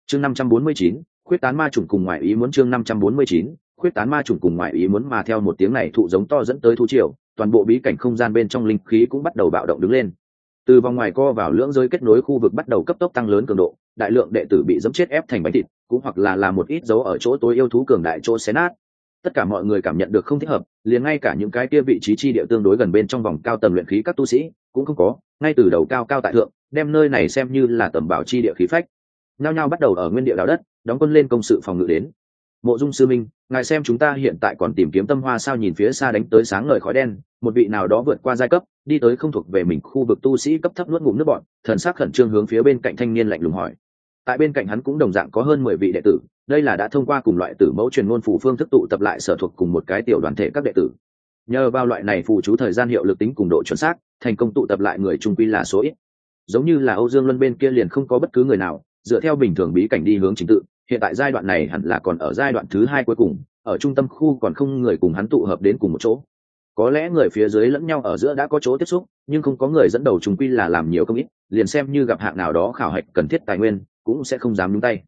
chương 549, khuyết tán ma chủng cùng ngoại ý muốn. chương 549, khuyết tán ma chủng cùng ngoại ý muốn. Mà theo một tiếng này thụ giống to dẫn tới thú triều, toàn bộ bí cảnh không gian bên trong linh khí cũng bắt đầu bạo động đứng lên. Từ vòng ngoài co vào lưỡng giới kết nối khu vực bắt đầu cấp tốc tăng lớn cường độ, đại lượng đệ tử bị giẫm chết ép thành bánh thịt, cũng hoặc là một ít dấu ở chỗ tối yêu thú cường đại chỗ xé nát. Tất cả mọi người cảm nhận được không thích hợp, liền ngay cả những cái kia vị trí chi địa tương đối gần bên trong vòng cao tầng luyện khí các tu sĩ cũng không có, ngay từ đầu cao cao tại thượng, đem nơi này xem như là tầm bảo chi địa khí phách. Nhao nhao bắt đầu ở nguyên địa đào đất, đóng quân lên công sự phòng ngự đến. Mộ Dung sư minh, ngài xem chúng ta hiện tại còn tìm kiếm tâm hoa sao? Nhìn phía xa đánh tới sáng ngời khói đen, một vị nào đó vượt qua giai cấp, đi tới không thuộc về mình khu vực tu sĩ cấp thấp nuốt ngụm nước bọt, thần sắc khẩn trương hướng phía bên cạnh thanh niên lạnh lùng hỏi. Tại bên cạnh hắn cũng đồng dạng có hơn 10 vị đệ tử, đây là đã thông qua cùng loại tử mẫu truyền ngôn phù phương thức tụ tập lại sở thuộc cùng một cái tiểu đoàn thể các đệ tử. Nhờ vào loại này phù chú thời gian hiệu lực tính cùng độ chuẩn xác, thành công tụ tập lại người trung quy là số ít. Giống như là Âu Dương Luân bên kia liền không có bất cứ người nào, dựa theo bình thường bí cảnh đi hướng chính tự, hiện tại giai đoạn này hẳn là còn ở giai đoạn thứ 2 cuối cùng, ở trung tâm khu còn không người cùng hắn tụ hợp đến cùng một chỗ. Có lẽ người phía dưới lẫn nhau ở giữa đã có chỗ tiếp xúc, nhưng không có người dẫn đầu trung quy là làm nhiều không ít, liền xem như gặp hạng nào đó khảo hạch cần thiết tài nguyên, cũng sẽ không dám nhúng tay.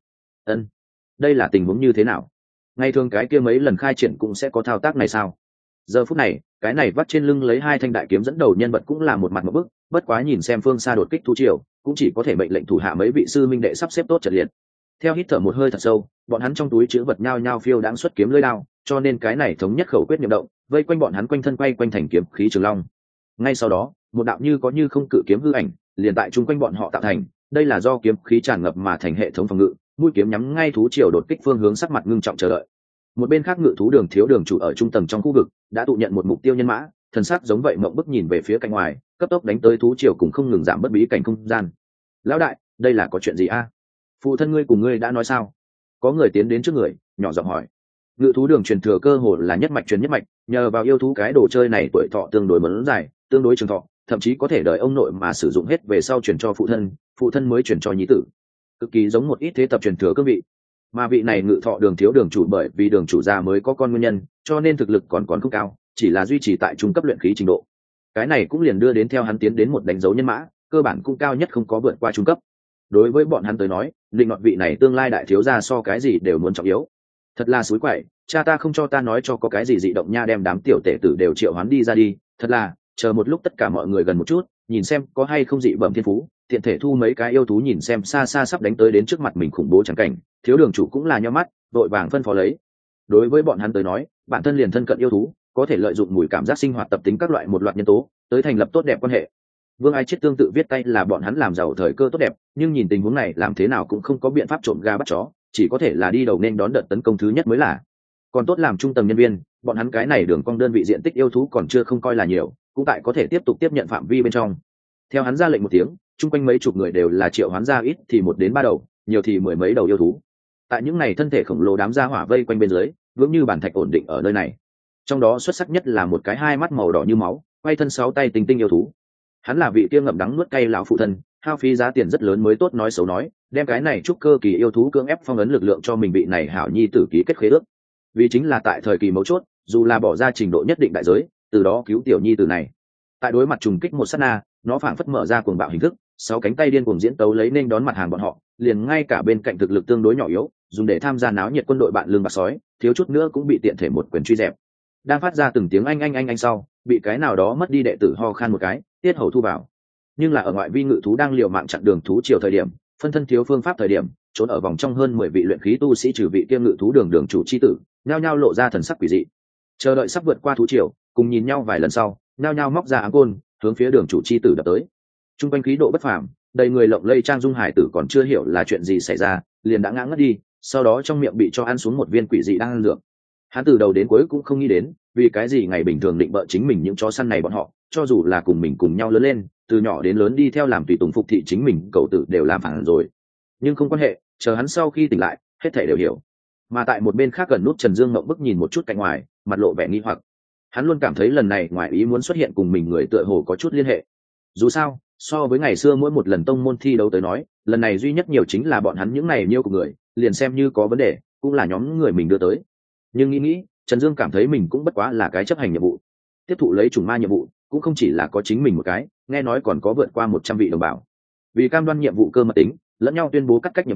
Đây là tình huống như thế nào? Ngày thường cái kia mấy lần khai triển cũng sẽ có thao tác này sao? Giờ phút này, cái này vắt trên lưng lấy 2 thanh đại kiếm dẫn đầu nhân vật cũng là một mặt một bức, bất quá nhìn xem phương xa đột kích thú triều, cũng chỉ có thể mệnh lệnh thủ hạ mấy vị sư minh đệ sắp xếp tốt trận liệt. Theo hít thở một hơi thật sâu, bọn hắn trong túi chứa vật nhao nhao phiêu đãng xuất kiếm lưỡi đao, cho nên cái này thống nhất khẩu quyết niệm động, vây quanh bọn hắn quanh thân quay quanh thành kiếm khí trường long. Ngay sau đó, một đạo như có như không cự kiếm hư ảnh, liền tại chung quanh bọn họ tạo thành, đây là do kiếm khí tràn ngập mà thành hệ thống phòng ngự, mũi kiếm nhắm ngay thú triều đột kích phương hướng, sắc mặt ngưng trọng chờ đợi. Một bên khác ngự thú đường thiếu đường chủ ở trung tầng trong khu vực đã tụ nhận một mục tiêu nhân mã, thần sắc giống vậy mộng bức nhìn về phía cạnh ngoài, cấp tốc đánh tới thú triều cùng không ngừng giảm bất bí cảnh không gian. Lão đại, đây là có chuyện gì a? Phụ thân ngươi cùng ngươi đã nói sao? Có người tiến đến trước người, nhỏ giọng hỏi. Ngự thú đường truyền thừa cơ hồ là nhất mạch truyền nhất mạch, nhờ vào yêu thú cái đồ chơi này tuổi thọ tương đối lớn dài, tương đối trường thọ, thậm chí có thể đợi ông nội mà sử dụng hết về sau truyền cho phụ thân mới truyền cho nhi tử. Cực kỳ giống một ít thế tập truyền thừa cương vị. Mà vị này ngự thọ đường thiếu đường chủ bởi vì đường chủ già mới có con nguyên nhân, cho nên thực lực còn không cao, chỉ là duy trì tại trung cấp luyện khí trình độ. Cái này cũng liền đưa đến theo hắn tiến đến một đánh dấu nhân mã, cơ bản cũng cao nhất không có vượt qua trung cấp. Đối với bọn hắn tới nói, định nọt vị này tương lai đại thiếu gia so cái gì đều muốn trọng yếu. Thật là suối quậy, cha ta không cho ta nói cho có cái gì dị động nha, đem đám tiểu tể tử đều triệu hoán đi ra đi. Thật là, chờ một lúc tất cả mọi người gần một chút, nhìn xem có hay không dị bẩm thiên phú, tiện thể thu mấy cái yêu thú nhìn xem xa xa sắp đánh tới đến trước mặt mình khủng bố chẳng cảnh. Thiếu đường chủ cũng là nhíu mắt, vội vàng phân phó lấy. Đối với bọn hắn tới nói, bản thân liền thân cận yêu thú, có thể lợi dụng mùi cảm giác sinh hoạt tập tính các loại một loạt nhân tố, tới thành lập tốt đẹp quan hệ. Vương Ai Chiết tương tự viết tay là bọn hắn làm giàu thời cơ tốt đẹp, nhưng nhìn tình huống này làm thế nào cũng không có biện pháp trộm gà bắt chó, chỉ có thể là đi đầu nên đón đợt tấn công thứ nhất mới là. Còn tốt làm trung tầng nhân viên, bọn hắn cái này đường cong đơn vị diện tích yêu thú còn chưa không coi là nhiều, cũng tại có thể tiếp tục tiếp nhận phạm vi bên trong. Theo hắn ra lệnh một tiếng, chung quanh mấy chục người đều là triệu hoán ra ít thì 1 đến 3 đầu, nhiều thì 10 mấy đầu yêu thú. Tại những này thân thể khổng lồ đám gia hỏa vây quanh bên dưới, vững như bàn thạch ổn định ở nơi này. Trong đó xuất sắc nhất là một cái 2 mắt màu đỏ như máu, quay thân 6 tay tinh tinh yêu thú. Hắn là vị kia ngậm đắng nuốt cay lão phụ thân, hao phí giá tiền rất lớn mới tốt nói xấu nói, đem cái này trúc cơ kỳ yêu thú cưỡng ép phong ấn lực lượng cho mình, vị này hảo nhi tử ký kết khế ước. Vì chính là tại thời kỳ mấu chốt, dù là bỏ ra trình độ nhất định đại giới, từ đó cứu tiểu nhi tử này. Tại đối mặt trùng kích một sát na, nó phảng phất mở ra cuồng bạo hình thức, 6 cánh tay điên cuồng diễn tấu lấy nên đón mặt hàng bọn họ, liền ngay cả bên cạnh thực lực tương đối nhỏ yếu, dùng để tham gia náo nhiệt quân đội bạn lương bạc sói, thiếu chút nữa cũng bị tiện thể một quyền truy dẹp. Đang phát ra từng tiếng anh sau, bị cái nào đó mất đi đệ tử ho khan một cái, tiết hầu thu vào. Nhưng là ở ngoại vi ngự thú đang liều mạng chặn đường thú chiều thời điểm, phân thân thiếu phương pháp thời điểm, trốn ở vòng trong hơn 10 vị luyện khí tu sĩ trừ vị kia ngự thú đường đường chủ chi tử, nhao nhao lộ ra thần sắc quỷ dị. Chờ đợi sắp vượt qua thú chiều, cùng nhìn nhau vài lần sau, nhao nhao móc ra áng côn, hướng phía đường chủ chi tử đập tới. Trung quanh khí độ bất phàm, đầy người lộng lây trang dung hải tử còn chưa hiểu là chuyện gì xảy ra, liền đã ngã ngất đi, sau đó trong miệng bị cho ăn xuống một viên quỷ dị đang ăn dược. Hắn từ đầu đến cuối cũng không nghĩ đến, vì cái gì ngày bình thường định bợ chính mình những chó săn này bọn họ, cho dù là cùng mình cùng nhau lớn lên, từ nhỏ đến lớn đi theo làm tùy tùng phục thị chính mình, cậu tử đều làm phản rồi. Nhưng không quan hệ, chờ hắn sau khi tỉnh lại, hết thảy đều hiểu. Mà tại một bên khác gần nút Trần Dương ngậm bức nhìn một chút cạnh ngoài, mặt lộ vẻ nghi hoặc. Hắn luôn cảm thấy lần này ngoài ý muốn xuất hiện cùng mình người tựa hồ có chút liên hệ. Dù sao, so với ngày xưa mỗi một lần tông môn thi đấu tới nói, lần này duy nhất nhiều chính là bọn hắn những này nhiêu của người, liền xem như có vấn đề, cũng là nhóm người mình đưa tới. Nhưng nghĩ, Trần Dương cảm thấy mình cũng bất quá là cái chấp hành nhiệm vụ. Tiếp thụ lấy chủng ma nhiệm vụ, cũng không chỉ là có chính mình một cái, nghe nói còn có vượt qua 100 vị đồng bào. Vì cam đoan nhiệm vụ cơ mật tính, lẫn nhau tuyên bố cắt cách nhiệm vụ,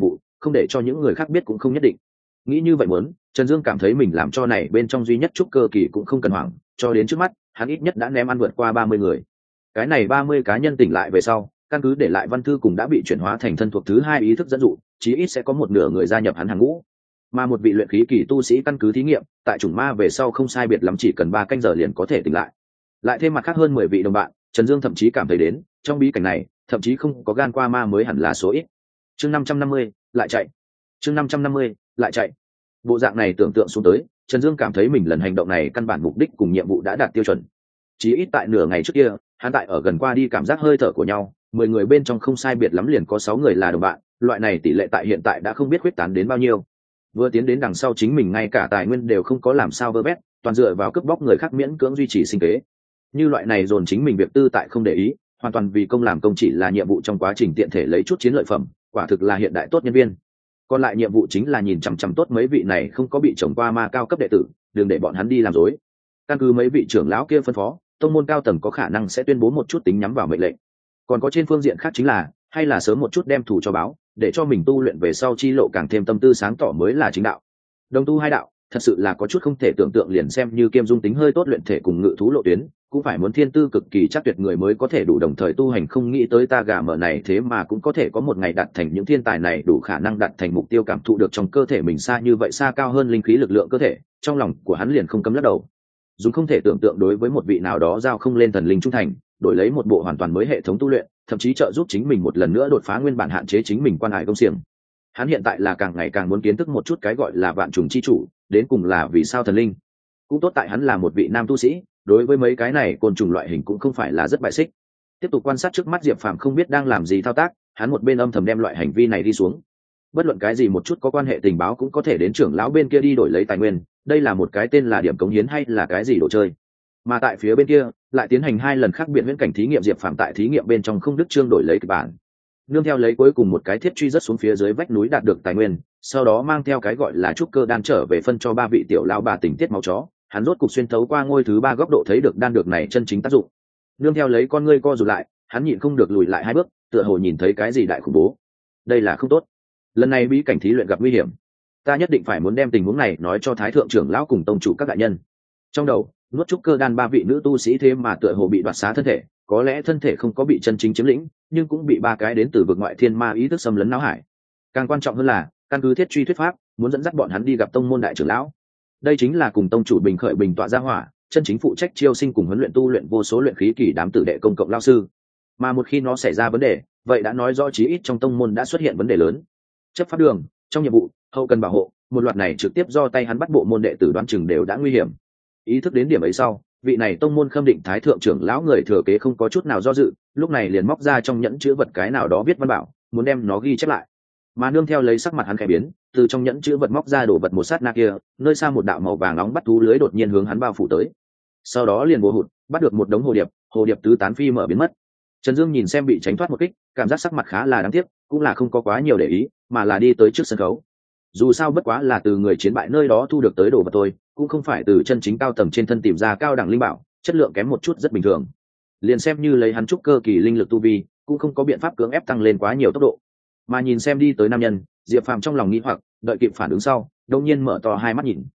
không để cho những người khác biết cũng không nhất định. Nghĩ như vậy muốn, Trần Dương cảm thấy mình làm cho này bên trong duy nhất trúc cơ kỳ cũng không cần hoảng, cho đến trước mắt hắn ít nhất đã ném ăn vượt qua 30 người. Cái này 30 cá nhân tỉnh lại về sau, căn cứ để lại văn thư cùng đã bị chuyển hóa thành thân thuộc thứ hai ý thức dẫn dụ, chí ít sẽ có một nửa người gia nhập hắn hàng ngũ. Mà một vị luyện khí kỳ tu sĩ căn cứ thí nghiệm, tại chủng ma về sau không sai biệt lắm chỉ cần 3 canh giờ liền có thể tỉnh lại. Lại thêm mặt khác hơn 10 vị đồng bạn, Trần Dương thậm chí cảm thấy đến, trong bí cảnh này, thậm chí không có gan qua ma mới hẳn là số ít. Chương 550, lại chạy. Chương 550, lại chạy. Bộ dạng này tưởng tượng xuống tới, Trần Dương cảm thấy mình lần hành động này căn bản mục đích cùng nhiệm vụ đã đạt tiêu chuẩn. Chỉ ít tại nửa ngày trước kia, hắn tại ở gần qua đi cảm giác hơi thở của nhau, 10 người bên trong không sai biệt lắm liền có 6 người là đồng bạn, loại này tỷ lệ tại hiện tại đã không biết khuyết tán đến bao nhiêu. Vừa tiến đến đằng sau chính mình ngay cả tài nguyên đều không có làm sao vơ vét, toàn dựa vào cướp bóc người khác miễn cưỡng duy trì sinh kế. Như loại này dồn chính mình việc tư tại không để ý, hoàn toàn vì công làm công chỉ là nhiệm vụ trong quá trình tiện thể lấy chút chiến lợi phẩm, quả thực là hiện đại tốt nhân viên. Còn lại nhiệm vụ chính là nhìn chằm chằm tốt mấy vị này không có bị trồng qua ma cao cấp đệ tử, đừng để bọn hắn đi làm rối. Căn cứ mấy vị trưởng lão kia phân phó, tông môn cao tầng có khả năng sẽ tuyên bố một chút tính nhắm vào mệnh lệnh. Còn có trên phương diện khác chính là, hay là sớm một chút đem thủ cho báo, để cho mình tu luyện về sau chi lộ càng thêm tâm tư sáng tỏ mới là chính đạo. Đồng tu hai đạo, thật sự là có chút không thể tưởng tượng, liền xem như Kiêm Dung tính hơi tốt luyện thể cùng ngự thú lộ tuyến, cũng phải muốn thiên tư cực kỳ chắc tuyệt người mới có thể đủ đồng thời tu hành. Không nghĩ tới ta gà mở này thế mà cũng có thể có một ngày đạt thành những thiên tài này, đủ khả năng đạt thành mục tiêu cảm thụ được trong cơ thể mình xa như vậy, xa cao hơn linh khí lực lượng cơ thể, trong lòng của hắn liền không cấm lắc đầu. Dùng không thể tưởng tượng đối với một vị nào đó giao không lên thần linh trung thành, đổi lấy một bộ hoàn toàn mới hệ thống tu luyện, thậm chí trợ giúp chính mình một lần nữa đột phá nguyên bản hạn chế chính mình quan hải công xiềng. Hắn hiện tại là càng ngày càng muốn kiến thức một chút cái gọi là vạn trùng chi chủ, đến cùng là vì sao thần linh. Cũng tốt tại hắn là một vị nam tu sĩ, đối với mấy cái này côn trùng loại hình cũng không phải là rất bại xích. Tiếp tục quan sát trước mắt Diệp Phàm không biết đang làm gì thao tác, hắn một bên âm thầm đem loại hành vi này đi xuống. Bất luận cái gì một chút có quan hệ tình báo cũng có thể đến trưởng lão bên kia đi đổi lấy tài nguyên, đây là một cái tên là điểm cống hiến hay là cái gì đồ chơi. Mà tại phía bên kia lại tiến hành 2 lần khác biệt viễn cảnh thí nghiệm, Diệp Phàm tại thí nghiệm bên trong không đứt chương đổi lấy kịch bản, nương theo lấy cuối cùng một cái thiết truy rất xuống phía dưới vách núi đạt được tài nguyên, sau đó mang theo cái gọi là trúc cơ đan trở về phân cho 3 vị tiểu lão bà tình tiết máu chó. Hắn rốt cục xuyên thấu qua ngôi thứ 3 góc độ thấy được đan được này chân chính tác dụng. Nương theo lấy con ngươi co rụt lại, hắn nhịn không được lùi lại 2 bước, tựa hồ nhìn thấy cái gì đại khủng bố. Đây là không tốt, lần này bí cảnh thí luyện gặp nguy hiểm, ta nhất định phải muốn đem tình huống này nói cho thái thượng trưởng lão cùng tông chủ các đại nhân. Trong đầu nuốt trúc cơ đan 3 vị nữ tu sĩ thế mà tựa hồ bị đoạt xá thân thể, có lẽ thân thể không có bị chân chính chiếm lĩnh, nhưng cũng bị 3 cái đến từ vực ngoại thiên ma ý thức xâm lấn não hải. Càng quan trọng hơn là căn cứ thiết truy thuyết pháp, muốn dẫn dắt bọn hắn đi gặp tông môn đại trưởng lão. Đây chính là cùng tông chủ bình khởi bình tọa ra hỏa, chân chính phụ trách chiêu sinh cùng huấn luyện tu luyện vô số luyện khí kỳ đám tử đệ công cộng lao sư. Mà một khi nó xảy ra vấn đề, vậy đã nói rõ chí ít trong tông môn đã xuất hiện vấn đề lớn. Chấp pháp đường, trong nhiệm vụ hậu cần bảo hộ, một loạt này trực tiếp do tay hắn bắt bộ môn đệ tử đoán chừng đều đã nguy hiểm. Ý thức đến điểm ấy sau, vị này tông môn khâm định thái thượng trưởng lão người thừa kế không có chút nào do dự, lúc này liền móc ra trong nhẫn chữ vật cái nào đó viết văn bảo, muốn đem nó ghi chép lại. Mà nương theo lấy sắc mặt hắn khẽ biến, từ trong nhẫn chữ vật móc ra đồ vật một sát na kia, nơi xa một đạo màu vàng nóng bắt thú lưới đột nhiên hướng hắn bao phủ tới. Sau đó liền bổ hụt, bắt được một đống hồ điệp tứ tán phi mở biến mất. Trần Dương nhìn xem bị tránh thoát một kích, cảm giác sắc mặt khá là đáng tiếc, cũng là không có quá nhiều để ý, mà là đi tới trước sân khấu. Dù sao bất quá là từ người chiến bại nơi đó thu được tới đồ vật thôi, cũng không phải từ chân chính cao tầng trên thân tìm ra cao đẳng linh bảo, chất lượng kém một chút rất bình thường. Liền xem như lấy hắn trúc cơ kỳ linh lực tu vi, cũng không có biện pháp cưỡng ép tăng lên quá nhiều tốc độ. Mà nhìn xem đi tới nam nhân, Diệp Phàm trong lòng nghĩ hoặc, đợi kịp phản ứng sau, đột nhiên mở to hai mắt nhìn.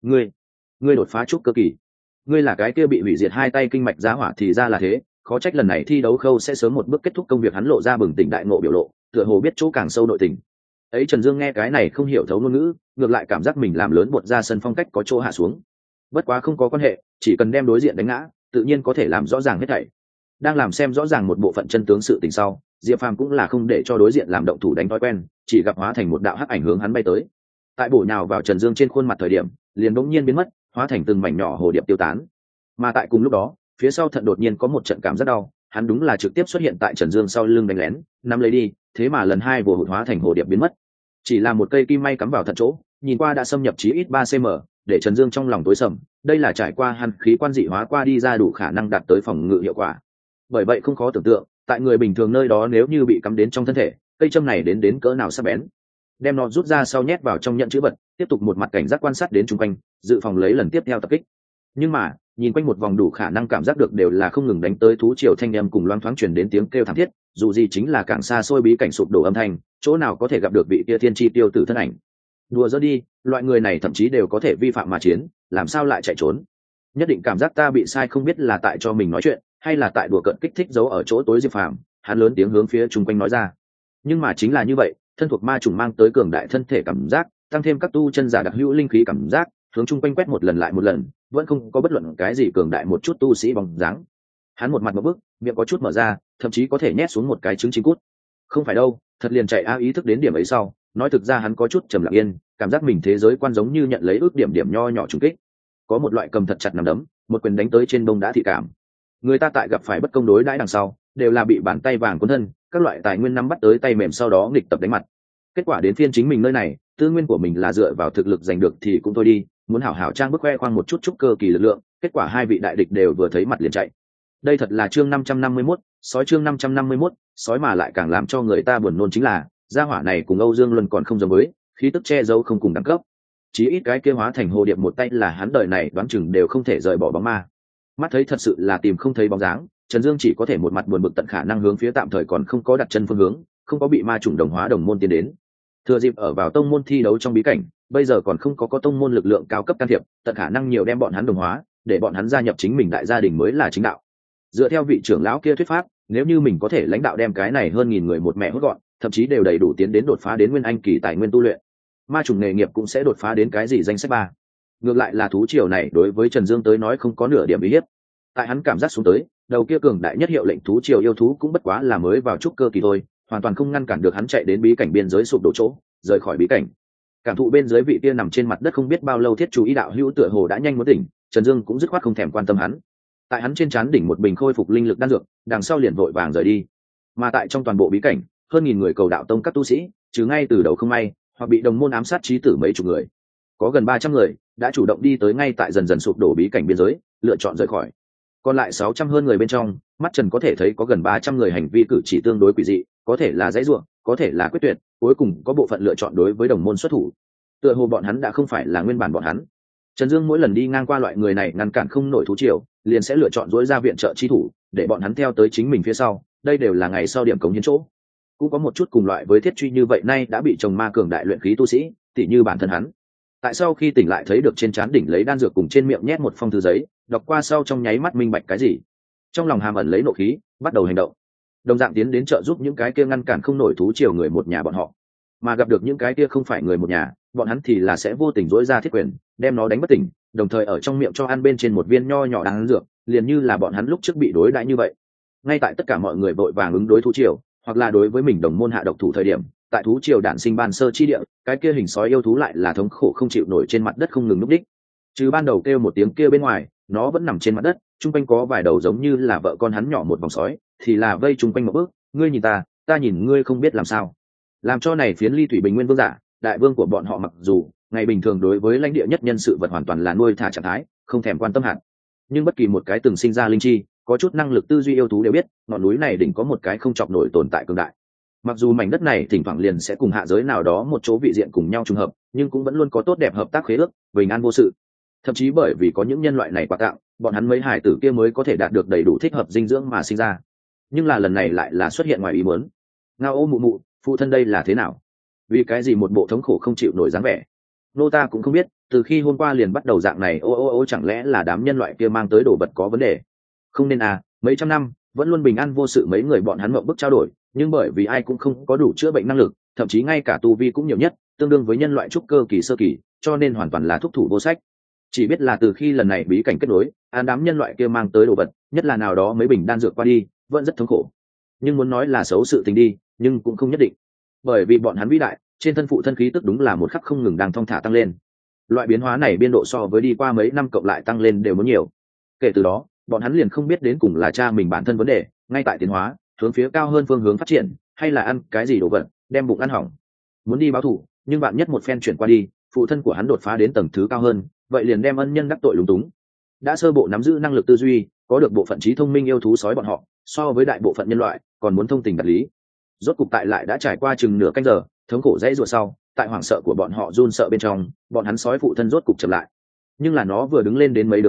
Ngươi đột phá trúc cơ kỳ? Ngươi là cái kia bị hủy diệt 2 tay kinh mạch giá hỏa thì ra là thế, khó trách lần này thi đấu khâu sẽ sớm một bước kết thúc công việc. Hắn lộ ra bừng tỉnh đại ngộ biểu lộ, tựa hồ biết chỗ càng sâu nội tình. Ấy Trần Dương nghe cái này không hiểu thấu ngôn ngữ, ngược lại cảm giác mình làm lớn bột ra sân phong cách có chỗ hạ xuống. Bất quá không có quan hệ, chỉ cần đem đối diện đánh ngã, tự nhiên có thể làm rõ ràng hết thảy. Đang làm xem rõ ràng một bộ phận chân tướng sự tình sau, Diệp Phàm cũng là không để cho đối diện làm động thủ đánh thói quen, chỉ gặp hóa thành một đạo hắc ảnh hướng hắn bay tới. Tại bổ nhào vào Trần Dương trên khuôn mặt thời điểm, liền bỗng nhiên biến mất, hóa thành từng mảnh nhỏ hồ điệp tiêu tán. Mà tại cùng lúc đó, phía sau thận đột nhiên có một trận cảm giác đau, hắn đúng là trực tiếp xuất hiện tại Trần Dương sau lưng đánh lén, nắm lấy đi, thế mà lần 2 vừa hụt hóa thành hồ điệp biến mất. Chỉ là một cây kim may cắm vào thận chỗ, nhìn qua đã xâm nhập chí ít 3 cm, để Trần Dương trong lòng tối sầm, đây là trải qua hàn khí quan dị hóa qua đi ra đủ khả năng đạt tới phòng ngự hiệu quả. Bởi vậy không khó tưởng tượng, tại người bình thường nơi đó nếu như bị cắm đến trong thân thể, cây châm này đến cỡ nào sắc bén. Đem nó rút ra sau nhét vào trong nhận chữ vật, tiếp tục một mặt cảnh giác quan sát đến xung quanh, dự phòng lấy lần tiếp theo tập kích. Nhưng mà nhìn quanh một vòng đủ khả năng cảm giác được đều là không ngừng đánh tới thú triều thanh âm cùng loáng thoáng truyền đến tiếng kêu thảm thiết, dù gì chính là càng xa xôi bí cảnh sụp đổ âm thanh, chỗ nào có thể gặp được vị kia thiên chi tiêu tử thân ảnh. Đùa giỡn đi, loại người này thậm chí đều có thể vi phạm mà chiến, làm sao lại chạy trốn? Nhất định cảm giác ta bị sai, không biết là tại cho mình nói chuyện hay là tại đùa cợt kích thích giấu ở chỗ tối Diệp Phàm. Hắn lớn tiếng hướng phía chung quanh nói ra. Nhưng mà chính là như vậy, thân thuộc ma trùng mang tới cường đại thân thể cảm giác, tăng thêm các tu chân giả đặc hữu linh khí cảm giác, hướng chung quanh quét một lần lại một lần, vẫn không có bất luận cái gì cường đại một chút tu sĩ bóng dáng. Hắn một mặt một bước, miệng có chút mở ra, thậm chí có thể nhét xuống một cái trứng chín cút. Không phải đâu, thật liền chạy ý thức đến điểm ấy sau, nói thực ra hắn có chút trầm lặng yên, cảm giác mình thế giới quan giống như nhận lấy ước điểm điểm nho nhỏ trùng kích. Có một loại cầm thật chặt nằm đấm, một quyền đánh tới trên đông đã thị cảm. Người ta tại gặp phải bất công đối đãi đằng sau, đều là bị bàn tay vàng cuốn thân, các loại tài nguyên nắm bắt tới tay mềm sau đó nghịch tập đánh mặt. Kết quả đến phiên chính mình nơi này, tư nguyên của mình là dựa vào thực lực giành được thì cũng thôi đi, muốn hảo hảo trang bức khoe khoang một chút chút cơ kỳ lực lượng, kết quả hai vị đại địch đều vừa thấy mặt liền chạy. Đây thật là chương 551, sói chương 551, sói mà lại càng làm cho người ta buồn nôn chính là, gia hỏa này cùng Âu Dương Luân còn không giống với, khí tức che giấu không cùng đẳng cấp. Chí ít cái kia hóa thành hồ điệp một tay là hắn đời này đoán chừng đều không thể rời bỏ bóng ma. Mắt thấy thật sự là tìm không thấy bóng dáng, Trần Dương chỉ có thể một mặt buồn bực tận khả năng hướng phía tạm thời còn không có đặt chân phương hướng, không có bị ma chủng đồng hóa đồng môn tiến đến. Thừa dịp ở vào tông môn thi đấu trong bí cảnh, bây giờ còn không có tông môn lực lượng cao cấp can thiệp, tận khả năng nhiều đem bọn hắn đồng hóa, để bọn hắn gia nhập chính mình đại gia đình mới là chính đạo. Dựa theo vị trưởng lão kia thuyết pháp, nếu như mình có thể lãnh đạo đem cái này hơn nghìn người một mẹ hốt gọn, thậm chí đều đầy đủ tiến đến đột phá đến nguyên anh kỳ tài nguyên tu luyện, ma chủng nghề nghiệp cũng sẽ đột phá đến cái gì danh sách ba. Ngược lại là thú triều này đối với Trần Dương tới nói không có nửa điểm uy hiếp. Tại hắn cảm giác xuống tới, đầu kia cường đại nhất hiệu lệnh thú triều yêu thú cũng bất quá là mới vào trúc cơ kỳ thôi, hoàn toàn không ngăn cản được hắn chạy đến bí cảnh biên giới sụp đổ chỗ, rời khỏi bí cảnh. Cảm thụ bên dưới vị kia nằm trên mặt đất không biết bao lâu thiết chú ý đạo hữu tựa hồ đã nhanh muốn tỉnh, Trần Dương cũng dứt khoát không thèm quan tâm hắn. Tại hắn trên trán đỉnh một bình khôi phục linh lực đan dược, đằng sau liền vội vàng rời đi. Mà tại trong toàn bộ bí cảnh, hơn nghìn người cầu đạo tông các tu sĩ, chứ ngay từ đầu không may, hoặc bị đồng môn ám sát chí tử mấy chục người, có gần 300 người đã chủ động đi tới ngay tại dần dần sụp đổ bí cảnh biên giới, lựa chọn rời khỏi. Còn lại 600 hơn người bên trong, mắt Trần có thể thấy có gần 300 người hành vi cử chỉ tương đối quỷ dị, có thể là dãy ruộng, có thể là quyết tuyệt, cuối cùng có bộ phận lựa chọn đối với đồng môn xuất thủ. Tựa hồ bọn hắn đã không phải là nguyên bản bọn hắn. Trần Dương mỗi lần đi ngang qua loại người này ngăn cản không nổi thú triều, liền sẽ lựa chọn dối ra viện trợ chi thủ, để bọn hắn theo tới chính mình phía sau. Đây đều là ngày sau điểm cống hiến chỗ. Cũng có một chút cùng loại với thiết truy như vậy nay đã bị chồng ma cường đại luyện khí tu sĩ, tỉ như bản thân hắn. Tại sao khi tỉnh lại thấy được trên trán đỉnh lấy đan dược cùng trên miệng nhét một phong thư giấy, đọc qua sau trong nháy mắt minh bạch cái gì, trong lòng hàm ẩn lấy nộ khí, bắt đầu hành động. Đồng dạng tiến đến trợ giúp những cái kia ngăn cản không nổi thú triều người một nhà bọn họ, mà gặp được những cái kia không phải người một nhà, bọn hắn thì là sẽ vô tình dỗi ra thiết quyền, đem nó đánh bất tỉnh, đồng thời ở trong miệng cho ăn bên trên một viên nho nhỏ đan dược, liền như là bọn hắn lúc trước bị đối đãi như vậy. Ngay tại tất cả mọi người vội vàng ứng đối thú triều, hoặc là đối với mình đồng môn hạ độc thủ thời điểm, tại thú triều đản sinh ban sơ chi địa, cái kia hình sói yêu thú lại là thống khổ không chịu nổi trên mặt đất không ngừng núp đích. Trừ ban đầu kêu một tiếng kia bên ngoài, nó vẫn nằm trên mặt đất, chung quanh có vài đầu giống như là vợ con hắn nhỏ một vòng sói, thì là vây chung quanh một bước, ngươi nhìn ta nhìn ngươi không biết làm sao. Làm cho này phiến Ly Thủy Bình Nguyên vương giả, đại vương của bọn họ mặc dù ngày bình thường đối với lãnh địa nhất nhân sự vật hoàn toàn là nuôi thả trạng thái, không thèm quan tâm hẳn, nhưng bất kỳ một cái từng sinh ra linh chi, có chút năng lực tư duy yêu thú đều biết, ngọn núi này đỉnh có một cái không chọc nổi tồn tại cường đại. Mặc dù mảnh đất này thỉnh thoảng liền sẽ cùng hạ giới nào đó một chỗ vị diện cùng nhau trùng hợp, nhưng cũng vẫn luôn có tốt đẹp hợp tác khế ước, bình an vô sự. Thậm chí bởi vì có những nhân loại này quà tặng, bọn hắn mấy hải tử kia mới có thể đạt được đầy đủ thích hợp dinh dưỡng mà sinh ra. Nhưng là lần này lại là xuất hiện ngoài ý muốn. Ngao ô mụ mụ, phụ thân đây là thế nào? Vì cái gì một bộ thống khổ không chịu nổi dáng vẻ? Nô ta cũng không biết, từ khi hôm qua liền bắt đầu dạng này, ô chẳng lẽ là đám nhân loại kia mang tới đồ vật có vấn đề? Không nên à, mấy trăm năm vẫn luôn bình an vô sự, mấy người bọn hắn mộng bức trao đổi, nhưng bởi vì ai cũng không có đủ chữa bệnh năng lực, thậm chí ngay cả tu vi cũng nhiều nhất tương đương với nhân loại trúc cơ kỳ sơ kỳ, cho nên hoàn toàn là thúc thủ vô sách. Chỉ biết là từ khi lần này bí cảnh kết nối, đám nhân loại kia mang tới đồ vật, nhất là nào đó mấy bình đan dược qua đi, vẫn rất thống khổ. Nhưng muốn nói là xấu sự tình đi, nhưng cũng không nhất định, bởi vì bọn hắn vĩ đại, trên thân phụ thân khí tức đúng là một khắc không ngừng đang thong thả tăng lên. Loại biến hóa này biên độ so với đi qua mấy năm cộng lại tăng lên đều muốn nhiều. Kể từ đó, bọn hắn liền không biết đến cùng là cha mình bản thân vấn đề, ngay tại tiến hóa, hướng phía cao hơn phương hướng phát triển, hay là ăn cái gì đồ vật, đem bụng ăn hỏng. Muốn đi báo thù, nhưng bạn nhất một phen chuyển qua đi, phụ thân của hắn đột phá đến tầng thứ cao hơn, vậy liền đem ân nhân đắc tội lúng túng. Đã sơ bộ nắm giữ năng lực tư duy, có được bộ phận trí thông minh yêu thú sói bọn họ, so với đại bộ phận nhân loại, còn muốn thông tình đạt lý. Rốt cục tại lại đã trải qua chừng nửa canh giờ, thống khổ dãy ruột sau, tại hoảng sợ của bọn họ run sợ bên trong, bọn hắn sói phụ thân rốt cục chậm lại. Nhưng là nó vừa đứng lên đến mấy đứa bé,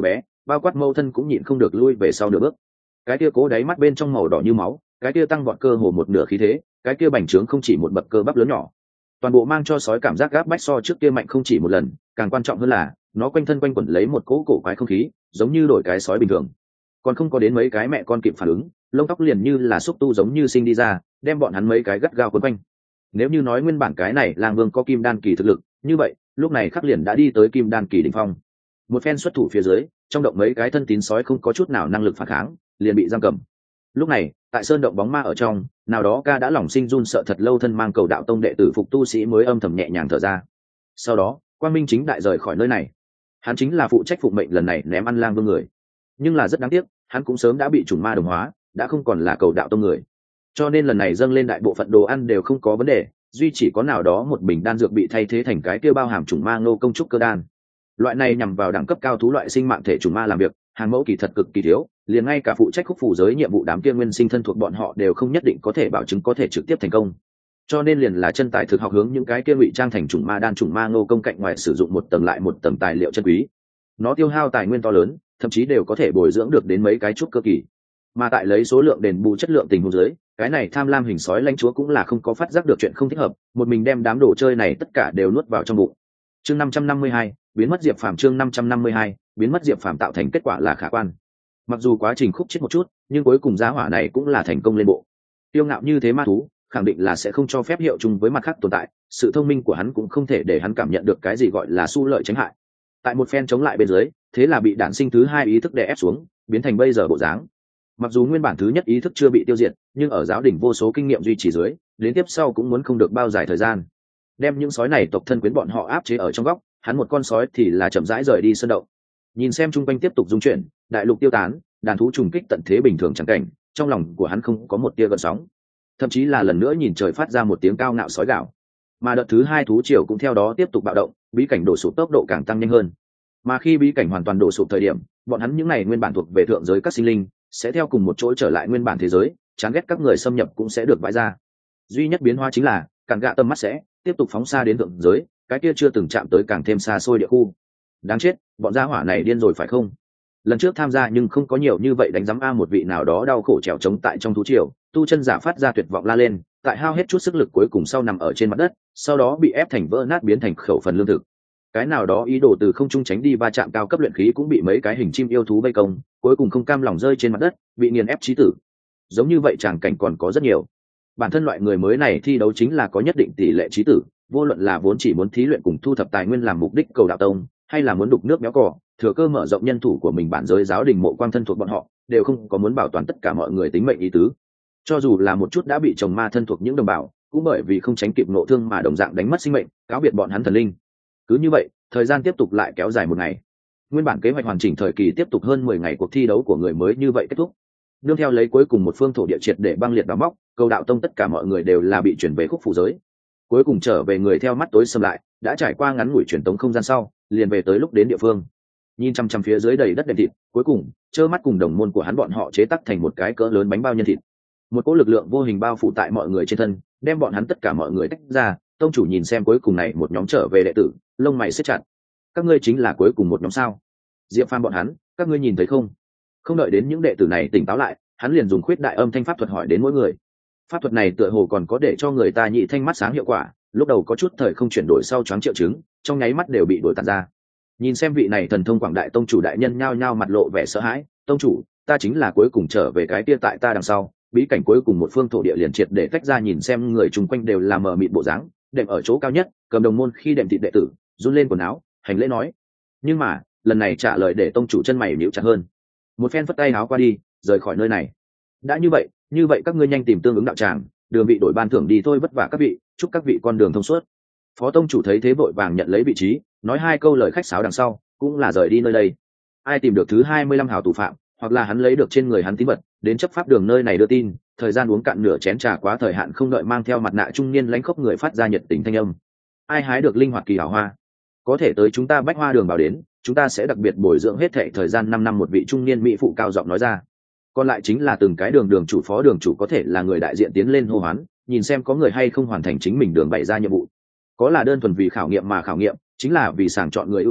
bao quát mâu thân cũng nhịn không được lui về sau nửa bước. Cái kia cố đáy mắt bên trong màu đỏ như máu, cái kia tăng vọt cơ hồ một nửa khí thế, cái kia bành trướng không chỉ một bậc cơ bắp lớn nhỏ, toàn bộ mang cho sói cảm giác gáp bách so trước kia mạnh không chỉ một lần, càng quan trọng hơn là nó quanh thân quanh quẩn lấy một cỗ cổ quái không khí, giống như đổi cái sói bình thường. Còn không có đến mấy cái mẹ con kịp phản ứng, lông tóc liền như là xúc tu giống như sinh đi ra, đem bọn hắn mấy cái gắt gao quấn quanh. Nếu như nói nguyên bản cái này lang vương có kim đan kỳ thực lực, như vậy lúc này khắc liền đã đi tới kim đan kỳ đỉnh phong. Một phen xuất thủ phía dưới, trong động mấy cái thân tín sói không có chút nào năng lực phản kháng, liền bị giam cầm. Lúc này tại sơn động bóng ma ở trong, nào đó ca đã lòng sinh run sợ thật lâu thân mang cầu đạo tông đệ tử phục tu sĩ mới âm thầm nhẹ nhàng thở ra. Sau đó quang minh chính đại rời khỏi nơi này. Hắn chính là phụ trách phụng mệnh lần này ném ăn lang vương người, nhưng là rất đáng tiếc, hắn cũng sớm đã bị chủng ma đồng hóa, đã không còn là cầu đạo tông người, cho nên lần này dâng lên đại bộ phận đồ ăn đều không có vấn đề, duy chỉ có nào đó một bình đan dược bị thay thế thành cái kia bao hàm chủng ma ngô công trúc cơ đan. Loại này nhằm vào đẳng cấp cao thú loại sinh mạng thể chủng ma làm việc, hàng mẫu kỳ thật cực kỳ thiếu, liền ngay cả phụ trách khúc phủ giới nhiệm vụ đám kia nguyên sinh thân thuộc bọn họ đều không nhất định có thể bảo chứng có thể trực tiếp thành công. Cho nên liền là chân tài thực học hướng những cái kia ngụy trang thành chủng ma đan chủng ma ngô công cạnh ngoài sử dụng một tầng lại một tầng tài liệu chân quý. Nó tiêu hao tài nguyên to lớn, thậm chí đều có thể bồi dưỡng được đến mấy cái trúc cơ kỳ. Mà tại lấy số lượng đền bù chất lượng tình huống dưới, cái này tham lam hình sói lãnh chúa cũng là không có phát giác được chuyện không thích hợp, một mình đem đám đồ chơi này tất cả đều nuốt vào trong bụng. Chương 552, biến mất Diệp Phàm. Chương 552, biến mất Diệp Phàm tạo thành kết quả là khả quan. Mặc dù quá trình khúc chết một chút, nhưng cuối cùng giá hỏa này cũng là thành công lên bộ. Tiêu ngạo như thế ma thú, khẳng định là sẽ không cho phép hiệu chung với mặt khác tồn tại, sự thông minh của hắn cũng không thể để hắn cảm nhận được cái gì gọi là xu lợi tránh hại. Tại một phen chống lại bên dưới, thế là bị đản sinh thứ hai ý thức đè ép xuống, biến thành bây giờ bộ dáng. Mặc dù nguyên bản thứ nhất ý thức chưa bị tiêu diệt, nhưng ở giáo đỉnh vô số kinh nghiệm duy trì dưới, đến tiếp sau cũng muốn không được bao dài thời gian. Đem những sói này tộc thân quyến bọn họ áp chế ở trong góc, hắn một con sói thì là chậm rãi rời đi sơn động. Nhìn xem chung quanh tiếp tục dung chuyển, đại lục tiêu tán, đàn thú trùng kích tận thế bình thường chẳng cảnh, trong lòng của hắn không có một tia gợn sóng. Thậm chí là lần nữa nhìn trời phát ra một tiếng cao ngạo sói gào. Mà đợt thứ hai thú triều cũng theo đó tiếp tục bạo động, bí cảnh đổ sụp tốc độ càng tăng nhanh hơn. Mà khi bí cảnh hoàn toàn đổ sụp thời điểm, bọn hắn những này nguyên bản thuộc về thượng giới các sinh linh sẽ theo cùng một chỗ trở lại nguyên bản thế giới, chán ghét các người xâm nhập cũng sẽ được bãi ra. Duy nhất biến hóa chính là cản gạ tâm mắt sẽ tiếp tục phóng xa đến thượng giới, cái kia chưa từng chạm tới càng thêm xa xôi địa khu. Đáng chết, bọn gia hỏa này điên rồi phải không? Lần trước tham gia nhưng không có nhiều như vậy đánh giám a một vị nào đó đau khổ trèo trống tại trong thú triều, tu chân giả phát ra tuyệt vọng la lên, tại hao hết chút sức lực cuối cùng sau nằm ở trên mặt đất, sau đó bị ép thành vỡ nát biến thành khẩu phần lương thực. Cái nào đó ý đồ từ không trung tránh đi va chạm cao cấp luyện khí cũng bị mấy cái hình chim yêu thú vây công, cuối cùng không cam lòng rơi trên mặt đất, bị nghiền ép chí tử. Giống như vậy tràng cảnh còn có rất nhiều. Bản thân loại người mới này thi đấu chính là có nhất định tỷ lệ chí tử, vô luận là vốn chỉ muốn thí luyện cùng thu thập tài nguyên làm mục đích cầu đạo tông, hay là muốn đục nước béo cò, thừa cơ mở rộng nhân thủ của mình bản giới giáo đình mộ quang thân thuộc bọn họ, đều không có muốn bảo toàn tất cả mọi người tính mệnh ý tứ. Cho dù là một chút đã bị chồng ma thân thuộc những đồng bào, cũng bởi vì không tránh kịp nộ thương mà đồng dạng đánh mất sinh mệnh, cáo biệt bọn hắn thần linh. Cứ như vậy, thời gian tiếp tục lại kéo dài một ngày. Nguyên bản kế hoạch hoàn chỉnh thời kỳ tiếp tục hơn 10 ngày, cuộc thi đấu của người mới như vậy kết thúc. Nương theo lấy cuối cùng một phương thổ địa triệt để băng liệt đào móc, cầu đạo tông tất cả mọi người đều là bị chuyển về khúc phủ giới. Cuối cùng trở về người theo mắt tối sầm lại, đã trải qua ngắn ngủi truyền tống không gian sau, liền về tới lúc đến địa phương. Nhìn chăm chăm phía dưới đầy đất đệm thịt, cuối cùng trơ mắt cùng đồng môn của hắn bọn họ chế tác thành một cái cỡ lớn bánh bao nhân thịt. Một cỗ lực lượng vô hình bao phủ tại mọi người trên thân, đem bọn hắn tất cả mọi người tách ra. Tông chủ nhìn xem cuối cùng này một nhóm trở về đệ tử, lông mày siết chặt. Các ngươi chính là cuối cùng một nhóm sao? Diệp Phàm bọn hắn, các ngươi nhìn thấy không? Không đợi đến những đệ tử này tỉnh táo lại, hắn liền dùng khuyết đại âm thanh pháp thuật hỏi đến mỗi người. Pháp thuật này tựa hồ còn có để cho người ta nhị thanh mắt sáng hiệu quả, lúc đầu có chút thời không chuyển đổi sau choáng triệu chứng, trong nháy mắt đều bị đổi tàn ra. Nhìn xem vị này thần thông quảng đại tông chủ đại nhân nhao nhao mặt lộ vẻ sợ hãi. Tông chủ, ta chính là cuối cùng trở về cái kia tại ta đằng sau, bí cảnh cuối cùng một phương thổ địa liền triệt để tách ra. Nhìn xem người chung quanh đều là mờ mịt bộ dáng, đệm ở chỗ cao nhất cầm đồng môn khi đệm thịt đệ tử run lên quần áo hành lễ nói. Nhưng mà lần này trả lời để tông chủ chân mày nhíu chặt hơn, một phen phất tay áo qua đi rời khỏi nơi này. Đã như vậy các ngươi nhanh tìm tương ứng đạo tràng, đường vị đổi ban thưởng đi thôi, vất vả các vị, chúc các vị con đường thông suốt. Phó tông chủ thấy thế vội vàng nhận lấy vị trí, nói hai câu lời khách sáo đằng sau cũng là rời đi nơi đây. Ai tìm được thứ 25 hào tù phạm, hoặc là hắn lấy được trên người hắn tín vật, đến chấp pháp đường nơi này đưa tin. Thời gian uống cạn nửa chén trà quá thời hạn, không đợi mang theo mặt nạ trung niên lãnh khốc người phát ra nhiệt tình thanh âm. Ai hái được linh hoạt kỳ hảo hoa, có thể tới chúng ta bách hoa đường bảo đến, chúng ta sẽ đặc biệt bồi dưỡng hết thệ thời gian 5 năm. Một vị trung niên mỹ phụ cao giọng nói ra. Còn lại chính là từng cái đường chủ phó đường chủ có thể là người đại diện tiến lên hô hoán, nhìn xem có người hay không hoàn thành chính mình đường bày ra nhiệm vụ. Có là đơn thuần vì khảo nghiệm mà khảo nghiệm, chính là vì sàng chọn người ưu tú,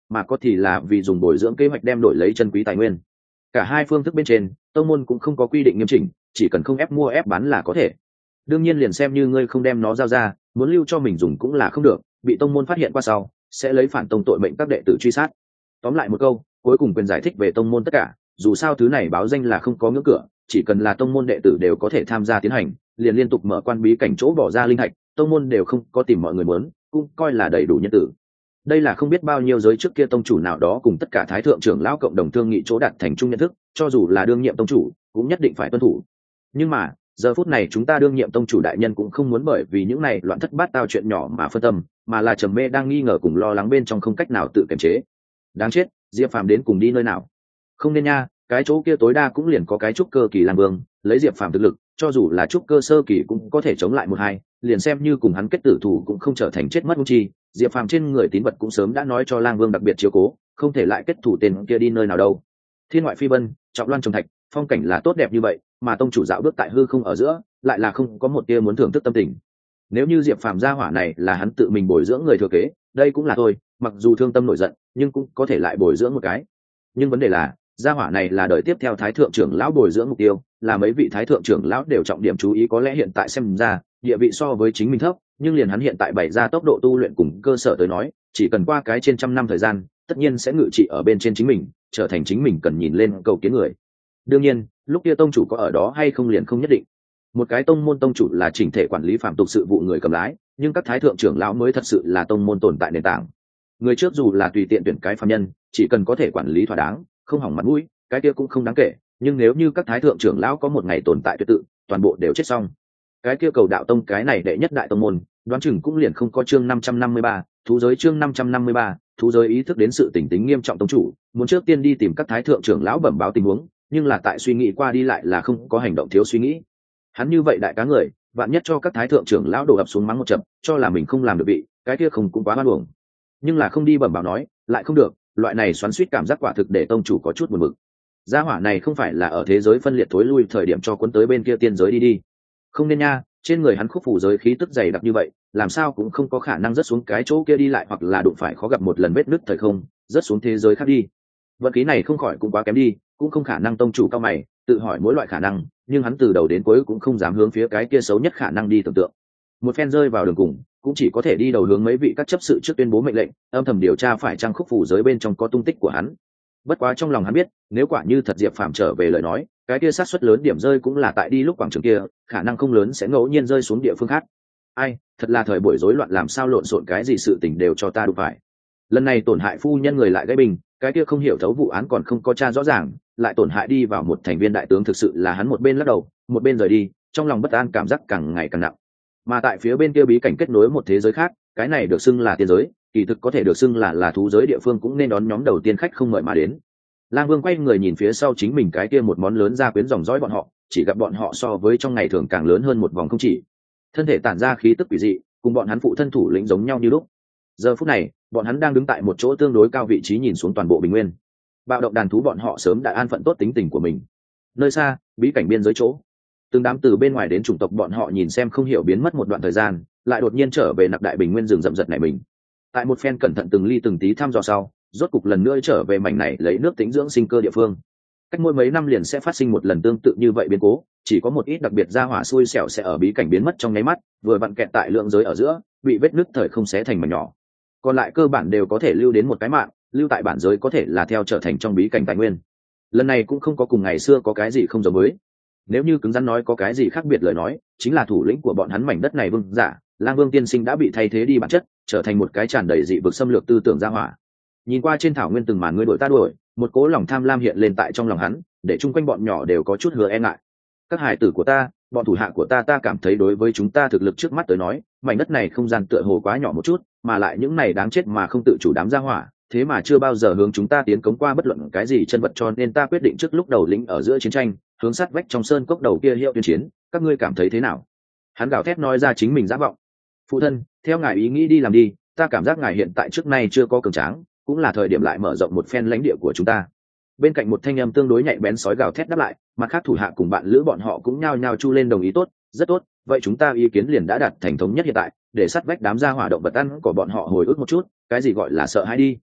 mà có thì là vì dùng bồi dưỡng kế hoạch đem đổi lấy chân quý tài nguyên. Cả hai phương thức bên trên tông môn cũng không có quy định nghiêm chỉnh, chỉ cần không ép mua ép bán là có thể. Đương nhiên liền xem như ngươi không đem nó giao ra, muốn lưu cho mình dùng cũng là không được, bị tông môn phát hiện qua sau sẽ lấy phản tông tội mệnh các đệ tử truy sát. Tóm lại một câu, cuối cùng quyền giải thích về tông môn tất cả, dù sao thứ này báo danh là không có ngưỡng cửa, chỉ cần là tông môn đệ tử đều có thể tham gia tiến hành, liền liên tục mở quan bí cảnh chỗ bỏ ra linh hạch, tông môn đều không có tìm mọi người muốn, cũng coi là đầy đủ nhân tử. Đây là không biết bao nhiêu giới trước kia tông chủ nào đó cùng tất cả thái thượng trưởng lão cộng đồng thương nghị chỗ đạt thành chung nhận thức, cho dù là đương nhiệm tông chủ cũng nhất định phải tuân thủ. Nhưng mà giờ phút này chúng ta đương nhiệm tông chủ đại nhân cũng không muốn bởi vì những này loạn thất bát tao chuyện nhỏ mà phân tâm, mà là trầm mê đang nghi ngờ cùng lo lắng bên trong không cách nào tự kiềm chế. Đáng chết, Diệp Phàm đến cùng đi nơi nào? Không nên nha, cái chỗ kia tối đa cũng liền có cái trúc cơ kỳ Lang Vương, lấy Diệp Phàm thực lực, cho dù là trúc cơ sơ kỳ cũng có thể chống lại một hai, liền xem như cùng hắn kết tử thủ cũng không trở thành chết mất chi. Diệp Phàm trên người tín vật cũng sớm đã nói cho Lang Vương đặc biệt chiếu cố, không thể lại kết thủ tên kia đi nơi nào đâu. Thiên ngoại phi vân, trọng loan trồng thạch, phong cảnh là tốt đẹp như vậy, mà tông chủ dạo bước tại hư không ở giữa, lại là không có một tia muốn thưởng thức tâm tình. Nếu như Diệp Phàm gia hỏa này là hắn tự mình bồi dưỡng người thừa kế, đây cũng là thôi, mặc dù thương tâm nổi giận, nhưng cũng có thể lại bồi dưỡng một cái. Nhưng vấn đề là, gia hỏa này là đời tiếp theo thái thượng trưởng lão bồi dưỡng mục tiêu, là mấy vị thái thượng trưởng lão đều trọng điểm chú ý, có lẽ hiện tại xem ra địa vị so với chính mình thấp, nhưng liền hắn hiện tại bày ra tốc độ tu luyện cùng cơ sở tới nói, chỉ cần qua cái trên trăm năm thời gian, tất nhiên sẽ ngự trị ở bên trên chính mình, trở thành chính mình cần nhìn lên cầu kiến người. Đương nhiên, lúc kia tông chủ có ở đó hay không liền không nhất định. Một cái tông môn tông chủ là chỉnh thể quản lý phạm tục sự vụ người cầm lái, nhưng các thái thượng trưởng lão mới thật sự là tông môn tồn tại nền tảng. Người trước dù là tùy tiện tuyển cái phàm nhân, chỉ cần có thể quản lý thỏa đáng, không hỏng mặt mũi, cái kia cũng không đáng kể, nhưng nếu như các thái thượng trưởng lão có một ngày tồn tại tuyệt tự, toàn bộ đều chết xong. Cái kia Cầu Đạo Tông cái này đệ nhất đại tông môn, đoán chừng cũng liền không có chương 553, thú giới chương 553, thú giới ý thức đến sự tình tính nghiêm trọng tông chủ, muốn trước tiên đi tìm các thái thượng trưởng lão bẩm báo tình huống, nhưng là tại suy nghĩ qua đi lại là không có hành động thiếu suy nghĩ. Hắn như vậy đại cá người, vạn nhất cho các thái thượng trưởng lão đổ ập xuống mắng một trận, cho là mình không làm được vị, cái kia không cũng quá hoan uổng. Nhưng là không đi bẩm báo nói, lại không được, loại này xoắn xuýt cảm giác quả thực để tông chủ có chút buồn bực. Gia hỏa này không phải là ở thế giới phân liệt thối lui thời điểm cho cuốn tới bên kia tiên giới đi. Không nên nha, trên người hắn khúc phủ giới khí tức dày đặc như vậy, làm sao cũng không có khả năng rớt xuống cái chỗ kia đi lại, hoặc là đụng phải khó gặp một lần vết nứt thời không, rớt xuống thế giới khác đi. Vận khí này không khỏi cũng quá kém đi, cũng không khả năng. Tông chủ cao mày, tự hỏi mỗi loại khả năng, nhưng hắn từ đầu đến cuối cũng không dám hướng phía cái kia xấu nhất khả năng đi tưởng tượng. Một phen rơi vào đường cùng, cũng chỉ có thể đi đầu hướng mấy vị các chấp sự trước tuyên bố mệnh lệnh, âm thầm điều tra phải chăng khúc phủ giới bên trong có tung tích của hắn. Bất quá trong lòng hắn biết, nếu quả như thật Diệp Phàm trở về lời nói, cái kia sát suất lớn điểm rơi cũng là tại đi lúc quảng trường kia, khả năng không lớn sẽ ngẫu nhiên rơi xuống địa phương khác. Ai, thật là thời buổi rối loạn, làm sao lộn xộn cái gì sự tình đều cho ta đụng phải. Lần này tổn hại phu nhân người lại gây bình, cái kia không hiểu thấu vụ án còn không có tra rõ ràng, lại tổn hại đi vào một thành viên đại tướng, thực sự là hắn một bên lắc đầu, một bên rời đi, trong lòng bất an cảm giác càng ngày càng nặng. Mà tại phía bên kia bí cảnh kết nối một thế giới khác, cái này được xưng là tiên giới, kỳ thực có thể được xưng là thú giới địa phương cũng nên đón nhóm đầu tiên khách không mời mà đến. Lang Vương quay người nhìn phía sau chính mình cái kia một món lớn gia quyến dòng dõi bọn họ, chỉ gặp bọn họ so với trong ngày thường càng lớn hơn một vòng không chỉ, thân thể tản ra khí tức quỷ dị, cùng bọn hắn phụ thân thủ lĩnh giống nhau như lúc. Giờ phút này, bọn hắn đang đứng tại một chỗ tương đối cao vị trí nhìn xuống toàn bộ bình nguyên. Bạo động đàn thú bọn họ sớm đã an phận tốt tính tình của mình. Nơi xa, bí cảnh biên giới chỗ, từng đám từ bên ngoài đến chủng tộc bọn họ nhìn xem không hiểu biến mất một đoạn thời gian, lại đột nhiên trở về nặc đại bình nguyên rừng rậm rật này mình. Tại một phen cẩn thận từng ly từng tí thăm dò sau, rốt cục lần nữa trở về mảnh này lấy nước tính dưỡng sinh cơ địa phương. Cách mỗi mấy năm liền sẽ phát sinh một lần tương tự như vậy biến cố, chỉ có một ít đặc biệt gia hỏa xui xẻo sẽ ở bí cảnh biến mất trong nháy mắt, vừa vặn kẹt tại lượng giới ở giữa, bị vết nứt thời không xé thành mảnh nhỏ. Còn lại cơ bản đều có thể lưu đến một cái mạng, lưu tại bản giới có thể là theo trở thành trong bí cảnh tài nguyên. Lần này cũng không có cùng ngày xưa có cái gì không giống với. Nếu như cứng rắn nói có cái gì khác biệt lời nói, chính là thủ lĩnh của bọn hắn mảnh đất này vương giả, Lang Vương tiên sinh đã bị thay thế đi bản chất, trở thành một cái tràn đầy dị vực xâm lược tư tưởng gia hỏa. Nhìn qua trên thảo nguyên từng màn ngươi đuổi ta đuổi, một cố lòng tham lam hiện lên tại trong lòng hắn, để chung quanh bọn nhỏ đều có chút hứa e ngại. Các hải tử của ta, bọn thủ hạ của ta cảm thấy đối với chúng ta thực lực trước mắt tới nói, mảnh đất này không gian tựa hồ quá nhỏ một chút, mà lại những này đáng chết mà không tự chủ đám gia hỏa, thế mà chưa bao giờ hướng chúng ta tiến cống qua bất luận cái gì chân vật, cho nên ta quyết định trước lúc đầu lĩnh ở giữa chiến tranh, hướng sát vách trong sơn cốc đầu kia hiệu tuyên chiến, các ngươi cảm thấy thế nào? Hắn gào thét nói ra chính mình dã vọng. Phụ thân, theo ngài ý nghĩ đi làm đi, ta cảm giác ngài hiện tại trước nay chưa có cường tráng, cũng là thời điểm lại mở rộng một phen lãnh địa của chúng ta. Bên cạnh một thanh âm tương đối nhạy bén sói gào thét đáp lại, mặt khác thủ hạ cùng bạn lữ bọn họ cũng nhao nhao chu lên đồng ý. Tốt, rất tốt, vậy chúng ta ý kiến liền đã đạt thành thống nhất hiện tại, để sát vách đám gia hỏa động vật ăn của bọn họ hồi ức một chút, cái gì gọi là sợ hãi đi.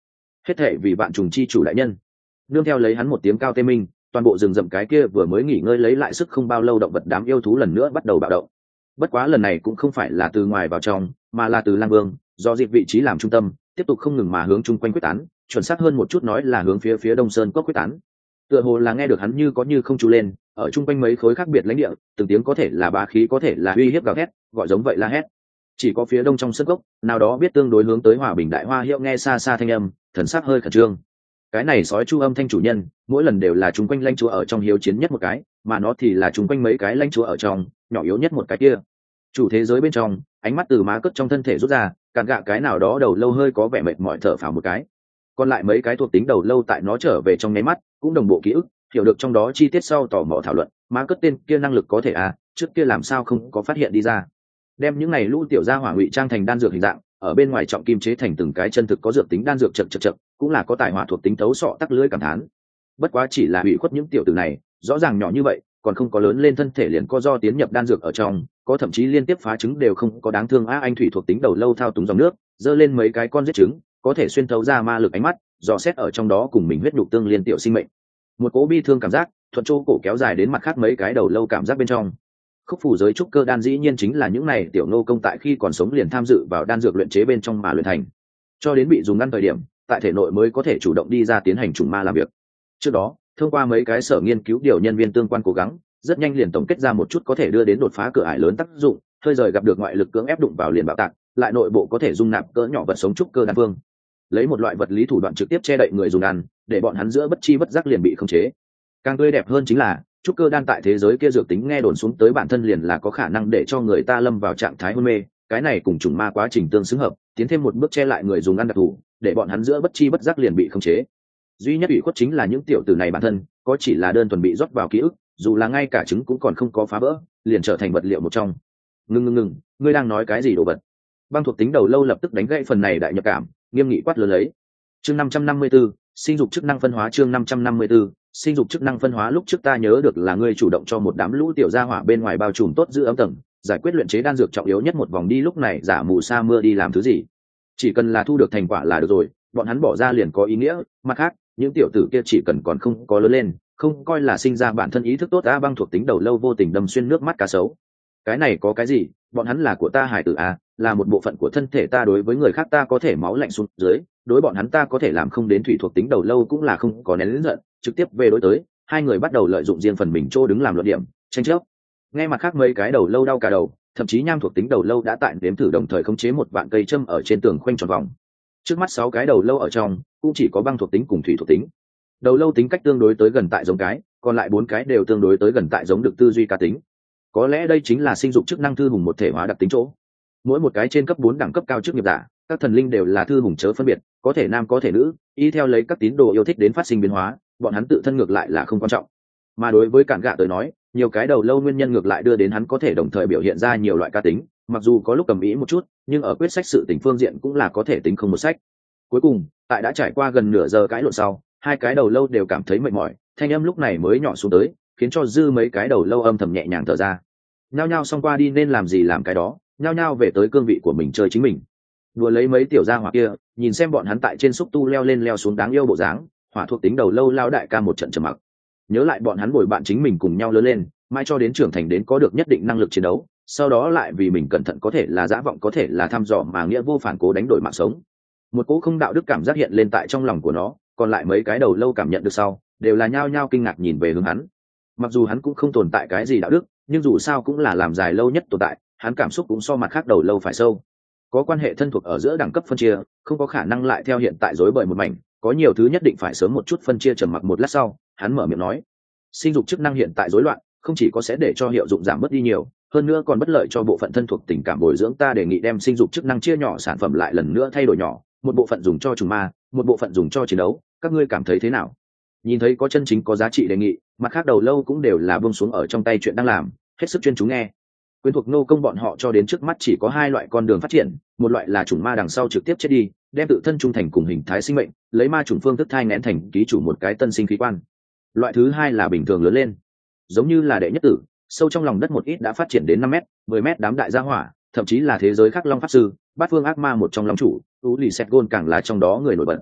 hết thệ vì vạn trùng chi chủ đại nhân. Nương theo lấy hắn một tiếng cao tê minh, toàn bộ rừng rậm cái kia vừa mới nghỉ ngơi lấy lại sức không bao lâu động vật đám yêu thú lần nữa bắt đầu bạo động. Bất quá lần này cũng không phải là từ ngoài vào trong, mà là từ lang vương do dịp vị trí làm trung tâm tiếp tục không ngừng mà hướng chung quanh quyết tán, chuẩn xác hơn một chút nói là hướng phía đông sơn cốc quyết tán. Tựa hồ là nghe được hắn như có như không chú lên, ở chung quanh mấy khối khác biệt lãnh địa, từng tiếng có thể là bá khí, có thể là uy hiếp gào thét, gọi giống vậy la hét. Chỉ có phía đông trong sơn cốc, nào đó biết tương đối hướng tới hòa bình đại hoa hiệu nghe xa xa thanh âm, thần sắc hơi khẩn trương. Cái này sói chu âm thanh chủ nhân, mỗi lần đều là chung quanh lãnh chúa ở trong hiếu chiến nhất một cái, mà nó thì là chung quanh mấy cái lãnh chúa ở trong nhỏ yếu nhất một cái kia. Chủ thế giới bên trong, ánh mắt từ má cất trong thân thể rút ra, cạn gạ cái nào đó đầu lâu hơi có vẻ mệt mỏi thở phào một cái. Còn lại mấy cái thuộc tính đầu lâu tại nó trở về trong nháy mắt cũng đồng bộ ký ức, hiểu được trong đó chi tiết sau tò mò thảo luận, má cất tên kia năng lực có thể à, trước kia làm sao không có phát hiện đi ra. Đem những này lũ tiểu gia hỏa ngụy trang thành đan dược hình dạng, ở bên ngoài trọng kim chế thành từng cái chân thực có dược tính đan dược chật, cũng là có tài hỏa thuộc tính tấu sọ tắc lưỡi cảm thán. Bất quá chỉ là hủy khuất những tiểu tử này, rõ ràng nhỏ như vậy, còn không có lớn lên thân thể liền có do tiến nhập đan dược ở trong, có thậm chí liên tiếp phá trứng đều không có đáng thương. Anh thủy thuộc tính đầu lâu thao túng dòng nước, dơ lên mấy cái con giết trứng, có thể xuyên thấu ra ma lực ánh mắt, dò xét ở trong đó cùng mình huyết nhục tương liên tiểu sinh mệnh. Một cố bi thương cảm giác thuận chỗ cổ kéo dài đến mặt khác mấy cái đầu lâu cảm giác bên trong. Khúc phủ giới trúc cơ đan dĩ nhiên chính là những này tiểu nô công tại khi còn sống liền tham dự vào đan dược luyện chế bên trong mà luyện thành, cho đến bị dùng ngăn thời điểm tại thể nội mới có thể chủ động đi ra tiến hành trùng ma làm việc. Trước đó thông qua mấy cái sở nghiên cứu điều nhân viên tương quan cố gắng, rất nhanh liền tổng kết ra một chút có thể đưa đến đột phá cửa ải lớn tác dụng, hơi rời gặp được ngoại lực cưỡng ép đụng vào liền bạo tạc, lại nội bộ có thể dung nạp cỡ nhỏ vật sống trúc cơ đan phương, lấy một loại vật lý thủ đoạn trực tiếp che đậy người dùng ăn, để bọn hắn giữa bất chi bất giác liền bị khống chế. Càng tươi đẹp hơn chính là trúc cơ đan tại thế giới kia dược tính nghe đồn xuống tới bản thân liền là có khả năng để cho người ta lâm vào trạng thái hôn mê, cái này cùng trùng ma quá trình tương xứng hợp, tiến thêm một bước che lại người dùng ăn đặc thù, để bọn hắn giữa bất chi bất giác liền bị khống chế. Duy nhất ủy khuất chính là những tiểu tử này bản thân có chỉ là đơn thuần bị rót vào ký ức, dù là ngay cả trứng cũng còn không có phá vỡ, liền trở thành vật liệu một trong. Ngưng, ngươi đang nói cái gì đồ vật? Băng thuộc tính đầu lâu lập tức đánh gãy phần này đại nhập cảm, nghiêm nghị quát lớn lấy. Chương 554, sinh dục chức năng phân hóa. Chương 554, sinh dục chức năng phân hóa. Lúc trước ta nhớ được là ngươi chủ động cho một đám lũ tiểu gia hỏa bên ngoài bao trùm tốt giữ ấm tầng, giải quyết luyện chế đan dược trọng yếu nhất một vòng đi, lúc này giả mù sa mưa đi làm thứ gì? Chỉ cần là thu được thành quả là được rồi, bọn hắn bỏ ra liền có ý nghĩa. Mặt khác, những tiểu tử kia chỉ cần còn không có lớn lên, không coi là sinh ra bản thân ý thức tốt. Băng thuộc tính đầu lâu vô tình đâm xuyên nước mắt cá sấu. Cái này có cái gì, bọn hắn là của ta hải tử à, là một bộ phận của thân thể ta, đối với người khác ta có thể máu lạnh xuống dưới, đối bọn hắn ta có thể làm không đến. Thủy thuộc tính đầu lâu cũng là không có nén lớn giận, trực tiếp về đối tới, hai người bắt đầu lợi dụng riêng phần mình chỗ đứng làm luận điểm tranh chấp. Nghe mặt khác mấy cái đầu lâu đau cả đầu, thậm chí nham thuộc tính đầu lâu đã tại đếm thử đồng thời khống chế một vạn cây châm ở trên tường khoanh tròn vòng. Trước mắt 6 cái đầu lâu ở trong cũng chỉ có băng thuộc tính cùng thủy thuộc tính đầu lâu tính cách tương đối tới gần tại giống cái, còn lại 4 cái đều tương đối tới gần tại giống được tư duy cá tính. Có lẽ đây chính là sinh dục chức năng thư hùng một thể hóa đặc tính chỗ. Mỗi một cái trên cấp 4 đẳng cấp cao chức nghiệp giả, các thần linh đều là thư hùng chớ phân biệt, có thể nam có thể nữ, y theo lấy các tín đồ yêu thích đến phát sinh biến hóa, bọn hắn tự thân ngược lại là không quan trọng. Mà đối với Cản Gạ tới nói, nhiều cái đầu lâu nguyên nhân ngược lại đưa đến hắn có thể đồng thời biểu hiện ra nhiều loại cá tính, mặc dù có lúc cầm ý một chút, nhưng ở quyết sách sự tình phương diện cũng là có thể tính không một sách. Cuối cùng, tại đã trải qua gần nửa giờ cãi lộn sau, hai cái đầu lâu đều cảm thấy mệt mỏi, thanh âm lúc này mới nhỏ xuống tới, khiến cho dư mấy cái đầu lâu âm thầm nhẹ nhàng thở ra. Nhao nhao xong qua đi nên làm gì làm cái đó, nhao nhao về tới cương vị của mình chơi chính mình. Đùa lấy mấy tiểu gia hỏa kia, nhìn xem bọn hắn tại trên xúc tu leo lên leo xuống đáng yêu bộ dáng, hỏa thuộc tính đầu lâu lao đại ca một trận trầm mặc. Nhớ lại bọn hắn bồi bạn chính mình cùng nhau lớn lên, mai cho đến trưởng thành đến có được nhất định năng lực chiến đấu, sau đó lại vì mình cẩn thận có thể là dã vọng có thể là thăm dò mà nghĩa vô phản cố đánh đổi mạng sống. Một cỗ không đạo đức cảm giác hiện lên tại trong lòng của nó, còn lại mấy cái đầu lâu cảm nhận được sau, đều là nhao nhao kinh ngạc nhìn về hướng hắn. Mặc dù hắn cũng không tồn tại cái gì đạo đức, nhưng dù sao cũng là làm dài lâu nhất tồn tại, hắn cảm xúc cũng so mặt khác đầu lâu phải sâu. Có quan hệ thân thuộc ở giữa đẳng cấp phân chia, không có khả năng lại theo hiện tại rối bời một mảnh, có nhiều thứ nhất định phải sớm một chút phân chia. Trầm mặc một lát sau, hắn mở miệng nói: sinh dục chức năng hiện tại rối loạn, không chỉ có sẽ để cho hiệu dụng giảm mất đi nhiều, hơn nữa còn bất lợi cho bộ phận thân thuộc tình cảm bồi dưỡng. Ta đề nghị đem sinh dục chức năng chia nhỏ sản phẩm lại lần nữa thay đổi nhỏ, một bộ phận dùng cho trùng ma, một bộ phận dùng cho chiến đấu, các ngươi cảm thấy thế nào? Nhìn thấy có chân chính có giá trị đề nghị, mặt khác đầu lâu cũng đều là buông xuống ở trong tay chuyện đang làm, hết sức chuyên chú nghe. Quyền thuộc nô công bọn họ cho đến trước mắt chỉ có 2 loại con đường phát triển, một loại là chủng ma đằng sau trực tiếp chết đi, đem tự thân trung thành cùng hình thái sinh mệnh, lấy ma chủng phương thức thai nghén thành ký chủ một cái tân sinh khí quan. Loại thứ 2 là bình thường lớn lên, giống như là đệ nhất tử, sâu trong lòng đất một ít đã phát triển đến 5 m, 10 m đám đại gia hỏa, thậm chí là thế giới khác long pháp sư, bát phương ác ma một trong long chủ, Ú Lì Sẹt Gôn càng là trong đó người nổi bật.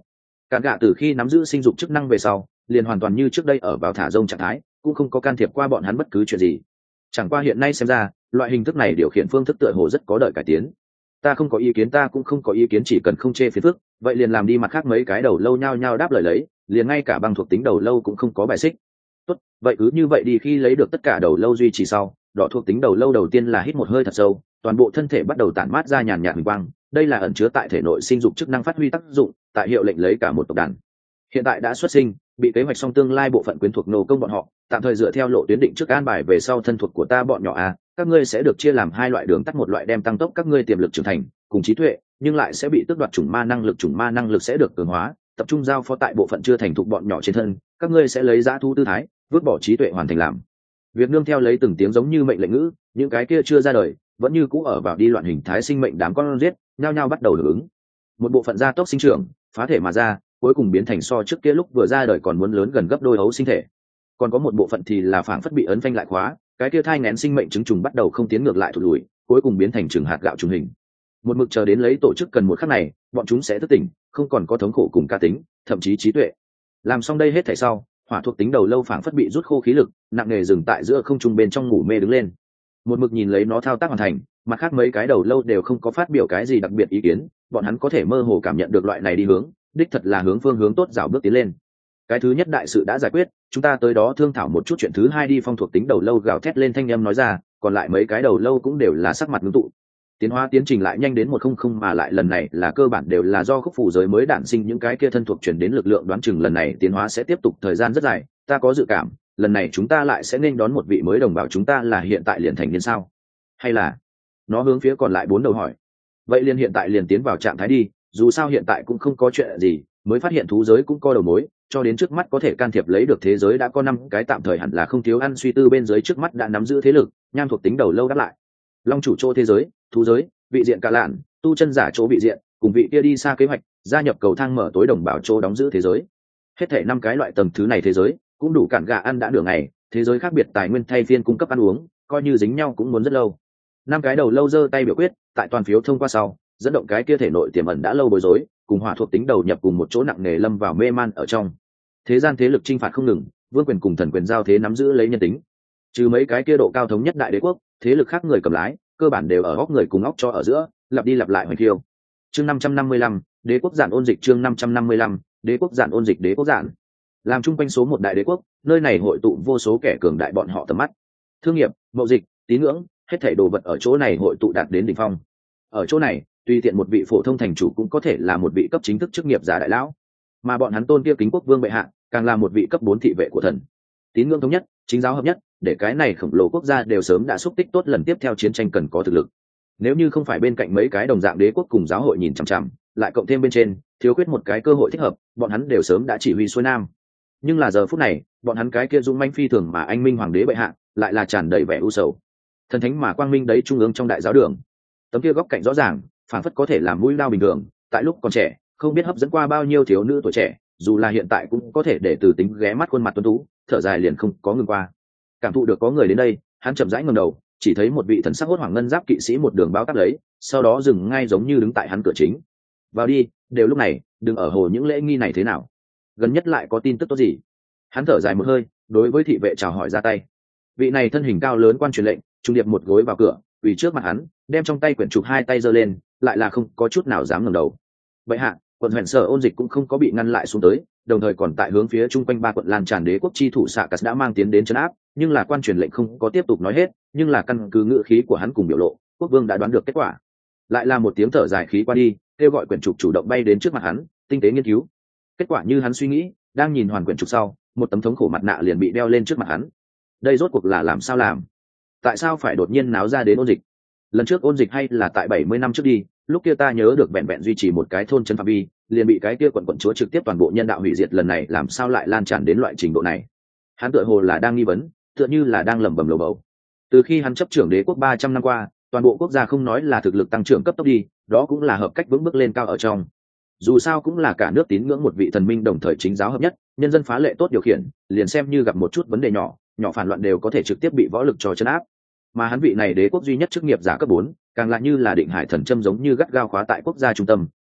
Cản gạ từ khi nắm giữ sinh dục chức năng về sau liền hoàn toàn như trước đây ở vào thả rông trạng thái, cũng không có can thiệp qua bọn hắn bất cứ chuyện gì. Chẳng qua hiện nay xem ra loại hình thức này điều khiển phương thức tựa hồ rất có đợi cải tiến. Ta không có ý kiến, ta cũng không có ý kiến, chỉ cần không chê phiền phức vậy liền làm đi. Mặt khác mấy cái đầu lâu nhao nhao đáp lời lấy, liền ngay cả băng thuộc tính đầu lâu cũng không có bài xích. Tốt, vậy cứ như vậy đi. Khi lấy được tất cả đầu lâu duy trì sau, đỏ thuộc tính đầu lâu đầu tiên là hít một hơi thật sâu, toàn bộ thân thể bắt đầu tản mát ra nhàn nhạt huỳnh quang. Đây là ẩn chứa tại thể nội sinh dục chức năng phát huy tác dụng, tại hiệu lệnh lấy cả một tộc đàn. Hiện tại đã xuất sinh, bị kế hoạch xong tương lai bộ phận quyến thuộc nô công bọn họ, tạm thời dựa theo lộ tuyến định trước an bài về sau thân thuộc của ta bọn nhỏ à, các ngươi sẽ được chia làm hai loại đường tắt, một loại đem tăng tốc các ngươi tiềm lực trưởng thành cùng trí tuệ, nhưng lại sẽ bị tước đoạt chủng ma năng lực sẽ được cường hóa, tập trung giao phó tại bộ phận chưa thành thục bọn nhỏ trên thân. Các ngươi sẽ lấy dã thú tư thái, vứt bỏ trí tuệ hoàn thành làm việc nương theo lấy từng tiếng giống như mệnh lệnh ngữ. Những cái kia chưa ra đời vẫn như cũ ở vào đi loạn hình thái sinh mệnh đám con giết nhao nhao bắt đầu hưởng ứng. Một bộ phận gia tốc sinh trưởng, phá thể mà ra, cuối cùng biến thành so trước kia lúc vừa ra đời còn muốn lớn gần gấp đôi ấu sinh thể. Còn có một bộ phận thì là phảng phất bị ấn phanh lại khóa, cái kia thai nghén sinh mệnh trứng trùng bắt đầu không tiến ngược lại thụt lùi, cuối cùng biến thành trứng hạt gạo trùng hình. Một mực chờ đến lấy tổ chức cần một khắc này, bọn chúng sẽ thức tỉnh, không còn có thống khổ cùng cá tính, thậm chí trí tuệ. Làm xong đây hết thảy sau, hỏa thuộc tính đầu lâu phảng phất bị rút khô khí lực, nặng nề dừng tại giữa không trung bên trong ngủ mê đứng lên. Một mực nhìn lấy nó thao tác hoàn thành, mặt khác mấy cái đầu lâu đều không có phát biểu cái gì đặc biệt ý kiến, bọn hắn có thể mơ hồ cảm nhận được loại này đi hướng, đích thật là hướng phương hướng tốt, rào bước tiến lên. Cái thứ nhất đại sự đã giải quyết, chúng ta tới đó thương thảo một chút chuyện thứ hai đi. Phong thuộc tính đầu lâu gào thét lên, thanh âm nói ra, còn lại mấy cái đầu lâu cũng đều là sắc mặt ngưng tụ. Tiến hóa tiến trình lại nhanh đến 100, mà lại lần này là cơ bản đều là do khúc phù giới mới đản sinh những cái kia thân thuộc chuyển đến lực lượng, đoán chừng lần này tiến hóa sẽ tiếp tục thời gian rất dài. Ta có dự cảm lần này chúng ta lại sẽ nên đón một vị mới đồng bào. Chúng ta là hiện tại liền thành niên sao, hay là? Nó hướng phía còn lại 4 đầu hỏi. Vậy liền hiện tại liền tiến vào trạng thái đi, dù sao hiện tại cũng không có chuyện gì, mới phát hiện thú giới cũng có đầu mối, cho đến trước mắt có thể can thiệp lấy được thế giới đã có 5 cái, tạm thời hẳn là không thiếu ăn. Suy tư bên dưới trước mắt đã nắm giữ thế lực. Nham thuộc tính đầu lâu đáp lại, long chủ chỗ thế giới, thú giới, vị diện cả lạn, tu chân giả chỗ vị diện, cùng vị kia đi xa kế hoạch, gia nhập cầu thang mở tối đồng bào chỗ đóng giữ thế giới. Hết thể 5 cái loại tầng thứ này thế giới cũng đủ cản gà ăn đã nửa ngày. Thế giới khác biệt tài nguyên thay phiên cung cấp ăn uống, coi như dính nhau cũng muốn rất lâu. 5 cái đầu lâu giơ tay biểu quyết, tại toàn phiếu thông qua sau, dẫn động cái kia thể nội tiềm ẩn đã lâu bối rối cùng hỏa thuộc tính đầu nhập cùng một chỗ, nặng nề lâm vào mê man ở trong. Thế gian thế lực chinh phạt không ngừng, vương quyền cùng thần quyền giao thế nắm giữ lấy nhân tính. Trừ mấy cái kia độ cao thống nhất đại đế quốc, thế lực khác người cầm lái cơ bản đều ở góc người cùng óc cho ở giữa, lặp đi lặp lại hoành thiêu. Chương 555, đế quốc giản ôn dịch. Chương 555, đế quốc giản ôn dịch. Đế quốc giản làm chung quanh số 1 đại đế quốc, nơi này hội tụ vô số kẻ cường đại, bọn họ tầm mắt, thương nghiệp, mậu dịch, tín ngưỡng, hết thảy đồ vật ở chỗ này hội tụ đạt đến đỉnh phong. Ở chỗ này, tùy tiện một vị phổ thông thành chủ cũng có thể là một vị cấp chính thức chức nghiệp giả đại lão, mà bọn hắn tôn kia kính quốc vương bệ hạ càng là một vị cấp 4 thị vệ của thần. Tín ngưỡng thống nhất, chính giáo hợp nhất, để cái này khổng lồ quốc gia đều sớm đã xúc tích tốt lần tiếp theo chiến tranh cần có thực lực. Nếu như không phải bên cạnh mấy cái đồng dạng đế quốc cùng giáo hội nhìn chằm chằm, lại cộng thêm bên trên thiếu khuyết một cái cơ hội thích hợp, bọn hắn đều sớm đã chỉ huy xuôi nam. Nhưng là giờ phút này, bọn hắn cái kia dũng manh phi thường mà anh minh hoàng đế bệ hạ lại là tràn đầy vẻ u sầu. Thần thánh mà quang minh đấy trung ương trong đại giáo đường, tấm kia góc cạnh rõ ràng, phản phất có thể làm mũi đao bình thường, tại lúc còn trẻ không biết hấp dẫn qua bao nhiêu thiếu nữ tuổi trẻ, dù là hiện tại cũng có thể để từ tính ghé mắt khuôn mặt tuấn tú, thở dài liền không có ngừng qua. Cảm thụ được có người đến đây, hắn chậm rãi ngẩng đầu, chỉ thấy một vị thần sắc hốt hoảng ngân giáp kỵ sĩ một đường báo táp lấy, sau đó dừng ngay giống như đứng tại hắn cửa chính. Vào đi, đều lúc này, đừng ở hồ những lễ nghi này thế nào? Gần nhất lại có tin tức tốt gì? Hắn thở dài một hơi, đối với thị vệ chào hỏi ra tay. Vị này thân hình cao lớn quan truyền lệnh, trung điệp một gối vào cửa, quỳ trước mặt hắn, đem trong tay quyển trục hai tay giơ lên, lại là không có chút nào dám ngẩng đầu. Vậy hạ, quận huyện sở ôn dịch cũng không có bị ngăn lại xuống tới, đồng thời còn tại hướng phía chung quanh 3 quận lan tràn đế quốc chi thủ xạ cắt đã mang tiến đến trấn áp, nhưng là quan truyền lệnh không có tiếp tục nói hết, nhưng là căn cứ ngữ khí của hắn cùng biểu lộ, quốc vương đã đoán được kết quả. Lại là một tiếng thở dài khí qua đi, kêu gọi quyển trục chủ động bay đến trước mặt hắn, tinh tế nghiên cứu. Kết quả như hắn suy nghĩ, đang nhìn hoàn quyển trục sau, một tấm thống khổ mặt nạ liền bị đeo lên trước mặt hắn. Đây rốt cuộc là làm sao làm? Tại sao phải đột nhiên náo ra đến ôn dịch? Lần trước ôn dịch hay là tại 70 năm trước đi, lúc kia ta nhớ được vẹn vẹn duy trì một cái thôn trấn phạm vi, liền bị cái kia quận chúa trực tiếp toàn bộ nhân đạo hủy diệt, lần này làm sao lại lan tràn đến loại trình độ này? Hắn tựa hồ là đang nghi vấn, tựa như là đang lẩm bẩm lầu bầu. Từ khi hắn chấp trưởng đế quốc 300 năm qua, toàn bộ quốc gia không nói là thực lực tăng trưởng cấp tốc đi, đó cũng là hợp cách vững bước lên cao ở trong. Dù sao cũng là cả nước tín ngưỡng một vị thần minh đồng thời chính giáo hợp nhất, nhân dân phá lệ tốt điều khiển, liền xem như gặp một chút vấn đề nhỏ phản loạn đều có thể trực tiếp bị võ lực cho trấn áp. Mà hắn vị này đế quốc duy nhất chức nghiệp giả cấp 4, càng lại như là định hải thần châm giống như gắt gao khóa tại quốc gia trung tâm,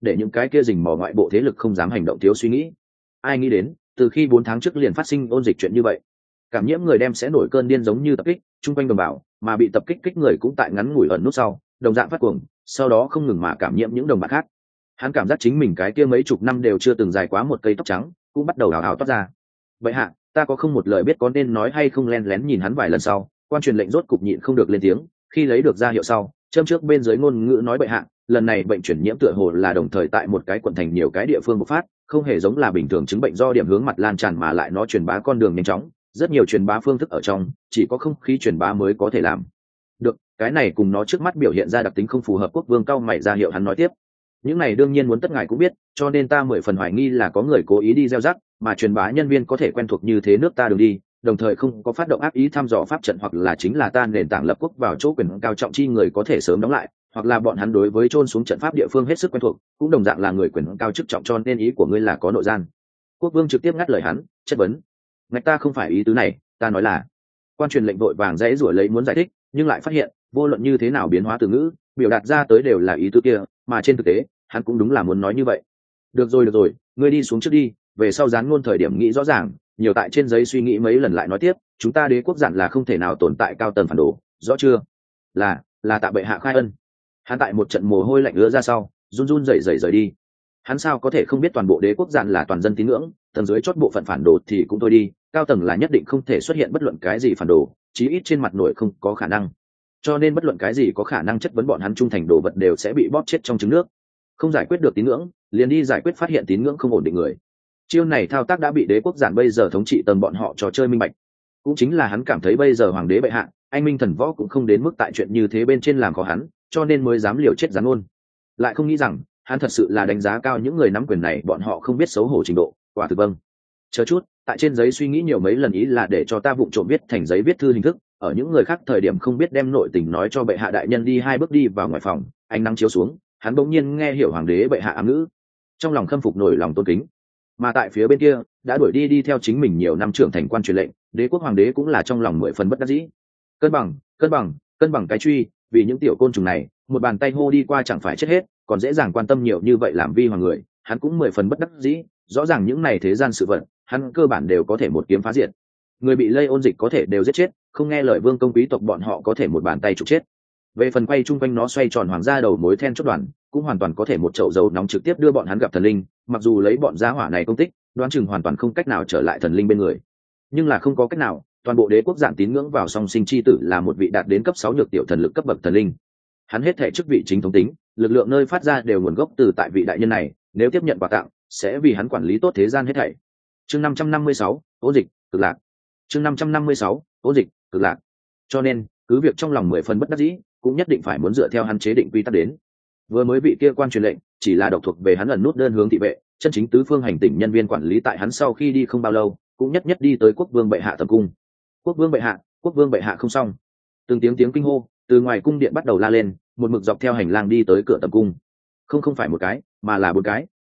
để những cái kia rình mò ngoại bộ thế lực không dám hành động thiếu suy nghĩ. Ai nghĩ đến từ khi 4 tháng trước liền phát sinh ôn dịch chuyện như vậy, cảm nhiễm người đem sẽ nổi cơn điên giống như tập kích chung quanh đồng bào, mà bị tập kích người cũng tại ngắn ngủi ẩn nút sau đồng dạng phát cuồng, sau đó không ngừng mà cảm nhiễm những đồng bạn khác. Hắn cảm giác chính mình cái kia mấy chục năm đều chưa từng dài quá một cây tóc trắng cũng bắt đầu ảo ảo toát ra. Vậy hạ, ta có không một lời biết có nên nói hay không. Len lén nhìn hắn vài lần sau, quan truyền lệnh rốt cục nhịn không được lên tiếng. Khi lấy được ra hiệu sau, châm trước bên dưới ngôn ngữ nói: bệ hạ, lần này bệnh chuyển nhiễm tựa hồ là đồng thời tại một cái quận thành nhiều cái địa phương bộc phát, không hề giống là bình thường chứng bệnh do điểm hướng mặt lan tràn, mà lại nó truyền bá con đường nhanh chóng, rất nhiều truyền bá phương thức ở trong, chỉ có không khí truyền bá mới có thể làm được. Cái này cùng nó trước mắt biểu hiện ra đặc tính không phù hợp. Quốc vương cao mày ra hiệu hắn nói tiếp: những này đương nhiên muốn tất ngài cũng biết, cho nên ta 10 phần hoài nghi là có người cố ý đi gieo rắc, mà truyền bá nhân viên có thể quen thuộc như thế nước ta đường đi, đồng thời không có phát động ác ý thăm dò pháp trận, hoặc là chính là ta nền tảng lập quốc vào chỗ quyền cao trọng chi người có thể sớm đóng lại, hoặc là bọn hắn đối với chôn xuống trận pháp địa phương hết sức quen thuộc, cũng đồng dạng là người quyền cao chức trọng, cho nên ý của ngươi là có nội gian. Quốc vương trực tiếp ngắt lời hắn, chất vấn: ngạch, ta không phải ý tứ này, ta nói là. Quan truyền lệnh vội vàng dãy rủa lấy muốn giải thích, nhưng lại phát hiện vô luận như thế nào biến hóa từ ngữ biểu đạt ra tới đều là ý tứ kia, mà trên thực tế hắn cũng đúng là muốn nói như vậy. Được rồi, ngươi đi xuống trước đi, về sau dán ngôn thời điểm nghĩ rõ ràng, nhiều tại trên giấy suy nghĩ mấy lần lại nói tiếp. Chúng ta đế quốc giản là không thể nào tồn tại cao tầng phản đồ, rõ chưa? Là tạ bệ hạ khai ân. Hắn tại một trận mồ hôi lạnh ứa ra sau, run run rẩy đi. Hắn sao có thể không biết toàn bộ đế quốc giản là toàn dân tín ngưỡng, tầng dưới chót bộ phận phản đồ thì cũng thôi đi, cao tầng là nhất định không thể xuất hiện bất luận cái gì phản đồ, chí ít trên mặt nội không có khả năng. Cho nên bất luận cái gì có khả năng chất vấn bọn hắn trung thành đồ vật đều sẽ bị bóp chết trong trứng nước. Không giải quyết được tín ngưỡng, liền đi giải quyết phát hiện tín ngưỡng không ổn định người. Chiêu này thao tác đã bị đế quốc giản bây giờ thống trị tầng bọn họ trò chơi minh bạch. Cũng chính là hắn cảm thấy bây giờ hoàng đế bệ hạ, anh minh thần võ cũng không đến mức tại chuyện như thế bên trên làm khó hắn, cho nên mới dám liều chết gián ôn. Lại không nghĩ rằng hắn thật sự là đánh giá cao những người nắm quyền này, bọn họ không biết xấu hổ trình độ. Quả thực vâng. Chờ chút, tại trên giấy suy nghĩ nhiều mấy lần, ý là để cho ta vụng trộm viết thành giấy viết thư hình thức, ở những người khác thời điểm không biết đem nội tình nói cho bệ hạ. Đại nhân đi 2 bước đi vào ngoài phòng, ánh nắng chiếu xuống, hắn bỗng nhiên nghe hiểu hoàng đế bệ hạ ám ngữ, trong lòng khâm phục nổi lòng tôn kính. Mà tại phía bên kia đã đuổi đi theo chính mình nhiều năm trưởng thành quan truyền lệnh, đế quốc hoàng đế cũng là trong lòng 10 phần bất đắc dĩ. Cân bằng cái truy, vì những tiểu côn trùng này một bàn tay hô đi qua chẳng phải chết hết, còn dễ dàng quan tâm nhiều như vậy làm vi hoàng người. Hắn cũng 10 phần bất đắc dĩ, rõ ràng những này thế gian sự vật hắn cơ bản đều có thể một kiếm phá diệt. Người bị lây ôn dịch có thể đều giết chết, không nghe lời vương công quý tộc bọn họ có thể một bàn tay trục chết. Về phần quay chung quanh nó xoay tròn hoàng gia đầu mối then chốt đoàn, cũng hoàn toàn có thể một chậu dầu nóng trực tiếp đưa bọn hắn gặp thần linh. Mặc dù lấy bọn gia hỏa này công tích, đoán chừng hoàn toàn không cách nào trở lại thần linh bên người, nhưng là không có cách nào, toàn bộ đế quốc giản tín ngưỡng vào song sinh chi tử là một vị đạt đến cấp 6 nhược tiểu thần lực cấp bậc thần linh. Hắn hết thể chức vị chính thống tính, lực lượng nơi phát ra đều nguồn gốc từ tại vị đại nhân này, nếu tiếp nhận quà tặng sẽ vì hắn quản lý tốt thế gian hết thảy. Chương 556, ôn dịch cực lạc. Chương 556, ôn dịch cực lạc. Cho nên cứ việc trong lòng 10 phần bất đắc dĩ, cũng nhất định phải muốn dựa theo hắn chế định quy tắc đến. Vừa mới vị kia quan truyền lệnh chỉ là độc thuộc về hắn ẩn nút đơn hướng thị vệ, chân chính tứ phương hành tỉnh nhân viên quản lý tại hắn sau khi đi không bao lâu cũng nhất đi tới quốc vương bệ hạ tầm cung. Quốc vương bệ hạ không xong. Từng tiếng kinh hô từ ngoài cung điện bắt đầu la lên, một mực dọc theo hành lang đi tới cửa tầm cung. Không phải một cái, mà là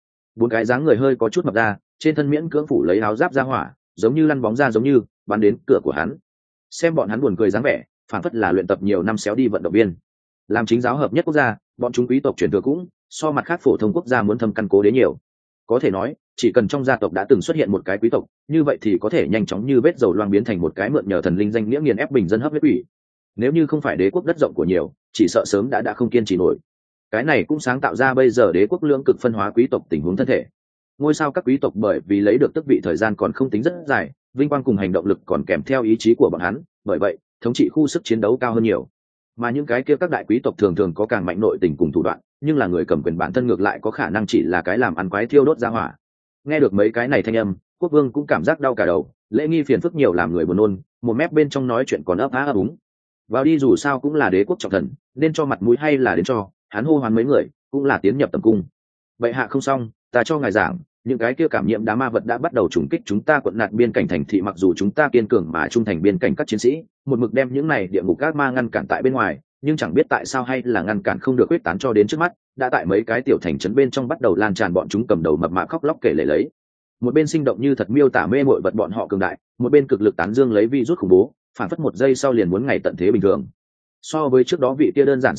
4 cái dáng người hơi có chút mập ra, trên thân miễn cưỡng phủ lấy áo giáp ra hỏa, giống như lăn bóng ra giống như bắn đến cửa của hắn. Xem bọn hắn buồn cười dáng vẻ, phản phất là luyện tập nhiều năm xéo đi vận động viên. Làm chính giáo hợp nhất quốc gia, bọn chúng quý tộc truyền thừa cũng so mặt khác phổ thông quốc gia muốn thâm căn cố đế nhiều. Có thể nói chỉ cần trong gia tộc đã từng xuất hiện một cái quý tộc, như vậy thì có thể nhanh chóng như vết dầu loang biến thành một cái mượn nhờ thần linh danh nghĩa nghiền ép bình dân hấp huyết quỷ. Nếu như không phải đế quốc đất rộng của nhiều, chỉ sợ sớm đã không kiên trì nổi. Cái này cũng sáng tạo ra bây giờ đế quốc lưỡng cực phân hóa quý tộc tình huống thân thể. Ngôi sao các quý tộc bởi vì lấy được tước vị thời gian còn không tính rất dài, vinh quang cùng hành động lực còn kèm theo ý chí của bọn hắn, bởi vậy thống trị khu sức chiến đấu cao hơn nhiều. Mà những cái kia các đại quý tộc thường thường có càng mạnh nội tình cùng thủ đoạn, nhưng là người cầm quyền bản thân ngược lại có khả năng chỉ là cái làm ăn quái thiêu đốt ra hỏa. Nghe được mấy cái này thanh âm, quốc vương cũng cảm giác đau cả đầu, lễ nghi phiền phức nhiều làm người buồn nôn, một mép bên trong nói chuyện còn ấp á ấp úng. Vào đi, dù sao cũng là đế quốc trọng thần, nên cho mặt mũi hay là đến cho. Hắn hô hoán mấy người cũng là tiến nhập tầm cung. Bệ hạ không xong, ta cho ngài giảng, những cái kia cảm nhiễm đá ma vật đã bắt đầu trùng kích chúng ta quận nạt biên cảnh thành thị, mặc dù chúng ta kiên cường mà trung thành biên cảnh các chiến sĩ một mực đem những này địa ngục ác ma ngăn cản tại bên ngoài, nhưng chẳng biết tại sao hay là ngăn cản không được quyết tán cho đến trước mắt, đã tại mấy cái tiểu thành trấn bên trong bắt đầu lan tràn. Bọn chúng cầm đầu mập mạp khóc lóc kể lể lấy, một bên sinh động như thật miêu tả mê mội vật bọn họ cường đại, một bên cực lực tán dương lấy virus khủng bố, phản phất một giây sau liền muốn ngày tận thế bình thường. So với trước đó vị kia đơn giản sáng tỏ,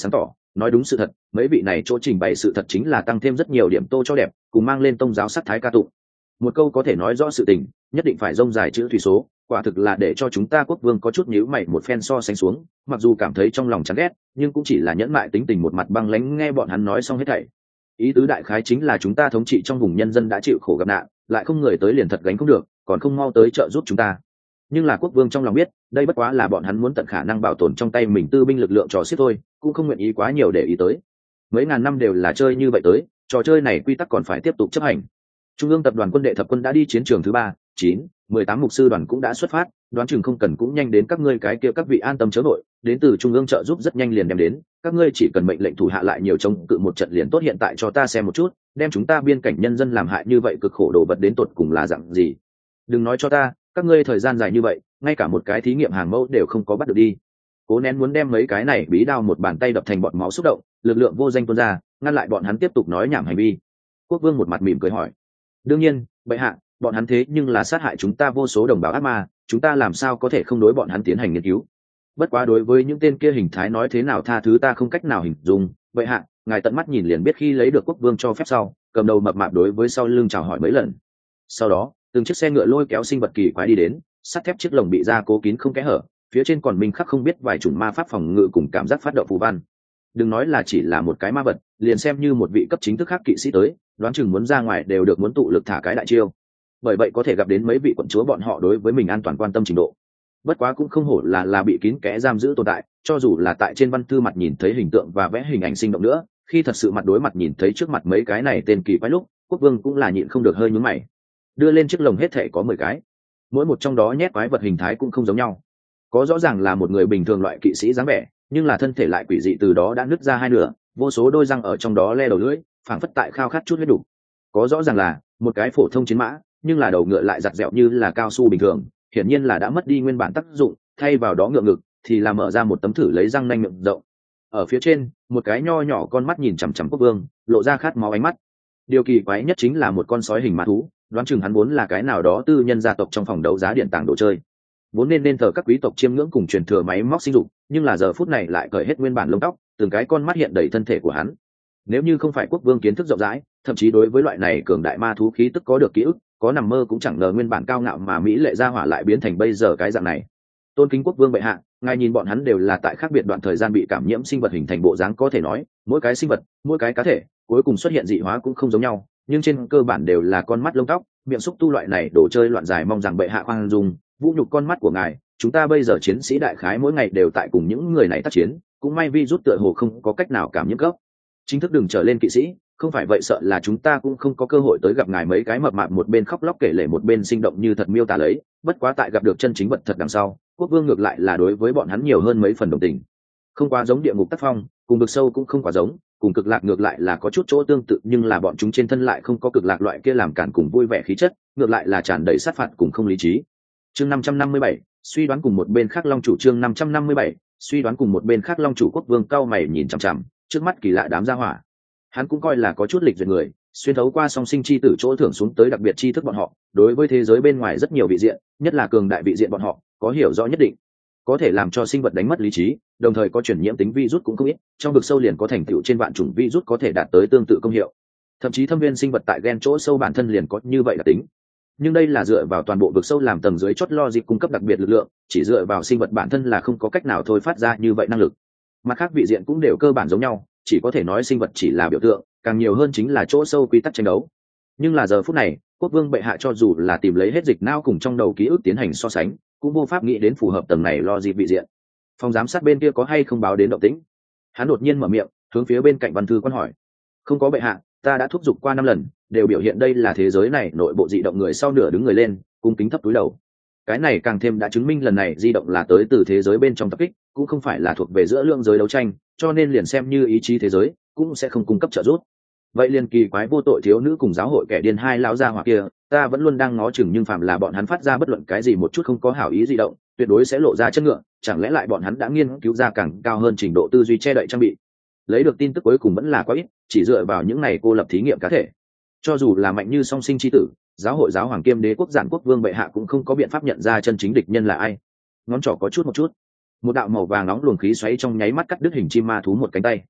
nói đúng sự thật, mấy vị này chỗ trình bày sự thật chính là tăng thêm rất nhiều điểm tô cho đẹp, cùng mang lên tông giáo sắc thái ca tụng. Một câu có thể nói rõ sự tình, nhất định phải rông dài chữ thủy số, quả thực là để cho chúng ta quốc vương có chút nhíu mày một phen so sánh xuống, mặc dù cảm thấy trong lòng chán ghét, nhưng cũng chỉ là nhẫn mại tính tình một mặt băng lãnh nghe bọn hắn nói xong hết thảy. Ý tứ đại khái chính là chúng ta thống trị trong vùng nhân dân đã chịu khổ gặp nạn, lại không người tới liền thật gánh không được, còn không mau tới trợ giúp chúng ta. Nhưng là quốc vương trong lòng biết, đây bất quá là bọn hắn muốn tận khả năng bảo tồn trong tay mình tư binh lực lượng trò xiết thôi, cũng không nguyện ý quá nhiều để ý tới. Mấy ngàn năm đều là chơi như vậy tới, trò chơi này quy tắc còn phải tiếp tục chấp hành. Trung ương tập đoàn quân đệ thập quân đã đi chiến trường thứ 3, 9, 18 mục sư đoàn cũng đã xuất phát, đoán chừng không cần cũng nhanh đến các ngươi cái kia các vị an tâm chớ nội, đến từ trung ương trợ giúp rất nhanh liền đem đến, các ngươi chỉ cần mệnh lệnh thủ hạ lại nhiều chống cự một trận liền tốt. Hiện tại cho ta xem một chút, đem chúng ta biên cảnh nhân dân làm hại như vậy cực khổ đồ vật đến tột cùng là dạng gì. Đừng nói cho ta, các ngươi thời gian dài như vậy, ngay cả một cái thí nghiệm hàng mẫu đều không có bắt được đi. Cố nén muốn đem mấy cái này bí đao một bàn tay đập thành bọt máu xúc động, lực lượng vô danh tuôn ra, ngăn lại bọn hắn tiếp tục nói nhảm hành vi. Quốc vương một mặt mỉm cười hỏi: đương nhiên, bệ hạ, bọn hắn thế nhưng là sát hại chúng ta vô số đồng bào ác ma, chúng ta làm sao có thể không đối bọn hắn tiến hành nghiên cứu. Bất quá đối với những tên kia hình thái nói thế nào tha thứ ta không cách nào hình dung. Bệ hạ, ngài tận mắt nhìn liền biết khi lấy được quốc vương cho phép sau, cầm đầu mập mạp đối với sau lưng chào hỏi mấy lần. Sau đó từng chiếc xe ngựa lôi kéo sinh vật kỳ quái đi đến, sắt thép chiếc lồng bị gia cố kín không kẽ hở, phía trên còn minh khắc không biết vài chủng ma pháp phòng ngự cùng cảm giác phát động phù văn. Đừng nói là chỉ là một cái ma vật, liền xem như một vị cấp chính thức khác kỵ sĩ tới, đoán chừng muốn ra ngoài đều được muốn tụ lực thả cái đại chiêu. Bởi vậy có thể gặp đến mấy vị quận chúa bọn họ đối với mình an toàn quan tâm trình độ. Bất quá cũng không hổ là bị kín kẽ giam giữ tồn tại, cho dù là tại trên văn thư mặt nhìn thấy hình tượng và vẽ hình ảnh sinh động nữa, khi thật sự mặt đối mặt nhìn thấy trước mặt mấy cái này tên kỳ quái lúc, quốc vương cũng là nhịn không được hơi nhướng mày. Đưa lên chiếc lồng hết thể có 10 cái, mỗi một trong đó nhét quái vật hình thái cũng không giống nhau. Có rõ ràng là một người bình thường loại kỵ sĩ dáng vẻ, nhưng là thân thể lại quỷ dị, từ đó đã nứt ra hai nửa, vô số đôi răng ở trong đó le đầu lưỡi, phảng phất tại khao khát chút huyết đủ. Có rõ ràng là một cái phổ thông chiến mã, nhưng là đầu ngựa lại giặt dẹo như là cao su bình thường, hiển nhiên là đã mất đi nguyên bản tác dụng, thay vào đó ngựa ngực thì là mở ra một tấm thử lấy răng nanh miệng rộng. Ở phía trên, một cái nho nhỏ con mắt nhìn chằm chằm quốc vương, lộ ra khát máu ánh mắt. Điều kỳ quái nhất chính là một con sói hình ma thú, đoán chừng hắn vốn là cái nào đó tư nhân gia tộc trong phòng đấu giá điện tàng đồ chơi, vốn nên thờ các quý tộc chiêm ngưỡng cùng truyền thừa máy móc sinh dục, nhưng là giờ phút này lại cởi hết nguyên bản lông tóc, từng cái con mắt hiện đầy thân thể của hắn. Nếu như không phải quốc vương kiến thức rộng rãi, thậm chí đối với loại này cường đại ma thú khí tức có được ký ức, có nằm mơ cũng chẳng ngờ nguyên bản cao ngạo mà mỹ lệ gia hỏa lại biến thành bây giờ cái dạng này. Tôn kính quốc vương bệ hạ, ngài nhìn bọn hắn đều là tại khác biệt đoạn thời gian bị cảm nhiễm sinh vật hình thành bộ dáng, có thể nói mỗi cái sinh vật, mỗi cái cá thể cuối cùng xuất hiện dị hóa cũng không giống nhau, nhưng trên cơ bản đều là con mắt lông tóc, miệng xúc tu loại này đồ chơi loạn dài, mong rằng bệ hạ khoan dung, vũ nhục con mắt của ngài. Chúng ta bây giờ chiến sĩ đại khái mỗi ngày đều tại cùng những người này tác chiến, cũng may virus tựa hồ không có cách nào cảm nhiễm gốc. Chính thức đừng trở lên kỵ sĩ, không phải vậy sợ là chúng ta cũng không có cơ hội tới gặp ngài. Mấy cái mập mạp một bên khóc lóc kể lể một bên sinh động như thật miêu tả lấy. Bất quá tại gặp được chân chính vật thật đằng sau, quốc vương ngược lại là đối với bọn hắn nhiều hơn mấy phần đồng tình. Không quá giống địa ngục tác phong, cùng vực sâu cũng không quá giống, cùng cực lạc ngược lại là có chút chỗ tương tự, nhưng là bọn chúng trên thân lại không có cực lạc loại kia làm cản cùng vui vẻ khí chất, ngược lại là tràn đầy sát phạt cùng không lý trí. Chương 557, suy đoán cùng một bên khác long chủ. Chương 557, suy đoán cùng một bên khác long chủ. Quốc vương cao mày nhìn chằm chằm trước mắt kỳ lạ đám gia hỏa. Hắn cũng coi là có chút lịch duyệt người, xuyên thấu qua song sinh chi tử chỗ thưởng xuống tới đặc biệt tri thức bọn họ, đối với thế giới bên ngoài rất nhiều vị diện, nhất là cường đại vị diện bọn họ có hiểu rõ nhất định, có thể làm cho sinh vật đánh mất lý trí, đồng thời có truyền nhiễm tính virus cũng không ít, trong vực sâu liền có thành tựu trên vạn chủng virus có thể đạt tới tương tự công hiệu, thậm chí thâm viên sinh vật tại gen chỗ sâu bản thân liền có như vậy đặc tính. Nhưng đây là dựa vào toàn bộ vực sâu làm tầng dưới chót logic cung cấp đặc biệt lực lượng, chỉ dựa vào sinh vật bản thân là không có cách nào thôi phát ra như vậy năng lực. Mặt khác vị diện cũng đều cơ bản giống nhau, chỉ có thể nói sinh vật chỉ là biểu tượng, càng nhiều hơn chính là chỗ sâu quy tắc tranh đấu. Nhưng là giờ phút này, quốc vương bệ hạ cho dù là tìm lấy hết dịch não cùng trong đầu ký ức tiến hành so sánh, cũng vô pháp nghĩ đến phù hợp tầng này logic vị diện. Phòng giám sát bên kia có hay không báo đến động tĩnh? Hắn đột nhiên mở miệng, hướng phía bên cạnh văn thư quan hỏi. Không có bệ hạ, ta đã thúc giục qua 5 lần, đều biểu hiện đây là thế giới này nội bộ dị động. Người sau nửa đứng người lên, cung kính thấp túi đầu. Cái này càng thêm đã chứng minh lần này di động là tới từ thế giới bên trong tập kích, cũng không phải là thuộc về giữa lượng giới đấu tranh, cho nên liền xem như ý chí thế giới cũng sẽ không cung cấp trợ giúp. Vậy liền kỳ quái vô tội thiếu nữ cùng giáo hội kẻ điên hai lão gia hỏa kia, ta vẫn luôn đang ngó chừng, nhưng phàm là bọn hắn phát ra bất luận cái gì một chút không có hảo ý di động, tuyệt đối sẽ lộ ra chất ngựa. Chẳng lẽ lại bọn hắn đã nghiên cứu ra càng cao hơn trình độ tư duy che đậy trang bị? Lấy được tin tức cuối cùng vẫn là quá ít, chỉ dựa vào những này cô lập thí nghiệm cá thể. Cho dù là mạnh như song sinh chi tử, giáo hội giáo hoàng kiêm đế quốc giản quốc vương bệ hạ cũng không có biện pháp nhận ra chân chính địch nhân là ai. Ngón trỏ có chút một đạo màu vàng nóng luồng khí xoáy trong nháy mắt cắt đứt hình chim ma thú một cánh tay.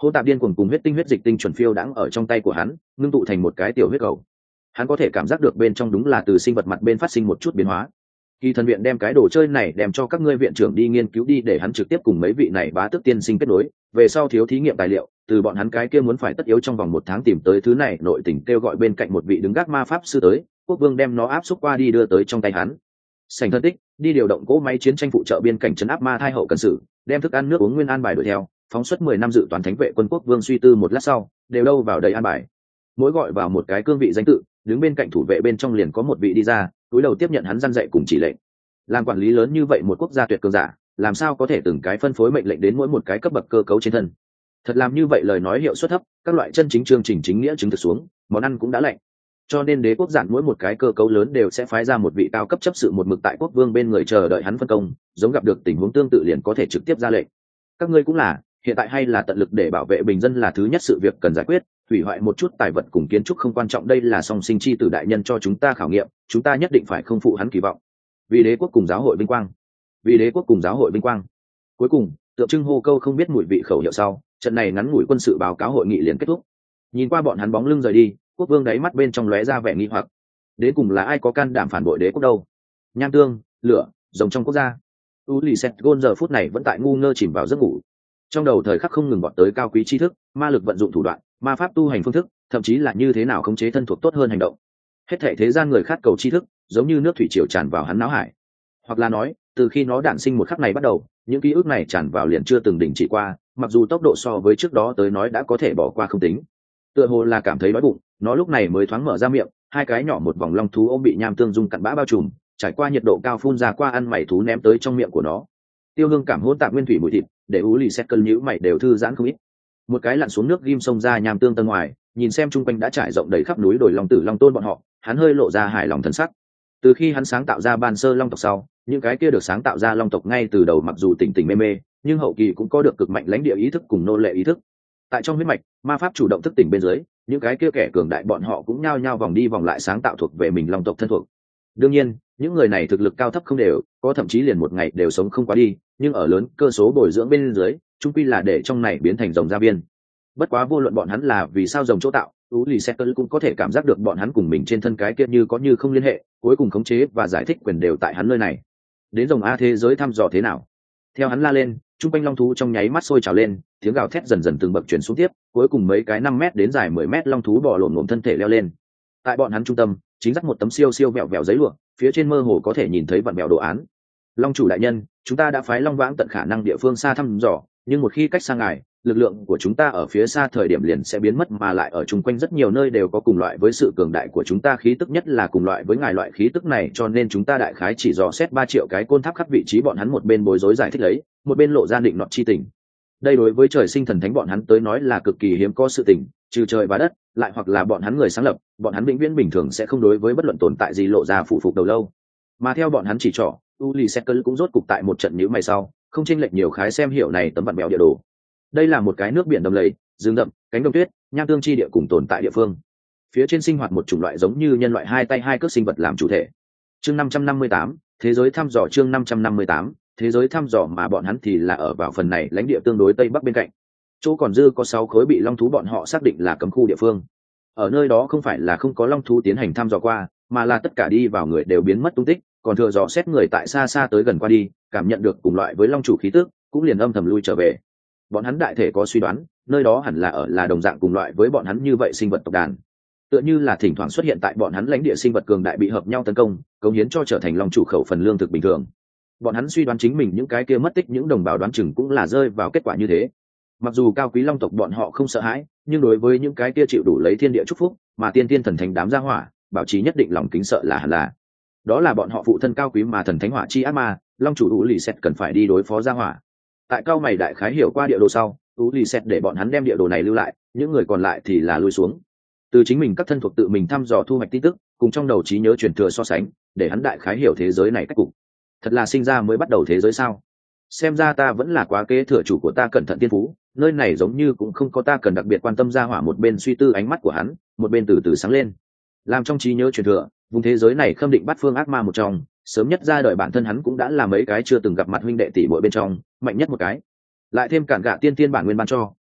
hỗn tạp điên cuồng cùng huyết tinh huyết dịch tinh chuẩn phiêu đãng ở trong tay của hắn, ngưng tụ thành một cái tiểu huyết cầu. Hắn có thể cảm giác được bên trong đúng là từ sinh vật mặt bên phát sinh một chút biến hóa. Kỳ thần viện đem cái đồ chơi này đem cho các ngươi viện trưởng đi nghiên cứu đi, để hắn trực tiếp cùng mấy vị này bá tước tiên sinh kết nối, về sau thiếu thí nghiệm tài liệu, từ bọn hắn cái kia muốn phải tất yếu trong vòng 1 tháng tìm tới thứ này, nội tình kêu gọi bên cạnh một vị đứng gác ma pháp sư tới, quốc vương đem nó áp xúc qua đi đưa tới trong tay hắn. Sành thân tích, đi điều động cỗ máy chiến tranh phụ trợ biên cảnh trấn áp ma thai hậu cần sự, đem thức ăn nước uống nguyên an bài đuổi theo, phóng suất 10 năm dự toán thánh vệ quân. Quốc vương suy tư một lát sau, đều đâu vào đầy an bài. Mỗi gọi vào một cái cương vị danh tự, đứng bên cạnh thủ vệ bên trong liền có một vị đi ra, túi đầu tiếp nhận hắn răn dạy cùng chỉ lệnh. Làm quản lý lớn như vậy một quốc gia tuyệt cường giả, làm sao có thể từng cái phân phối mệnh lệnh đến mỗi một cái cấp bậc cơ cấu trên thân. Thật làm như vậy lời nói hiệu suất thấp, các loại chân chính chương trình chính nghĩa chứng thực xuống, món ăn cũng đã lạnh. Cho nên đế quốc giản mỗi một cái cơ cấu lớn đều sẽ phái ra một vị cao cấp chấp sự một mực tại quốc vương bên người chờ đợi hắn phân công, giống gặp được tình huống tương tự liền có thể trực tiếp ra lệnh. Các ngươi cũng là, hiện tại hay là tận lực để bảo vệ bình dân là thứ nhất sự việc cần giải quyết, hủy hoại một chút tài vật cùng kiến trúc không quan trọng, đây là song sinh chi tử đại nhân cho chúng ta khảo nghiệm, chúng ta nhất định phải không phụ hắn kỳ vọng. Vì đế quốc cùng giáo hội vinh quang, vì đế quốc cùng giáo hội vinh quang. Cuối cùng, tượng trưng hô câu không biết mùi vị khẩu hiệu sau, trận này ngắn ngủi quân sự báo cáo hội nghị liền kết thúc. Nhìn qua bọn hắn bóng lưng rời đi, quốc vương đáy mắt bên trong lóe ra vẻ nghi hoặc. Đến cùng là ai có can đảm phản bội đế quốc đâu? Nham tương, lửa, rồng trong quốc gia. Ulysses Gon giờ phút này vẫn tại ngu ngơ chìm vào giấc ngủ. Trong đầu thời khắc không ngừng bọn tới cao quý tri thức, ma lực vận dụng thủ đoạn, ma pháp tu hành phương thức, thậm chí là như thế nào khống chế thân thuộc tốt hơn hành động. Hết thảy thế gian người khát cầu tri thức, giống như nước thủy triều tràn vào hắn não hải. Hoặc là nói, từ khi nó đản sinh một khắc này bắt đầu, những ký ức này tràn vào liền chưa từng đình chỉ qua, mặc dù tốc độ so với trước đó tới nói đã có thể bỏ qua không tính. Tựa hồ là cảm thấy đói bụng, nó lúc này mới thoáng mở ra miệng, hai cái nhỏ một vòng long thú ôm bị nham tương dung cặn bã bao trùm, trải qua nhiệt độ cao phun ra qua ăn mày thú ném tới trong miệng của nó. Tiêu hương cảm hỗn tạp nguyên thủy mùi thịt, để Ulysses cân nhíu mày đều thư giãn không ít. Một cái lặn xuống nước ghim sông ra nham tương tầng ngoài, nhìn xem chung quanh đã trải rộng đầy khắp núi đồi long tử long tôn bọn họ, hắn hơi lộ ra hài lòng thần sắc. Từ khi hắn sáng tạo ra ban sơ long tộc sau, những cái kia được sáng tạo ra long tộc ngay từ đầu mặc dù tỉnh tỉnh mê mê, nhưng hậu kỳ cũng có được cực mạnh lãnh địa ý thức cùng nô lệ ý thức. Tại trong huyết mạch, ma pháp chủ động thức tỉnh bên dưới, những cái kia kẻ cường đại bọn họ cũng nhao nhao vòng đi vòng lại sáng tạo thuộc về mình long tộc thân thuộc. Đương nhiên, những người này thực lực cao thấp không đều, có thậm chí liền một ngày đều sống không qua đi, nhưng ở lớn cơ số bồi dưỡng bên dưới, chung quy là để trong này biến thành rồng gia viên. Bất quá vô luận bọn hắn là vì sao rồng chỗ tạo, Ulysses cũng có thể cảm giác được bọn hắn cùng mình trên thân cái kia như có như không liên hệ, cuối cùng khống chế và giải thích quyền đều tại hắn nơi này. Đến rồng a thế giới thăm dò thế nào? Theo hắn la lên, trung quanh long thú trong nháy mắt sôi trào lên, tiếng gào thét dần dần từng bậc chuyển xuống tiếp, cuối cùng mấy cái 5 mét đến dài 10 mét long thú bò lổn lổn thân thể leo lên. Tại bọn hắn trung tâm, chính dắt một tấm siêu siêu vẹo vẹo giấy lụa, phía trên mơ hồ có thể nhìn thấy vặn vẹo đồ án. Long chủ đại nhân, chúng ta đã phái long vãng tận khả năng địa phương xa thăm dò, nhưng một khi cách xa ngài, lực lượng của chúng ta ở phía xa thời điểm liền sẽ biến mất, mà lại ở chung quanh rất nhiều nơi đều có cùng loại với sự cường đại của chúng ta khí tức, nhất là cùng loại với ngài loại khí tức này, cho nên chúng ta đại khái chỉ dò xét 3 triệu cái côn tháp khắp vị trí. Bọn hắn một bên bối rối giải thích lấy, một bên lộ ra định nọt chi tình. Đây đối với trời sinh thần thánh bọn hắn tới nói là cực kỳ hiếm có sự tình, trừ trời và đất, lại hoặc là bọn hắn người sáng lập, bọn hắn vĩnh viễn bình thường sẽ không đối với bất luận tồn tại gì lộ ra phụ phục đầu lâu. Mà theo bọn hắn chỉ trỏ, Ulysses cũng rốt cục tại một trận nhíu mày sau, không chênh lệch nhiều khái xem hiểu này tấm vặn bèo địa đồ. Đây là một cái nước biển đầm lầy, rừng rậm, cánh đồng tuyết, nham tương chi địa cùng tồn tại địa phương. Phía trên sinh hoạt một chủng loại giống như nhân loại hai tay hai cước sinh vật làm chủ thể. Chương 558, thế giới thăm dò. Chương 558, thế giới thăm dò, mà bọn hắn thì là ở vào phần này lãnh địa tương đối tây bắc bên cạnh. Chỗ còn dư có 6 khối bị long thú bọn họ xác định là cấm khu địa phương. Ở nơi đó không phải là không có long thú tiến hành thăm dò qua, mà là tất cả đi vào người đều biến mất tung tích, còn thừa dò xét người tại xa xa tới gần qua đi, cảm nhận được cùng loại với long chủ khí tức, cũng liền âm thầm lui trở về. Bọn hắn đại thể có suy đoán, nơi đó hẳn là đồng dạng cùng loại với bọn hắn như vậy sinh vật tộc đàn. Tựa như là thỉnh thoảng xuất hiện tại bọn hắn lãnh địa sinh vật cường đại bị hợp nhau tấn công, cống hiến cho trở thành long chủ khẩu phần lương thực bình thường. Bọn hắn suy đoán chính mình những cái kia mất tích những đồng bào đoán chừng cũng là rơi vào kết quả như thế. Mặc dù cao quý long tộc bọn họ không sợ hãi, nhưng đối với những cái kia chịu đủ lấy thiên địa chúc phúc, mà tiên tiên thần thánh đám gia hỏa, bảo trì nhất định lòng kính sợ là hẳn là. Đó là bọn họ phụ thân cao quý mà thần thánh hỏa chi ác ma, long chủ Ulysses cần phải đi đối phó gia hỏa. Tại cao mày đại khái hiểu qua địa đồ sau, Ulysses để bọn hắn đem địa đồ này lưu lại, những người còn lại thì là lui xuống. Từ chính mình các thân thuộc tự mình thăm dò thu hoạch tin tức, cùng trong đầu trí nhớ truyền thừa so sánh, để hắn đại khái hiểu thế giới này cách cục. Thật là sinh ra mới bắt đầu thế giới sao? Xem ra ta vẫn là quá kế thừa chủ của ta cẩn thận tiên phú, nơi này giống như cũng không có ta cần đặc biệt quan tâm. Gia hỏa một bên suy tư, ánh mắt của hắn một bên từ từ sáng lên. Làm trong trí nhớ truyền thừa, vùng thế giới này khâm định bắt phương ác ma một trong, sớm nhất ra đời bản thân hắn cũng đã là mấy cái chưa từng gặp mặt huynh đệ tỷ muội bên trong mạnh nhất một cái, lại thêm cản gạ tiên tiên bản nguyên ban cho,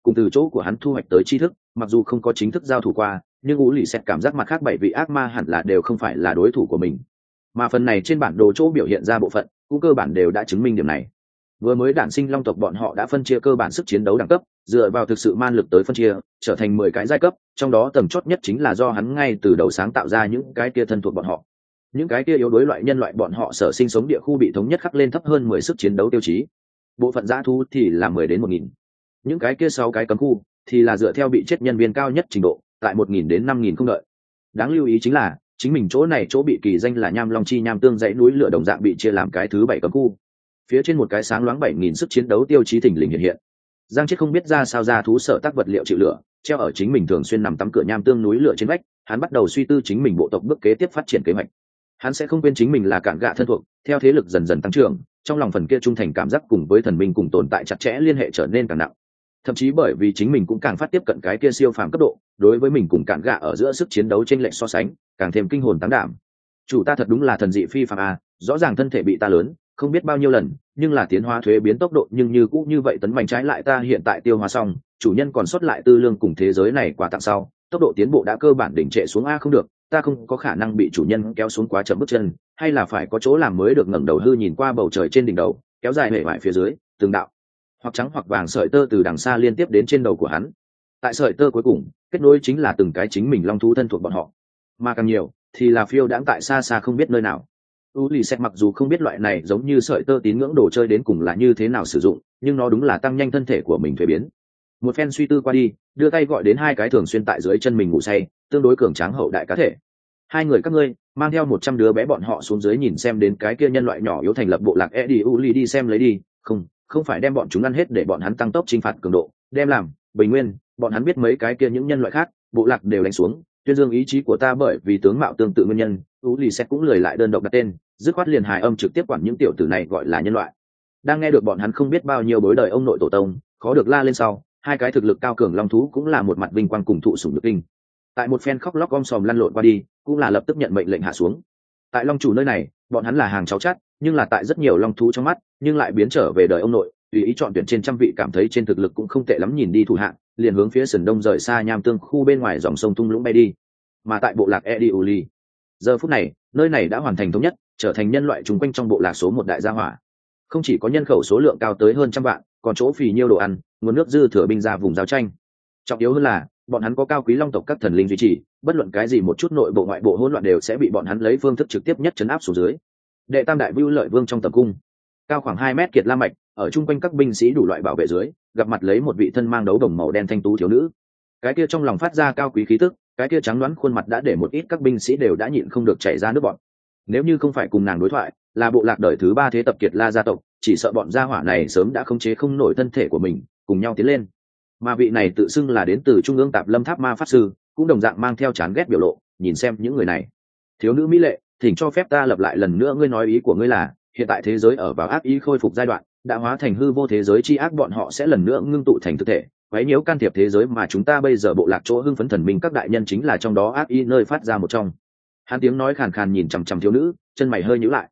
cùng từ chỗ của hắn thu hoạch tới tri thức, mặc dù không có chính thức giao thủ qua, nhưng ú lì xẹt cảm giác mặt khác 7 vị ác ma hẳn là đều không phải là đối thủ của mình. Mà phần này trên bản đồ chỗ biểu hiện ra bộ phận cũng cơ bản đều đã chứng minh điểm này. Vừa mới đản sinh long tộc bọn họ đã phân chia cơ bản sức chiến đấu đẳng cấp, dựa vào thực sự man lực tới phân chia, trở thành 10 cái giai cấp, trong đó tầm chót nhất chính là do hắn ngay từ đầu sáng tạo ra những cái kia thân thuộc bọn họ. Những cái kia yếu đối loại nhân loại bọn họ sở sinh sống địa khu bị thống nhất khắc lên thấp hơn 10 sức chiến đấu tiêu chí. Bộ phận dã thú thì là 10 đến 1000. Những cái kia 6 cái cấm khu thì là dựa theo bị chết nhân viên cao nhất trình độ, tại 1000 đến 5000 không đợi. Đáng lưu ý chính là, chính mình chỗ này chỗ bị kỳ danh là Nham Long Chi Nham Tương dãy núi lửa đồng dạng bị chia làm cái thứ 7 cấm khu. Phía trên một cái sáng loáng 7000 sức chiến đấu tiêu chí thình lình hiện hiện. Giang Chiết không biết ra sao ra thú sở tác vật liệu chịu lửa, treo ở chính mình thường xuyên nằm tắm cửa Nham Tương núi lửa trên vách, hắn bắt đầu suy tư chính mình bộ tộc bước kế tiếp phát triển kế hoạch. Hắn sẽ không quên chính mình là cản gạ thân thuộc, theo thế lực dần dần tăng trưởng, trong lòng phần kia trung thành cảm giác cùng với thần minh cùng tồn tại chặt chẽ liên hệ trở nên càng nặng. Thậm chí bởi vì chính mình cũng càng phát tiếp cận cái kia siêu phàm cấp độ, đối với mình cùng cản gạ ở giữa sức chiến đấu trên lệch so sánh, càng thêm kinh hồn táng đảm. Chủ ta thật đúng là thần dị phi phàm a, rõ ràng thân thể bị ta lớn, không biết bao nhiêu lần, nhưng là tiến hóa thuế biến tốc độ nhưng như cũ như vậy tấn mạnh, trái lại ta hiện tại tiêu hóa xong, chủ nhân còn sót lại tư lương cùng thế giới này quà tặng sau, tốc độ tiến bộ đã cơ bản đỉnh trệ xuống a, không được, ta không có khả năng bị chủ nhân kéo xuống quá chậm bước chân, hay là phải có chỗ làm mới được. Ngẩng đầu hư nhìn qua bầu trời trên đỉnh đầu, kéo dài hệ vải phía dưới, từng đạo hoặc trắng hoặc vàng sợi tơ từ đằng xa liên tiếp đến trên đầu của hắn. Tại sợi tơ cuối cùng, kết nối chính là từng cái chính mình long thú thân thuộc bọn họ, mà càng nhiều thì là phiêu đãng tại xa xa không biết nơi nào. Ulysses mặc dù không biết loại này giống như sợi tơ tín ngưỡng đồ chơi đến cùng là như thế nào sử dụng, nhưng nó đúng là tăng nhanh thân thể của mình thuế biến. Một phen suy tư qua đi, đưa tay gọi đến 2 cái thường xuyên tại dưới chân mình ngủ say, tương đối cường tráng hậu đại cá thể. 2 người các ngươi mang theo 100 đứa bé bọn họ xuống dưới nhìn xem đến cái kia nhân loại nhỏ yếu thành lập bộ lạc Eddie Uli đi xem lấy đi, không phải đem bọn chúng ăn hết để bọn hắn tăng tốc chinh phạt cường độ, đem làm bình nguyên, bọn hắn biết mấy cái kia những nhân loại khác, bộ lạc đều đánh xuống, tuyên dương ý chí của ta. Bởi vì tướng mạo tương tự nguyên nhân, Ulysses cũng lười lại đơn độc đặt tên, dứt khoát liền hài âm trực tiếp quản những tiểu tử này gọi là nhân loại. Đang nghe được bọn hắn không biết bao nhiêu bối đời ông nội tổ tông, khó được la lên sau, 2 cái thực lực cao cường long thú cũng là một mặt vinh quang cùng thụ sủng nhược kinh. Tại một phen khóc lóc om sòm lăn lộn qua đi, cũng là lập tức nhận mệnh lệnh hạ xuống. Tại long chủ nơi này, bọn hắn là hàng cháu chắt, nhưng là tại rất nhiều long thú trong mắt, nhưng lại biến trở về đời ông nội, tùy ý chọn tuyển trên trăm vị cảm thấy trên thực lực cũng không tệ lắm nhìn đi thủ hạng, liền hướng phía sườn đông rời xa Nham Tương khu bên ngoài dòng sông thung lũng bay đi. Mà tại bộ lạc Ediuli, giờ phút này, nơi này đã hoàn thành thống nhất, trở thành nhân loại chung quanh trong bộ lạc số 1 đại gia hỏa. Không chỉ có nhân khẩu số lượng cao tới hơn 100 vạn, còn chỗ phì nhiêu đồ ăn, nguồn nước dư thừa binh ra vùng giao tranh. Trọng yếu hơn là, bọn hắn có cao quý long tộc các thần linh duy trì, bất luận cái gì một chút nội bộ ngoại bộ hỗn loạn đều sẽ bị bọn hắn lấy phương thức trực tiếp nhất trấn áp xuống dưới. Đệ tam đại vưu lợi vương trong tầm cung, cao khoảng 2 mét kiệt la mạch, ở chung quanh các binh sĩ đủ loại bảo vệ dưới, gặp mặt lấy một vị thân mang đấu đồng màu đen thanh tú thiếu nữ. Cái kia trong lòng phát ra cao quý khí tức, cái kia trắng đoán khuôn mặt đã để một ít các binh sĩ đều đã nhịn không được chảy ra nước bọt. Nếu như không phải cùng nàng đối thoại, là bộ lạc đời thứ 3 thế tập Kiệt La gia tộc, chỉ sợ bọn gia hỏa này sớm đã khống chế không nổi thân thể của mình, cùng nhau tiến lên. Mà vị này tự xưng là đến từ trung ương Tạp Lâm Tháp Ma pháp sư, cũng đồng dạng mang theo chán ghét biểu lộ, nhìn xem những người này. Thiếu nữ mỹ lệ, thỉnh cho phép ta lặp lại lần nữa, ngươi nói ý của ngươi là, hiện tại thế giới ở vào ác ý khôi phục giai đoạn, đã hóa thành hư vô thế giới chi ác, bọn họ sẽ lần nữa ngưng tụ thành thực thể, quấy nhiễu can thiệp thế giới mà chúng ta bây giờ bộ lạc chỗ hưng phấn thần minh các đại nhân chính là trong đó ác ý nơi phát ra một trong. Hắn tiếng nói khàn khàn nhìn chằm chằm thiếu nữ, chân mày hơi nhíu lại.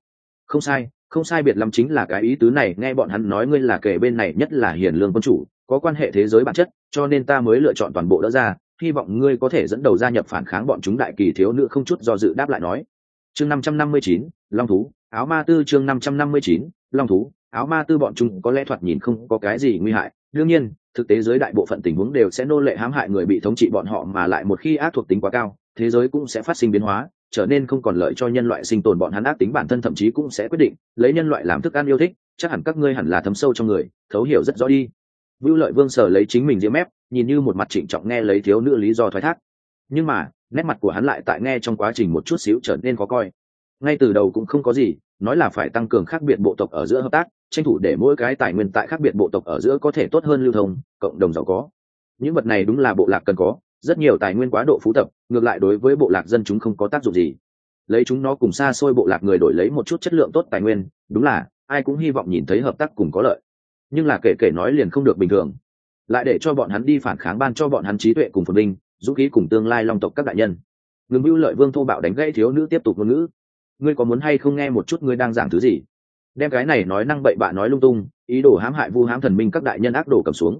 Không sai biệt lắm chính là cái ý tứ này, nghe bọn hắn nói ngươi là kẻ bên này nhất là hiền lương quân chủ, có quan hệ thế giới bản chất, cho nên ta mới lựa chọn toàn bộ đỡ ra, hy vọng ngươi có thể dẫn đầu gia nhập phản kháng bọn chúng. Đại kỳ thiếu nữ không chút do dự đáp lại nói. Chương 559, Long thú, áo ma tư. Chương 559, Long thú, áo ma tư. Bọn chúng có lẽ thoạt nhìn không có cái gì nguy hại, đương nhiên thực tế dưới đại bộ phận tình huống đều sẽ nô lệ hãm hại người bị thống trị bọn họ, mà lại một khi ác thuộc tính quá cao, thế giới cũng sẽ phát sinh biến hóa, trở nên không còn lợi cho nhân loại sinh tồn. Bọn hắn ác tính bản thân thậm chí cũng sẽ quyết định lấy nhân loại làm thức ăn yêu thích, chắc hẳn các ngươi hẳn là thấm sâu trong người, thấu hiểu rất rõ đi. Vưu Lợi Vương sờ lấy chính mình ria mép, nhìn như một mặt trịnh trọng nghe lấy thiếu nữ lý do thoái thác, nhưng mà nét mặt của hắn lại tại nghe trong quá trình một chút xíu trở nên khó coi. Ngay từ đầu cũng không có gì, nói là phải tăng cường khác biệt bộ tộc ở giữa hợp tác, tranh thủ để mỗi cái tài nguyên tại khác biệt bộ tộc ở giữa có thể tốt hơn lưu thông, cộng đồng giàu có. Những vật này đúng là bộ lạc cần có, rất nhiều tài nguyên quá độ phú tập, ngược lại đối với bộ lạc dân chúng không có tác dụng gì. Lấy chúng nó cùng xa xôi bộ lạc người đổi lấy một chút chất lượng tốt tài nguyên, đúng là ai cũng hy vọng nhìn thấy hợp tác cùng có lợi. Nhưng là kể nói liền không được bình thường, lại để cho bọn hắn đi phản kháng, ban cho bọn hắn trí tuệ cùng phồn vinh, dũng khí cùng tương lai long tộc các đại nhân. Ngừng Vưu Lợi Vương thô bạo đánh gãy thiếu nữ tiếp tục ngôn ngữ. Ngươi có muốn hay không nghe một chút ngươi đang giảng thứ gì? Đem cái này nói năng bậy bạ nói lung tung, ý đồ hãm hại vu hãm thần minh các đại nhân ác đồ cầm xuống.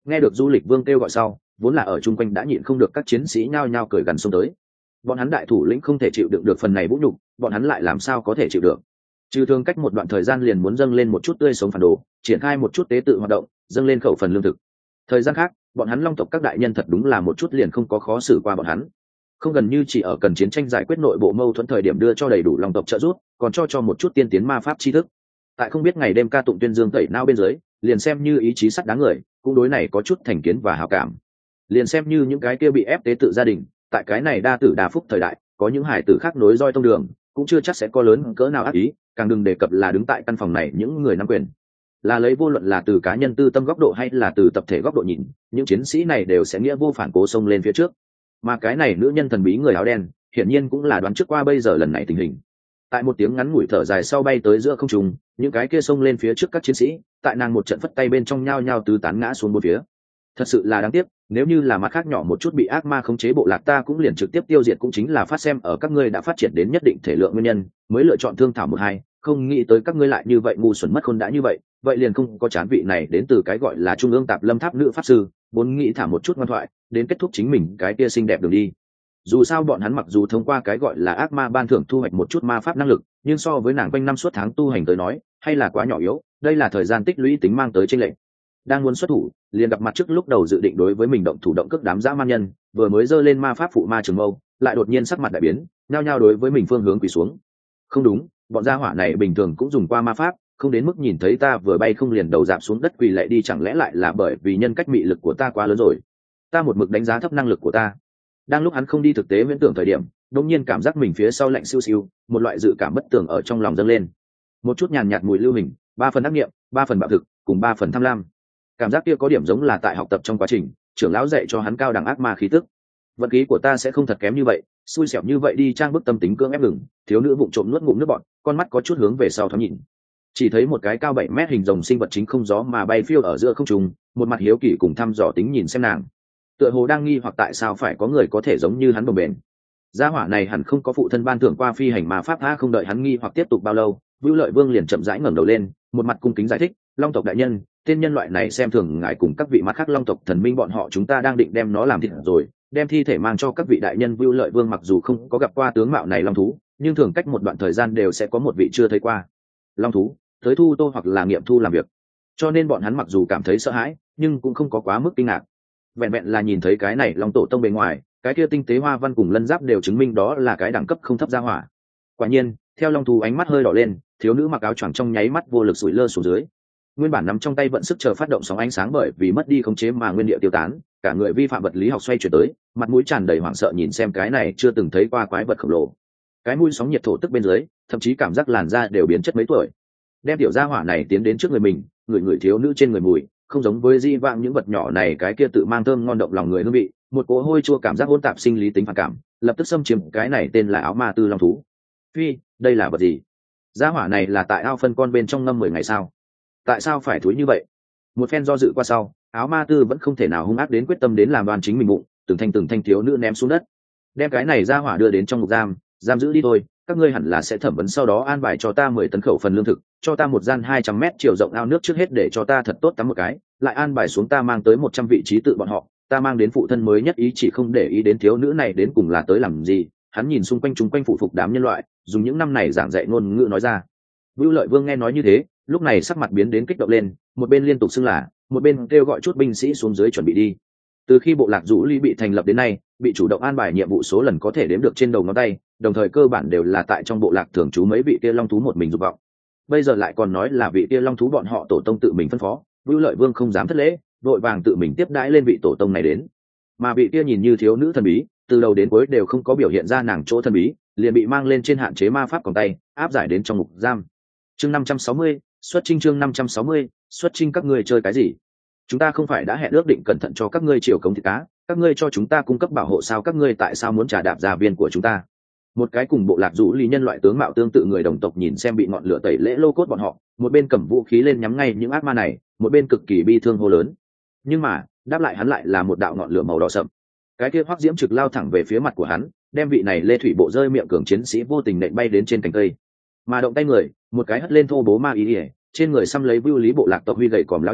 Nghe được Du Lịch Vương kêu gọi sau, vốn là ở chung quanh đã nhịn không được các chiến sĩ nhao nhao cười gần xông tới. Bọn hắn đại thủ lĩnh không thể chịu đựng được phần này vũ nhục, bọn hắn lại làm sao có thể chịu được? Trừ thường cách một đoạn thời gian liền muốn dâng lên một chút tươi sống phản đồ, triển khai một chút tế tự hoạt động, dâng lên khẩu phần lương thực. Thời gian khác, bọn hắn Long tộc các đại nhân thật đúng là một chút liền không có khó xử qua bọn hắn. Không gần như chỉ ở cần chiến tranh giải quyết nội bộ mâu thuẫn thời điểm đưa cho đầy đủ Long tộc trợ giúp, còn cho một chút tiên tiến ma pháp tri thức. Tại không biết ngày đêm ca tụng tuyên dương tẩy não bên dưới, liền xem như ý chí sắt đáng người, cũng đối này có chút thành kiến và hảo cảm. Liền xem như những cái kia bị ép tế tự gia đình, tại cái này đa tử đa phúc thời đại, có những hải tử khác nối roi tông đường, cũng chưa chắc sẽ có lớn cỡ nào ác ý, càng đừng đề cập là đứng tại căn phòng này những người nắm quyền. Là lấy vô luận là từ cá nhân tư tâm góc độ hay là từ tập thể góc độ nhìn, những chiến sĩ này đều sẽ nghĩa vô phản cố xông lên phía trước. Mà cái này nữ nhân thần bí người áo đen, hiển nhiên cũng là đoán trước qua bây giờ lần này tình hình. Tại một tiếng ngắn ngủi thở dài sau bay tới giữa không trung, những cái kia xông lên phía trước các chiến sĩ, tại nàng một trận phất tay bên trong nhao nhao tứ tán ngã xuống bốn phía. Thật sự là đáng tiếc, nếu như là mặt khác nhỏ một chút bị ác ma khống chế bộ lạc ta cũng liền trực tiếp tiêu diệt, cũng chính là phát xem ở các ngươi đã phát triển đến nhất định thể lượng nguyên nhân mới lựa chọn thương thảo một hai, không nghĩ tới các ngươi lại như vậy ngu xuẩn mất khôn đã như vậy liền không có chán vị này đến từ cái gọi là trung ương tạp lâm tháp nữ pháp sư, vốn nghĩ thả một chút ngoan thoại đến kết thúc chính mình cái kia xinh đẹp đường đi. Dù sao bọn hắn mặc dù thông qua cái gọi là ác ma ban thưởng thu hoạch một chút ma pháp năng lực, nhưng so với nàng quanh năm suốt tháng tu hành tới nói hay là quá nhỏ yếu, đây là thời gian tích lũy tính mang tới chênh lệch. Đang muốn xuất thủ, liền gặp mặt trước lúc đầu dự định đối với mình động thủ động cước đám dã man nhân, vừa mới giơ lên ma pháp phụ ma trường mâu, lại đột nhiên sắc mặt đại biến, nhao nhao đối với mình phương hướng quỳ xuống. Không đúng, bọn gia hỏa này bình thường cũng dùng qua ma pháp, không đến mức nhìn thấy ta vừa bay không liền đầu dạp xuống đất quỳ lạy đi, chẳng lẽ lại là bởi vì nhân cách mị lực của ta quá lớn rồi? Ta một mực đánh giá thấp năng lực của ta. Đang lúc hắn không đi thực tế viễn tưởng thời điểm, đột nhiên cảm giác mình phía sau lạnh siêu siêu, một loại dự cảm bất tường ở trong lòng dâng lên. Một chút nhàn nhạt mùi lưu hình, 3 phần ác nghiệm, 3 phần bạo thực, cùng 3 phần tham lam. Cảm giác kia có điểm giống là tại học tập trong quá trình trưởng lão dạy cho hắn cao đẳng ác ma khí tức. Vận khí của ta sẽ không thật kém như vậy, xui xẻo như vậy đi, trang bức tâm tính cưỡng ép ngừng. Thiếu nữ vụng trộm nuốt ngụm nước bọt, con mắt có chút hướng về sau thoáng nhìn, chỉ thấy một cái cao 7 mét hình rồng sinh vật chính không gió mà bay phiêu ở giữa không trung, một mặt hiếu kỳ cùng thăm dò tính nhìn xem nàng, tựa hồ đang nghi hoặc tại sao phải có người có thể giống như hắn bồng bềnh. Gia hỏa này hẳn không có phụ thân ban thưởng qua phi hành ma pháp tha. Không đợi hắn nghi hoặc tiếp tục bao lâu, Vưu Lợi Vương liền chậm rãi ngẩng đầu lên, một mặt cung kính giải thích, Long tộc đại nhân, tên nhân loại này xem thường ngài cùng các vị mặt khác Long tộc thần minh bọn họ, chúng ta đang định đem nó làm thịt rồi, đem thi thể mang cho các vị đại nhân. Vưu Lợi Vương mặc dù không có gặp qua tướng mạo này long thú, nhưng thường cách một đoạn thời gian đều sẽ có một vị chưa thấy qua long thú tới thu tô hoặc là nghiệm thu làm việc, cho nên bọn hắn mặc dù cảm thấy sợ hãi nhưng cũng không có quá mức kinh ngạc. Vẹn vẹn là nhìn thấy cái này long tổ tông bề ngoài, cái kia tinh tế hoa văn cùng lân giáp đều chứng minh đó là cái đẳng cấp không thấp gia hỏa. Quả nhiên, theo long thú ánh mắt hơi đỏ lên, thiếu nữ mặc áo choàng trong nháy mắt vô lực sủi lơ xuống dưới. Nguyên bản nắm trong tay vận sức chờ phát động sóng ánh sáng bởi vì mất đi khống chế mà nguyên địa tiêu tán, cả người vi phạm vật lý học xoay chuyển tới, mặt mũi tràn đầy hoảng sợ nhìn xem cái này chưa từng thấy qua quái vật khổng lồ. Cái mũi sóng nhiệt thổ tức bên dưới, thậm chí cảm giác làn da đều biến chất mấy tuổi. Đem tiểu gia hỏa này tiến đến trước người mình, người thiếu nữ trên người mùi, không giống với di vãng những vật nhỏ này cái kia tự mang thơm ngon động lòng người hương vị, một cỗ hôi chua cảm giác hỗn tạp sinh lý tính phản cảm, lập tức xâm chiếm cái này tên là áo ma tư long thú. Phi, đây là vật gì? Gia hỏa này là tại ao phân con bên trong ngâm 10 ngày sao? Tại sao phải thúi như vậy? Một phen do dự qua sau, áo ma tư vẫn không thể nào hung ác đến quyết tâm đến làm đoan chính mình bụng, từng thanh thiếu nữ ném xuống đất, đem cái này gia hỏa đưa đến trong ngục giam giữ đi thôi. Các ngươi hẳn là sẽ thẩm vấn, sau đó an bài cho ta 10 tấn khẩu phần lương thực, cho ta một gian 200 mét chiều rộng ao nước trước hết để cho ta thật tốt tắm một cái, lại an bài xuống ta mang tới 100 vị trí tự bọn họ, ta mang đến phụ thân mới nhất ý chỉ không để ý đến thiếu nữ này đến cùng là tới làm gì. Hắn nhìn xung quanh chúng quanh phụ phục đám nhân loại, dùng những năm này giảng dạy ngôn ngữ nói ra. Vưu Lợi Vương nghe nói như thế, lúc này sắc mặt biến đến kích động lên, một bên liên tục xưng là, một bên kêu gọi chút binh sĩ xuống dưới chuẩn bị đi. Từ khi bộ lạc Dũ Ly bị thành lập đến nay, bị chủ động an bài nhiệm vụ số lần có thể đếm được trên đầu ngón tay, đồng thời cơ bản đều là tại trong bộ lạc thường trú mấy vị kia long thú một mình dục vọng. Bây giờ lại còn nói là vị kia long thú bọn họ tổ tông tự mình phân phó, Vưu Lợi Vương không dám thất lễ, vội vàng tự mình tiếp đãi lên vị tổ tông này đến. Mà vị kia nhìn như thiếu nữ thần bí, từ đầu đến cuối đều không có biểu hiện ra nàng chỗ thần bí, liền bị mang lên trên hạn chế ma pháp còng tay, áp giải đến trong ngục giam. Chương 560, xuất chinh. Chương 560, xuất chinh. Các ngươi chơi cái gì? Chúng ta không phải đã hẹn ước định cẩn thận cho các ngươi chiều cống thịt cá, các ngươi cho chúng ta cung cấp bảo hộ sao? Các ngươi tại sao muốn trả đạp gia viên của chúng ta? Một cái cùng bộ lạc Dũ Ly nhân loại tướng mạo tương tự người đồng tộc nhìn xem bị ngọn lửa tẩy lễ lô cốt bọn họ, một bên cầm vũ khí lên nhắm ngay những ác ma này, một bên cực kỳ bi thương hô lớn. Nhưng mà đáp lại hắn lại là một đạo ngọn lửa màu đỏ sậm. Cái kia Hoắc Diễm trực lao thẳng về phía mặt của hắn, đem vị này lê thủy bộ rơi miệng cường chiến sĩ vô tình nện bay đến trên cành cây. Mà động tay người, một cái hất lên thô bố ma ý ỉa, trên người xăm lấy vưu lý bộ lạc tộc huy gậy còm lão nhân,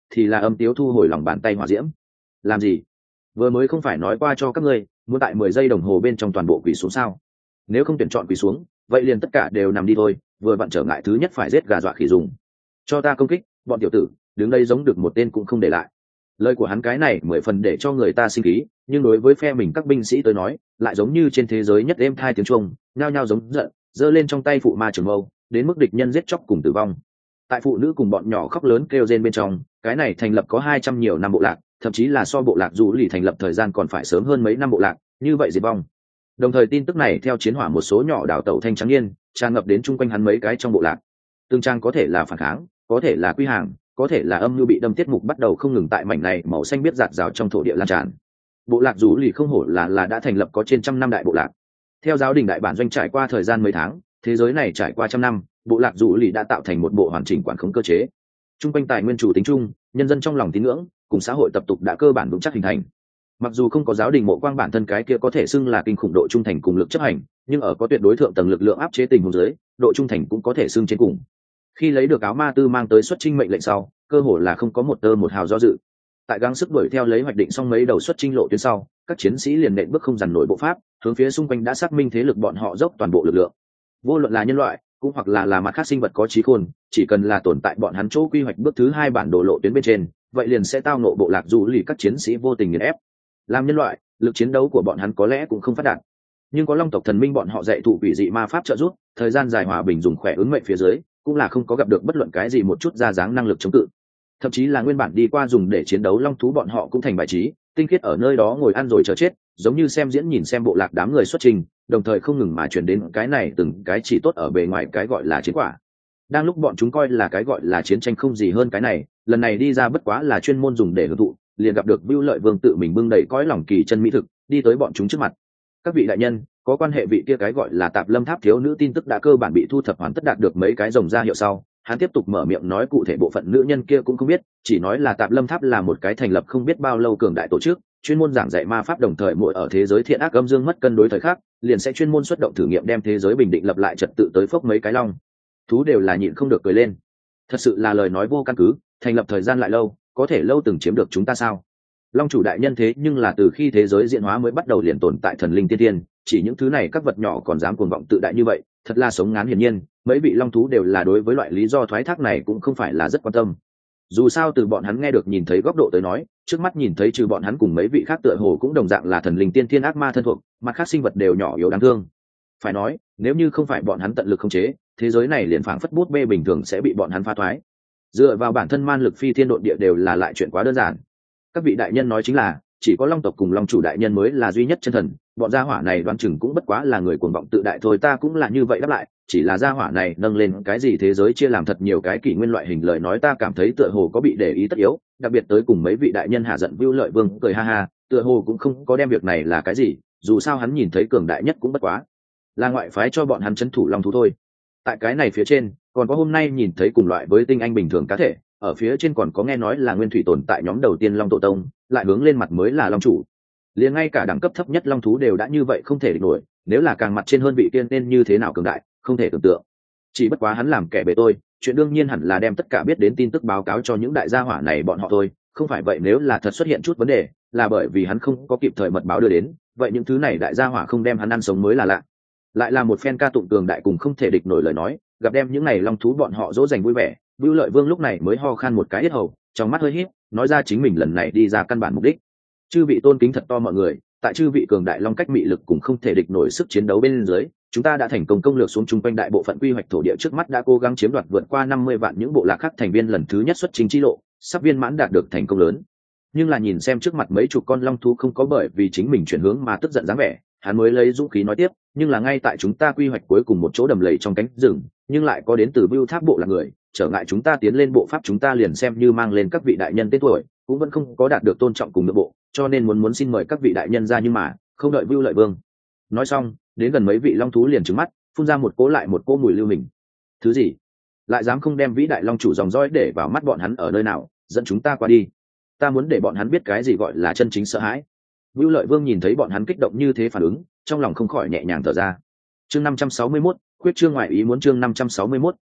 thì là âm tiếu thu hồi lòng bàn tay hỏa diễm. Làm gì? Vừa mới không phải nói qua cho các ngươi muốn tại 10 giây đồng hồ bên trong toàn bộ quỳ xuống sao? Nếu không tuyển chọn quỳ xuống, vậy liền tất cả đều nằm đi thôi, vừa vặn trở ngại thứ nhất phải giết gà dọa khỉ dùng. Cho ta công kích, bọn tiểu tử, đứng đây giống được một tên cũng không để lại. Lời của hắn cái này 10 phần để cho người ta sinh khí, nhưng đối với phe mình các binh sĩ tới nói, lại giống như trên thế giới nhất êm thai tiếng chuông, nhao nhao giống giận, giơ lên trong tay phụ ma trường mâu, đến mức địch nhân giết chóc cùng tử vong. Tại phụ nữ cùng bọn nhỏ khóc lớn kêu rên bên trong, cái này thành lập có 200 nhiều năm bộ lạc, thậm chí là so bộ lạc dù lì thành lập thời gian còn phải sớm hơn mấy năm bộ lạc, như vậy diệt vong. Đồng thời tin tức này theo chiến hỏa một số nhỏ đảo tẩu thanh trắng niên, tràn ngập đến chung quanh hắn mấy cái trong bộ lạc. Tương trang có thể là phản kháng, có thể là quy hàng, có thể là âm mưu bị đâm tiết mục bắt đầu không ngừng tại mảnh này màu xanh biết rạt rào trong thổ địa lan tràn. Bộ lạc dù lì không hổ là đã thành lập có trên trăm năm đại bộ lạc. Theo giáo đình đại bản doanh trải qua thời gian mấy tháng, thế giới này trải qua trăm năm, bộ lạc dù lì đã tạo thành một bộ hoàn chỉnh quản khống cơ chế. Trung quanh tài nguyên chủ tính chung, nhân dân trong lòng tín ngưỡng cùng xã hội tập tục đã cơ bản vững chắc hình thành. Mặc dù không có giáo đình mộ quang bản thân cái kia có thể xưng là kinh khủng độ trung thành cùng lực chấp hành, nhưng ở có tuyệt đối thượng tầng lực lượng áp chế tình huống dưới, độ trung thành cũng có thể xưng trên cùng. Khi lấy được áo ma tư mang tới xuất chinh mệnh lệnh sau, cơ hồ là không có một tơ một hào do dự. Tại gắng sức đuổi theo lấy hoạch định xong mấy đầu xuất chinh lộ tuyến sau, các chiến sĩ liền nện bước không dằn nổi bộ pháp, hướng phía xung quanh đã xác minh thế lực bọn họ dốc toàn bộ lực lượng. Vô luận là nhân loại, cũng hoặc là mặt khác sinh vật có trí khôn, chỉ cần là tồn tại bọn hắn chỗ quy hoạch bước thứ 2 bản đồ lộ tuyến bên trên, vậy liền sẽ tao ngộ bộ lạc dù lì các chiến sĩ vô tình nghiền ép. Làm nhân loại, lực chiến đấu của bọn hắn có lẽ cũng không phát đạt, nhưng có long tộc thần minh bọn họ dạy thụ quỷ dị ma pháp trợ giúp, thời gian dài hòa bình dùng khỏe ứng mệnh phía dưới, cũng là không có gặp được bất luận cái gì một chút ra dáng năng lực chống cự. Thậm chí là nguyên bản đi qua dùng để chiến đấu long thú bọn họ cũng thành bài trí, tinh khiết ở nơi đó ngồi ăn rồi chờ chết, giống như xem diễn nhìn xem bộ lạc đám người xuất trình, đồng thời không ngừng mà chuyển đến cái này từng cái chỉ tốt ở bề ngoài cái gọi là chiến quả. Đang lúc bọn chúng coi là cái gọi là chiến tranh không gì hơn cái này, lần này đi ra bất quá là chuyên môn dùng để hưởng thụ, liền gặp được Vưu Lợi Vương tự mình bưng đầy cõi lòng kỳ chân mỹ thực, đi tới bọn chúng trước mặt. Các vị đại nhân, có quan hệ vị kia cái gọi là Tạp Lâm Tháp thiếu nữ tin tức đã cơ bản bị thu thập hoàn tất, đạt được mấy cái rồng ra hiệu sau, hắn tiếp tục mở miệng nói cụ thể bộ phận nữ nhân kia cũng không biết, chỉ nói là Tạp Lâm Tháp là một cái thành lập không biết bao lâu cường đại tổ chức, chuyên môn giảng dạy ma pháp, đồng thời mỗi ở thế giới thiện ác âm dương mất cân đối thời khắc, liền sẽ chuyên môn xuất động thử nghiệm đem thế giới bình định lập lại trật tự tới phốc mấy cái long thú đều là nhịn không được cười lên. Thật sự là lời nói vô căn cứ, thành lập thời gian lại lâu, có thể lâu từng chiếm được chúng ta sao? Long chủ đại nhân thế nhưng là từ khi thế giới diễn hóa mới bắt đầu liền tồn tại thần linh tiên tiên, chỉ những thứ này các vật nhỏ còn dám cuồng vọng tự đại như vậy, thật là sống ngán. Hiển nhiên mấy vị long thú đều là đối với loại lý do thoái thác này cũng không phải là rất quan tâm. Dù sao từ bọn hắn nghe được nhìn thấy góc độ tới nói, trước mắt nhìn thấy trừ bọn hắn cùng mấy vị khác tựa hồ cũng đồng dạng là thần linh tiên thiên ác ma thân thuộc, mặt khác sinh vật đều nhỏ yếu đáng thương. Phải nói nếu như không phải bọn hắn tận lực khống chế, thế giới này liền phảng phất bút bê bình thường sẽ bị bọn hắn phá thoái. Dựa vào bản thân man lực phi thiên độn địa đều là lại chuyện quá đơn giản. Các vị đại nhân nói chính là chỉ có long tộc cùng long chủ đại nhân mới là duy nhất chân thần, bọn gia hỏa này đoán chừng cũng bất quá là người cuồng vọng tự đại thôi. Ta cũng là như vậy đáp lại, chỉ là gia hỏa này nâng lên cái gì thế giới chia làm thật nhiều cái kỷ nguyên loại hình lời nói, ta cảm thấy tựa hồ có bị để ý tất yếu, đặc biệt tới cùng mấy vị đại nhân hạ giận. Vưu Lợi Vương cười ha ha, tựa hồ cũng không có đem việc này là cái gì, dù sao hắn nhìn thấy cường đại nhất cũng bất quá là ngoại phái cho bọn hắn trấn thủ long thú thôi. Tại cái này phía trên còn có hôm nay nhìn thấy cùng loại với tinh anh bình thường cá thể, ở phía trên còn có nghe nói là nguyên thủy tồn tại nhóm đầu tiên long tổ tông, lại hướng lên mặt mới là long chủ. Liền ngay cả đẳng cấp thấp nhất long thú đều đã như vậy không thể địch nổi, nếu là càng mặt trên hơn vị tiên nên như thế nào cường đại, không thể tưởng tượng. Chỉ bất quá hắn làm kẻ bề tôi, chuyện đương nhiên hẳn là đem tất cả biết đến tin tức báo cáo cho những đại gia hỏa này bọn họ thôi, không phải vậy nếu là thật xuất hiện chút vấn đề, là bởi vì hắn không có kịp thời mật báo đưa đến, vậy những thứ này đại gia hỏa không đem hắn ăn sống mới là lạ. Lại là một phen ca tụng cường đại cùng không thể địch nổi lời nói, gặp đem những này long thú bọn họ dỗ dành vui vẻ. Vưu Lợi Vương lúc này mới ho khan một cái yết hầu, trong mắt hơi híp, nói ra chính mình lần này đi ra căn bản mục đích. Chư vị tôn kính thật to mọi người, tại chư vị cường đại long cách mị lực cùng không thể địch nổi sức chiến đấu bên dưới, chúng ta đã thành công công lược xuống chung quanh đại bộ phận quy hoạch thổ địa, trước mắt đã cố gắng chiếm đoạt vượt qua 50 vạn những bộ lạc khác thành viên, lần thứ nhất xuất chính chi lộ, sắp viên mãn đạt được thành công lớn. Nhưng là nhìn xem trước mặt mấy chục con long thú không có bởi vì chính mình chuyển hướng mà tức giận dáng vẻ, hắn mới lấy dũng khí nói tiếp, nhưng là ngay tại chúng ta quy hoạch cuối cùng một chỗ đầm lầy trong cánh rừng, nhưng lại có đến từ Vưu Tháp bộ là người trở ngại chúng ta tiến lên bộ pháp, chúng ta liền xem như mang lên các vị đại nhân tên tuổi cũng vẫn không có đạt được tôn trọng cùng nội bộ, cho nên muốn xin mời các vị đại nhân ra. Nhưng mà không đợi Vưu Lợi Vương nói xong, đến gần mấy vị long thú liền trừng mắt, phun ra một cỗ lại một cỗ mùi lưu hình. Thứ gì? Lại dám không đem vĩ đại long chủ dòng dõi để vào mắt bọn hắn ở nơi nào, dẫn chúng ta qua đi. Ta muốn để bọn hắn biết cái gì gọi là chân chính sợ hãi. Vưu Lợi Vương nhìn thấy bọn hắn kích động như thế phản ứng, trong lòng không khỏi nhẹ nhàng thở ra. Chương 561, quyết chương ngoại ý muốn. Chương 561,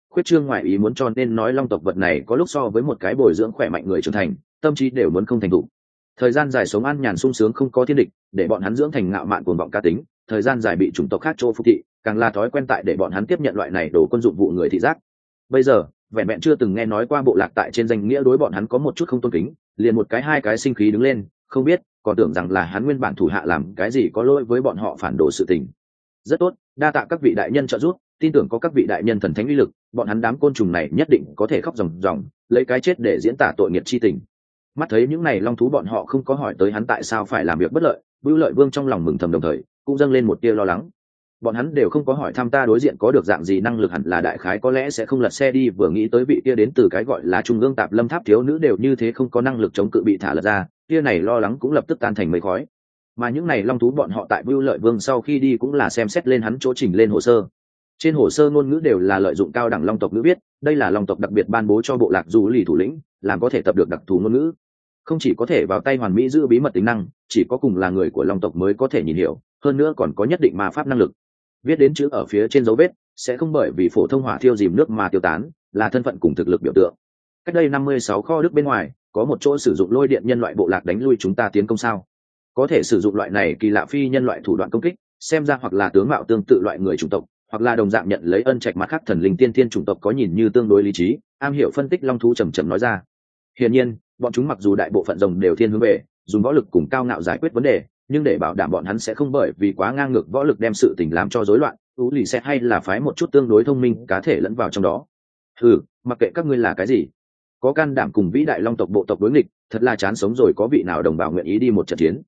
khuyết trương ngoại ý muốn, cho nên nói long tộc vật này có lúc so với một cái bồi dưỡng khỏe mạnh người trưởng thành, tâm trí đều muốn không thành thục. Thời gian dài sống an nhàn sung sướng không có thiên địch, để bọn hắn dưỡng thành ngạo mạn cuồng vọng cá tính, thời gian dài bị chủng tộc khác chỗ phục thị, càng là thói quen tại để bọn hắn tiếp nhận loại này đồ quân dụng vụ người thị giác. Bây giờ vẹn vẹn chưa từng nghe nói qua bộ lạc tại trên danh nghĩa đối bọn hắn có một chút không tôn kính, liền một cái hai cái sinh khí đứng lên, không biết còn tưởng rằng là hắn nguyên bản thủ hạ làm cái gì có lỗi với bọn họ phản đồ sự tình. Rất tốt, đa tạ các vị đại nhân trợ giúp, tin tưởng có các vị đại nhân thần thánh uy lực, bọn hắn đám côn trùng này nhất định có thể khóc ròng ròng, lấy cái chết để diễn tả tội nghiệp chi tình. Mắt thấy những này long thú bọn họ không có hỏi tới hắn tại sao phải làm việc bất lợi, Bưu Lợi Vương trong lòng mừng thầm, đồng thời cũng dâng lên một tia lo lắng. Bọn hắn đều không có hỏi thăm ta đối diện có được dạng gì năng lực, hẳn là đại khái có lẽ sẽ không lật xe đi. Vừa nghĩ tới vị kia đến từ cái gọi là trung ương tạp lâm tháp thiếu nữ đều như thế không có năng lực chống cự bị thả lật ra, kia này lo lắng cũng lập tức tan thành mây khói. Mà những này long thú bọn họ tại Bưu Lợi Vương sau khi đi cũng là xem xét lên hắn chỗ chỉnh lên hồ sơ. Trên hồ sơ ngôn ngữ đều là lợi dụng cao đẳng long tộc ngữ viết, đây là long tộc đặc biệt ban bố cho bộ lạc dù lì thủ lĩnh, làm có thể tập được đặc thù ngôn ngữ, không chỉ có thể vào tay hoàn mỹ giữ bí mật tính năng, chỉ có cùng là người của long tộc mới có thể nhìn hiểu, hơn nữa còn có nhất định ma pháp năng lực. Viết đến chữ ở phía trên dấu vết sẽ không bởi vì phổ thông hỏa thiêu dìm nước mà tiêu tán, là thân phận cùng thực lực biểu tượng. Cách đây 56 kho đức bên ngoài có một chỗ sử dụng lôi điện nhân loại bộ lạc đánh lui chúng ta tiến công sao? Có thể sử dụng loại này kỳ lạ phi nhân loại thủ đoạn công kích, xem ra hoặc là tướng mạo tương tự loại người chủng tộc, hoặc là đồng dạng nhận lấy ân trạch mặt khác thần linh tiên thiên chủng tộc có nhìn như tương đối lý trí, am hiểu phân tích long thú trầm trầm nói ra. Hiển nhiên, bọn chúng mặc dù đại bộ phận rồng đều thiên hướng về dùng võ lực cùng cao ngạo giải quyết vấn đề, nhưng để bảo đảm bọn hắn sẽ không bởi vì quá ngang ngược võ lực đem sự tình làm cho rối loạn, tú lì sẽ hay là phái một chút tương đối thông minh cá thể lẫn vào trong đó. Mặc kệ các ngươi là cái gì, có can đảm cùng vĩ đại long tộc bộ tộc đối nghịch, thật là chán sống rồi. Có vị nào đồng bào nguyện ý đi một trận chiến?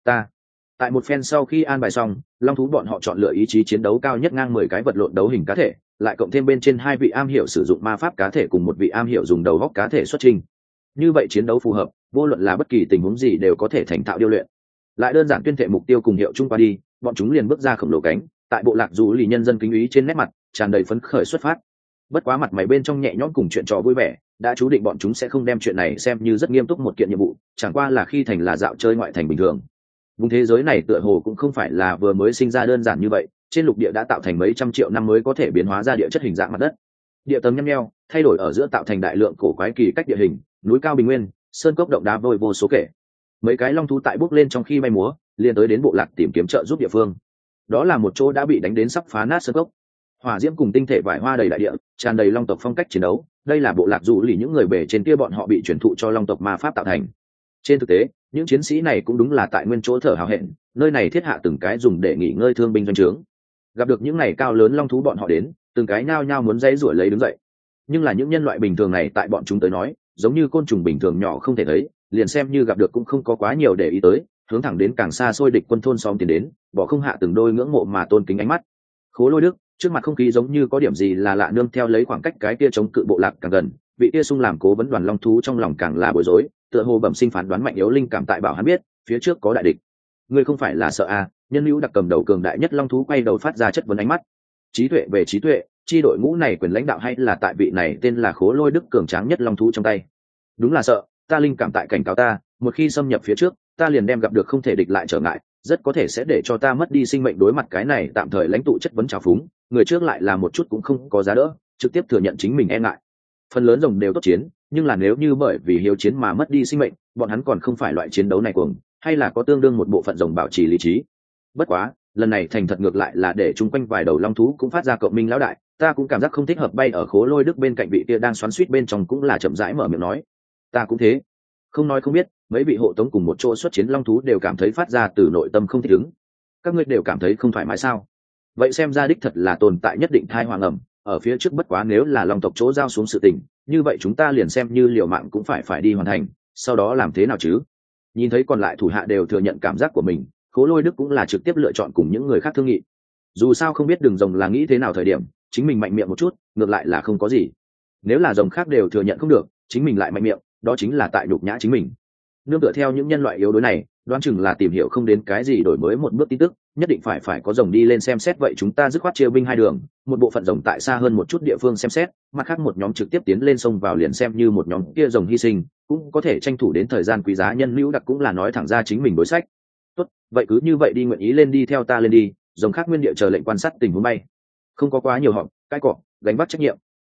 Tại một phen sau khi an bài xong, long thú bọn họ chọn lựa ý chí chiến đấu cao nhất ngang 10 cái vật lộn đấu hình cá thể, lại cộng thêm bên trên 2 vị am hiểu sử dụng ma pháp cá thể cùng một vị am hiểu dùng đầu góc cá thể xuất trình. Như vậy chiến đấu phù hợp, vô luận là bất kỳ tình huống gì đều có thể thành thạo điêu luyện. Lại đơn giản tuyên thệ mục tiêu cùng hiệu chung qua đi, bọn chúng liền bước ra khổng lồ cánh, tại bộ lạc dù lì nhân dân kính ý trên nét mặt tràn đầy phấn khởi xuất phát. Bất quá mặt mày bên trong nhẹ nhõm cùng chuyện trò vui vẻ, đã chú định bọn chúng sẽ không đem chuyện này xem như rất nghiêm túc một kiện nhiệm vụ, chẳng qua là khi thành là dạo chơi ngoại thành bình thường. Vùng thế giới này tựa hồ cũng không phải là vừa mới sinh ra đơn giản như vậy, trên lục địa đã tạo thành mấy trăm triệu năm mới có thể biến hóa ra địa chất hình dạng mặt đất. Địa tầng nhăm nheo, thay đổi ở giữa tạo thành đại lượng cổ quái kỳ cách địa hình, núi cao bình nguyên, sơn cốc động đá vôi vô số kể. Mấy cái long thú tại bước lên trong khi bay múa, liền tới đến bộ lạc tìm kiếm trợ giúp địa phương. Đó là một chỗ đã bị đánh đến sắp phá nát sơn cốc, hỏa diễm cùng tinh thể vải hoa đầy đại địa, tràn đầy long tộc phong cách chiến đấu. Đây là bộ lạc dù lì những người bề trên kia bọn họ bị truyền thụ cho long tộc ma pháp tạo thành. Trên thực tế, những chiến sĩ này cũng đúng là tại nguyên chỗ thở hào hẹn, nơi này thiết hạ từng cái dùng để nghỉ ngơi thương binh doanh trướng. Gặp được những này cao lớn long thú bọn họ đến, từng cái nhao nhao muốn dãy rủa lấy đứng dậy. Nhưng là những nhân loại bình thường này tại bọn chúng tới nói, giống như côn trùng bình thường nhỏ không thể thấy, liền xem như gặp được cũng không có quá nhiều để ý tới, hướng thẳng đến càng xa xôi địch quân thôn xóm tiến đến, bỏ không hạ từng đôi ngưỡng mộ mà tôn kính ánh mắt. Khố Lôi Đức, trước mặt không khí giống như có điểm gì là lạ, nương theo lấy khoảng cách cái kia chống cự bộ lạc càng gần, vị kia sung làm cố vấn đoàn long thú trong lòng càng là bối rối, tựa hồ bẩm sinh phán đoán mạnh yếu linh cảm tại bảo hắn biết phía trước có đại địch. Ngươi không phải là sợ à? Nhân hữu đặc cầm đầu cường đại nhất long thú quay đầu phát ra chất vấn ánh mắt. Trí tuệ về trí tuệ, chi đội ngũ này quyền lãnh đạo hay là tại vị này tên là Khố Lôi Đức cường tráng nhất long thú trong tay? Đúng là sợ, ta linh cảm tại cảnh cáo ta, một khi xâm nhập phía trước, ta liền đem gặp được không thể địch lại trở ngại, rất có thể sẽ để cho ta mất đi sinh mệnh. Đối mặt cái này tạm thời lãnh tụ chất vấn trào phúng, người trước lại là một chút cũng không có giá đỡ, trực tiếp thừa nhận chính mình e ngại. Phần lớn rồng đều tốt chiến, nhưng là nếu như bởi vì hiếu chiến mà mất đi sinh mệnh, bọn hắn còn không phải loại chiến đấu này cuồng, hay là có tương đương một bộ phận rồng bảo trì lý trí. Bất quá, lần này thành thật ngược lại là để chung quanh vài đầu long thú cũng phát ra cộng minh lão đại, ta cũng cảm giác không thích hợp. Bay ở Khố Lôi Đức bên cạnh vị kia đang xoắn xuýt bên trong cũng là chậm rãi mở miệng nói, ta cũng thế. Không nói không biết, mấy vị hộ tống cùng một chỗ xuất chiến long thú đều cảm thấy phát ra từ nội tâm không thích ứng. Các ngươi đều cảm thấy không thoải mái sao? Vậy xem ra đích thật là tồn tại nhất định thai hoàng ẩm ở phía trước. Bất quá nếu là long tộc chỗ giao xuống sự tình, như vậy chúng ta liền xem như liều mạng cũng phải đi hoàn thành, sau đó làm thế nào chứ? Nhìn thấy còn lại thủ hạ đều thừa nhận cảm giác của mình, Khố Lôi Đức cũng là trực tiếp lựa chọn cùng những người khác thương nghị. Dù sao không biết đường rồng là nghĩ thế nào thời điểm, chính mình mạnh miệng một chút ngược lại là không có gì. Nếu là rồng khác đều thừa nhận không được, chính mình lại mạnh miệng, đó chính là tại nhục nhã chính mình. Nương tựa theo những nhân loại yếu đuối này, đoán chừng là tìm hiểu không đến cái gì đổi mới một bước tin tức, nhất định phải có rồng đi lên xem xét. Vậy chúng ta dứt khoát chia binh hai đường, một bộ phận rồng tại xa hơn một chút địa phương xem xét, mặt khác một nhóm trực tiếp tiến lên sông vào, liền xem như một nhóm kia rồng hy sinh cũng có thể tranh thủ đến thời gian quý giá. Nhân hữu đặc cũng là nói thẳng ra chính mình đối sách. Tốt, vậy cứ như vậy đi, nguyện ý lên đi theo ta lên đi. Rồng khác nguyên địa chờ lệnh quan sát tình huống bay, không có quá nhiều họp cái cọ gánh vác trách nhiệm.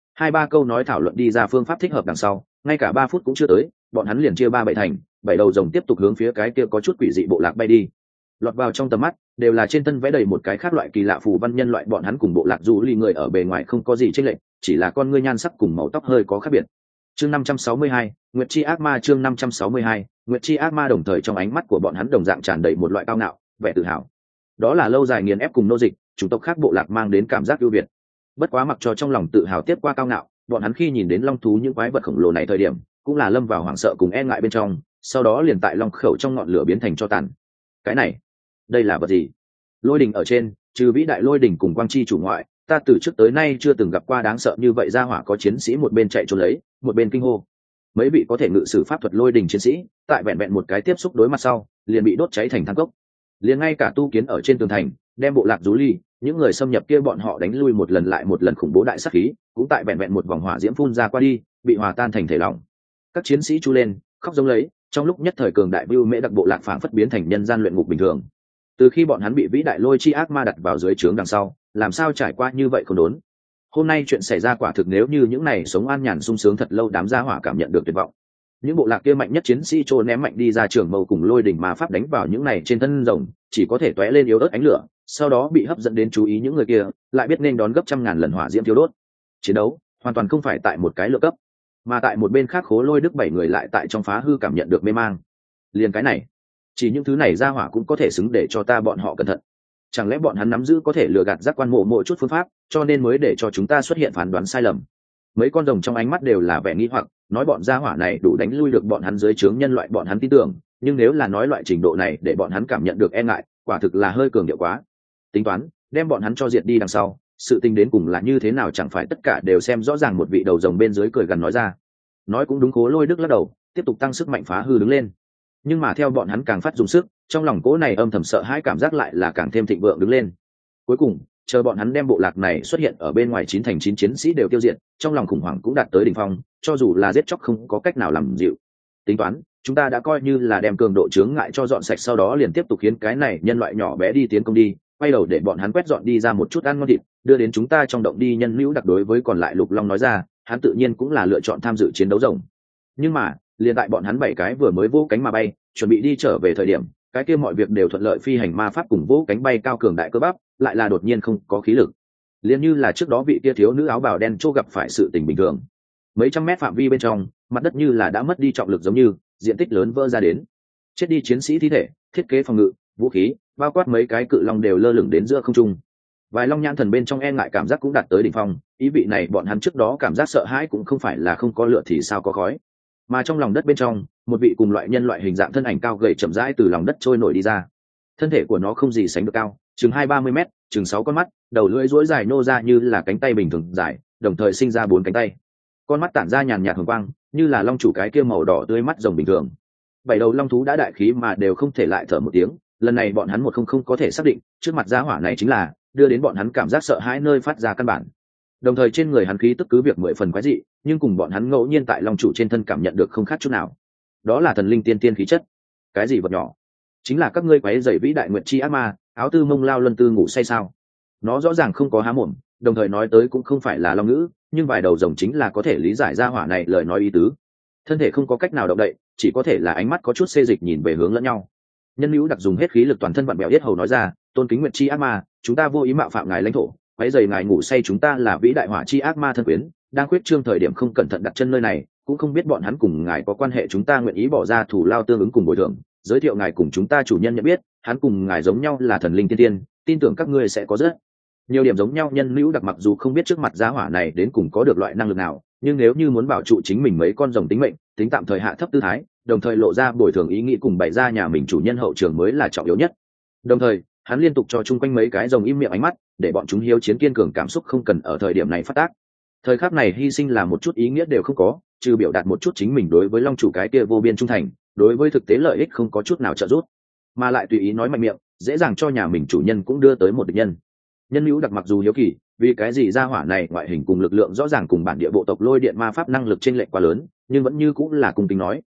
hai ba câu nói thảo luận đi ra phương pháp thích hợp đằng sau, ngay cả 3 phút cũng chưa tới, bọn hắn liền chia 3 bảy thành, 7 đầu rồng tiếp tục hướng phía cái kia có chút quỷ dị bộ lạc bay đi. Lọt vào trong tầm mắt đều là trên thân vẽ đầy một cái khác loại kỳ lạ phù văn nhân loại, bọn hắn cùng bộ lạc du ly người ở bề ngoài không có gì chênh lệch, chỉ là con ngươi nhan sắc cùng màu tóc hơi có khác biệt. Chương 562, Nguyệt chi ác ma. Chương 562, Nguyệt chi ác ma. Đồng thời trong ánh mắt của bọn hắn đồng dạng tràn đầy một loại cao ngạo, vẻ tự hào. Đó là lâu dài nghiền ép cùng nô dịch, chủng tộc khác bộ lạc mang đến cảm giác ưu việt. Bất quá mặc cho trong lòng tự hào tiếp qua cao ngạo, bọn hắn khi nhìn đến long thú những quái vật khổng lồ này thời điểm, cũng là lâm vào hoảng sợ cùng e ngại bên trong, sau đó liền tại long khẩu trong ngọn lửa biến thành cho tàn. Cái này, đây là vật gì? Lôi đỉnh ở trên, trừ vĩ đại lôi đỉnh cùng quang chi chủ ngoại, ta từ trước tới nay chưa từng gặp qua đáng sợ như vậy. Ra hỏa có chiến sĩ một bên chạy trốn lấy, một bên kinh hô. Mấy vị có thể ngự sử pháp thuật lôi đỉnh chiến sĩ, tại vẹn vẹn một cái tiếp xúc đối mặt sau, liền bị đốt cháy thành than cốc. Liền ngay cả tu kiến ở trên tường thành, đem bộ lạc rú ly, những người xâm nhập kia bọn họ đánh lui một lần lại một lần khủng bố đại sát khí, cũng tại vẹn vẹn một vòng hỏa diễm phun ra qua đi, bị hòa tan thành thể lỏng. Các chiến sĩ chu lên, khóc giống lấy, trong lúc nhất thời cường đại bưu mễ đặc bộ lạc phảng phất biến thành nhân gian luyện ngục bình thường. Từ khi bọn hắn bị vĩ đại lôi chi ác ma đặt vào dưới trướng đằng sau, làm sao trải qua như vậy không đốn. Hôm nay chuyện xảy ra quả thực nếu như những này sống an nhàn sung sướng thật lâu, đám gia hỏa cảm nhận được tuyệt vọng. Những bộ lạc kia mạnh nhất chiến sĩ trô ném mạnh đi ra trường mâu cùng lôi đỉnh ma pháp đánh vào những này trên thân rồng, chỉ có thể tóe lên yếu ớt ánh lửa, sau đó bị hấp dẫn đến chú ý những người kia, lại biết nên đón gấp trăm ngàn lần hỏa diễm thiêu đốt. Chiến đấu hoàn toàn không phải tại một cái lượng cấp, mà tại một bên khác Khố Lôi Đức 7 người lại tại trong phá hư cảm nhận được mê mang. Liền cái này, chỉ những thứ này ra hỏa cũng có thể xứng để cho ta bọn họ cẩn thận. Chẳng lẽ bọn hắn nắm giữ có thể lừa gạt giác quan mộ chút phương pháp, cho nên mới để cho chúng ta xuất hiện phán đoán sai lầm? Mấy con rồng trong ánh mắt đều là vẻ nghi hoặc, nói bọn gia hỏa này đủ đánh lui được bọn hắn dưới trướng nhân loại, bọn hắn tin tưởng, nhưng nếu là nói loại trình độ này để bọn hắn cảm nhận được e ngại, quả thực là hơi cường điệu quá. Tính toán đem bọn hắn cho diệt đi đằng sau, sự tình đến cùng là như thế nào chẳng phải tất cả đều xem rõ ràng. Một vị đầu rồng bên dưới cười gần nói ra. Nói cũng đúng. Khố Lôi Đức lắc đầu, tiếp tục tăng sức mạnh phá hư đứng lên. Nhưng mà theo bọn hắn càng phát dùng sức, trong lòng cỗ này âm thầm sợ hãi cảm giác lại là càng thêm thịnh vượng đứng lên. Cuối cùng chờ bọn hắn đem bộ lạc này xuất hiện ở bên ngoài 9 thành 9 chiến sĩ đều tiêu diệt, trong lòng khủng hoảng cũng đạt tới đỉnh phong, cho dù là giết chóc không có cách nào làm dịu. Tính toán chúng ta đã coi như là đem cường độ chướng ngại cho dọn sạch, sau đó liền tiếp tục khiến cái này nhân loại nhỏ bé đi tiến công đi, quay đầu để bọn hắn quét dọn đi ra một chút ăn ngon thịt, đưa đến chúng ta trong động đi. Nhân Nữu Đặc đối với còn lại Lục Long nói ra, hắn tự nhiên cũng là lựa chọn tham dự chiến đấu rồng. Nhưng mà liền tại bọn hắn 7 cái vừa mới vỗ cánh mà bay, chuẩn bị đi trở về thời điểm, cái kia mọi việc đều thuận lợi, phi hành ma pháp cùng vỗ cánh bay cao cường đại cơ bắp lại là đột nhiên không có khí lực, liền như là trước đó vị kia thiếu nữ áo bào đen chô gặp phải sự tình bình thường. Mấy trăm mét phạm vi bên trong, mặt đất như là đã mất đi trọng lực, giống như diện tích lớn vỡ ra đến. Chết đi chiến sĩ thi thể, thiết kế phòng ngự, vũ khí, bao quát mấy cái cự long đều lơ lửng đến giữa không trung. Vài long nhãn thần bên trong e ngại cảm giác cũng đạt tới đỉnh phong, ý vị này bọn hắn trước đó cảm giác sợ hãi cũng không phải là không có lửa thì sao có khói. Mà trong lòng đất bên trong, một vị cùng loại nhân loại hình dạng thân ảnh cao gầy chậm rãi từ lòng đất trôi nổi đi ra. Thân thể của nó không gì sánh được cao, chừng 20-30 mét, chừng 6 con mắt, đầu lưỡi duỗi dài nô ra như là cánh tay bình thường dài, đồng thời sinh ra 4 cánh tay. Con mắt tản ra nhàn nhạt hồng quang, như là long chủ cái kia màu đỏ tươi mắt rồng bình thường. 7 đầu long thú đã đại khí mà đều không thể lại thở một tiếng, lần này bọn hắn không có thể xác định, trước mặt gia hỏa này chính là đưa đến bọn hắn cảm giác sợ hãi nơi phát ra căn bản. Đồng thời trên người hắn khí tức cứ việc 10 phần quái dị, nhưng cùng bọn hắn ngẫu nhiên tại long chủ trên thân cảm nhận được không khác chút nào. Đó là thần linh tiên tiên khí chất. Cái gì vật nhỏ? Chính là các ngươi quái rầy vĩ đại nguyệt chi ác ma, áo tư mông lao luân tư ngủ say sao? Nó rõ ràng không có há mồm, đồng thời nói tới cũng không phải là long ngữ, nhưng vài đầu rồng chính là có thể lý giải ra hỏa này lời nói ý tứ. Thân thể không có cách nào động đậy, chỉ có thể là ánh mắt có chút xê dịch nhìn về hướng lẫn nhau. Nhân Nữu Đặc dùng hết khí lực toàn thân vặn bèo yết hầu nói ra, tôn kính nguyệt chi ác ma, chúng ta vô ý mạo phạm ngài lãnh thổ, quái rầy ngài ngủ say, chúng ta là vĩ đại hỏa chi ác ma thân quyến, đang khuyết trương thời điểm không cẩn thận đặt chân nơi này, cũng không biết bọn hắn cùng ngài có quan hệ, chúng ta nguyện ý bỏ ra thủ lao tương ứng cùng bồi thường, giới thiệu ngài cùng chúng ta chủ nhân nhận biết, hắn cùng ngài giống nhau là thần linh tiên tiên, tin tưởng các ngươi sẽ có rất nhiều điểm giống nhau. Nhân Nữu Đặc mặc dù không biết trước mặt giá hỏa này đến cùng có được loại năng lực nào, nhưng nếu như muốn bảo trụ chính mình mấy con rồng tính mệnh, tính tạm thời hạ thấp tư thái, đồng thời lộ ra bồi thường ý nghĩ cùng bày ra nhà mình chủ nhân hậu trường mới là trọng yếu nhất. Đồng thời hắn liên tục cho chung quanh mấy cái rồng im miệng ánh mắt, để bọn chúng hiếu chiến kiên cường cảm xúc không cần ở thời điểm này phát tác. Thời khắc này hy sinh là một chút ý nghĩa đều không có, trừ biểu đạt một chút chính mình đối với long chủ cái kia vô biên trung thành, đối với thực tế lợi ích không có chút nào trợ giúp, mà lại tùy ý nói mạnh miệng, dễ dàng cho nhà mình chủ nhân cũng đưa tới một địch nhân. Nhân Nữu Đặc mặc dù hiếu kỳ, vì cái gì gia hỏa này ngoại hình cùng lực lượng rõ ràng cùng bản địa bộ tộc lôi điện ma pháp năng lực chênh lệch quá lớn, nhưng vẫn như cũng là cung kính nói: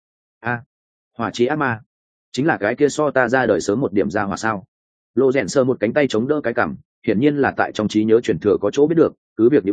hỏa chí ác ma, chính là cái kia so ta ra đời sớm một điểm gia hỏa sao? Lô rèn sơ một cánh tay chống đỡ cái cằm, hiển nhiên là tại trong trí nhớ truyền thừa có chỗ biết được, cứ việc nhíu mày,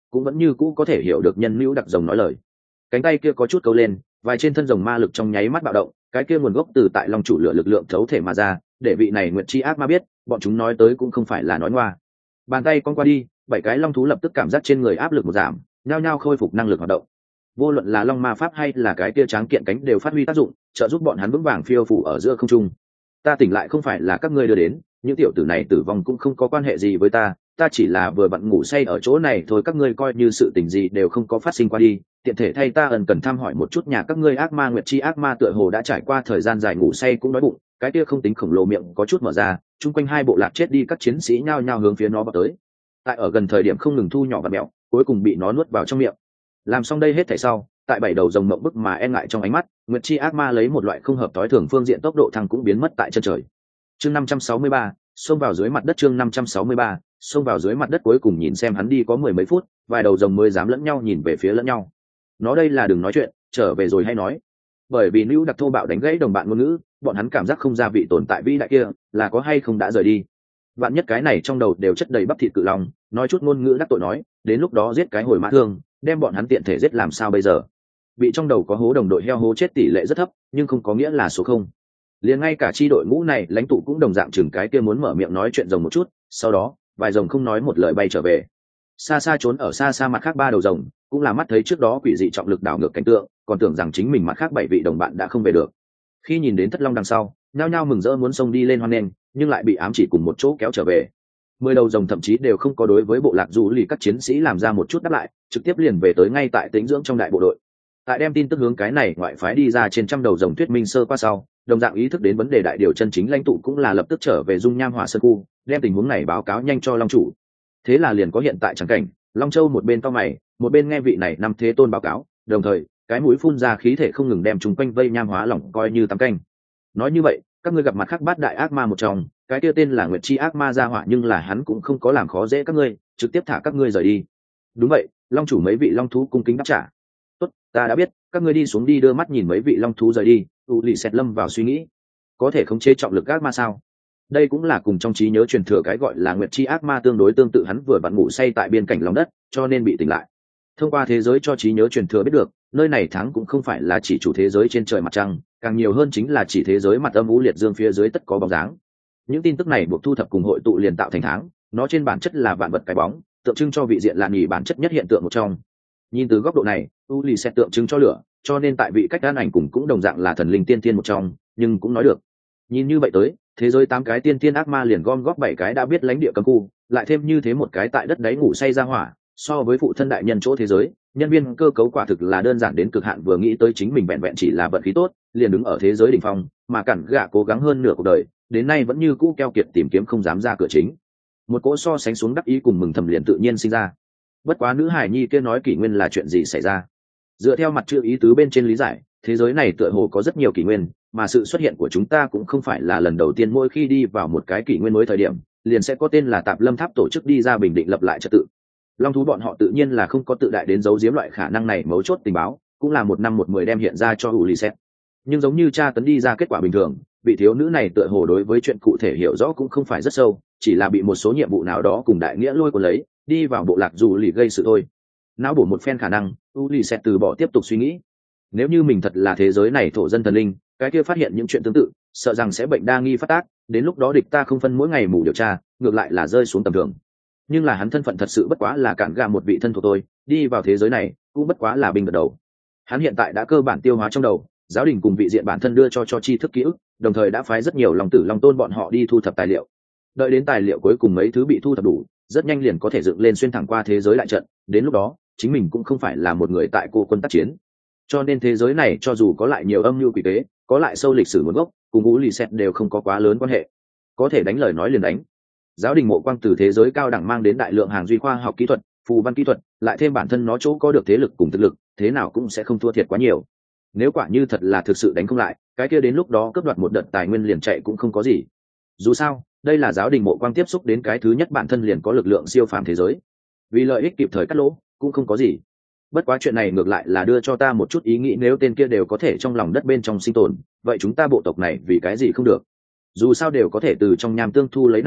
cũng vẫn như cũ có thể hiểu được nhân lưu đặc rồng nói lời. Cánh tay kia có chút câu lên, vài trên thân rồng ma lực trong nháy mắt bạo động, cái kia nguồn gốc từ tại long chủ lửa lực lượng thấu thể mà ra, để vị này nguyệt chi ác ma biết bọn chúng nói tới cũng không phải là nói ngoa. Bàn tay con qua đi, 7 cái long thú lập tức cảm giác trên người áp lực một giảm, nhao nhao khôi phục năng lực hoạt động. Vô luận là long ma pháp hay là cái kia tráng kiện cánh đều phát huy tác dụng, trợ giúp bọn hắn vững vàng phiêu phù ở giữa không trung. Ta tỉnh lại không phải là các ngươi đưa đến, những tiểu tử này tử vong cũng không có quan hệ gì với ta, ta chỉ là vừa vặn ngủ say ở chỗ này thôi, các ngươi coi như sự tình gì đều không có phát sinh qua đi. Tiện thể thay ta ẩn cần thăm hỏi một chút nhà các ngươi. Ác ma nguyệt chi ác ma tựa hồ đã trải qua thời gian dài ngủ say cũng đói bụng, cái kia không tính khổng lồ miệng có chút mở ra, chung quanh hai bộ lạc chết đi các chiến sĩ nhao nhao hướng phía nó vào tới. Tại ở gần thời điểm không ngừng thu nhỏ và mẹo, cuối cùng bị nó nuốt vào trong miệng. Làm xong đây hết thảy sau, tại 7 đầu rồng mộng bức mà e ngại trong ánh mắt, nguyệt chi ác ma lấy một loại không hợp tối thường phương diện tốc độ thăng cũng biến mất tại chân trời. Chương 563, xông vào dưới mặt đất. Chương 563, xông vào dưới mặt đất. Cuối cùng nhìn xem hắn đi có 10 mấy phút, vài đầu rồng mới dám lẫn nhau nhìn về phía lẫn nhau. Nó đây là đừng nói chuyện, trở về rồi hay nói. Bởi vì Nữu Đặc thô bạo đánh gãy đồng bạn ngôn ngữ, bọn hắn cảm giác không ra vị tồn tại vĩ đại kia, là có hay không đã rời đi. Vạn nhất cái này trong đầu đều chất đầy bắp thịt cự long, nói chút ngôn ngữ đắc tội nói, đến lúc đó giết cái hồi mã thương, đem bọn hắn tiện thể giết làm sao bây giờ? Bị trong đầu có hố đồng đội heo hố chết tỷ lệ rất thấp, nhưng không có nghĩa là số không. Liền ngay cả chi đội ngũ này lãnh tụ cũng đồng dạng chừng cái kia muốn mở miệng nói chuyện rồng một chút, sau đó vài rồng không nói một lời bay trở về. Xa xa trốn ở xa xa mặt khác 3 đầu rồng cũng là mắt thấy trước đó quỷ dị trọng lực đảo ngược cảnh tượng, còn tưởng rằng chính mình mặt khác 7 vị đồng bạn đã không về được. Khi nhìn đến thất long đằng sau, nhao nhao mừng rỡ muốn xông đi lên hoan nghênh, nhưng lại bị ám chỉ cùng một chỗ kéo trở về. 10 đầu rồng thậm chí đều không có đối với bộ lạc dù lì các chiến sĩ làm ra một chút đáp lại, trực tiếp liền về tới ngay tại tĩnh dưỡng trong đại bộ đội. Tại đem tin tức hướng cái này ngoại phái đi ra trên trăm đầu rồng thuyết minh sơ qua sau, đồng dạng ý thức đến vấn đề đại điều chân chính lãnh tụ cũng là lập tức trở về dung nham hỏa sơn khu, đem tình huống này báo cáo nhanh cho long chủ. Thế là liền có hiện tại chẳng cảnh, Long Châu một bên cau mày, một bên nghe vị này năm thế tôn báo cáo, đồng thời cái mũi phun ra khí thể không ngừng đem chúng quanh vây nham hóa lỏng coi như tắm canh. Nói như vậy, các ngươi gặp mặt khác bát đại ác ma một trong, cái kia tên là Nguyệt Chi ác ma gia hỏa, nhưng là hắn cũng không có làm khó dễ các ngươi, trực tiếp thả các ngươi rời đi. Đúng vậy, long chủ mấy vị long thú cung kính đáp trả. Tốt, ta đã biết, các ngươi đi xuống đi đưa mắt nhìn mấy vị long thú rời đi. U lì xẹt lâm vào suy nghĩ, có thể khống chế trọng lực ác ma sao? Đây cũng là cùng trong trí nhớ truyền thừa cái gọi là Nguyệt Chi ác ma tương đối tương tự, hắn vừa vặn ngủ say tại biên cảnh lòng đất, cho nên bị tỉnh lại. Thông qua thế giới cho trí nhớ truyền thừa biết được, nơi này tháng cũng không phải là chỉ chủ thế giới trên trời mặt trăng, càng nhiều hơn chính là chỉ thế giới mặt âm u liệt dương phía dưới tất có bóng dáng. Những tin tức này buộc thu thập cùng hội tụ liền tạo thành tháng, nó trên bản chất là vạn vật cái bóng, tượng trưng cho vị diện là nghỉ bản chất nhất hiện tượng một trong. Nhìn từ góc độ này, u lì sẽ tượng trưng cho lửa, cho nên tại vị cách đan ảnh cùng cũng đồng dạng là thần linh tiên tiên một trong, nhưng cũng nói được. Nhìn như vậy tới, thế giới 8 cái tiên tiên ác ma liền gom góp 7 cái đã biết lãnh địa cấm khu, lại thêm như thế một cái tại đất đáy ngủ say ra hỏa, so với phụ thân đại nhân chỗ thế giới, nhân viên cơ cấu quả thực là đơn giản đến cực hạn, vừa nghĩ tới chính mình vẹn vẹn chỉ là vận khí tốt, liền đứng ở thế giới đỉnh phong, mà cản gạ cố gắng hơn nửa cuộc đời, đến nay vẫn như cũ keo kiệt tìm kiếm không dám ra cửa chính. Một cỗ so sánh xuống đắc ý cùng mừng thầm liền tự nhiên sinh ra. Bất quá nữ hải nhi kia nói kỷ nguyên là chuyện gì xảy ra? Dựa theo mặt chữ ý tứ bên trên lý giải, thế giới này tựa hồ có rất nhiều kỷ nguyên, mà sự xuất hiện của chúng ta cũng không phải là lần đầu tiên. Mỗi khi đi vào một cái kỷ nguyên mới thời điểm, liền sẽ có tên là Tạp Lâm Tháp tổ chức đi ra bình định lập lại trật tự. Long thú bọn họ tự nhiên là không có tự đại đến giấu giếm loại khả năng này, mấu chốt tình báo cũng là 1 năm 1 10 đem hiện ra cho Ulysses. Nhưng giống như tra tấn đi ra kết quả bình thường, vị thiếu nữ này tựa hồ đối với chuyện cụ thể hiểu rõ cũng không phải rất sâu, chỉ là bị một số nhiệm vụ nào đó cùng đại nghĩa lôi cuốn lấy, đi vào bộ lạc dù lì gây sự thôi. Não bổ một phen khả năng, Ulysses từ bỏ tiếp tục suy nghĩ. Nếu như mình thật là thế giới này thổ dân thần linh, cái kia phát hiện những chuyện tương tự, sợ rằng sẽ bệnh đa nghi phát tác, đến lúc đó địch ta không phân mỗi ngày mù điều tra, ngược lại là rơi xuống tầm thường. Nhưng là hắn thân phận thật sự bất quá là cản gà một vị thân thuộc tôi, đi vào thế giới này cũng bất quá là binh gật đầu. Hắn hiện tại đã cơ bản tiêu hóa trong đầu giáo đình cùng vị diện bản thân đưa cho tri thức ký ức, đồng thời đã phái rất nhiều lòng tử long tôn bọn họ đi thu thập tài liệu. Đợi đến tài liệu cuối cùng mấy thứ bị thu thập đủ, rất nhanh liền có thể dựng lên xuyên thẳng qua thế giới lại trận, đến lúc đó chính mình cũng không phải là một người tại cô quân tác chiến. Cho nên thế giới này cho dù có lại nhiều âm mưu quỷ kế, có lại sâu lịch sử nguồn gốc, cùng Ulysses đều không có quá lớn quan hệ. Có thể đánh lời nói liền đánh. Giáo đình mộ quang từ thế giới cao đẳng mang đến đại lượng hàng duy khoa học kỹ thuật, phù văn kỹ thuật, lại thêm bản thân nó chỗ có được thế lực cùng thực lực, thế nào cũng sẽ không thua thiệt quá nhiều. Nếu quả như thật là thực sự đánh không lại, cái kia đến lúc đó cướp đoạt một đợt tài nguyên liền chạy cũng không có gì. Dù sao, đây là giáo đình mộ quang tiếp xúc đến cái thứ nhất bản thân liền có lực lượng siêu phàm thế giới. Vì lợi ích kịp thời cắt lỗ, cũng không có gì. Bất quá chuyện này ngược lại là đưa cho ta một chút ý nghĩ, nếu tên kia đều có thể trong lòng đất bên trong sinh tồn, vậy chúng ta bộ tộc này vì cái gì không được? Dù sao đều có thể từ trong nham tương thu lấy năng lượng,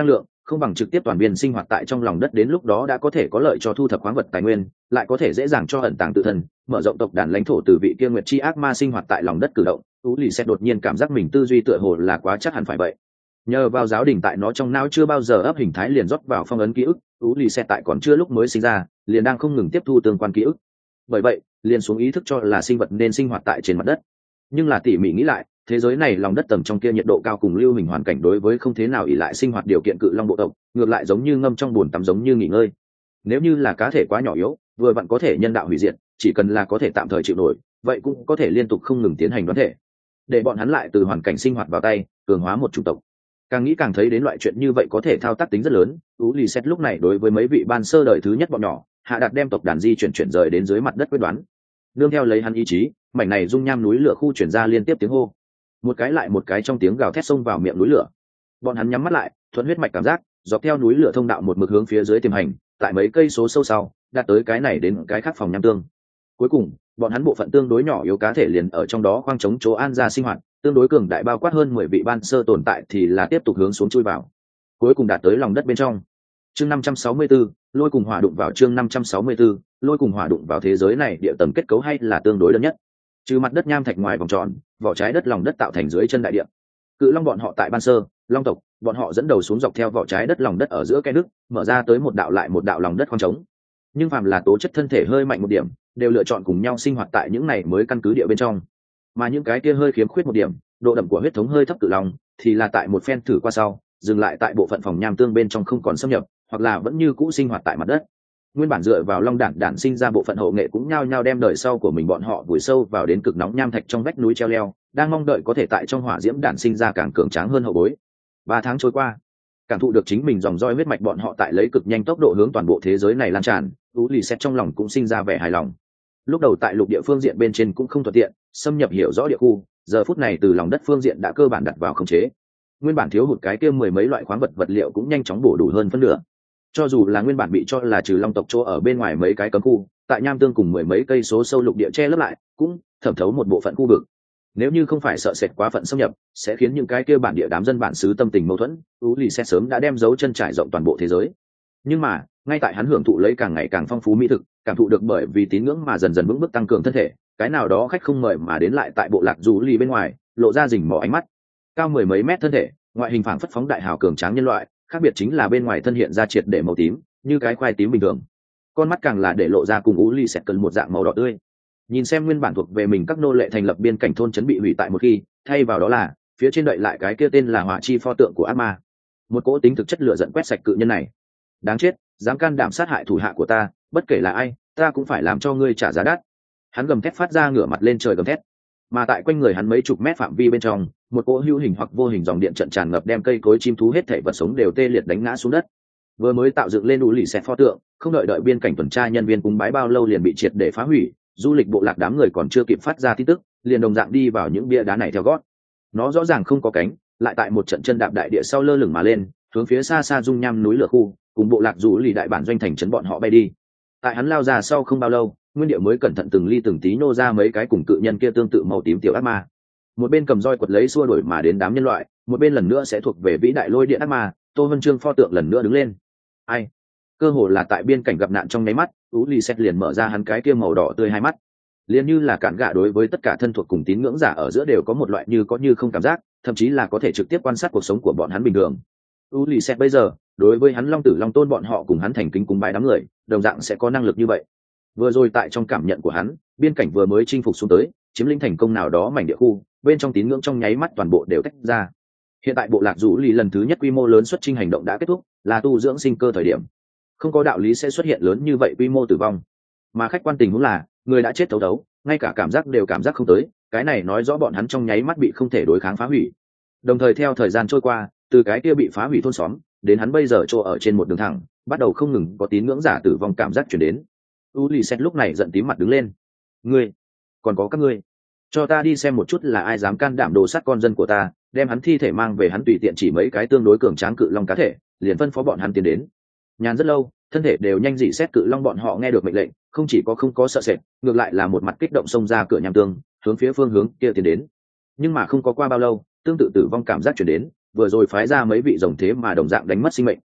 không bằng trực tiếp toàn viên sinh hoạt tại trong lòng đất, đến lúc đó đã có thể có lợi cho thu thập khoáng vật tài nguyên, lại có thể dễ dàng cho ẩn tàng tự thân, mở rộng tộc đàn lãnh thổ. Từ vị kia nguyệt chi ác ma sinh hoạt tại lòng đất cử động, Ú Lì Xẹt đột nhiên cảm giác mình tư duy tựa hồ là quá chắc hẳn phải vậy. Nhờ vào giáo đình tại nó trong não chưa bao giờ ấp hình thái liền rót vào phong ấn ký ức, Ú Lì Xẹt tại còn chưa lúc mới sinh ra liền đang không ngừng tiếp thu tương quan ký ức, bởi vậy liền xuống ý thức cho là sinh vật nên sinh hoạt tại trên mặt đất. Nhưng là tỉ mỉ nghĩ lại, thế giới này lòng đất tầng trong kia nhiệt độ cao cùng lưu hình hoàn cảnh đối với không thế nào ỷ lại sinh hoạt điều kiện cự long bộ tộc, ngược lại giống như ngâm trong bùn tắm, giống như nghỉ ngơi. Nếu như là cá thể quá nhỏ yếu, vừa vặn có thể nhân đạo hủy diệt, chỉ cần là có thể tạm thời chịu nổi, vậy cũng có thể liên tục không ngừng tiến hành đoán thể, để bọn hắn lại từ hoàn cảnh sinh hoạt vào tay, cường hóa một chủng tộc. Càng nghĩ càng thấy đến loại chuyện như vậy có thể thao tác tính rất lớn. Ú Lì Xẹt lúc này đối với mấy vị ban sơ đời thứ nhất bọn nhỏ hạ đặt đem tộc đàn di chuyển rời đến dưới mặt đất quyết đoán. Nương theo lấy hắn ý chí, mảnh này dung nham núi lửa khu chuyển ra liên tiếp tiếng hô, một cái lại một cái trong tiếng gào thét xông vào miệng núi lửa. Bọn hắn nhắm mắt lại, thuận huyết mạch cảm giác dọc theo núi lửa thông đạo một mực hướng phía dưới tiềm hành, tại mấy cây số sâu sau đạt tới cái này đến cái khác phòng nham tương. Cuối cùng bọn hắn bộ phận tương đối nhỏ yếu cá thể liền ở trong đó khoang chống chỗ an ra sinh hoạt, tương đối cường đại bao quát hơn 10 vị ban sơ tồn tại thì là tiếp tục hướng xuống chui vào, cuối cùng đạt tới lòng đất bên trong. Chương 564, lôi cùng hỏa đụng vào. Chương 564, lôi cùng hỏa đụng vào. Thế giới này địa tầng kết cấu hay là tương đối đơn nhất, trừ mặt đất nham thạch ngoài vòng tròn, vỏ trái đất lòng đất tạo thành dưới chân đại địa. Cự long bọn họ tại ban sơ long tộc, bọn họ dẫn đầu xuống dọc theo vỏ trái đất lòng đất ở giữa cái nước, mở ra tới một đạo lại một đạo lòng đất khoang trống. Nhưng phàm là tố chất thân thể hơi mạnh một điểm, đều lựa chọn cùng nhau sinh hoạt tại những này mới căn cứ địa bên trong. Mà những cái kia hơi khiếm khuyết một điểm, độ đậm của huyết thống hơi thấp cự long, thì là tại một phen thử qua sau, dừng lại tại bộ phận phòng nham tương bên trong không còn xâm nhập, hoặc là vẫn như cũ sinh hoạt tại mặt đất. Nguyên bản dựa vào long đản sinh ra bộ phận hậu nghệ cũng nhao nhao đem đời sau của mình bọn họ vùi sâu vào đến cực nóng nham thạch trong vách núi treo leo, đang mong đợi có thể tại trong hỏa diễm đản sinh ra càng cường tráng hơn hậu bối. 3 tháng trôi qua, cảm thụ được chính mình dòng roi huyết mạch bọn họ tại lấy cực nhanh tốc độ hướng toàn bộ thế giới này lan tràn, Ú Lì Xẹt trong lòng cũng sinh ra vẻ hài lòng. Lúc đầu tại lục địa phương diện bên trên cũng không thuận tiện, xâm nhập hiểu rõ địa khu, giờ phút này từ lòng đất phương diện đã cơ bản đặt vào khống chế. Nguyên bản thiếu hụt cái kia mười mấy loại khoáng vật vật liệu cũng nhanh chóng bổ đủ hơn phân nửa. Cho dù là nguyên bản bị cho là trừ long tộc chỗ ở bên ngoài mấy cái cấm khu, tại nham tương cùng mười mấy cây số sâu lục địa che lấp lại, cũng thẩm thấu một bộ phận khu vực. Nếu như không phải sợ sệt quá phận xâm nhập, sẽ khiến những cái kia bản địa đám dân bản xứ tâm tình mâu thuẫn, Ú Lì Xẹt sớm đã đem dấu chân trải rộng toàn bộ thế giới. Nhưng mà ngay tại hắn hưởng thụ lấy càng ngày càng phong phú mỹ thực, cảm thụ được bởi vì tín ngưỡng mà dần dần vững bước tăng cường thân thể, cái nào đó khách không mời mà đến lại tại bộ lạc dù lì bên ngoài lộ ra rình mò ánh mắt. Cao mười mấy mét thân thể, ngoại hình phảng phất phóng đại hào cường tráng nhân loại, khác biệt chính là bên ngoài thân hiện ra triệt để màu tím, như cái khoai tím bình thường. Con mắt càng là để lộ ra cùng Ú Lì Xẹt cần một dạng màu đỏ tươi. Nhìn xem nguyên bản thuộc về mình các nô lệ thành lập biên cảnh thôn trấn bị hủy tại một khi, thay vào đó là phía trên đậy lại cái kia tên là hỏa chi pho tượng của ác ma. Một cỗ tính thực chất lửa giận quét sạch cự nhân này. Đáng chết, dám can đảm sát hại thủ hạ của ta, bất kể là ai, ta cũng phải làm cho ngươi trả giá đắt. Hắn gầm thét phát ra, ngửa mặt lên trời gầm thét. Mà tại quanh người hắn mấy chục mét phạm vi bên trong, một cỗ hữu hình hoặc vô hình dòng điện trận tràn ngập, đem cây cối chim thú hết thảy vật sống đều tê liệt đánh ngã xuống đất. Vừa mới tạo dựng lên Ú Lì Xẹt pho tượng, không đợi biên cảnh tuần tra nhân viên cúng bái bao lâu liền bị triệt để phá hủy. Du lịch bộ lạc đám người còn chưa kịp phát ra tin tức, liền đồng dạng đi vào những bia đá này theo gót. Nó rõ ràng không có cánh, lại tại một trận chân đạp đại địa sau lơ lửng mà lên, hướng phía xa xa dung nham núi lửa khu, cùng bộ lạc dù lì đại bản doanh thành trấn bọn họ bay đi. Tại hắn lao ra sau không bao lâu, nguyên địa mới cẩn thận từng ly từng tí nô ra mấy cái cùng cự nhân kia tương tự màu tím tiểu ác ma. Một bên cầm roi quật lấy xua đuổi mà đến đám nhân loại, một bên lần nữa sẽ thuộc về vĩ đại lôi điện ác ma. Tô Vân Trương pho tượng lần nữa đứng lên. Ai? Cơ hồ là tại biên cảnh gặp nạn trong nháy mắt, Ú Lì Xẹt liền mở ra hắn cái kia màu đỏ tươi hai mắt, liền như là cản gạ đối với tất cả thân thuộc cùng tín ngưỡng giả ở giữa đều có một loại như có như không cảm giác, thậm chí là có thể trực tiếp quan sát cuộc sống của bọn hắn bình thường. Ú Lì Xẹt bây giờ đối với hắn long tử long tôn bọn họ cùng hắn thành kính cúng bái đám người, đồng dạng sẽ có năng lực như vậy. Vừa rồi tại trong cảm nhận của hắn, biên cảnh vừa mới chinh phục xuống tới, chiếm lĩnh thành công nào đó mảnh địa khu, bên trong tín ngưỡng trong nháy mắt toàn bộ đều tách ra. Hiện tại bộ lạc Dũ Lì lần thứ nhất quy mô lớn xuất chinh hành động đã kết thúc, là tu dưỡng sinh cơ thời điểm. Không có đạo lý sẽ xuất hiện lớn như vậy quy mô tử vong. Mà khách quan tình huống là, người đã chết thấu thấu, ngay cả cảm giác đều cảm giác không tới, cái này nói rõ bọn hắn trong nháy mắt bị không thể đối kháng phá hủy. Đồng thời theo thời gian trôi qua, từ cái kia bị phá hủy thôn xóm, đến hắn bây giờ chỗ ở trên một đường thẳng, bắt đầu không ngừng có tín ngưỡng giả tử vong cảm giác truyền đến. U Lì Xẹt lúc này giận tím mặt đứng lên. Ngươi, còn có các ngươi, cho ta đi xem một chút là ai dám can đảm đồ sát con dân của ta, đem hắn thi thể mang về. Hắn tùy tiện chỉ mấy cái tương đối cường tráng cự long cá thể, liền phân phó bọn hắn tiến đến. Nhàn rất lâu, thân thể đều nhanh dị xét cự long bọn họ nghe được mệnh lệnh, không chỉ có không có sợ sệt, ngược lại là một mặt kích động xông ra cửa nham tương, hướng phía phương hướng kia tiến đến. Nhưng mà không có qua bao lâu, tương tự tử vong cảm giác chuyển đến, vừa rồi phái ra mấy vị rồng thế mà đồng dạng đánh mất sinh mệnh,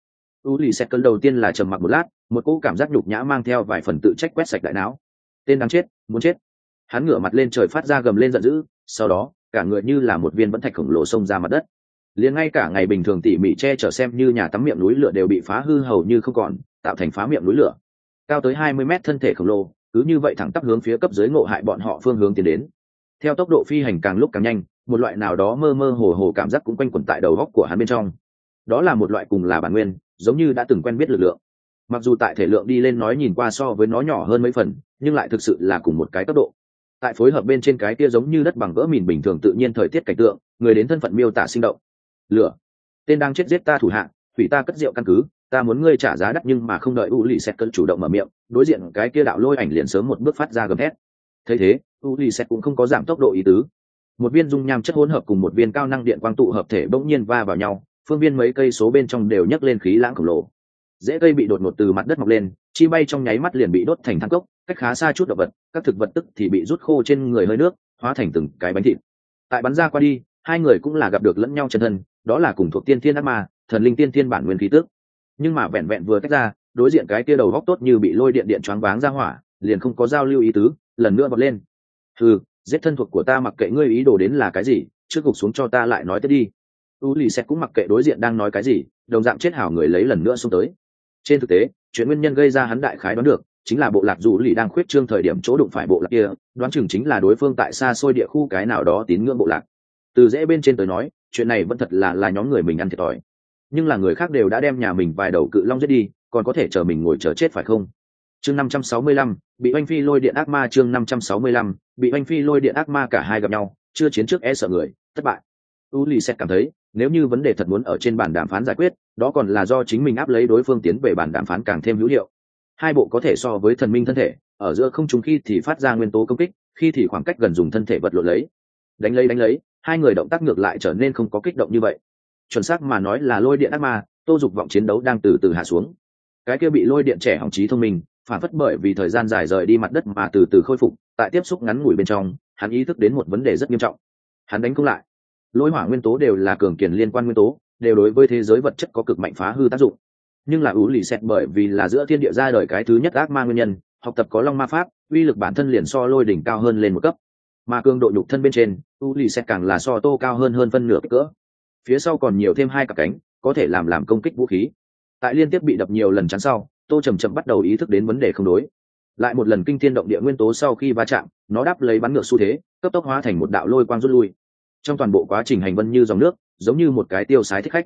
u lì xẹt cơn đầu tiên là trầm mặc một lát, một cỗ cảm giác nhục nhã mang theo vài phần tự trách quét sạch đại não. Tên đáng chết, muốn chết. Hắn ngửa mặt lên trời phát ra gầm lên giận dữ, sau đó cả người như là một viên vẫn thạch khổng lồ xông ra mặt đất. Liền ngay cả ngày bình thường tỉ mỉ che chở xem như nhà tắm miệng núi lửa đều bị phá hư hầu như không còn, tạo thành phá miệng núi lửa. Cao tới 20 mét thân thể khổng lồ, cứ như vậy thẳng tắp hướng phía cấp dưới ngộ hại bọn họ phương hướng tiến đến. Theo tốc độ phi hành càng lúc càng nhanh, một loại nào đó mơ mơ hồ hồ cảm giác cũng quanh quẩn tại đầu óc của hắn bên trong. Đó là một loại cùng là bản nguyên, giống như đã từng quen biết lực lượng. Mặc dù tại thể lượng đi lên nói nhìn qua so với nó nhỏ hơn mấy phần, nhưng lại thực sự là cùng một cái cấp độ. Tại phối hợp bên trên cái kia giống như đất bằng vỡ mìn bình thường tự nhiên thời tiết cảnh tượng, người đến thân phận miêu tả sinh động. Lửa, tên đang chết giết ta thủ hạ, hủy ta cất rượu căn cứ, ta muốn ngươi trả giá đắt. Nhưng mà không đợi u lì xẹt cơn chủ động mở miệng, đối diện cái kia đạo lôi ảnh liền sớm một bước phát ra gầm thét. Thấy thế, u lì xẹt cũng không có giảm tốc độ ý tứ. Một viên dung nham chất hỗn hợp cùng một viên cao năng điện quang tụ hợp thể bỗng nhiên va vào nhau, phương viên mấy cây số bên trong đều nhấc lên khí lãng khổng lồ. Rễ cây bị đột ngột từ mặt đất mọc lên, chi bay trong nháy mắt liền bị đốt thành than cốc, cách khá xa chút động vật, các thực vật tức thì bị rút khô trên người hơi nước, hóa thành từng cái bánh thịt. Tại bắn ra qua đi, hai người cũng là gặp được lẫn nhau chân thân, đó là cùng thuộc tiên thiên ác ma, thần linh tiên thiên bản nguyên khí tức. Nhưng mà vẹn vẹn vừa tách ra, đối diện cái kia đầu góc tốt như bị lôi điện choáng váng ra hỏa, liền không có giao lưu ý tứ, lần nữa bật lên. Hừ, giết thân thuộc của ta mặc kệ ngươi ý đồ đến là cái gì, trước gục xuống cho ta lại nói tiếp đi. U lì xẹt cũng mặc kệ đối diện đang nói cái gì, đồng dạng chết hảo người lấy lần nữa xông tới. Trên thực tế, chuyện nguyên nhân gây ra hắn đại khái đoán được, chính là bộ lạc dù lì đang khuyết trương thời điểm chỗ đụng phải bộ lạc kia, đoán chừng chính là đối phương tại xa xôi địa khu cái nào đó tín ngưỡng bộ lạc. Từ dễ bên trên tới nói, chuyện này vẫn thật là nhóm người mình ăn thiệt thòi. Nhưng là người khác đều đã đem nhà mình vài đầu cự long giết đi, còn có thể chờ mình ngồi chờ chết phải không? Chương 565, bị oanh phi lôi điện ác ma. Chương 565, bị oanh phi lôi điện ác ma. Cả hai gặp nhau, chưa chiến trước e sợ người, thất bại. Ulysses cảm thấy, nếu như vấn đề thật muốn ở trên bàn đàm phán giải quyết, đó còn là do chính mình áp lấy đối phương tiến về bàn đàm phán càng thêm hữu hiệu. Hai bộ có thể so với thần minh thân thể, ở giữa không trung khi thì phát ra nguyên tố công kích, khi thì khoảng cách gần dùng thân thể vật lộn lấy. Đánh lấy, hai người động tác ngược lại trở nên không có kích động như vậy. Chuẩn xác mà nói là lôi điện ác ma, tô dục vọng chiến đấu đang từ từ hạ xuống. Cái kia bị lôi điện trẻ hỏng trí thông minh, phản phất bởi vì thời gian dài rời đi mặt đất mà từ từ khôi phục, tại tiếp xúc ngắn ngủi bên trong, hắn ý thức đến một vấn đề rất nghiêm trọng. Hắn đánh không lại. Lôi hỏa nguyên tố đều là cường kiền liên quan nguyên tố, đều đối với thế giới vật chất có cực mạnh phá hư tác dụng. Nhưng là Ulysses bởi vì là giữa thiên địa ra đời cái thứ nhất ác ma nguyên nhân, học tập có long ma pháp, uy lực bản thân liền so lôi đỉnh cao hơn lên một cấp. Mà cường độ nhục thân bên trên, Ulysses càng là so tô cao hơn phân nửa kích cỡ. Phía sau còn nhiều thêm hai cặp cánh, có thể làm công kích vũ khí. Tại liên tiếp bị đập nhiều lần chắn sau, tô chậm chậm bắt đầu ý thức đến vấn đề không đối. Lại một lần kinh thiên động địa nguyên tố sau khi va chạm, nó đáp lấy bắn ngược xu thế, cấp tốc hóa thành một đạo lôi quang rút lui. Trong toàn bộ quá trình hành vân như dòng nước, giống như một cái tiêu sái thích khách.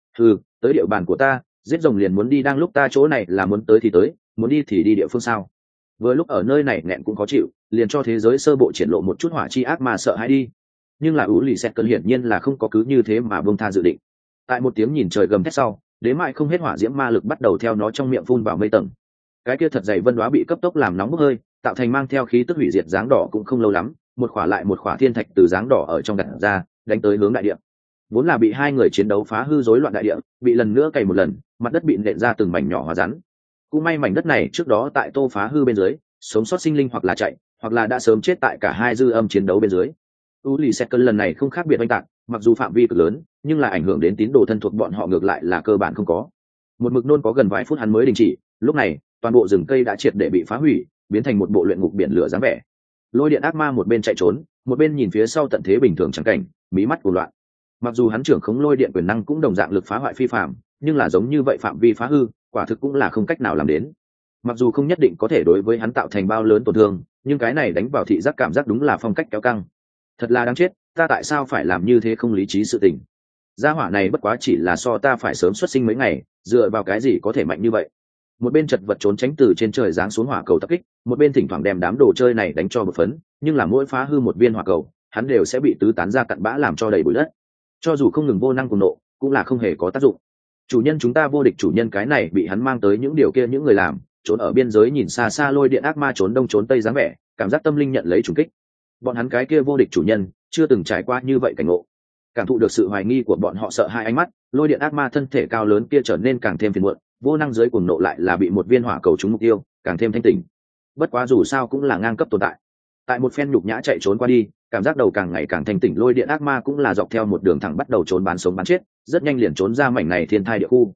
Tới địa bàn của ta, giết rồng liền muốn đi, đang lúc ta chỗ này là muốn tới thì tới, muốn đi thì đi địa phương sao? Vừa lúc ở nơi này nghẹn cũng khó chịu, liền cho thế giới sơ bộ triển lộ một chút hỏa chi ác mà sợ hãi đi. Nhưng là Ulysses cơn hiển nhiên là không có cứ như thế mà buông tha dự định. Tại một tiếng nhìn trời gầm thét sau, đến mãi không hết hỏa diễm ma lực bắt đầu theo nó trong miệng phun vào mây tầng. Cái kia thật dày vân đóa bị cấp tốc làm nóng bốc hơi, tạo thành mang theo khí tức hủy diệt dáng đỏ. Cũng không lâu lắm, một khỏa lại một khỏa thiên thạch từ dáng đỏ ở trong gặt ra, đánh tới hướng đại địa. Vốn là bị hai người chiến đấu phá hư rối loạn đại địa, bị lần nữa cày một lần, mặt đất bị nện ra từng mảnh nhỏ hóa rắn. Cũng may mảnh đất này trước đó tại tô phá hư bên dưới, sống sót sinh linh hoặc là chạy, hoặc là đã sớm chết tại cả hai dư âm chiến đấu bên dưới. Ulysses cơn lần này không khác biệt oanh tạc, mặc dù phạm vi cực lớn, nhưng là ảnh hưởng đến tín đồ thân thuộc bọn họ ngược lại là cơ bản không có. Một mực nôn có gần vài phút hắn mới đình chỉ, lúc này toàn bộ rừng cây đã triệt để bị phá hủy, biến thành một bộ luyện ngục biển lửa dáng vẻ. Lôi điện ác ma một bên chạy trốn, một bên nhìn phía sau tận thế bình thường chẳng cảnh, mí mắt cuồng loạn. Mặc dù hắn trưởng khống lôi điện quyền năng cũng đồng dạng lực phá hoại phi phàm, nhưng là giống như vậy phạm vi phá hư, quả thực cũng là không cách nào làm đến. Mặc dù không nhất định có thể đối với hắn tạo thành bao lớn tổn thương, nhưng cái này đánh vào thị giác cảm giác đúng là phong cách kéo căng. Thật là đáng chết, ta tại sao phải làm như thế không lý trí sự tình? Gia hỏa này bất quá chỉ là so ta phải sớm xuất sinh mấy ngày, dựa vào cái gì có thể mạnh như vậy? Một bên chật vật trốn tránh từ trên trời giáng xuống hỏa cầu tập kích, một bên thỉnh thoảng đem đám đồ chơi này đánh cho bột phấn, nhưng là mỗi phá hư một viên hỏa cầu, hắn đều sẽ bị tứ tán ra cặn bã làm cho đầy bụi đất. Cho dù không ngừng vô năng cùng nộ, cũng là không hề có tác dụng. Chủ nhân chúng ta vô địch, chủ nhân cái này bị hắn mang tới những điều kia những người làm, trốn ở biên giới nhìn xa xa lôi điện ác ma trốn đông trốn tây dáng vẻ, cảm giác tâm linh nhận lấy trùng kích. Bọn hắn cái kia vô địch chủ nhân chưa từng trải qua như vậy cảnh ngộ, cảm thụ được sự hoài nghi của bọn họ, sợ hai ánh mắt, lôi điện ác ma thân thể cao lớn kia trở nên càng thêm phiền muộn, vô năng dưới cuồng nộ lại là bị một viên hỏa cầu trúng mục tiêu, càng thêm thanh tỉnh. Bất quá dù sao cũng là ngang cấp tồn tại. Tại một phen nhục nhã chạy trốn qua đi, cảm giác đầu càng ngày càng thanh tỉnh, lôi điện ác ma cũng là dọc theo một đường thẳng bắt đầu trốn bán sống bán chết, rất nhanh liền trốn ra mảnh này thiên thai địa khu.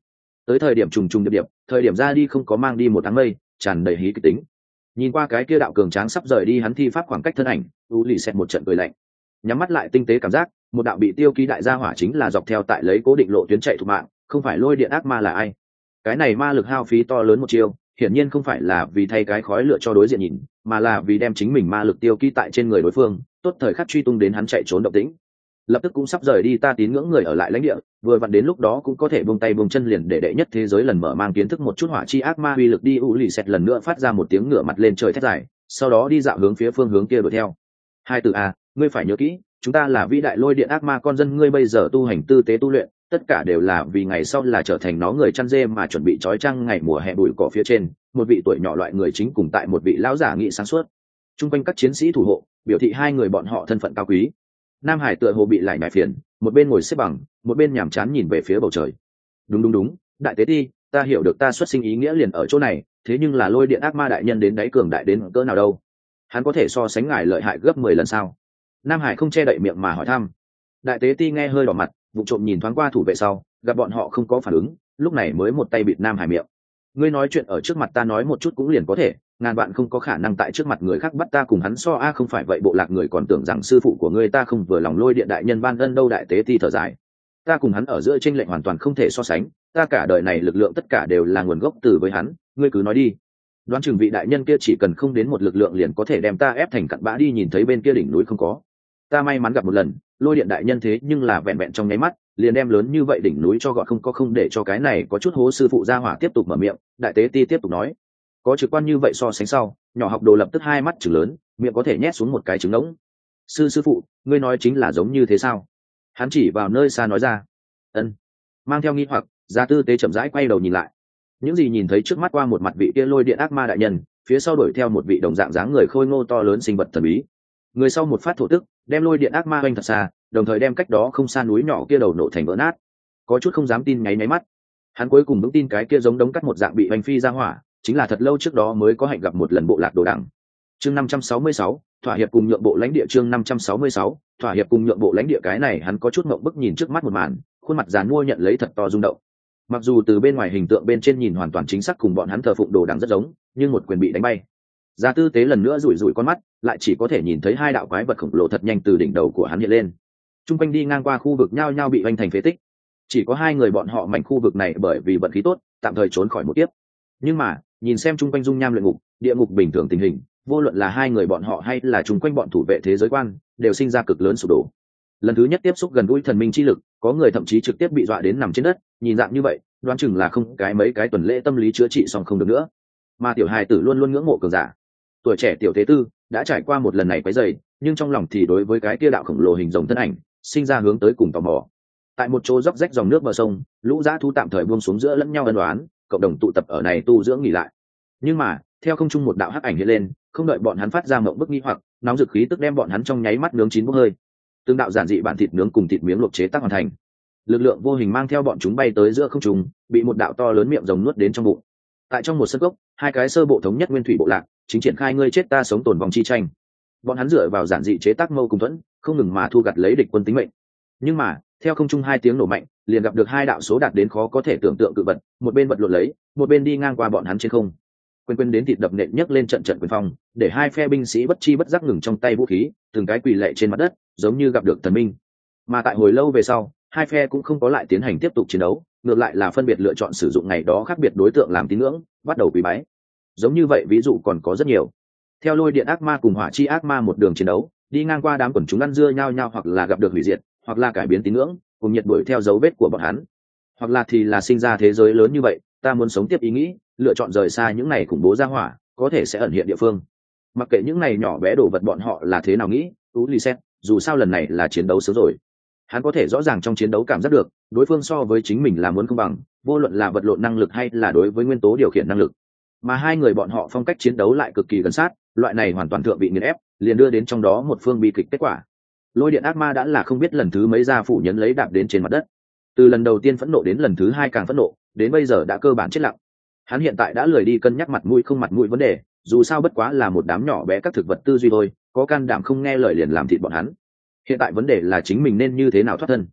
tới thời điểm trùng trùng điệp điệp, thời điểm ra đi không có mang đi một tháng mây, tràn đầy hí kịch tính. Nhìn qua cái kia đạo cường tráng sắp rời đi hắn thi pháp khoảng cách thân ảnh, u lì xẹt một trận cười lạnh, nhắm mắt lại tinh tế cảm giác, một đạo bị tiêu ký đại gia hỏa chính là dọc theo tại lấy cố định lộ tuyến chạy thục mạng, không phải lôi điện ác ma là ai. Cái này ma lực hao phí to lớn một chiêu, hiển nhiên không phải là vì thay cái khói lựa cho đối diện nhìn, mà là vì đem chính mình ma lực tiêu ký tại trên người đối phương, tốt thời khắc truy tung đến hắn chạy trốn động tĩnh. Lập tức cũng sắp rời đi ta tín ngưỡng người ở lại lãnh địa, vừa vặn đến lúc đó cũng có thể buông tay buông chân liền để đệ nhất thế giới lần mở mang kiến thức một chút hỏa chi ác ma uy lực đi. U lì xẹt lần nữa phát ra một tiếng ngửa mặt lên trời thét dài, sau đó đi dạo hướng phía phương hướng kia đuổi theo. Hai từ a, ngươi phải nhớ kỹ, chúng ta là vĩ đại lôi điện ác ma con dân, ngươi bây giờ tu hành tư tế tu luyện, tất cả đều là vì ngày sau là trở thành nó người chăn dê mà chuẩn bị trói trăng ngày mùa hè bụi cỏ phía trên. Một vị tuổi nhỏ loại người chính cùng tại một vị lão giả nghị sáng suốt, chung quanh các chiến sĩ thủ hộ biểu thị hai người bọn họ thân phận cao quý. Nam Hải tựa hồ bị lại nhải phiền, một bên ngồi xếp bằng, một bên nhàm chán nhìn về phía bầu trời. Đúng, đại tế ti, ta hiểu được ta xuất sinh ý nghĩa liền ở chỗ này, thế nhưng là lôi điện ác ma đại nhân đến đáy cường đại đến cỡ nào đâu? Hắn có thể so sánh ngài lợi hại gấp 10 lần sao? Nam Hải không che đậy miệng mà hỏi thăm. Đại tế ti nghe hơi đỏ mặt, vụ trộm nhìn thoáng qua thủ vệ sau, gặp bọn họ không có phản ứng, lúc này mới một tay bịt Nam Hải miệng. Ngươi nói chuyện ở trước mặt ta nói một chút cũng liền có thể, ngàn bạn không có khả năng tại trước mặt người khác bắt ta cùng hắn so a. Không phải vậy bộ lạc người còn tưởng rằng sư phụ của ngươi ta không vừa lòng lôi điện đại nhân ban ân đâu. Đại tế ti thở dài, ta cùng hắn ở giữa chênh lệch hoàn toàn không thể so sánh, ta cả đời này lực lượng tất cả đều là nguồn gốc từ với hắn, ngươi cứ nói đi. Đoán chừng vị đại nhân kia chỉ cần không đến một lực lượng liền có thể đem ta ép thành cặn bã đi. Nhìn thấy bên kia đỉnh núi không có, ta may mắn gặp một lần lôi điện đại nhân, thế nhưng là vẹn vẹn trong nháy mắt liền đem lớn như vậy đỉnh núi cho gọn không có. Không để cho cái này có chút hố sư phụ gia hỏa tiếp tục mở miệng, đại tế ti tiếp tục nói, có trực quan như vậy so sánh sau, nhỏ học đồ lập tức hai mắt chừng lớn, miệng có thể nhét xuống một cái trứng ngỗng. Sư phụ, ngươi nói chính là giống như thế sao? Hắn chỉ vào nơi xa nói ra. Ân. Mang theo nghi hoặc, Gia Tư Tế chậm rãi quay đầu nhìn lại. Những gì nhìn thấy trước mắt qua một mặt vị kia lôi điện ác ma đại nhân, phía sau đuổi theo một vị đồng dạng dáng người khôi ngô to lớn sinh vật thần bí. Người sau một phát thổ tức, đem lôi điện ác ma oanh thật xa, đồng thời đem cách đó không xa núi nhỏ kia đầu nổ thành vỡ nát. Có chút không dám tin nháy máy mắt. Hắn cuối cùng vững tin cái kia giống đống cắt một dạng bị oanh phi ra hỏa, chính là thật lâu trước đó mới có hạnh gặp một lần bộ lạc đồ đằng. Chương 566, thỏa hiệp cùng nhượng bộ lãnh địa. Chương 566, thỏa hiệp cùng nhượng bộ lãnh địa. Cái này hắn có chút ngượng bức nhìn trước mắt một màn, khuôn mặt giàn mua nhận lấy thật to rung động. Mặc dù từ bên ngoài hình tượng bên trên nhìn hoàn toàn chính xác cùng bọn hắn thờ phụng đồ đằng rất giống, nhưng một quyền bị đánh bay. Gia Tư Tế lần nữa rủi rủi con mắt, lại chỉ có thể nhìn thấy hai đạo quái vật khổng lồ thật nhanh từ đỉnh đầu của hắn hiện lên. Trung quanh đi ngang qua khu vực nhao nhao bị vành thành phế tích. Chỉ có hai người bọn họ mảnh khu vực này bởi vì vận khí tốt, tạm thời trốn khỏi một kiếp. Nhưng mà, nhìn xem trung quanh dung nham luyện ngục, địa ngục bình thường tình hình, vô luận là hai người bọn họ hay là trung quanh bọn thủ vệ thế giới quan, đều sinh ra cực lớn sụp đổ. Lần thứ nhất tiếp xúc gần gũi thần minh chi lực, có người thậm chí trực tiếp bị dọa đến nằm trên đất, nhìn dạng như vậy, đoán chừng là không cái mấy cái tuần lễ tâm lý chữa trị xong không được nữa. Mà tiểu hài tử luôn luôn ngưỡng mộ cường giả. Tuổi trẻ tiểu thế tư đã trải qua một lần này quấy rầy, nhưng trong lòng thì đối với cái kia đạo khổng lồ hình rồng thân ảnh sinh ra hướng tới cùng tò mò. Tại một chỗ róc rách dòng nước bờ sông, lũ dã thú tạm thời buông xuống giữa lẫn nhau ân đoán, cộng đồng tụ tập ở này tu dưỡng nghỉ lại. Nhưng mà theo không trung một đạo hắc ảnh hiện lên, không đợi bọn hắn phát ra mộng bức nghi hoặc, nóng dực khí tức đem bọn hắn trong nháy mắt nướng chín bốc hơi. Tương đạo giản dị bản thịt nướng cùng thịt miếng luộc chế tác hoàn thành, lực lượng vô hình mang theo bọn chúng bay tới giữa không trung, bị một đạo to lớn miệng rồng nuốt đến trong bụng. Tại trong một sân cốc, hai cái sơ bộ thống nhất nguyên thủy bộ lạc chính triển khai ngươi chết ta sống tồn vòng chi tranh. Bọn hắn dựa vào giản dị chế tác mâu cùng thuẫn, không ngừng mà thu gặt lấy địch quân tính mệnh. Nhưng mà theo không trung hai tiếng nổ mạnh, liền gặp được hai đạo số đạt đến khó có thể tưởng tượng cự vật, một bên vật lộn lấy, một bên đi ngang qua bọn hắn trên không. Quên đến thịt đập nện nhấc lên trận quyền phong, để hai phe binh sĩ bất chi bất giác ngừng trong tay vũ khí, từng cái quỳ lạy trên mặt đất, giống như gặp được thần minh. Mà tại hồi lâu về sau, hai phe cũng không có lại tiến hành tiếp tục chiến đấu, ngược lại là phân biệt lựa chọn sử dụng ngày đó khác biệt đối tượng làm tín ngưỡng, bắt đầu quỳ bái. Giống như vậy ví dụ còn có rất nhiều. Theo lôi điện ác ma cùng hỏa chi ác ma một đường chiến đấu, đi ngang qua đám quần chúng ăn dưa nhau nhau, hoặc là gặp được hủy diệt, hoặc là cải biến tín ngưỡng, cùng nhiệt đuổi theo dấu vết của bọn hắn, hoặc là thì là sinh ra thế giới lớn như vậy, ta muốn sống tiếp ý nghĩ, lựa chọn rời xa những này khủng bố ra hỏa, có thể sẽ ẩn hiện địa phương. Mặc kệ những này nhỏ bé đồ vật bọn họ là thế nào nghĩ, tú lì xét, dù sao lần này là chiến đấu sớm rồi. Hắn có thể rõ ràng trong chiến đấu cảm giác được, đối phương so với chính mình là muốn công bằng, vô luận là vật lộn năng lực hay là đối với nguyên tố điều khiển năng lực. Mà hai người bọn họ phong cách chiến đấu lại cực kỳ gần sát, loại này hoàn toàn thượng vị nghiền ép, liền đưa đến trong đó một phương bi kịch kết quả. Lôi điện ác ma đã là không biết lần thứ mấy ra phủ nhấn lấy đạp đến trên mặt đất. Từ lần đầu tiên phẫn nộ đến lần thứ hai càng phẫn nộ, đến bây giờ đã cơ bản chết lặng. Hắn hiện tại đã lười đi cân nhắc mặt mũi không mặt mũi vấn đề, dù sao bất quá là một đám nhỏ bé các thực vật tư duy thôi, có can đảm không nghe lời liền làm thịt bọn hắn. Hiện tại vấn đề là chính mình nên như thế nào thoát thân.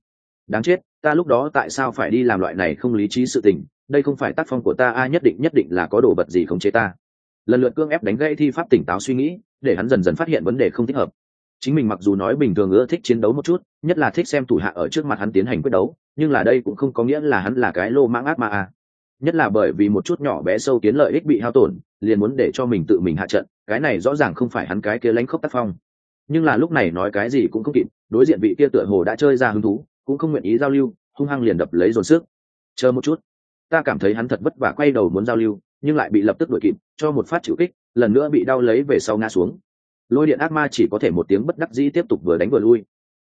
Đáng chết, ta lúc đó tại sao phải đi làm loại này không lý trí sự tình, đây không phải tác phong của ta a, nhất định là có đồ vật gì khống chế ta. Lần lượt cưỡng ép đánh gãy thi pháp tỉnh táo suy nghĩ, để hắn dần dần phát hiện vấn đề không thích hợp. Chính mình mặc dù nói bình thường ưa thích chiến đấu một chút, nhất là thích xem thủ hạ ở trước mặt hắn tiến hành quyết đấu, nhưng là đây cũng không có nghĩa là hắn là cái lô mãng ác ma a. Nhất là bởi vì một chút nhỏ bé sâu kiến lợi ích bị hao tổn, liền muốn để cho mình tự mình hạ trận, cái này rõ ràng không phải hắn cái kia lãnh khốc tác phong. Nhưng là lúc này nói cái gì cũng không kịp, đối diện vị kia tựa hồ đã chơi ra hứng thú, cũng không nguyện ý giao lưu, hung hăng liền đập lấy dồn sức. Chờ một chút, ta cảm thấy hắn thật vất vả quay đầu muốn giao lưu, nhưng lại bị lập tức đuổi kịp, cho một phát chịu kích, lần nữa bị đau lấy về sau ngã xuống. Lôi điện ác ma chỉ có thể một tiếng bất đắc dĩ tiếp tục vừa đánh vừa lui.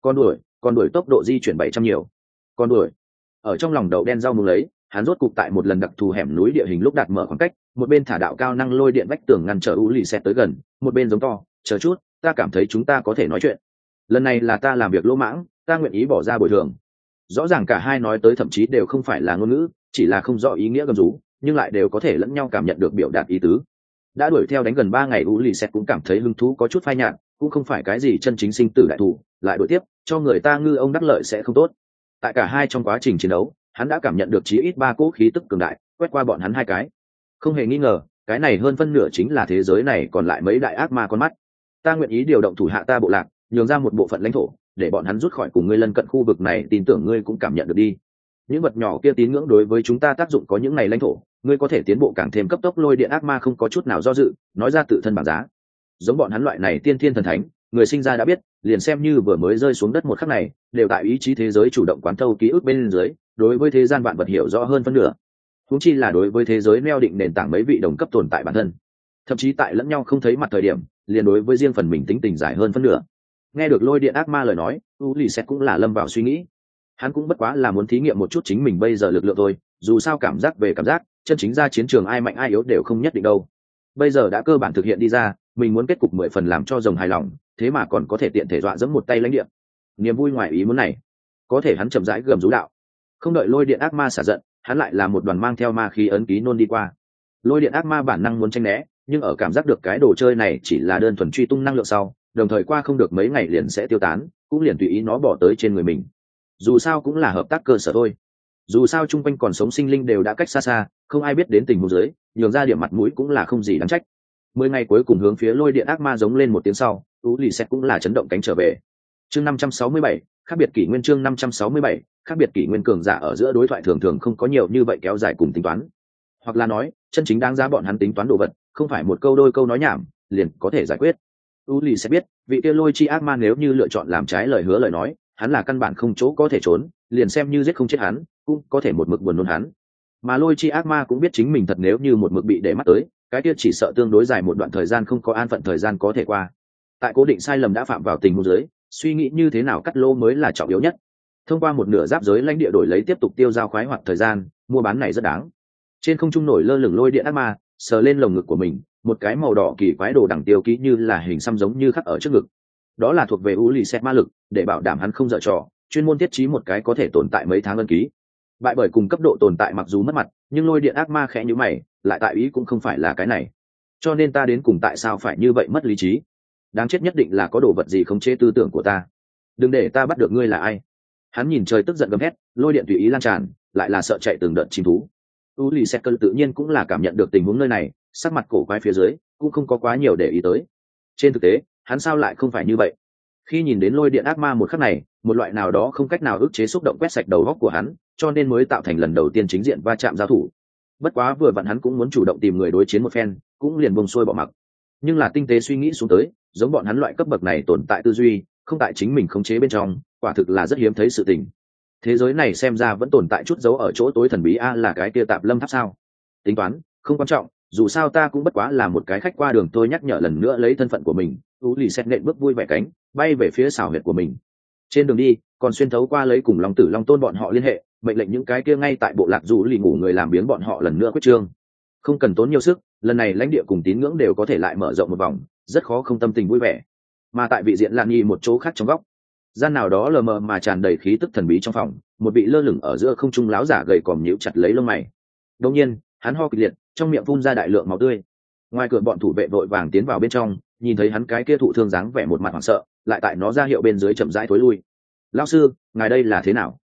Còn đuổi tốc độ di chuyển 700 nhiều. Còn đuổi. Ở trong lòng đậu đen rau muống lấy, hắn rốt cục tại một lần đặc thù hẻm núi địa hình lúc đạt mở khoảng cách, một bên thả đạo cao năng lôi điện vách tường ngăn trở lì xe tới gần, một bên giống to, chờ chút, ta cảm thấy chúng ta có thể nói chuyện. Lần này là ta làm việc lỗ mãng, ta nguyện ý bỏ ra bồi thường. Rõ ràng cả hai nói tới thậm chí đều không phải là ngôn ngữ, chỉ là không rõ ý nghĩa gầm rú, nhưng lại đều có thể lẫn nhau cảm nhận được biểu đạt ý tứ. Đã đuổi theo đánh gần 3 ngày Ulysses cũng cảm thấy hứng thú có chút phai nhạt, cũng không phải cái gì chân chính sinh tử đại thủ, lại đuổi tiếp, cho người ta ngư ông đắc lợi sẽ không tốt. Tại cả hai trong quá trình chiến đấu, hắn đã cảm nhận được chí ít 3 cỗ khí tức cường đại, quét qua bọn hắn hai cái. Không hề nghi ngờ, cái này hơn phân nửa chính là thế giới này còn lại mấy đại ác ma con mắt. Ta nguyện ý điều động thủ hạ ta bộ lạc, nhường ra một bộ phận lãnh thổ, để bọn hắn rút khỏi cùng ngươi lân cận khu vực này, tin tưởng ngươi cũng cảm nhận được đi. Những vật nhỏ kia tín ngưỡng đối với chúng ta tác dụng có những này lãnh thổ, ngươi có thể tiến bộ càng thêm cấp tốc. Lôi điện ác ma không có chút nào do dự, nói ra tự thân bảng giá. Giống bọn hắn loại này tiên thiên thần thánh, người sinh ra đã biết, liền xem như vừa mới rơi xuống đất một khắc này, đều tại ý chí thế giới chủ động quán thâu ký ức bên dưới, đối với thế gian vạn vật hiểu rõ hơn phân nửa. Huống chi là đối với thế giới neo định nền tảng mấy vị đồng cấp tồn tại bản thân, thậm chí tại lẫn nhau không thấy mặt thời điểm, liền đối với riêng phần mình tính tình giải hơn phân nửa. Nghe được lôi điện ác ma lời nói, Ulysses cũng là lâm vào suy nghĩ. Hắn cũng bất quá là muốn thí nghiệm một chút chính mình bây giờ lực lượng thôi, dù sao cảm giác về cảm giác, chân chính ra chiến trường ai mạnh ai yếu đều không nhất định đâu. Bây giờ đã cơ bản thực hiện đi ra, mình muốn kết cục 10 phần làm cho rồng hài lòng, thế mà còn có thể tiện thể dọa dẫm một tay lãnh địa. Niềm vui ngoài ý muốn này, có thể hắn chậm rãi gầm rú đạo. Không đợi lôi điện ác ma xả giận, hắn lại là một đoàn mang theo ma khí ấn ký nôn đi qua. Lôi điện ác ma bản năng muốn tránh né, nhưng ở cảm giác được cái đồ chơi này chỉ là đơn thuần truy tung năng lượng sau, đồng thời qua không được mấy ngày liền sẽ tiêu tán, cũng liền tùy ý nó bỏ tới trên người mình. Dù sao cũng là hợp tác cơ sở thôi. Dù sao chung quanh còn sống sinh linh đều đã cách xa xa, không ai biết đến tình huống dưới, nhường ra điểm mặt mũi cũng là không gì đáng trách. 10 ngày cuối cùng hướng phía lôi điện ác ma giống lên một tiếng sau, Ulysses cũng là chấn động cánh trở về. Chương 567, khác biệt kỷ nguyên. Chương 567, khác biệt kỷ nguyên. Cường giả ở giữa đối thoại thường thường không có nhiều như vậy kéo dài cùng tính toán, hoặc là nói, chân chính đáng giá bọn hắn tính toán đồ vật, không phải một câu đôi câu nói nhảm liền có thể giải quyết. Ulysses biết, vị kia lôi chi ác ma nếu như lựa chọn làm trái lời hứa lời nói, hắn là căn bản không chỗ có thể trốn, liền xem như giết không chết hắn, cũng có thể một mực buồn nôn hắn. Mà lôi chi ác ma cũng biết chính mình thật nếu như một mực bị để mắt tới, cái kia chỉ sợ tương đối dài một đoạn thời gian không có an phận thời gian có thể qua. Tại cố định sai lầm đã phạm vào tình huống dưới, suy nghĩ như thế nào cắt lô mới là trọng yếu nhất. Thông qua một nửa giáp giới lãnh địa đổi lấy tiếp tục tiêu giao khoái hoạt thời gian, mua bán này rất đáng. Trên không trung nổi lơ lửng lôi điện ác ma, sờ lên lồng ngực của mình, một cái màu đỏ kỳ quái đồ đằng tiêu ký như là hình xăm giống như khắc ở trước ngực. Đó là thuộc về Ulysses ma lực, để bảo đảm hắn không dở trò, chuyên môn thiết trí một cái có thể tồn tại mấy tháng ân ký. Bại bởi cùng cấp độ tồn tại mặc dù mất mặt, nhưng lôi điện ác ma khẽ nhíu mày, lại tại ý cũng không phải là cái này. Cho nên ta đến cùng tại sao phải như vậy mất lý trí? Đáng chết nhất định là có đồ vật gì khống chế tư tưởng của ta. Đừng để ta bắt được ngươi là ai. Hắn nhìn trời tức giận gầm hét, lôi điện tùy ý lan tràn, lại là sợ chạy từng đợt chim thú. Ulysses tự nhiên cũng là cảm nhận được tình huống nơi này, sắc mặt cổ quái phía dưới, cũng không có quá nhiều để ý tới. Trên thực tế, hắn sao lại không phải như vậy? Khi nhìn đến lôi điện ác ma một khắc này, một loại nào đó không cách nào ức chế xúc động quét sạch đầu óc của hắn, cho nên mới tạo thành lần đầu tiên chính diện va chạm giao thủ. Bất quá vừa vặn hắn cũng muốn chủ động tìm người đối chiến một phen, cũng liền buông xuôi bỏ mặc. Nhưng là tinh tế suy nghĩ xuống tới, giống bọn hắn loại cấp bậc này tồn tại tư duy, không tại chính mình khống chế bên trong, quả thực là rất hiếm thấy sự tình. Thế giới này xem ra vẫn tồn tại chút dấu ở chỗ tối thần bí a, là cái kia tạp lâm tháp sao? Tính toán, không quan trọng, dù sao ta cũng bất quá là một cái khách qua đường tôi, nhắc nhở lần nữa lấy thân phận của mình. Ulysses nện bước vui vẻ cánh, bay về phía xào huyệt của mình. Trên đường đi, còn xuyên thấu qua lấy cùng Long Tử Long Tôn bọn họ liên hệ, mệnh lệnh những cái kia ngay tại bộ lạc dù lì ngủ người làm biếng bọn họ lần nữa quyết trương. Không cần tốn nhiều sức, lần này lãnh địa cùng tín ngưỡng đều có thể lại mở rộng một vòng, rất khó không tâm tình vui vẻ. Mà tại vị diện Lạn Nhi một chỗ khác trong góc, gian nào đó lờ mờ mà tràn đầy khí tức thần bí trong phòng, một vị lơ lửng ở giữa không trung láo giả gầy còm nhíu chặt lấy lông mày. Đột nhiên, hắn ho kịch liệt, trong miệng phun ra đại lượng máu tươi. Ngoài cửa bọn thủ vệ vội vàng tiến vào bên trong, nhìn thấy hắn cái kia thụ thương dáng vẻ một mặt hoảng sợ, lại tại nó ra hiệu bên dưới chậm rãi thối lui. Lão sư, ngài đây là thế nào?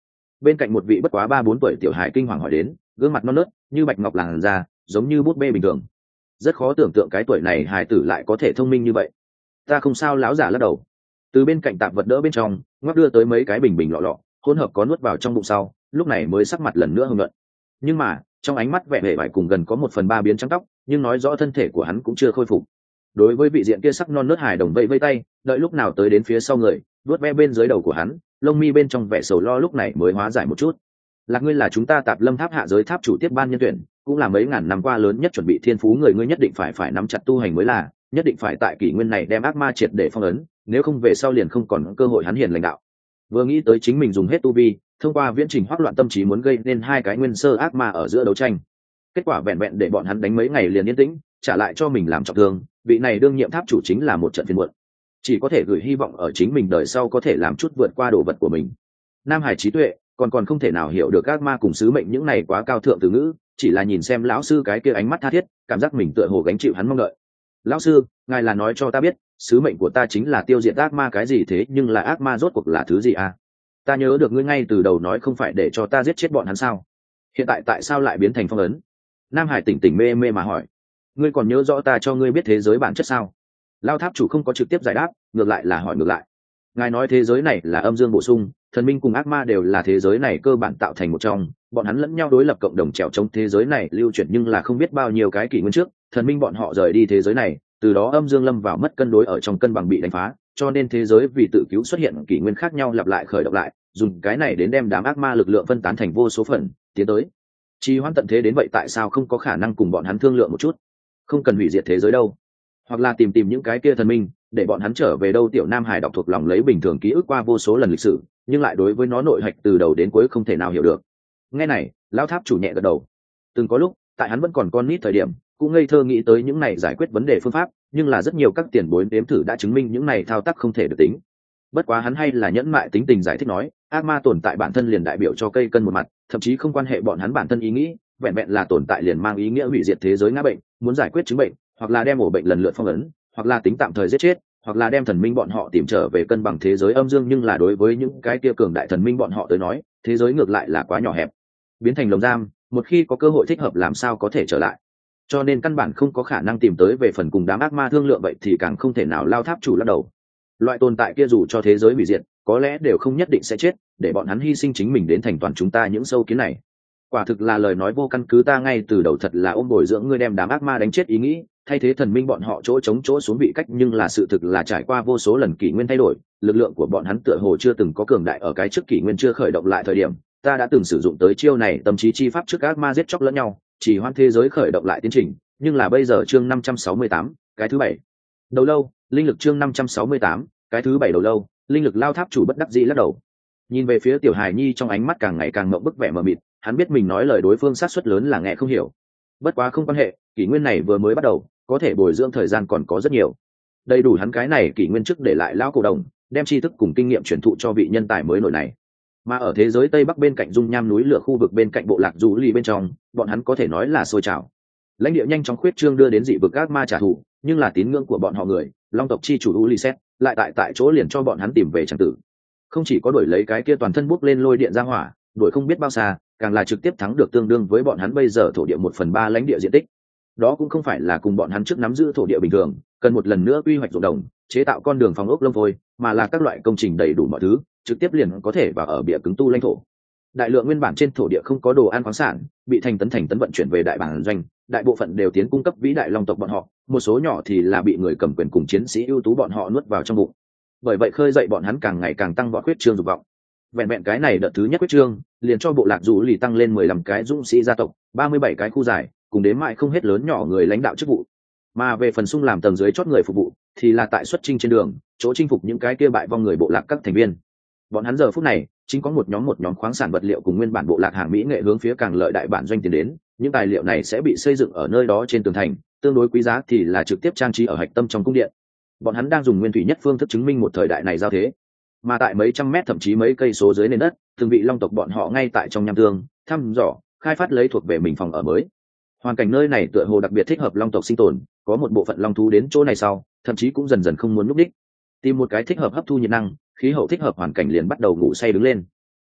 Bên cạnh một vị bất quá 3-4 tuổi tiểu hài kinh hoàng hỏi đến, gương mặt non nớt như bạch ngọc làn da, giống như bút bê bình thường. Rất khó tưởng tượng cái tuổi này hài tử lại có thể thông minh như vậy. Ta không sao, lão giả lắc đầu. Từ bên cạnh tạp vật đỡ bên trong ngoắc đưa tới mấy cái bình bình lọ lọ, hỗn hợp có nuốt vào trong bụng sau, lúc này mới sắc mặt lần nữa hưng luận. Nhưng mà trong ánh mắt vẻ vẻ vải cùng gần có 1/3 biến trắng tóc, nhưng nói rõ thân thể của hắn cũng chưa khôi phục. Đối với vị diện kia sắc non nớt hài đồng vẫy vẫy tay, đợi lúc nào tới đến phía sau người, vuốt ve bên dưới đầu của hắn, lông mi bên trong vẻ sầu lo lúc này mới hóa giải một chút. Lạc ngươi là chúng ta Tạp Lâm Tháp hạ giới tháp chủ tiếp ban nhân tuyển, cũng là mấy ngàn năm qua lớn nhất chuẩn bị thiên phú người, ngươi nhất định phải nắm chặt tu hành mới là, nhất định phải tại kỷ nguyên này đem ác ma triệt để phong ấn, nếu không về sau liền không còn cơ hội hắn hiền lãnh đạo. Vừa nghĩ tới chính mình dùng hết tu vi, thông qua viễn trình hoắc loạn tâm trí muốn gây nên hai cái nguyên sơ ác ma ở giữa đấu tranh, kết quả vẹn vẹn để bọn hắn đánh mấy ngày liền yên tĩnh, trả lại cho mình làm trọng thương, vị này đương nhiệm tháp chủ chính là một trận phiền muộn, chỉ có thể gửi hy vọng ở chính mình đời sau có thể làm chút vượt qua đồ vật của mình. Nam Hải trí tuệ còn không thể nào hiểu được ác ma cùng sứ mệnh những này quá cao thượng từ ngữ, chỉ là nhìn xem lão sư cái kia ánh mắt tha thiết, cảm giác mình tựa hồ gánh chịu hắn mong đợi. Lão sư, ngài là nói cho ta biết sứ mệnh của ta chính là tiêu diệt ác ma cái gì thế, nhưng là ác ma rốt cuộc là thứ gì à? Ta nhớ được ngươi ngay từ đầu nói không phải để cho ta giết chết bọn hắn sao, hiện tại tại sao lại biến thành phong ấn? Nam Hải tỉnh tỉnh mê mê mà hỏi. Ngươi còn nhớ rõ ta cho ngươi biết thế giới bản chất sao? Lao tháp chủ không có trực tiếp giải đáp, ngược lại là hỏi ngược lại. Ngài nói thế giới này là âm dương bổ sung, thần minh cùng ác ma đều là thế giới này cơ bản tạo thành một trong, bọn hắn lẫn nhau đối lập cộng đồng trèo chống thế giới này lưu chuyển, nhưng là không biết bao nhiêu cái kỷ nguyên trước, thần minh bọn họ rời đi thế giới này, từ đó âm dương lâm vào mất cân đối, ở trong cân bằng bị đánh phá, cho nên thế giới vì tự cứu xuất hiện kỷ nguyên khác nhau lặp lại khởi động lại, dùng cái này đến đem đám ác ma lực lượng phân tán thành vô số phần, tiến tới trì hoãn tận thế. Đến vậy tại sao không có khả năng cùng bọn hắn thương lượng một chút, không cần hủy diệt thế giới đâu, hoặc là tìm những cái kia thần minh để bọn hắn trở về đâu? Tiểu Nam Hải đọc thuộc lòng lấy bình thường ký ức qua vô số lần lịch sử, nhưng lại đối với nó nội hạch từ đầu đến cuối không thể nào hiểu được. Nghe này, lão tháp chủ nhẹ gật đầu. Từng có lúc tại hắn vẫn còn con nít thời điểm, cũng ngây thơ nghĩ tới những này giải quyết vấn đề phương pháp, nhưng là rất nhiều các tiền bối đếm thử đã chứng minh những này thao tác không thể được tính. Bất quá hắn hay là nhẫn mại tính tình giải thích nói, ác ma tồn tại bản thân liền đại biểu cho cây cân một mặt, thậm chí không quan hệ bọn hắn bản thân ý nghĩ, vẹn vẹn là tồn tại liền mang ý nghĩa hủy diệt thế giới ngã bệnh, muốn giải quyết chứng bệnh, hoặc là đem ổ bệnh lần lượt phong ấn, hoặc là tính tạm thời giết chết, hoặc là đem thần minh bọn họ tìm trở về cân bằng thế giới âm dương. Nhưng là đối với những cái kia cường đại thần minh bọn họ tới nói, thế giới ngược lại là quá nhỏ hẹp, biến thành lồng giam, một khi có cơ hội thích hợp làm sao có thể trở lại, cho nên căn bản không có khả năng tìm tới về phần cùng đám ác ma thương lượng, vậy thì càng không thể nào. Lao tháp chủ lắc đầu. Loại tồn tại kia dù cho thế giới hủy diệt, có lẽ đều không nhất định sẽ chết, để bọn hắn hy sinh chính mình đến thành toàn chúng ta những sâu kiến này. Quả thực là lời nói vô căn cứ, ta ngay từ đầu thật là ôm bồi dưỡng ngươi đem đám ác ma đánh chết ý nghĩ, thay thế thần minh bọn họ chỗ chống chỗ xuống vị cách, nhưng là sự thực là trải qua vô số lần kỷ nguyên thay đổi, lực lượng của bọn hắn tựa hồ chưa từng có cường đại ở cái trước kỷ nguyên chưa khởi động lại thời điểm, ta đã từng sử dụng tới chiêu này, tâm trí chi pháp trước ác ma giết chóc lẫn nhau, chỉ hoãn thế giới khởi động lại tiến trình. Nhưng là bây giờ chương 568, cái thứ 7 đầu lâu linh lực, chương 568, cái thứ 7 đầu lâu linh lực. Lao tháp chủ bất đắc dĩ lắc đầu, nhìn về phía tiểu hài nhi trong ánh mắt càng ngày càng mộng bức vẻ mờ mịt. Hắn biết mình nói lời đối phương sát suất lớn là nghe không hiểu, bất quá không quan hệ, kỷ nguyên này vừa mới bắt đầu, có thể bồi dưỡng thời gian còn có rất nhiều, đầy đủ hắn cái này kỷ nguyên trước để lại lão cổ đồng đem tri thức cùng kinh nghiệm truyền thụ cho vị nhân tài mới nổi này. Mà ở thế giới tây bắc bên cạnh dung nham núi lửa khu vực bên cạnh bộ lạc du ly bên trong, bọn hắn có thể nói là sôi trào, lãnh địa nhanh chóng khuyết trương đưa đến dị vực ác ma trả thù. Nhưng là tín ngưỡng của bọn họ người long tộc chi chủ Ulysses lại tại chỗ liền cho bọn hắn tìm về tràng tử, không chỉ có đuổi lấy cái kia toàn thân bốc lên lôi điện ra hỏa, đuổi không biết bao xa, càng là trực tiếp thắng được tương đương với bọn hắn bây giờ thổ địa 1/3 lãnh địa diện tích. Đó cũng không phải là cùng bọn hắn trước nắm giữ thổ địa bình thường, cần một lần nữa quy hoạch ruộng đồng, chế tạo con đường phòng ốc lông vôi, mà là các loại công trình đầy đủ mọi thứ, trực tiếp liền có thể vào ở bìa cứng tu lãnh thổ. Đại lượng nguyên bản trên thổ địa không có đồ ăn khoáng sản, bị thành tấn vận chuyển về đại bản doanh, đại bộ phận đều tiến cung cấp vĩ đại long tộc bọn họ, một số nhỏ thì là bị người cầm quyền cùng chiến sĩ ưu tú bọn họ nuốt vào trong bụng. Bởi vậy khơi dậy bọn hắn càng ngày càng tăng vọt huyết trương dục vọng. Vẹn vẹn cái này đợt thứ nhất huyết trương, liền cho bộ lạc dù lì tăng lên 15 cái dũng sĩ gia tộc, 37 cái khu giải, cùng đến mãi không hết lớn nhỏ người lãnh đạo chức vụ. Mà về phần sung làm tầng dưới chót người phục vụ, thì là tại xuất chinh trên đường, chỗ chinh phục những cái kia bại vong người bộ lạc các thành viên. Bọn hắn giờ phút này chính có một nhóm khoáng sản vật liệu cùng nguyên bản bộ lạc hàng mỹ nghệ hướng phía càng lợi đại bản doanh tiến đến. Những tài liệu này sẽ bị xây dựng ở nơi đó trên tường thành, tương đối quý giá thì là trực tiếp trang trí ở hạch tâm trong cung điện. Bọn hắn đang dùng nguyên thủy nhất phương thức chứng minh một thời đại này giao thế. Mà tại mấy trăm mét thậm chí mấy cây số dưới nền đất, từng vị long tộc bọn họ ngay tại trong nham tương thăm dò khai phát lấy thuộc về mình phòng ở mới. Hoàn cảnh nơi này tựa hồ đặc biệt thích hợp long tộc sinh tồn, có một bộ phận long thú đến chỗ này sau thậm chí cũng dần dần không muốn núp đích, tìm một cái thích hợp hấp thu nhiệt năng, khí hậu thích hợp hoàn cảnh liền bắt đầu ngủ say đứng lên.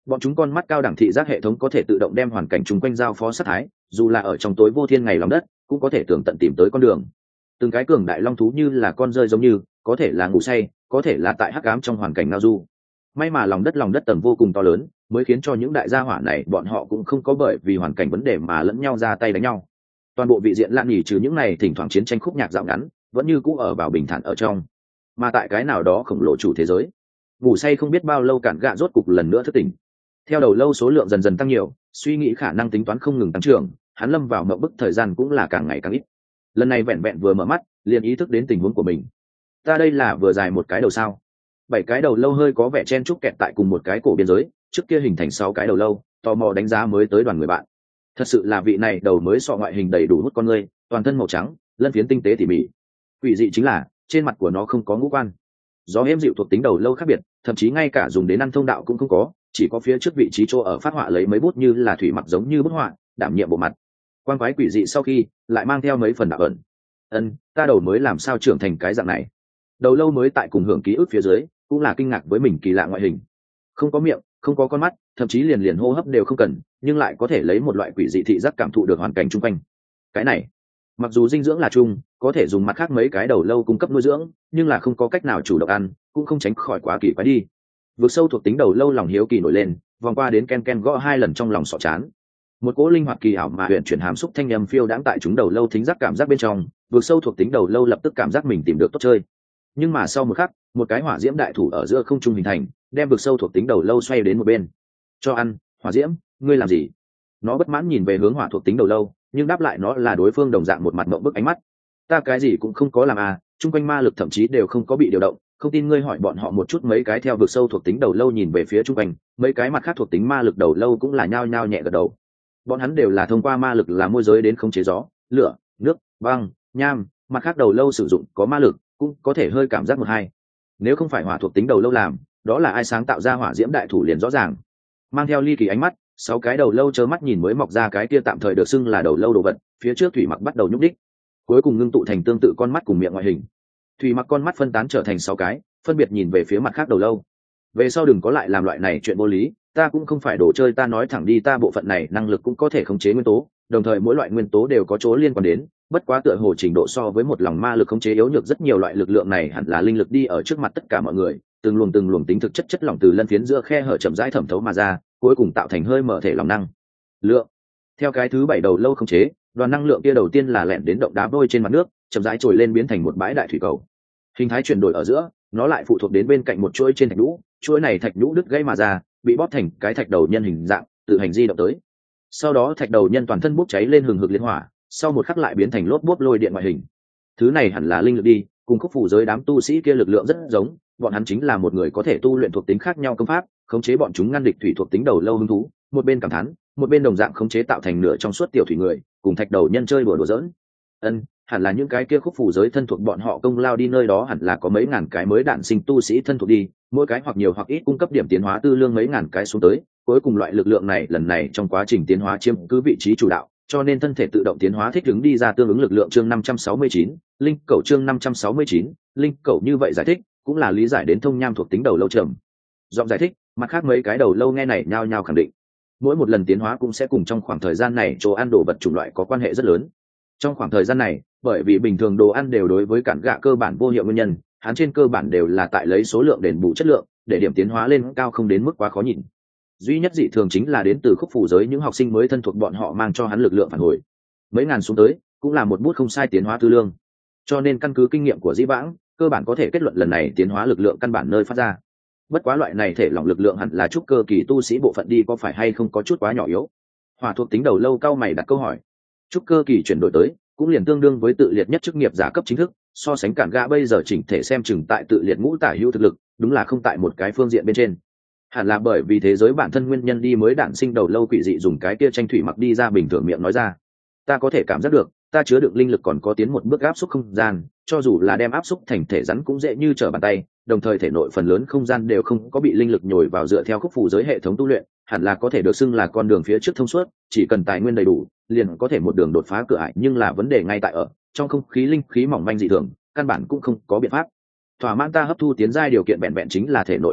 Bọn chúng con mắt cao đẳng thị giác hệ thống có thể tự động đem hoàn cảnh chung quanh giao phó sát thái, dù là ở trong tối vô thiên ngày lòng đất cũng có thể tường tận tìm tới con đường. Từng cái cường đại long thú như là con rơi giống như có thể là ngủ say, có thể là tại hắc ám trong hoàn cảnh ngao du. May mà lòng đất tầng vô cùng to lớn, mới khiến cho những đại gia hỏa này bọn họ cũng không có bởi vì hoàn cảnh vấn đề mà lẫn nhau ra tay đánh nhau. Toàn bộ vị diện lạn nghỉ trừ những này thỉnh thoảng chiến tranh khúc nhạc dạo ngắn vẫn như cũ ở vào bình thản ở trong. Mà tại cái nào đó khổng lồ chủ thế giới, ngủ say không biết bao lâu cản gạ rốt cục lần nữa thức tỉnh. Theo đầu lâu số lượng dần dần tăng nhiều, suy nghĩ khả năng tính toán không ngừng tăng trưởng, hắn lâm vào mộng bức thời gian cũng là càng ngày càng ít. Lần này vẹn vẹn vừa mở mắt liền ý thức đến tình huống của mình. Ta đây là vừa dài một cái đầu sao? 7 cái đầu lâu hơi có vẻ chen chúc kẹt tại cùng một cái cổ biên giới, trước kia hình thành 6 cái đầu lâu, tò mò đánh giá mới tới đoàn người bạn. Thật sự là vị này đầu mới sọ ngoại hình đầy đủ hút con người, toàn thân màu trắng, lân phiến tinh tế tỉ mỉ. Quỷ dị chính là trên mặt của nó không có ngũ quan. Gió êm dịu thuộc tính đầu lâu khác biệt, thậm chí ngay cả dùng đến ăn thông đạo cũng không có, chỉ có phía trước vị trí chỗ ở phát họa lấy mấy bút như là thủy mặc giống như bức họa, đảm nhiệm bộ mặt. Quan quái quỷ dị sau khi lại mang theo mấy phần đạo ẩn. Ta đầu mới làm sao trưởng thành cái dạng này? Đầu lâu mới tại cùng hưởng ký ức phía dưới cũng là kinh ngạc với mình kỳ lạ ngoại hình. Không có miệng, không có con mắt, thậm chí liền hô hấp đều không cần, nhưng lại có thể lấy một loại quỷ dị thị giác cảm thụ được hoàn cảnh chung quanh. Cái này, mặc dù dinh dưỡng là chung, có thể dùng mặt khác mấy cái đầu lâu cung cấp nuôi dưỡng, nhưng là không có cách nào chủ động ăn, cũng không tránh khỏi quá kỳ quái đi. Vực sâu thuộc tính đầu lâu lòng hiếu kỳ nổi lên, vòng qua đến ken gõ 2 lần trong lòng sọ chán. Một cỗ linh hoạt kỳ ảo mà huyền chuyển hàm xúc thanh âm phiêu đãng tại chúng đầu lâu thính giác cảm giác bên trong, vực sâu thuộc tính đầu lâu lập tức cảm giác mình tìm được tốt chơi. Nhưng mà sau một khắc, một cái hỏa diễm đại thủ ở giữa không trung hình thành, đem vực sâu thuộc tính đầu lâu xoay đến một bên. Cho ăn, hỏa diễm, ngươi làm gì? Nó bất mãn nhìn về hướng hỏa thuộc tính đầu lâu, nhưng đáp lại nó là đối phương đồng dạng một mặt mộng bức ánh mắt. Ta cái gì cũng không có làm à, chung quanh ma lực thậm chí đều không có bị điều động, không tin ngươi hỏi bọn họ một chút. Mấy cái theo vực sâu thuộc tính đầu lâu nhìn về phía chung quanh, mấy cái mặt khác thuộc tính ma lực đầu lâu cũng là nhao nhao nhẹ gật đầu. Bọn hắn đều là thông qua ma lực làm môi giới đến khống chế gió, lửa, nước, băng, nham, mặt khác đầu lâu sử dụng có ma lực cũng có thể hơi cảm giác một hai. Nếu không phải hỏa thuộc tính đầu lâu làm, đó là ai sáng tạo ra hỏa diễm đại thủ liền rõ ràng. Mang theo ly kỳ ánh mắt, 6 cái đầu lâu trơ mắt nhìn mới mọc ra cái kia tạm thời được xưng là đầu lâu đồ vật, phía trước thủy mặc bắt đầu nhúc đích, cuối cùng ngưng tụ thành tương tự con mắt cùng miệng ngoại hình. Thủy mặc con mắt phân tán trở thành 6 cái, phân biệt nhìn về phía mặt khác đầu lâu. Về sau đừng có lại làm loại này chuyện vô lý, ta cũng không phải đồ chơi, ta nói thẳng đi, ta bộ phận này năng lực cũng có thể khống chế nguyên tố, đồng thời mỗi loại nguyên tố đều có chỗ liên quan đến, bất quá tựa hồ trình độ so với một lòng ma lực khống chế yếu nhược rất nhiều. Loại lực lượng này hẳn là linh lực đi ở trước mặt tất cả mọi người, từng luồng tính thực chất lỏng từ lân phiến giữa khe hở chậm rãi thẩm thấu mà ra, cuối cùng tạo thành hơi mở thể lòng năng lượng. Theo cái thứ 7 đầu lâu khống chế, đoàn năng lượng kia đầu tiên là lẻn đến động đá vôi trên mặt nước, chậm rãi trồi lên biến thành một bãi đại thủy cầu. Hình thái chuyển đổi ở giữa, nó lại phụ thuộc đến bên cạnh một chuỗi trên thạch nhũ, chuỗi này thạch nhũ đứt gãy mà ra, bị bóp thành cái thạch đầu nhân hình dạng, tự hành di động tới. Sau đó thạch đầu nhân toàn thân bốc cháy lên hừng hực liên hỏa, sau một khắc lại biến thành lốp bốp lôi điện ngoại hình. Thứ này hẳn là linh lực đi, cùng khúc phủ giới đám tu sĩ kia lực lượng rất giống, bọn hắn chính là một người có thể tu luyện thuộc tính khác nhau công pháp, khống chế bọn chúng ngăn địch thủy thuộc tính đầu lâu hứng thú. Một bên cảm thán, một bên đồng dạng khống chế tạo thành nửa trong suốt tiểu thủy người, cùng thạch đầu nhân chơi đùa giỡn. Hẳn là những cái kia khúc phủ giới thân thuộc bọn họ công lao đi, nơi đó hẳn là có mấy ngàn cái mới đản sinh tu sĩ thân thuộc đi, mỗi cái hoặc nhiều hoặc ít cung cấp điểm tiến hóa tư lương mấy ngàn cái xuống tới, cuối cùng loại lực lượng này lần này trong quá trình tiến hóa chiếm cứ vị trí chủ đạo, cho nên thân thể tự động tiến hóa thích ứng đi ra tương ứng lực lượng. Chương 569, linh cẩu. Chương 569, linh cẩu. Như vậy giải thích cũng là lý giải đến thông nham thuộc tính đầu lâu trầm giọng giải thích, mặt khác mấy cái đầu lâu nghe này nhao nhao khẳng định, mỗi một lần tiến hóa cũng sẽ cùng trong khoảng thời gian này chỗ ăn đồ vật chủng loại có quan hệ rất lớn. Trong khoảng thời gian này, bởi vì bình thường đồ ăn đều đối với cản gạ cơ bản vô hiệu nguyên nhân, hắn trên cơ bản đều là tại lấy số lượng đền bù chất lượng, để điểm tiến hóa lên cao không đến mức quá khó nhìn. Duy nhất dị thường chính là đến từ khúc phủ giới những học sinh mới thân thuộc bọn họ mang cho hắn lực lượng phản hồi, mấy ngàn xuống tới cũng là một bút không sai tiến hóa tư lương. Cho nên căn cứ kinh nghiệm của dĩ vãng, cơ bản có thể kết luận lần này tiến hóa lực lượng căn bản nơi phát ra. Bất quá loại này thể lỏng lực lượng hẳn là trúc cơ kỳ tu sĩ bộ phận đi, có phải hay không có chút quá nhỏ yếu? Hỏa thuộc tính đầu lâu cao mày đặt câu hỏi. Trúc cơ kỳ chuyển đổi tới cũng liền tương đương với tự liệt nhất chức nghiệp giả cấp chính thức, so sánh cản gạ bây giờ chỉnh thể xem chừng tại tự liệt ngũ tả hữu thực lực, đúng là không tại một cái phương diện bên trên. Hẳn là bởi vì thế giới bản thân nguyên nhân đi, mới đản sinh đầu lâu quỷ dị dùng cái kia tranh thủy mặc đi ra bình thường miệng nói ra. Ta có thể cảm giác được, ta chứa đựng linh lực còn có tiến một bước áp xúc không gian, cho dù là đem áp xúc thành thể rắn cũng dễ như trở bàn tay, đồng thời thể nội phần lớn không gian đều không có bị linh lực nhồi vào. Dựa theo khúc phủ giới hệ thống tu luyện, hẳn là có thể được xưng là con đường phía trước thông suốt, chỉ cần tài nguyên đầy đủ, liền có thể một đường đột phá cửa ải. Nhưng là vấn đề ngay tại ở trong không khí linh khí mỏng manh dị thường, căn bản cũng không có biện pháp thỏa mãn ta hấp thu tiến giai điều kiện, vẹn vẹn chính là thể nội điểm ấy,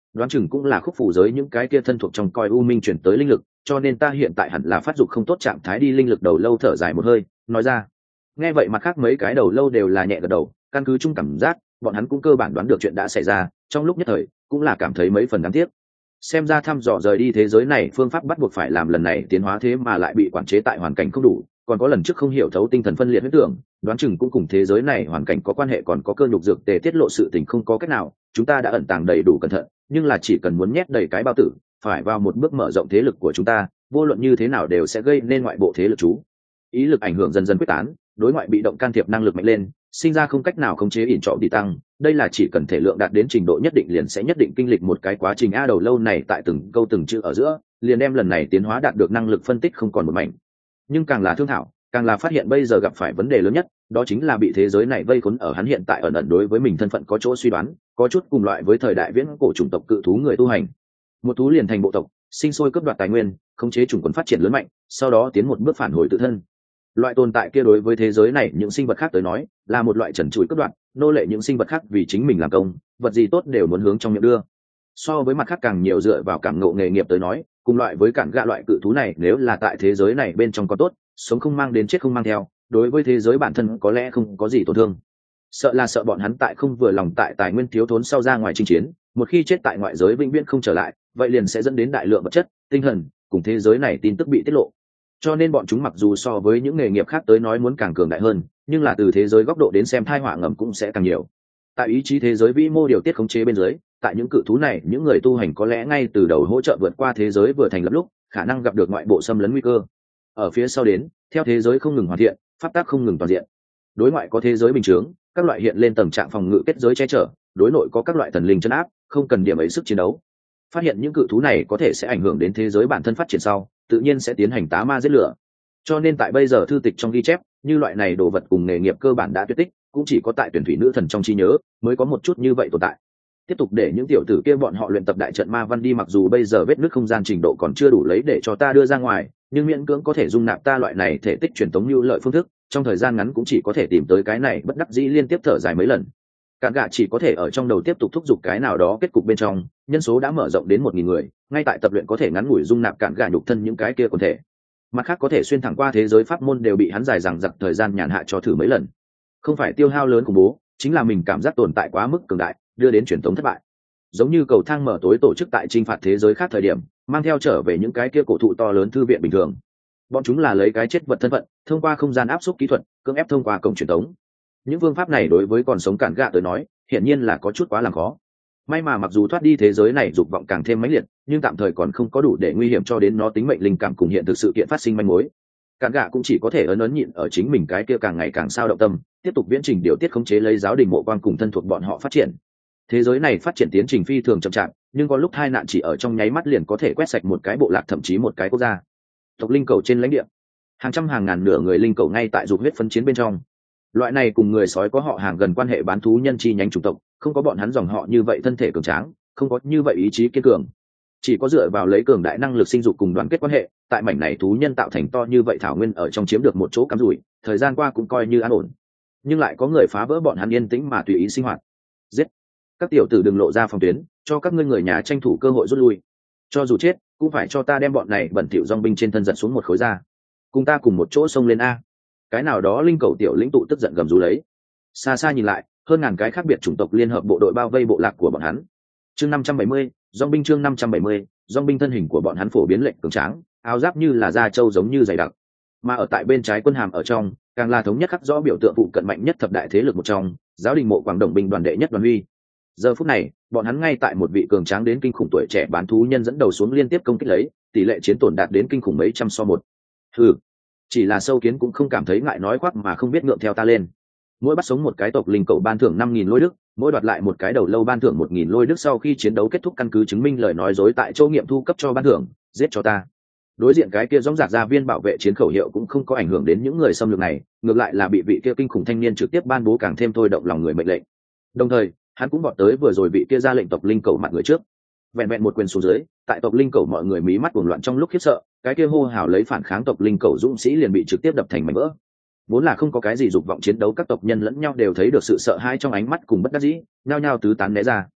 đoán chừng cũng là khúc phủ giới những cái kia thân thuộc trong coi u minh chuyển tới linh lực, cho nên ta hiện tại hẳn là phát dục không tốt trạng thái đi. Linh lực đầu lâu thở dài một hơi nói ra. Nghe vậy mặt khác mấy cái đầu lâu đều là nhẹ gật đầu, căn cứ chung cảm giác bọn hắn cũng cơ bản đoán được chuyện đã xảy ra, trong lúc nhất thời cũng là cảm thấy mấy phần đáng tiếc. Xem ra thăm dò rời đi thế giới này phương pháp bắt buộc phải làm lần này tiến hóa thế mà lại bị quản chế tại hoàn cảnh không đủ, còn có lần trước không hiểu thấu tinh thần phân liệt huyết tưởng, đoán chừng cũng cùng thế giới này hoàn cảnh có quan hệ, còn có cơ nhục dược tề tiết lộ sự tình không có cách nào, chúng ta đã ẩn tàng đầy đủ cẩn thận, nhưng là chỉ cần muốn nhét đầy cái bao tử, phải vào một bước mở rộng thế lực của chúng ta, vô luận như thế nào đều sẽ gây nên ngoại bộ thế lực chú ý, lực ảnh hưởng dần dần quyết tán, đối ngoại bị động can thiệp năng lực mạnh lên, sinh ra không cách nào khống chế ỉn trọ đi tăng. Đây là chỉ cần thể lượng đạt đến trình độ nhất định liền sẽ nhất định kinh lịch một cái quá trình a. Đầu lâu này tại từng câu từng chữ ở giữa liền đem lần này tiến hóa đạt được năng lực phân tích không còn một mảnh. Nhưng càng là thương thảo, càng là phát hiện bây giờ gặp phải vấn đề lớn nhất, đó chính là bị thế giới này vây khốn ở. Hắn hiện tại ẩn ẩn đối với mình thân phận có chỗ suy đoán, có chút cùng loại với thời đại viễn cổ chủng tộc cự thú người tu hành. Một thú liền thành bộ tộc, sinh sôi cướp đoạt tài nguyên, khống chế chủng quần phát triển lớn mạnh, sau đó tiến một bước phản hồi tự thân. Loại tồn tại kia đối với thế giới này những sinh vật khác tới nói là một loại trần trụi cướp đoạt, nô lệ những sinh vật khác vì chính mình làm công, vật gì tốt đều muốn hướng trong miệng đưa. So với mặt khác càng nhiều dựa vào cảm ngộ nghề nghiệp tới nói, cùng loại với cản gạ loại cự thú này nếu là tại thế giới này bên trong có tốt, sống không mang đến chết không mang theo, đối với thế giới bản thân có lẽ không có gì tổn thương. Sợ là sợ bọn hắn tại không vừa lòng tại tài nguyên thiếu thốn sau ra ngoài chinh chiến, một khi chết tại ngoại giới vĩnh viễn không trở lại, vậy liền sẽ dẫn đến đại lượng vật chất, tinh thần cùng thế giới này tin tức bị tiết lộ. Cho nên bọn chúng mặc dù so với những nghề nghiệp khác tới nói muốn càng cường đại hơn, nhưng là từ thế giới góc độ đến xem tai họa ngầm cũng sẽ càng nhiều. Tại ý chí thế giới vĩ mô điều tiết khống chế bên dưới, tại những cự thú này những người tu hành có lẽ ngay từ đầu hỗ trợ vượt qua thế giới vừa thành lập lúc khả năng gặp được ngoại bộ xâm lấn nguy cơ. Ở phía sau đến, theo thế giới không ngừng hoàn thiện, pháp tắc không ngừng toàn diện, đối ngoại có thế giới bình chướng, các loại hiện lên tầng trạng phòng ngự kết giới che chở, đối nội có các loại thần linh trấn áp, không cần điểm ấy sức chiến đấu. Phát hiện những cự thú này có thể sẽ ảnh hưởng đến thế giới bản thân phát triển sau, tự nhiên sẽ tiến hành tá ma giết lửa. Cho nên tại bây giờ thư tịch trong ghi chép, như loại này đồ vật cùng nghề nghiệp cơ bản đã tuyệt tích, cũng chỉ có tại tuyển thủy nữ thần trong trí nhớ mới có một chút như vậy tồn tại. Tiếp tục để những tiểu tử kia bọn họ luyện tập đại trận ma văn đi, mặc dù bây giờ vết nứt không gian trình độ còn chưa đủ lấy để cho ta đưa ra ngoài, nhưng miễn cưỡng có thể dung nạp ta loại này thể tích truyền tống lưu lợi phương thức, trong thời gian ngắn cũng chỉ có thể tìm tới cái này, bất đắc dĩ liên tiếp thở dài mấy lần. Cản gạ chỉ có thể ở trong đầu tiếp tục thúc giục cái nào đó kết cục bên trong, nhân số đã mở rộng đến 1000 người, ngay tại tập luyện có thể ngắn ngủi dung nạp cản gạ nhục thân những cái kia quần thể. Mặt khác có thể xuyên thẳng qua thế giới pháp môn đều bị hắn dài dằng dặc thời gian nhàn hạ cho thử mấy lần. Không phải tiêu hao lớn khủng bố, chính là mình cảm giác tồn tại quá mức cường đại, đưa đến truyền thống thất bại. Giống như cầu thang mở tối tổ chức tại chinh phạt thế giới khác thời điểm, mang theo trở về những cái kia cổ thụ to lớn thư viện bình thường. Bọn chúng là lấy cái chết vật thân phận, thông qua không gian áp suất kỹ thuật, cưỡng ép thông qua cổng truyền thống. Những phương pháp này đối với còn sống cản gạ tới nói, hiển nhiên là có chút quá làm khó. May mà mặc dù thoát đi thế giới này dục vọng càng thêm mãnh liệt, nhưng tạm thời còn không có đủ để nguy hiểm cho đến nó tính mệnh linh cảm cùng hiện thực sự kiện phát sinh manh mối. Cản gạ cũng chỉ có thể ấn nhịn ở chính mình cái kia càng ngày càng sao động tâm, tiếp tục viễn trình điều tiết khống chế lấy giáo đình mộ quang cùng thân thuộc bọn họ phát triển. Thế giới này phát triển tiến trình phi thường chậm chạp, nhưng có lúc tai nạn chỉ ở trong nháy mắt liền có thể quét sạch một cái bộ lạc, thậm chí một cái quốc gia. Tộc linh cầu trên lãnh địa, hàng trăm hàng ngàn nửa người linh cầu ngay tại dục huyết phân chiến bên trong. Loại này cùng người sói có họ hàng gần quan hệ bán thú nhân chi nhánh chủng tộc, không có bọn hắn dòng họ như vậy thân thể cường tráng, không có như vậy ý chí kiên cường, chỉ có dựa vào lấy cường đại năng lực sinh dục cùng đoàn kết quan hệ, tại mảnh này thú nhân tạo thành to như vậy thảo nguyên ở trong chiếm được một chỗ cắm rủi, thời gian qua cũng coi như an ổn. Nhưng lại có người phá vỡ bọn hắn yên tĩnh mà tùy ý sinh hoạt. Giết các tiểu tử, đừng lộ ra phòng tuyến, cho các ngươi người nhà tranh thủ cơ hội rút lui. Cho dù chết, cũng phải cho ta đem bọn này bẩn thỉu dòng binh trên thân giật xuống một khối ra. Cùng ta cùng một chỗ xông lên a. Cái nào đó linh cầu tiểu lĩnh tụ tức giận gầm rú lấy. Xa xa nhìn lại, hơn ngàn cái khác biệt chủng tộc liên hợp bộ đội bao vây bộ lạc của bọn hắn. Chương 570, dòng binh chương 570, dòng binh thân hình của bọn hắn phổ biến lệnh cường tráng, áo giáp như là da trâu giống như dày đặc. Mà ở tại bên trái quân hàm ở trong, càng là thống nhất khắc rõ biểu tượng phụ cận mạnh nhất thập đại thế lực một trong, giáo đình mộ quảng đồng binh đoàn đệ nhất đoàn huy. Giờ phút này, bọn hắn ngay tại một vị cường tráng đến kinh khủng tuổi trẻ bán thú nhân dẫn đầu xuống liên tiếp công kích lấy, tỷ lệ chiến tổn đạt đến kinh khủng mấy trăm so một. Hừ, chỉ là sâu kiến cũng không cảm thấy ngại nói khoác mà không biết ngượng theo ta lên. Mỗi bắt sống một cái tộc linh cầu ban thưởng 5000 lôi đức, mỗi đoạt lại một cái đầu lâu ban thưởng 1000 lôi đức. Sau khi chiến đấu kết thúc, căn cứ chứng minh lời nói dối tại chỗ nghiệm thu cấp cho ban thưởng, giết cho ta. Đối diện cái kia rõng rạc gia viên bảo vệ chiến khẩu hiệu cũng không có ảnh hưởng đến những người xâm lược này, ngược lại là bị vị kia kinh khủng thanh niên trực tiếp ban bố càng thêm thôi động lòng người mệnh lệnh. Đồng thời, hắn cũng vọt tới vừa rồi vị kia ra lệnh tộc linh cầu mặt người trước, vẹn vẹn một quyền xuống dưới, tại tộc linh cầu mọi người mí mắt cuồng loạn trong lúc khiếp sợ, cái kia hô hào lấy phản kháng tộc linh cầu dũng sĩ liền bị trực tiếp đập thành mảnh vỡ. Vốn là không có cái gì dục vọng chiến đấu các tộc nhân lẫn nhau đều thấy được sự sợ hãi trong ánh mắt cùng bất đắc dĩ, nhao nhao tứ tán né ra.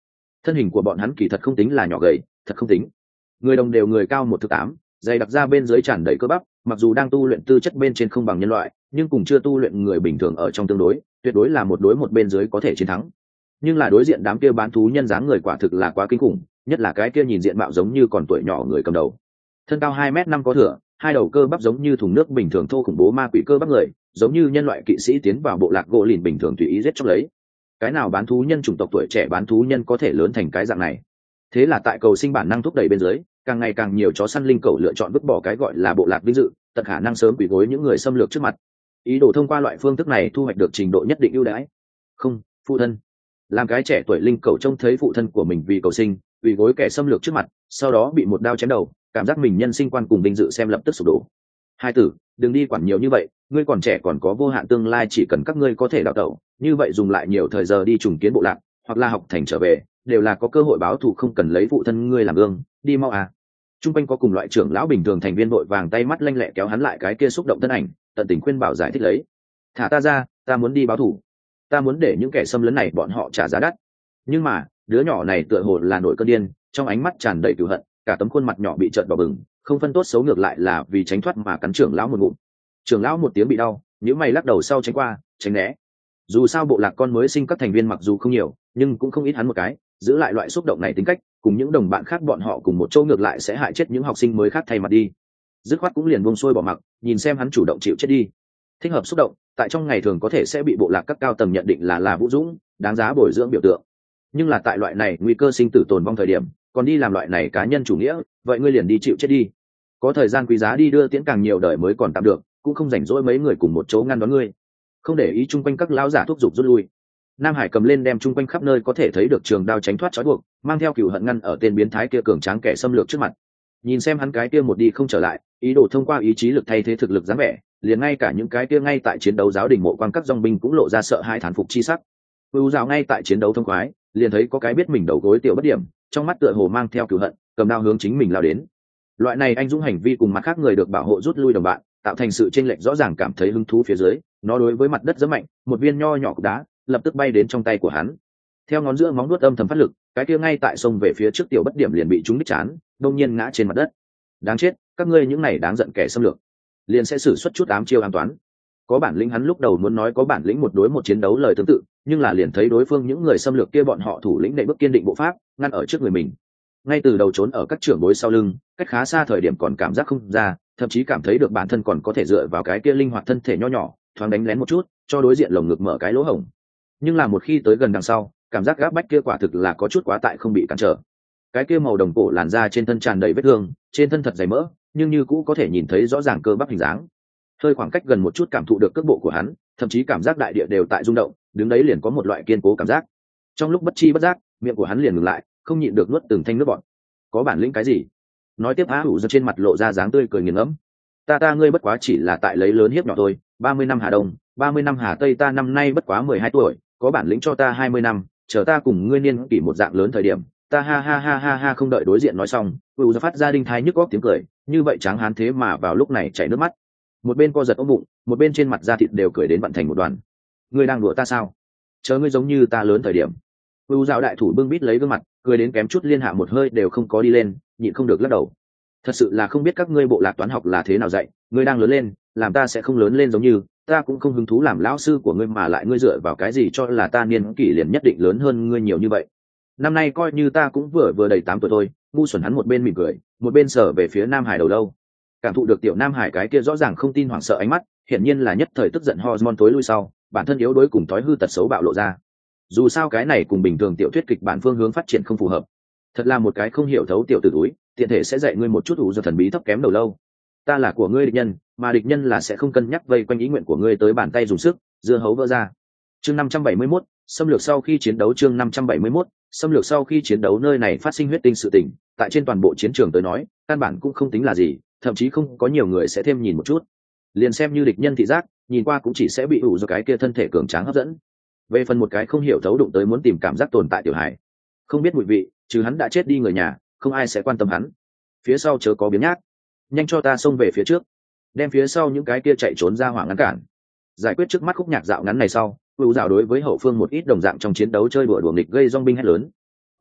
thân hình của bọn hắn kỳ thật không tính là nhỏ gầy, thật không tính. Người đồng đều người cao 1 thước 8, dày đặc ra bên dưới tràn đầy cơ bắp, mặc dù đang tu luyện tư chất bên trên không bằng nhân loại, nhưng cùng chưa tu luyện người bình thường ở trong tương đối, tuyệt đối là một đối một bên dưới có thể chiến thắng. Nhưng là đối diện đám kia bán thú nhân dáng người quả thực là quá kinh khủng, nhất là cái kia nhìn diện mạo giống như còn tuổi nhỏ người cầm đầu, thân cao 2m5 có thừa, hai đầu cơ bắp giống như thùng nước bình thường thô khủng bố ma quỷ cơ bắp người, giống như nhân loại kỵ sĩ tiến vào bộ lạc gỗ lìn bình thường tùy ý giết chóc lấy. Cái nào bán thú nhân chủng tộc tuổi trẻ bán thú nhân có thể lớn thành cái dạng này? Thế là tại cầu sinh bản năng thúc đẩy bên dưới, càng ngày càng nhiều chó săn linh cầu lựa chọn vứt bỏ cái gọi là bộ lạc vinh dự, tận khả năng sớm quỳ gối những người xâm lược trước mặt, ý đồ thông qua loại phương thức này thu hoạch được trình độ nhất định ưu đãi. Không, phụ thân. Làm cái trẻ tuổi linh cầu trông thấy phụ thân của mình vì cầu sinh quỳ gối kẻ xâm lược trước mặt, sau đó bị một đao chém đầu, cảm giác mình nhân sinh quan cùng vinh dự xem lập tức sụp đổ. Hai tử, đừng đi quản nhiều như vậy, ngươi còn trẻ còn có vô hạn tương lai, chỉ cần các ngươi có thể đào tẩu như vậy, dùng lại nhiều thời giờ đi trùng kiến bộ lạc hoặc là học thành trở về, đều là có cơ hội báo thù, không cần lấy phụ thân ngươi làm gương, đi mau à. Trung quanh có cùng loại trưởng lão bình thường thành viên vội vàng tay mắt lanh lẹ kéo hắn lại cái kia xúc động thân ảnh, tận tình khuyên bảo giải thích lấy. Thả ta ra, ta muốn đi báo thù, ta muốn để những kẻ xâm lấn này bọn họ trả giá đắt. Nhưng mà đứa nhỏ này tựa hồ là nổi cơn điên, trong ánh mắt tràn đầy cửu hận, cả tấm khuôn mặt nhỏ bị trợn đỏ bừng, không phân tốt xấu, ngược lại là vì tránh thoát mà cắn trưởng lão một ngụm. Trưởng lão một tiếng bị đau, nhíu mày lắc đầu sau tránh qua tránh né. Dù sao bộ lạc con mới sinh các thành viên mặc dù không nhiều, nhưng cũng không ít hắn một cái, giữ lại loại xúc động này tính cách, cùng những đồng bạn khác bọn họ cùng một chỗ ngược lại sẽ hại chết những học sinh mới khác thay mặt đi. Dứt khoát cũng liền buông xuôi bỏ mặc, nhìn xem hắn chủ động chịu chết đi. Thích hợp xúc động, tại trong ngày thường có thể sẽ bị bộ lạc các cao tầng nhận định là vũ dũng, đáng giá bồi dưỡng biểu tượng. Nhưng là tại loại này nguy cơ sinh tử tồn vong thời điểm, còn đi làm loại này cá nhân chủ nghĩa, vậy ngươi liền đi chịu chết đi. Có thời gian quý giá đi đưa tiễn càng nhiều đời mới còn tạm được, cũng không rảnh rỗi mấy người cùng một chỗ ngăn đón ngươi. Không để ý chung quanh các lão giả thúc giục rút lui, Nam Hải cầm lên đem chung quanh khắp nơi có thể thấy được trường đao tránh thoát trói buộc, mang theo cừu hận ngăn ở tên biến thái kia cường tráng kẻ xâm lược trước mặt. Nhìn xem hắn cái kia một đi không trở lại, ý đồ thông qua ý chí lực thay thế thực lực dáng vẻ, liền ngay cả những cái kia ngay tại chiến đấu giáo đình mộ quan các dòng binh cũng lộ ra sợ hãi thán phục chi sắc. Vưu Dạo ngay tại chiến đấu thông khoái, liền thấy có cái biết mình đầu gối tiểu bất điểm, trong mắt tựa hồ mang theo cừu hận, cầm đao hướng chính mình lao đến. Loại này anh dũng hành vi cùng mặt khác người được bảo hộ rút lui đồng bạn, tạo thành sự chênh lệch rõ ràng, cảm thấy hứng thú phía dưới, nó đối với mặt đất rất mạnh, một viên nho nhỏ cục đá lập tức bay đến trong tay của hắn. Theo ngón giữa móng vuốt âm thầm phát lực, cái kia ngay tại sông về phía trước tiểu bất điểm liền bị trúng đích chán, đông nhiên ngã trên mặt đất. Đáng chết, các ngươi những này đáng giận kẻ xâm lược, liền sẽ xử suất chút ám chiêu an toán. Có bản lĩnh hắn lúc đầu muốn nói có bản lĩnh một đối một chiến đấu lời tương tự, nhưng là liền thấy đối phương những người xâm lược kia bọn họ thủ lĩnh đệ bước kiên định bộ pháp, ngăn ở trước người mình. Ngay từ đầu trốn ở các trưởng bối sau lưng, cách khá xa thời điểm còn cảm giác không ra, thậm chí cảm thấy được bản thân còn có thể dựa vào cái kia linh hoạt thân thể nho nhỏ, thoáng đánh lén một chút, cho đối diện lồng ngực mở cái lỗ hổng. Nhưng là một khi tới gần đằng sau, cảm giác gáp bách kia quả thực là có chút quá tại không bị cản trở. Cái kia màu đồng cổ làn da trên thân tràn đầy vết thương, trên thân thật dày mỡ, nhưng như cũ có thể nhìn thấy rõ ràng cơ bắp hình dáng. Hơi khoảng cách gần một chút cảm thụ được cước bộ của hắn, thậm chí cảm giác đại địa đều tại rung động, đứng đấy liền có một loại kiên cố cảm giác. Trong lúc bất chi bất giác, miệng của hắn liền ngừng lại, không nhịn được nuốt từng thanh nước bọt. Có bản lĩnh cái gì? Nói tiếp Á Hủ giật trên mặt lộ ra dáng tươi cười nghiền ngẫm. Ta ngươi bất quá chỉ là tại lấy lớn hiếp nhỏ thôi, 30 năm Hà Đông, 30 năm Hà Tây, ta năm nay bất quá 12 tuổi, có bản lĩnh cho ta 20 năm, chờ ta cùng ngươi niên kỷ một dạng lớn thời điểm, ta ha ha ha ha ha. Không đợi đối diện nói xong, Hủ giật phát ra đinh thái nhức óc tiếng cười, như vậy tráng hán thế mà vào lúc này chảy nước mắt. Một bên co giật ôm bụng, một bên trên mặt da thịt đều cười đến vặn thành một đoàn. Ngươi đang đùa ta sao? Chờ ngươi giống như ta lớn thời điểm. Hủ Dạo đại thủ bưng bít lấy gương mặt, cười đến kém chút liên hạ một hơi đều không có đi lên, nhịn không được lắc đầu. Thật sự là không biết các ngươi bộ lạc toán học là thế nào dạy, ngươi đang lớn lên, làm ta sẽ không lớn lên giống như, ta cũng không hứng thú làm lão sư của ngươi, mà lại ngươi dựa vào cái gì cho là ta niên kỷ liền nhất định lớn hơn ngươi nhiều như vậy? Năm nay coi như ta cũng vừa đầy 8 tuổi thôi. Ngu xuẩn. Hắn một bên mỉm cười, một bên sờ về phía Nam Hải đầu lâu. Cảm thụ được tiểu Nam Hải cái kia rõ ràng không tin hoảng sợ ánh mắt, hiển nhiên là nhất thời tức giận hormone tối lui sau, bản thân yếu đuối cùng thói hư tật xấu bạo lộ ra. Dù sao cái này cùng bình thường tiểu thuyết kịch bản phương hướng phát triển không phù hợp. Thật là một cái không hiểu thấu tiểu tử túi, tiện thể sẽ dạy ngươi một chút ủ do thần bí thấp kém đầu lâu. Ta là của ngươi địch nhân, mà địch nhân là sẽ không cân nhắc vây quanh ý nguyện của ngươi tới bàn tay dùng sức, dưa hấu vỡ ra. Chương 571, xâm lược sau khi chiến đấu. Chương 571, xâm lược sau khi chiến đấu. Nơi này phát sinh huyết tinh sự tình, tại trên toàn bộ chiến trường tới nói, căn bản cũng không tính là gì, thậm chí không có nhiều người sẽ thêm nhìn một chút. Liền xem như địch nhân thị giác, nhìn qua cũng chỉ sẽ bị ủ do cái kia thân thể cường tráng hấp dẫn. Về phần một cái không hiểu thấu đụng tới muốn tìm cảm giác tồn tại tiểu hải, không biết mùi vị, chứ hắn đã chết đi người nhà, không ai sẽ quan tâm hắn. Phía sau chớ có biến nhát, nhanh cho ta xông về phía trước, đem phía sau những cái kia chạy trốn ra hỏa ngăn cản. Giải quyết trước mắt khúc nhạc dạo ngắn này sau, Hủ Dạo đối với hậu phương một ít đồng dạng trong chiến đấu chơi đùa đùa nghịch gây dong binh hét lớn.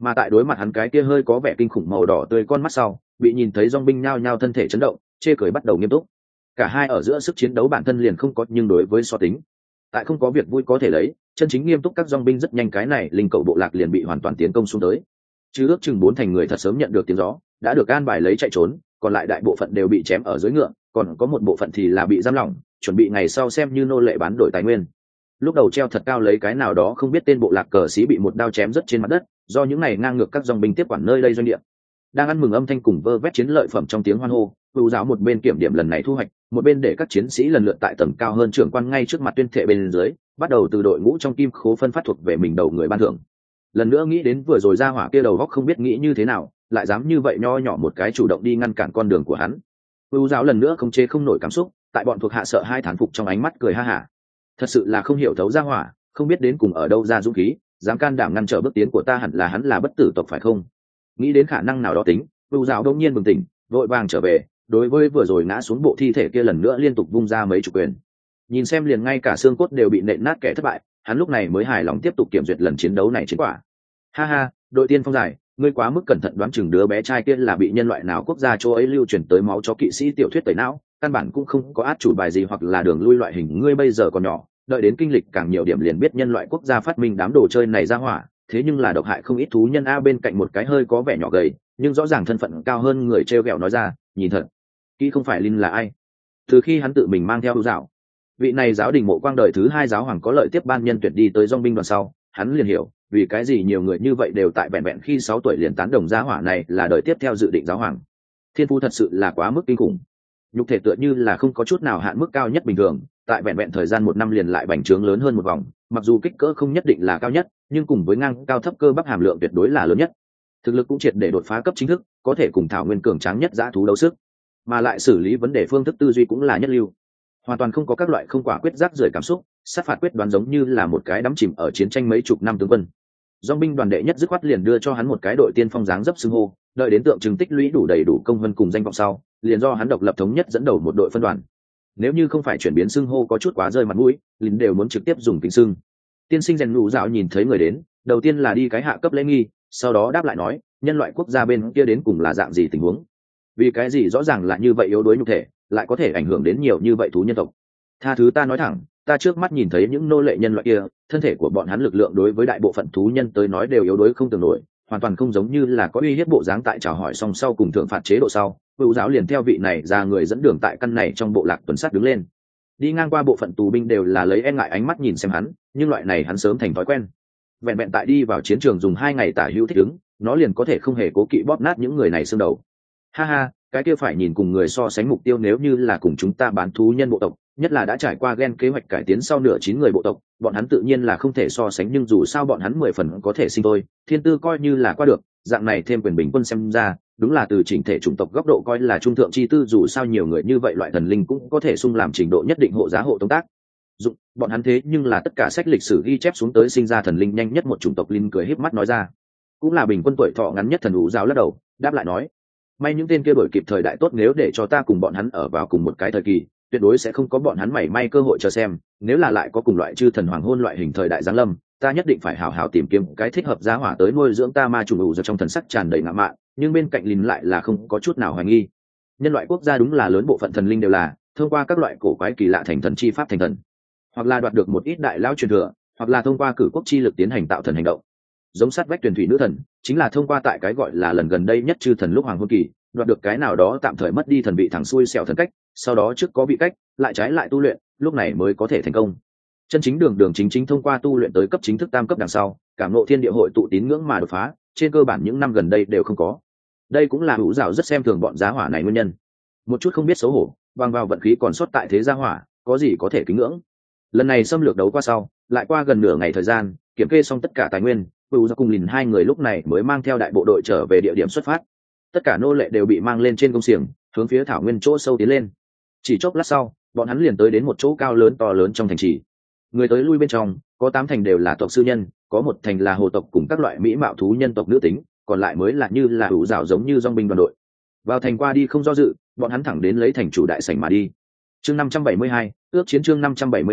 Mà tại đối mặt hắn cái kia hơi có vẻ kinh khủng màu đỏ tươi con mắt sau, bị nhìn thấy dong binh nhao nhao thân thể chấn động, chê cười bắt đầu nghiêm túc. Cả hai ở giữa sức chiến đấu bản thân liền không có, nhưng đối với so tính, tại không có việc vui có thể lấy, chân chính nghiêm túc các dong binh rất nhanh cái này linh cầu bộ lạc liền bị hoàn toàn tiến công xuống tới. Chứ ước chừng 4 thành người thật sớm nhận được tiếng gió, đã được an bài lấy chạy trốn, còn lại đại bộ phận đều bị chém ở dưới ngựa, còn có một bộ phận thì là bị giam lỏng, chuẩn bị ngày sau xem như nô lệ bán đổi tài nguyên. Lúc đầu treo thật cao lấy cái nào đó không biết tên bộ lạc cờ sĩ bị một đao chém rất trên mặt đất, do những này ngang ngược các dòng binh tiếp quản nơi đây doanh địa. Đang ăn mừng âm thanh cùng vơ vét chiến lợi phẩm trong tiếng hoan hô, Vũ giáo một bên kiểm điểm lần này thu hoạch, một bên để các chiến sĩ lần lượt tại tầng cao hơn trưởng quan ngay trước mặt tuyên thệ bên dưới, bắt đầu từ đội ngũ trong kim khố phân phát thuộc về mình đầu người ban thưởng. Lần nữa nghĩ đến vừa rồi ra hỏa kia đầu góc không biết nghĩ như thế nào, lại dám như vậy nho nhỏ một cái chủ động đi ngăn cản con đường của hắn. Vũ giáo lần nữa không chê không nổi cảm xúc, tại bọn thuộc hạ sợ hai thán phục trong ánh mắt cười ha hả. Thật sự là không hiểu thấu ra hỏa, không biết đến cùng ở đâu ra dũng khí, dám can đảm ngăn trở bước tiến của ta, hẳn là hắn là bất tử tộc phải không? Nghĩ đến khả năng nào đó tính, Vũ giáo đông nhiên bừng tỉnh, vội vàng trở về, đối với vừa rồi ngã xuống bộ thi thể kia lần nữa liên tục vung ra mấy chục quyền. Nhìn xem liền ngay cả xương cốt đều bị nện nát kẻ thất bại, hắn lúc này mới hài lòng tiếp tục kiểm duyệt lần chiến đấu này chiến quả. Ha ha, đội tiên phong giải, ngươi quá mức cẩn thận, đoán chừng đứa bé trai kia là bị nhân loại nào quốc gia chỗ ấy lưu truyền tới máu cho kỵ sĩ tiểu thuyết tẩy não, căn bản cũng không có át chủ bài gì hoặc là đường lui loại hình, ngươi bây giờ còn nhỏ, đợi đến kinh lịch càng nhiều điểm liền biết nhân loại quốc gia phát minh đám đồ chơi này ra hỏa, thế nhưng là độc hại không ít thú nhân a. Bên cạnh một cái hơi có vẻ nhỏ gầy nhưng rõ ràng thân phận cao hơn người treo gẹo nói ra, nhìn thật kỹ không phải Linh là ai. Từ khi hắn tự mình mang theo Hữu Dạo, vị này giáo đình Mộ Quang đời thứ 2 giáo hoàng có lợi tiếp ban nhân tuyển đi tới dòng binh đoàn sau, hắn liền hiểu vì cái gì nhiều người như vậy đều tại vẹn vẹn khi 6 tuổi liền tán đồng giáo hỏa này là đời tiếp theo dự định giáo hoàng. Thiên phú thật sự là quá mức kinh khủng, nhục thể tựa như là không có chút nào hạn mức cao nhất bình thường, tại vẹn vẹn thời gian 1 năm liền lại bành trướng lớn hơn một vòng, mặc dù kích cỡ không nhất định là cao nhất, nhưng cùng với ngang cao thấp cơ bắp hàm lượng tuyệt đối là lớn nhất. Thực lực cũng triệt để đột phá cấp chính thức, có thể cùng thảo nguyên cường tráng nhất dã thú đấu sức, mà lại xử lý vấn đề phương thức tư duy cũng là nhất lưu, hoàn toàn không có các loại không quả quyết rác rưởi cảm xúc, sát phạt quyết đoán, giống như là một cái đắm chìm ở chiến tranh mấy chục năm tướng quân. Dòng binh đoàn đệ nhất dứt khoát liền đưa cho hắn một cái đội tiên phong dáng dấp xưng hô, đợi đến tượng trưng tích lũy đủ đầy đủ công vân cùng danh vọng sau, liền do hắn độc lập thống nhất dẫn đầu một đội phân đoàn. Nếu như không phải chuyển biến xưng hô có chút quá rơi mặt mũi, lính đều muốn trực tiếp dùng kính xưng. Tiên sinh rèn Nụ Dạo nhìn thấy người đến, đầu tiên là đi cái hạ cấp lễ nghi, sau đó đáp lại nói, nhân loại quốc gia bên kia đến cùng là dạng gì tình huống, vì cái gì rõ ràng là như vậy yếu đuối nhục thể, lại có thể ảnh hưởng đến nhiều như vậy thú nhân tộc. Tha thứ ta nói thẳng, ta trước mắt nhìn thấy những nô lệ nhân loại kia, thân thể của bọn hắn lực lượng đối với đại bộ phận thú nhân tới nói đều yếu đuối không tưởng nổi, hoàn toàn không giống như là có uy hiếp bộ dáng. Tại chào hỏi xong sau cùng thượng phạt chế độ sau, Hữu giáo liền theo vị này ra người dẫn đường tại căn này trong bộ lạc tuần sát đứng lên. Đi ngang qua bộ phận tù binh đều là lấy e ngại ánh mắt nhìn xem hắn, nhưng loại này hắn sớm thành thói quen. Vẹn vẹn tại đi vào chiến trường dùng 2 ngày tả hữu thích ứng, nó liền có thể không hề cố kỵ bóp nát những người này xương đầu. Ha ha, cái kia phải nhìn cùng người so sánh mục tiêu, nếu như là cùng chúng ta bán thú nhân bộ tộc, nhất là đã trải qua gen kế hoạch cải tiến sau nửa 9 người bộ tộc, bọn hắn tự nhiên là không thể so sánh, nhưng dù sao bọn hắn 10 phần có thể sinh thôi, thiên tư coi như là qua được, dạng này thêm quyền bình quân xem ra, đúng là từ chỉnh thể chủng tộc góc độ coi là trung thượng chi tư, dù sao nhiều người như vậy loại thần linh cũng có thể sung làm trình độ nhất định hộ giá hộ tông tác dụng bọn hắn, thế nhưng là tất cả sách lịch sử ghi chép xuống tới sinh ra thần linh nhanh nhất một chủng tộc. Linh cười híp mắt nói ra, cũng là bình quân tuổi thọ ngắn nhất thần Hữu giáo lắc đầu đáp lại nói, may những tên kia đổi kịp thời đại tốt, nếu để cho ta cùng bọn hắn ở vào cùng một cái thời kỳ, tuyệt đối sẽ không có bọn hắn mảy may cơ hội. Chờ xem, nếu là lại có cùng loại chư thần hoàng hôn loại hình thời đại giáng lâm, ta nhất định phải hào hào tìm kiếm cái thích hợp giá hỏa tới nuôi dưỡng ta. Ma trùng Hữu giáo trong thần sắc tràn đầy ngạo mạn, nhưng bên cạnh Linh lại là không có chút nào hoài nghi. Nhân loại quốc gia đúng là lớn bộ phận thần linh đều là thông qua các loại cổ quái kỳ lạ thành thần chi pháp thành thần, hoặc là đoạt được một ít đại lao truyền thừa, hoặc là thông qua cử quốc chi lực tiến hành tạo thần hành động. Giống sát vách tuyển thủy nữ thần chính là thông qua tại cái gọi là lần gần đây nhất chư thần lúc hoàng hôn kỳ đoạt được cái nào đó tạm thời mất đi thần vị thẳng xuôi xẻo thần cách, sau đó trước có vị cách lại trái lại tu luyện, lúc này mới có thể thành công. Chân chính đường chính thông qua tu luyện tới cấp chính thức tam cấp đằng sau, cảm ngộ thiên địa hội tụ tín ngưỡng mà đột phá, trên cơ bản những năm gần đây đều không có. Đây cũng là Hữu giáo rất xem thường bọn giá hỏa này nguyên nhân. Một chút không biết xấu hổ, bằng vào vận khí còn sót tại thế gia hỏa, có gì có thể kính ngưỡng. Lần này xâm lược đấu qua sau, lại qua gần nửa ngày thời gian, kiểm kê xong tất cả tài nguyên, Hữu giáo cùng Lìn 2 người lúc này mới mang theo đại bộ đội trở về địa điểm xuất phát. Tất cả nô lệ đều bị mang lên trên công xiềng, hướng phía thảo nguyên chỗ sâu tiến lên. Chỉ chốc lát sau, bọn hắn liền tới đến một chỗ cao lớn to lớn trong thành trì. Người tới lui bên trong, có 8 thành đều là tộc sư nhân, có 1 thành là hồ tộc cùng các loại mỹ mạo thú nhân tộc nữ tính, còn lại mới là như là Hữu giáo giống như dòng binh đoàn đội. Vào thành qua đi không do dự, bọn hắn thẳng đến lấy thành chủ đại sảnh mà đi. Chương 572, ước chiến chương 572,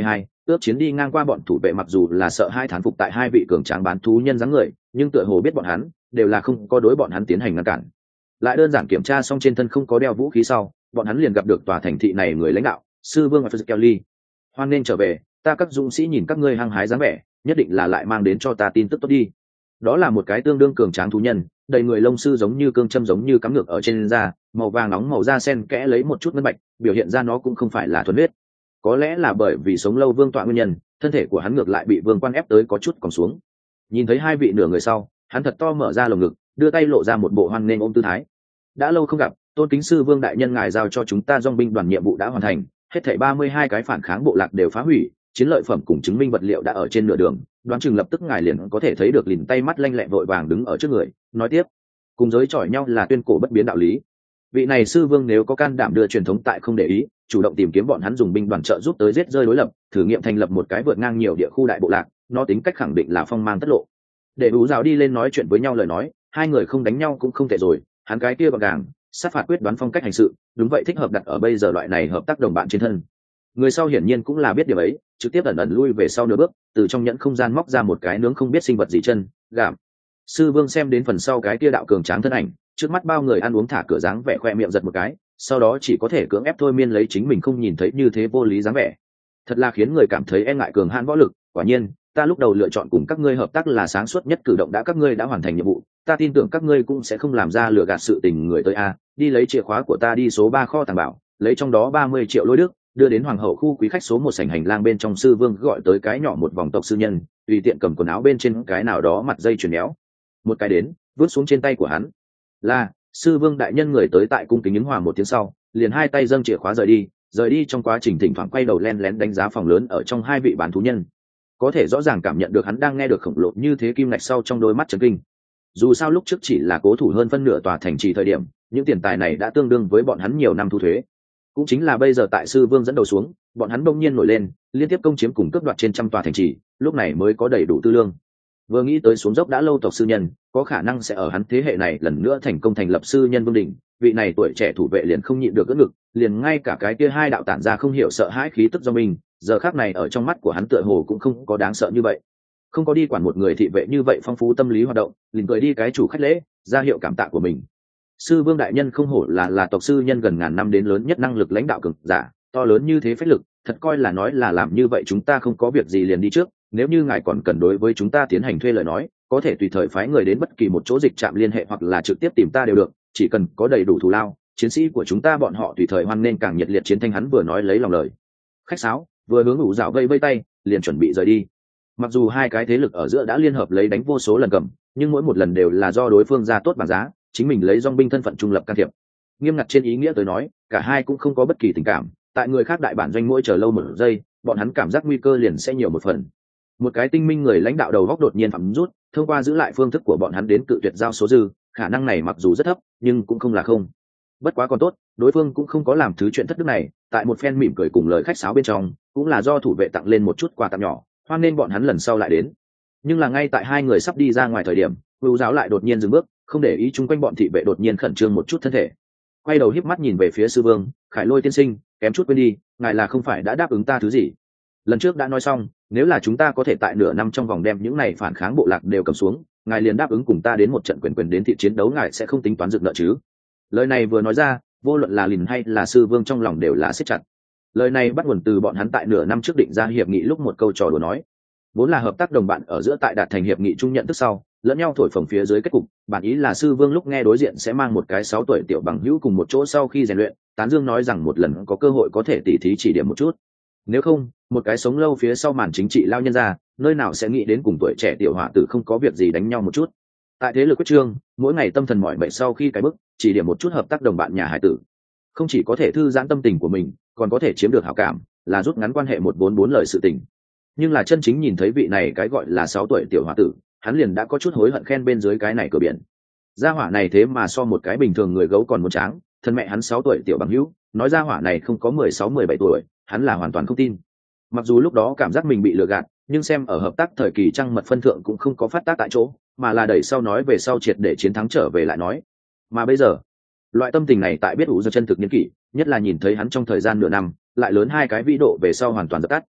ước chiến đi ngang qua bọn thủ vệ mặc dù là sợ hai thán phục tại hai vị cường tráng bán thú nhân dáng người, nhưng tựa hồ biết bọn hắn đều là không có đối bọn hắn tiến hành ngăn cản. Lại đơn giản kiểm tra xong trên thân không có đeo vũ khí sau, bọn hắn liền gặp được tòa thành thị này người lãnh đạo, sư vương Kelly. Hoan nên trở về, ta các dũng sĩ nhìn các ngươi hăng hái dáng vẻ, nhất định là lại mang đến cho ta tin tức tốt đi. Đó là một cái tương đương cường tráng thú nhân, đầy người lông sư giống như cương châm giống như cắm ngược ở trên da, màu vàng nóng màu da sen kẽ lấy một chút ngân bạch, biểu hiện ra nó cũng không phải là thuần huyết. Có lẽ là bởi vì sống lâu vương tọa nguyên nhân, thân thể của hắn ngược lại bị vương quan ép tới có chút còn xuống. Nhìn thấy hai vị nửa người sau, hắn thật to mở ra lồng ngực, đưa tay lộ ra một bộ hoan nghênh ôm tư thái. Đã lâu không gặp, tôn kính sư vương đại nhân, ngài giao cho chúng ta dòng binh đoàn nhiệm vụ đã hoàn thành, hết thảy 32 cái phản kháng bộ lạc đều phá hủy, chiến lợi phẩm cùng chứng minh vật liệu đã ở trên nửa đường, đoán chừng lập tức ngài liền có thể thấy được lìn tay mắt lanh lẹ vội vàng đứng ở trước người, nói tiếp, cùng giới chọi nhau là tuyên cổ bất biến đạo lý. Vị này sư vương nếu có can đảm đưa truyền thống tại không để ý, chủ động tìm kiếm bọn hắn dùng binh đoàn trợ giúp tới giết rơi đối lập, thử nghiệm thành lập một cái vượt ngang nhiều địa khu đại bộ lạc, nó tính cách khẳng định là phong mang tất lộ. Để ú giáo đi lên nói chuyện với nhau lời nói, hai người không đánh nhau cũng không tệ rồi, hắn cái kia gọn gàng sát phạt quyết đoán phong cách hành sự, đúng vậy thích hợp đặt ở bây giờ loại này hợp tác đồng bạn trên thân. Người sau hiển nhiên cũng là biết điều ấy, trực tiếp ẩn ẩn lui về sau nửa bước, từ trong nhẫn không gian móc ra một cái nướng không biết sinh vật gì chân gạm. Sư vương xem đến phần sau cái kia đạo cường tráng thân ảnh, trước mắt bao người ăn uống thả cửa dáng vẻ, khoe miệng giật một cái, sau đó chỉ có thể cưỡng ép thôi miên lấy chính mình không nhìn thấy như thế vô lý dáng vẻ. Thật là khiến người cảm thấy e ngại cường hãn võ lực. Quả nhiên, ta lúc đầu lựa chọn cùng các ngươi hợp tác là sáng suốt nhất cử động, đã các ngươi đã hoàn thành nhiệm vụ, ta tin tưởng các ngươi cũng sẽ không làm ra lừa gạt sự tình người tới a. Đi lấy chìa khóa của ta đi số 3 kho tàng bảo, lấy trong đó 30 triệu lôi đức, đưa đến hoàng hậu khu quý khách số 1 sảnh hành lang bên trong. Sư vương gọi tới cái nhỏ một vòng tộc sư nhân, tùy tiện cầm quần áo bên trên cái nào đó mặt dây chuyền méo một cái đến, vứt xuống trên tay của hắn. Là sư vương đại nhân. Người tới tại cung kính ứng hòa một tiếng sau, liền hai tay dâng chìa khóa rời đi. Trong quá trình thỉnh thoảng quay đầu len lén đánh giá phòng lớn ở trong hai vị bán thú nhân, có thể rõ ràng cảm nhận được hắn đang nghe được khổng lồ như thế kim ngạch sau trong đôi mắt chấn kinh. Dù sao lúc trước chỉ là cố thủ hơn phân nửa tòa thành trì thời điểm, những tiền tài này đã tương đương với bọn hắn nhiều năm thu thuế. Cũng chính là bây giờ tại sư vương dẫn đầu xuống, bọn hắn bỗng nhiên nổi lên, liên tiếp công chiếm cùng cướp đoạt trên trăm tòa thành trì, lúc này mới có đầy đủ tư lương. Vừa nghĩ tới xuống dốc đã lâu tộc sư nhân có khả năng sẽ ở hắn thế hệ này lần nữa thành công thành lập sư nhân vương đỉnh, vị này tuổi trẻ thủ vệ liền không nhịn được ưỡn ngực, liền ngay cả cái kia hai đạo tản ra không hiểu sợ hãi khí tức do mình, giờ khác này ở trong mắt của hắn tựa hồ cũng không có đáng sợ như vậy. Không có đi quản một người thị vệ như vậy phong phú tâm lý hoạt động, liền cười đi cái chủ khách lễ, ra hiệu cảm tạ của mình. Sư vương đại nhân không hổ là tộc sư nhân gần ngàn năm đến lớn nhất năng lực lãnh đạo cường giả, to lớn như thế phách lực, thật coi là nói là làm như vậy chúng ta không có việc gì liền đi trước. Nếu như ngài còn cần đối với chúng ta tiến hành thuê lời nói, có thể tùy thời phái người đến bất kỳ một chỗ dịch trạm liên hệ hoặc là trực tiếp tìm ta đều được, chỉ cần có đầy đủ thù lao, chiến sĩ của chúng ta bọn họ tùy thời hoan nên càng nhiệt liệt chiến thanh. Hắn vừa nói lấy lòng lời khách sáo, vừa hướng ủ dạo vây tay, liền chuẩn bị rời đi. Mặc dù hai cái thế lực ở giữa đã liên hợp lấy đánh vô số lần cầm, nhưng mỗi một lần đều là do đối phương ra tốt bằng giá, chính mình lấy dòng binh thân phận trung lập can thiệp. Nghiêm ngặt trên ý nghĩa tới nói, cả hai cũng không có bất kỳ tình cảm, tại người khác đại bản doanh mỗi chờ lâu một giây, bọn hắn cảm giác nguy cơ liền sẽ nhiều một phần. Một cái tinh minh người lãnh đạo đầu góc đột nhiên phạm rút, thông qua giữ lại phương thức của bọn hắn đến cự tuyệt giao số dư, khả năng này mặc dù rất thấp, nhưng cũng không là không. Bất quá còn tốt, đối phương cũng không có làm thứ chuyện thất đức này, tại một phen mỉm cười cùng lời khách sáo bên trong, cũng là do thủ vệ tặng lên một chút quà tặng nhỏ, hoan nên bọn hắn lần sau lại đến. Nhưng là ngay tại hai người sắp đi ra ngoài thời điểm, Vưu giáo lại đột nhiên dừng bước, không để ý chung quanh bọn thị vệ đột nhiên khẩn trương một chút thân thể. Quay đầu híp mắt nhìn về phía sư vương, Khải Lôi tiên sinh, kém chút quên đi, ngài là không phải đã đáp ứng ta thứ gì? Lần trước đã nói xong, nếu là chúng ta có thể tại nửa năm trong vòng đem những này phản kháng bộ lạc đều cầm xuống, ngài liền đáp ứng cùng ta đến một trận quyền đến thị chiến đấu, ngài sẽ không tính toán dựng nợ chứ? Lời này vừa nói ra, vô luận là Lìn hay là sư vương trong lòng đều là siết chặt. Lời này bắt nguồn từ bọn hắn tại nửa năm trước định ra hiệp nghị lúc một câu trò đùa nói, vốn là hợp tác đồng bạn ở giữa tại đạt thành hiệp nghị chung nhận thức sau, lẫn nhau thổi phồng phía dưới kết cục, bản ý là sư vương lúc nghe đối diện sẽ mang một cái 6 tuổi tiểu bằng hữu cùng một chỗ sau khi rèn luyện, tán dương nói rằng một lần có cơ hội có thể tỉ thí chỉ điểm một chút. Nếu không, một cái sống lâu phía sau màn chính trị lao nhân ra, nơi nào sẽ nghĩ đến cùng tuổi trẻ tiểu hỏa tử không có việc gì đánh nhau một chút. Tại thế lực quyết trương, mỗi ngày tâm thần mỏi mệt sau khi cái bức, chỉ điểm một chút hợp tác đồng bạn nhà hải tử, không chỉ có thể thư giãn tâm tình của mình, còn có thể chiếm được hảo cảm, là rút ngắn quan hệ 144 lời sự tình. Nhưng là chân chính nhìn thấy vị này cái gọi là 6 tuổi tiểu hỏa tử, hắn liền đã có chút hối hận khen bên dưới cái này cửa biển. Gia hỏa này thế mà so một cái bình thường người gấu còn muốn tráng, thân mẹ hắn 6 tuổi tiểu bằng hữu, nói gia hỏa này không có 16-17 tuổi, hắn là hoàn toàn không tin. Mặc dù lúc đó cảm giác mình bị lừa gạt, nhưng xem ở hợp tác thời kỳ trăng mật phân thượng cũng không có phát tác tại chỗ, mà là đẩy sau nói về sau triệt để chiến thắng trở về lại nói. Mà bây giờ, loại tâm tình này tại biết ủ do chân thực niên kỷ, nhất là nhìn thấy hắn trong thời gian nửa năm lại lớn hai cái vĩ độ về sau hoàn toàn dập tắt.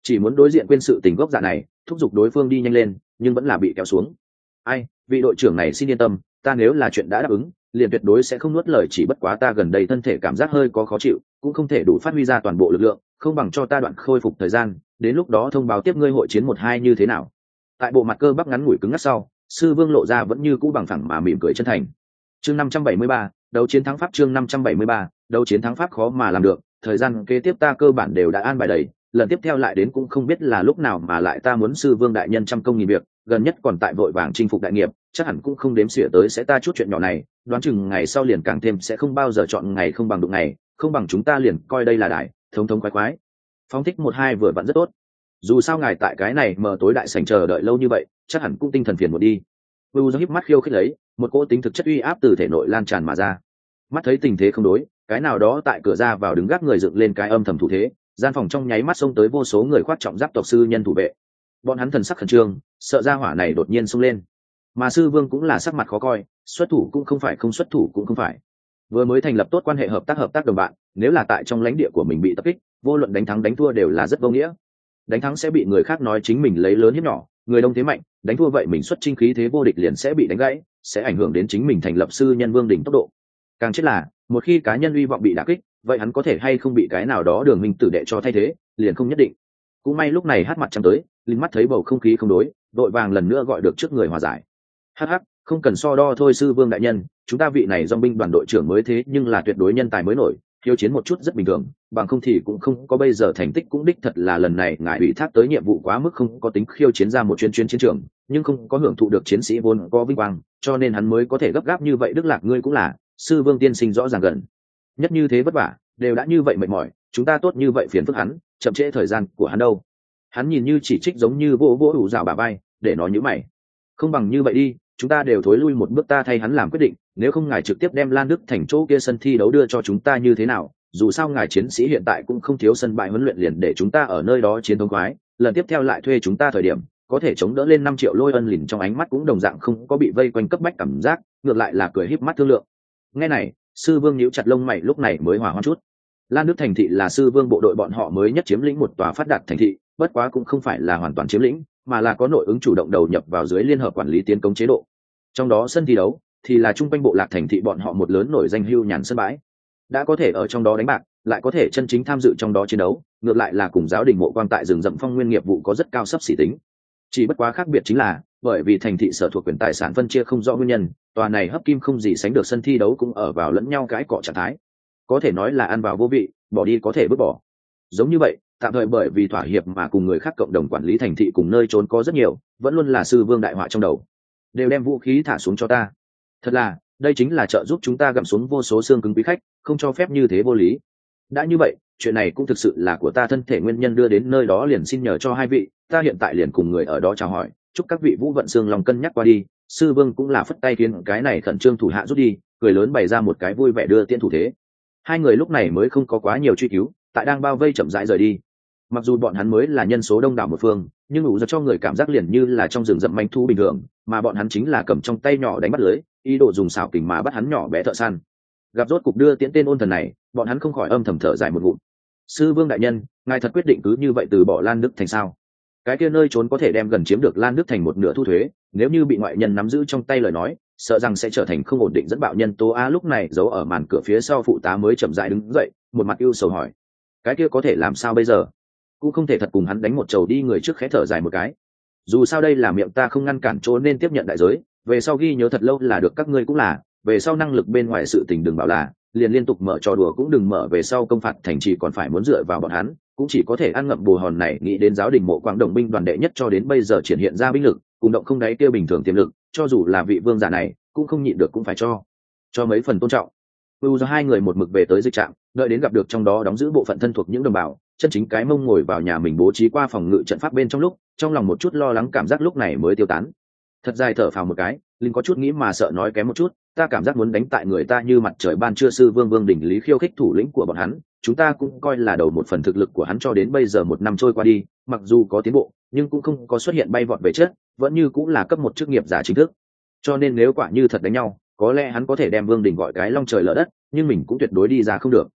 chỉ muốn đối diện quên sự tình gốc dạ này, thúc giục đối phương đi nhanh lên, nhưng vẫn là bị kéo xuống. Ai, vị đội trưởng này xin yên tâm, ta nếu là chuyện đã đáp ứng liền tuyệt đối sẽ không nuốt lời, chỉ bất quá ta gần đây thân thể cảm giác hơi có khó chịu, cũng không thể đủ phát huy ra toàn bộ lực lượng, không bằng cho ta đoạn khôi phục thời gian, đến lúc đó thông báo tiếp ngươi hội chiến 1-2 như thế nào. Tại bộ mặt cơ bắp ngắn ngủi cứng ngắc sau, sư vương lộ ra vẫn như cũ bằng phẳng mà mỉm cười chân thành. Chương 573, đấu chiến thắng pháp. Chương 573, đấu chiến thắng pháp khó mà làm được, thời gian kế tiếp ta cơ bản đều đã an bài đầy, lần tiếp theo lại đến cũng không biết là lúc nào, mà lại ta muốn sư vương đại nhân trăm công nghìn việc, gần nhất còn tại vội vàng chinh phục đại nghiệp, chắc hẳn cũng không đếm xỉa tới sẽ ta chút chuyện nhỏ này, đoán chừng ngày sau liền càng thêm sẽ không bao giờ chọn ngày không bằng đụng ngày, không bằng chúng ta liền coi đây là đại thống thống khoái khoái phóng thích 1-2 vừa vặn rất tốt. Dù sao ngài tại cái này mờ tối đại sảnh chờ đợi lâu như vậy, chắc hẳn cũng tinh thần phiền một đi. Vu do híp mắt khiêu khích lấy, một cỗ tính thực chất uy áp từ thể nội lan tràn mà ra. Mắt thấy tình thế không đối, cái nào đó tại cửa ra vào đứng gác người dựng lên cái âm thầm thủ thế, gian phòng trong nháy mắt xông tới vô số người khoác trọng giáp tộc sư nhân thủ vệ. Bọn hắn thần sắc khẩn trương, sợ ra hỏa này đột nhiên xông lên. Mà sư vương cũng là sắc mặt khó coi, xuất thủ cũng không phải, không xuất thủ cũng không phải. Vừa mới thành lập tốt quan hệ hợp tác đồng bạn, nếu là tại trong lãnh địa của mình bị tập kích, vô luận đánh thắng đánh thua đều là rất vô nghĩa. Đánh thắng sẽ bị người khác nói chính mình lấy lớn hiếp nhỏ, người đông thế mạnh, đánh thua vậy mình xuất chinh khí thế vô địch liền sẽ bị đánh gãy, sẽ ảnh hưởng đến chính mình thành lập sư nhân vương đỉnh tốc độ. Càng chết là, một khi cá nhân uy vọng bị đả kích, vậy hắn có thể hay không bị cái nào đó đường minh tử đệ cho thay thế, liền không nhất định. Cũng may lúc này hát mặt trăng tới, linh mắt thấy bầu không khí không đối, đội vàng lần nữa gọi được trước người hòa giải. Hắc, không cần so đo thôi sư vương đại nhân, chúng ta vị này dòng binh đoàn đội trưởng mới thế nhưng là tuyệt đối nhân tài mới nổi, hiếu chiến một chút rất bình thường, bằng không thì cũng không có bây giờ thành tích, cũng đích thật là lần này ngài ủy thác tới nhiệm vụ quá mức không có tính khiêu chiến ra một chuyên chiến trường, nhưng không có hưởng thụ được chiến sĩ vốn có vinh quang, cho nên hắn mới có thể gấp gáp như vậy. Đức Lạc ngươi cũng là, sư vương tiên sinh rõ ràng gần nhất như thế vất vả, đều đã như vậy mệt mỏi, chúng ta tốt như vậy phiền phức hắn, chậm trễ thời gian của hắn đâu. Hắn nhìn như chỉ trích giống như vỗ vỗ đủ dạo bà bay, để nói như mày. Không bằng như vậy đi, chúng ta đều thối lui một bước, ta thay hắn làm quyết định, nếu không ngài trực tiếp đem Lan Đức Thành chỗ kia sân thi đấu đưa cho chúng ta như thế nào, dù sao ngài chiến sĩ hiện tại cũng không thiếu sân bãi huấn luyện, liền để chúng ta ở nơi đó chiến thống khoái, lần tiếp theo lại thuê chúng ta thời điểm có thể chống đỡ lên 5 triệu. Lôi Ân lìn trong ánh mắt cũng đồng dạng không có bị vây quanh cấp bách cảm giác, ngược lại là cười híp mắt thương lượng. Nghe này, sư vương nhíu chặt lông mày, lúc này mới hòa hoãn chút. Lan Đức Thành thị là sư vương bộ đội bọn họ mới nhất chiếm lĩnh một tòa phát đạt thành thị, bất quá cũng không phải là hoàn toàn chiếm lĩnh, mà là có nội ứng chủ động đầu nhập vào dưới liên hợp quản lý tiến công chế độ. Trong đó sân thi đấu thì là trung quanh bộ lạc thành thị bọn họ một lớn nổi danh hưu nhàn sân bãi, đã có thể ở trong đó đánh bạc, lại có thể chân chính tham dự trong đó chiến đấu, ngược lại là cùng giáo đình Mộ Quang tại rừng rậm phong nguyên nghiệp vụ có rất cao sấp xỉ tính. Chỉ bất quá khác biệt chính là, bởi vì thành thị sở thuộc quyền tài sản phân chia không rõ nguyên nhân, tòa này hấp kim không gì sánh được sân thi đấu cũng ở vào lẫn nhau cái cọ trạng thái, có thể nói là ăn vào vô vị, bỏ đi có thể vứt bỏ. Giống như vậy, tạm thời bởi vì thỏa hiệp mà cùng người khác cộng đồng quản lý thành thị cùng nơi trốn có rất nhiều, vẫn luôn là sư vương đại họa trong đầu. Đều đem vũ khí thả xuống cho ta. Thật là, đây chính là trợ giúp chúng ta gặm xuống vô số xương cứng quý khách, không cho phép như thế vô lý. Đã như vậy, chuyện này cũng thực sự là của ta thân thể nguyên nhân đưa đến nơi đó, liền xin nhờ cho hai vị, ta hiện tại liền cùng người ở đó chào hỏi, chúc các vị vũ vận xương lòng cân nhắc qua đi. Sư vương cũng là phất tay khiến cái này khẩn trương thủ hạ rút đi, cười lớn bày ra một cái vui vẻ đưa tiễn thủ thế. Hai người lúc này mới không có quá nhiều truy cứu, tại đang bao vây chậm rãi rời đi. Mặc dù bọn hắn mới là nhân số đông đảo một phương, nhưng đủ cho người cảm giác liền như là trong rừng rậm manh thu bình thường, mà bọn hắn chính là cầm trong tay nhỏ đánh bắt lưới, ý đồ dùng xảo kình mà bắt hắn nhỏ bé thợ săn. Gặp rốt cục đưa tiễn tên ôn thần này, bọn hắn không khỏi âm thầm thở dài một ngụm. Sư vương đại nhân, ngài thật quyết định cứ như vậy từ bỏ Lan Đức Thành sao? Cái kia nơi trốn có thể đem gần chiếm được Lan Đức Thành một nửa thu thuế, nếu như bị ngoại nhân nắm giữ trong tay lời nói, sợ rằng sẽ trở thành không ổn định dẫn bạo nhân tố. Lúc này giấu ở màn cửa phía sau phụ tá mới chậm rãi đứng dậy, một mặt ưu sầu hỏi: cái kia có thể làm sao bây giờ? Cũng không thể thật cùng hắn đánh một trầu đi. Người trước khẽ thở dài một cái, dù sao đây là miệng ta không ngăn cản chỗ nên tiếp nhận đại giới, về sau ghi nhớ thật lâu là được. Các ngươi cũng là, về sau năng lực bên ngoài sự tình đừng bảo là liền liên tục mở trò đùa cũng đừng mở, về sau công phạt thành trì còn phải muốn dựa vào bọn hắn, cũng chỉ có thể ăn ngậm bù hòn này. Nghĩ đến giáo đình Mộ Quang đồng binh đoàn đệ nhất cho đến bây giờ triển hiện ra binh lực cùng động không đáy kia bình thường tiềm lực, cho dù là vị vương giả này cũng không nhịn được cũng phải cho mấy phần tôn trọng. Do hai người một mực về tới dịch trạm, đợi đến gặp được trong đó đóng giữ bộ phận thân thuộc những đồng bào, chân chính cái mông ngồi vào nhà mình bố trí qua phòng ngự trận pháp bên trong lúc, trong lòng một chút lo lắng cảm giác lúc này mới tiêu tán. Thật dài thở phào một cái, Linh có chút nghĩ mà sợ nói kém một chút, ta cảm giác muốn đánh tại người ta như mặt trời ban trưa. Sư vương Vương đỉnh lý khiêu khích thủ lĩnh của bọn hắn, chúng ta cũng coi là đầu một phần thực lực của hắn. Cho đến bây giờ 1 năm trôi qua đi, mặc dù có tiến bộ nhưng cũng không có xuất hiện bay vọt về chết, vẫn như cũng là cấp 1 chức nghiệp giả chính thức. Cho nên nếu quả như thật đánh nhau, có lẽ hắn có thể đem Vương đỉnh gọi cái long trời lở đất, nhưng mình cũng tuyệt đối đi ra không được.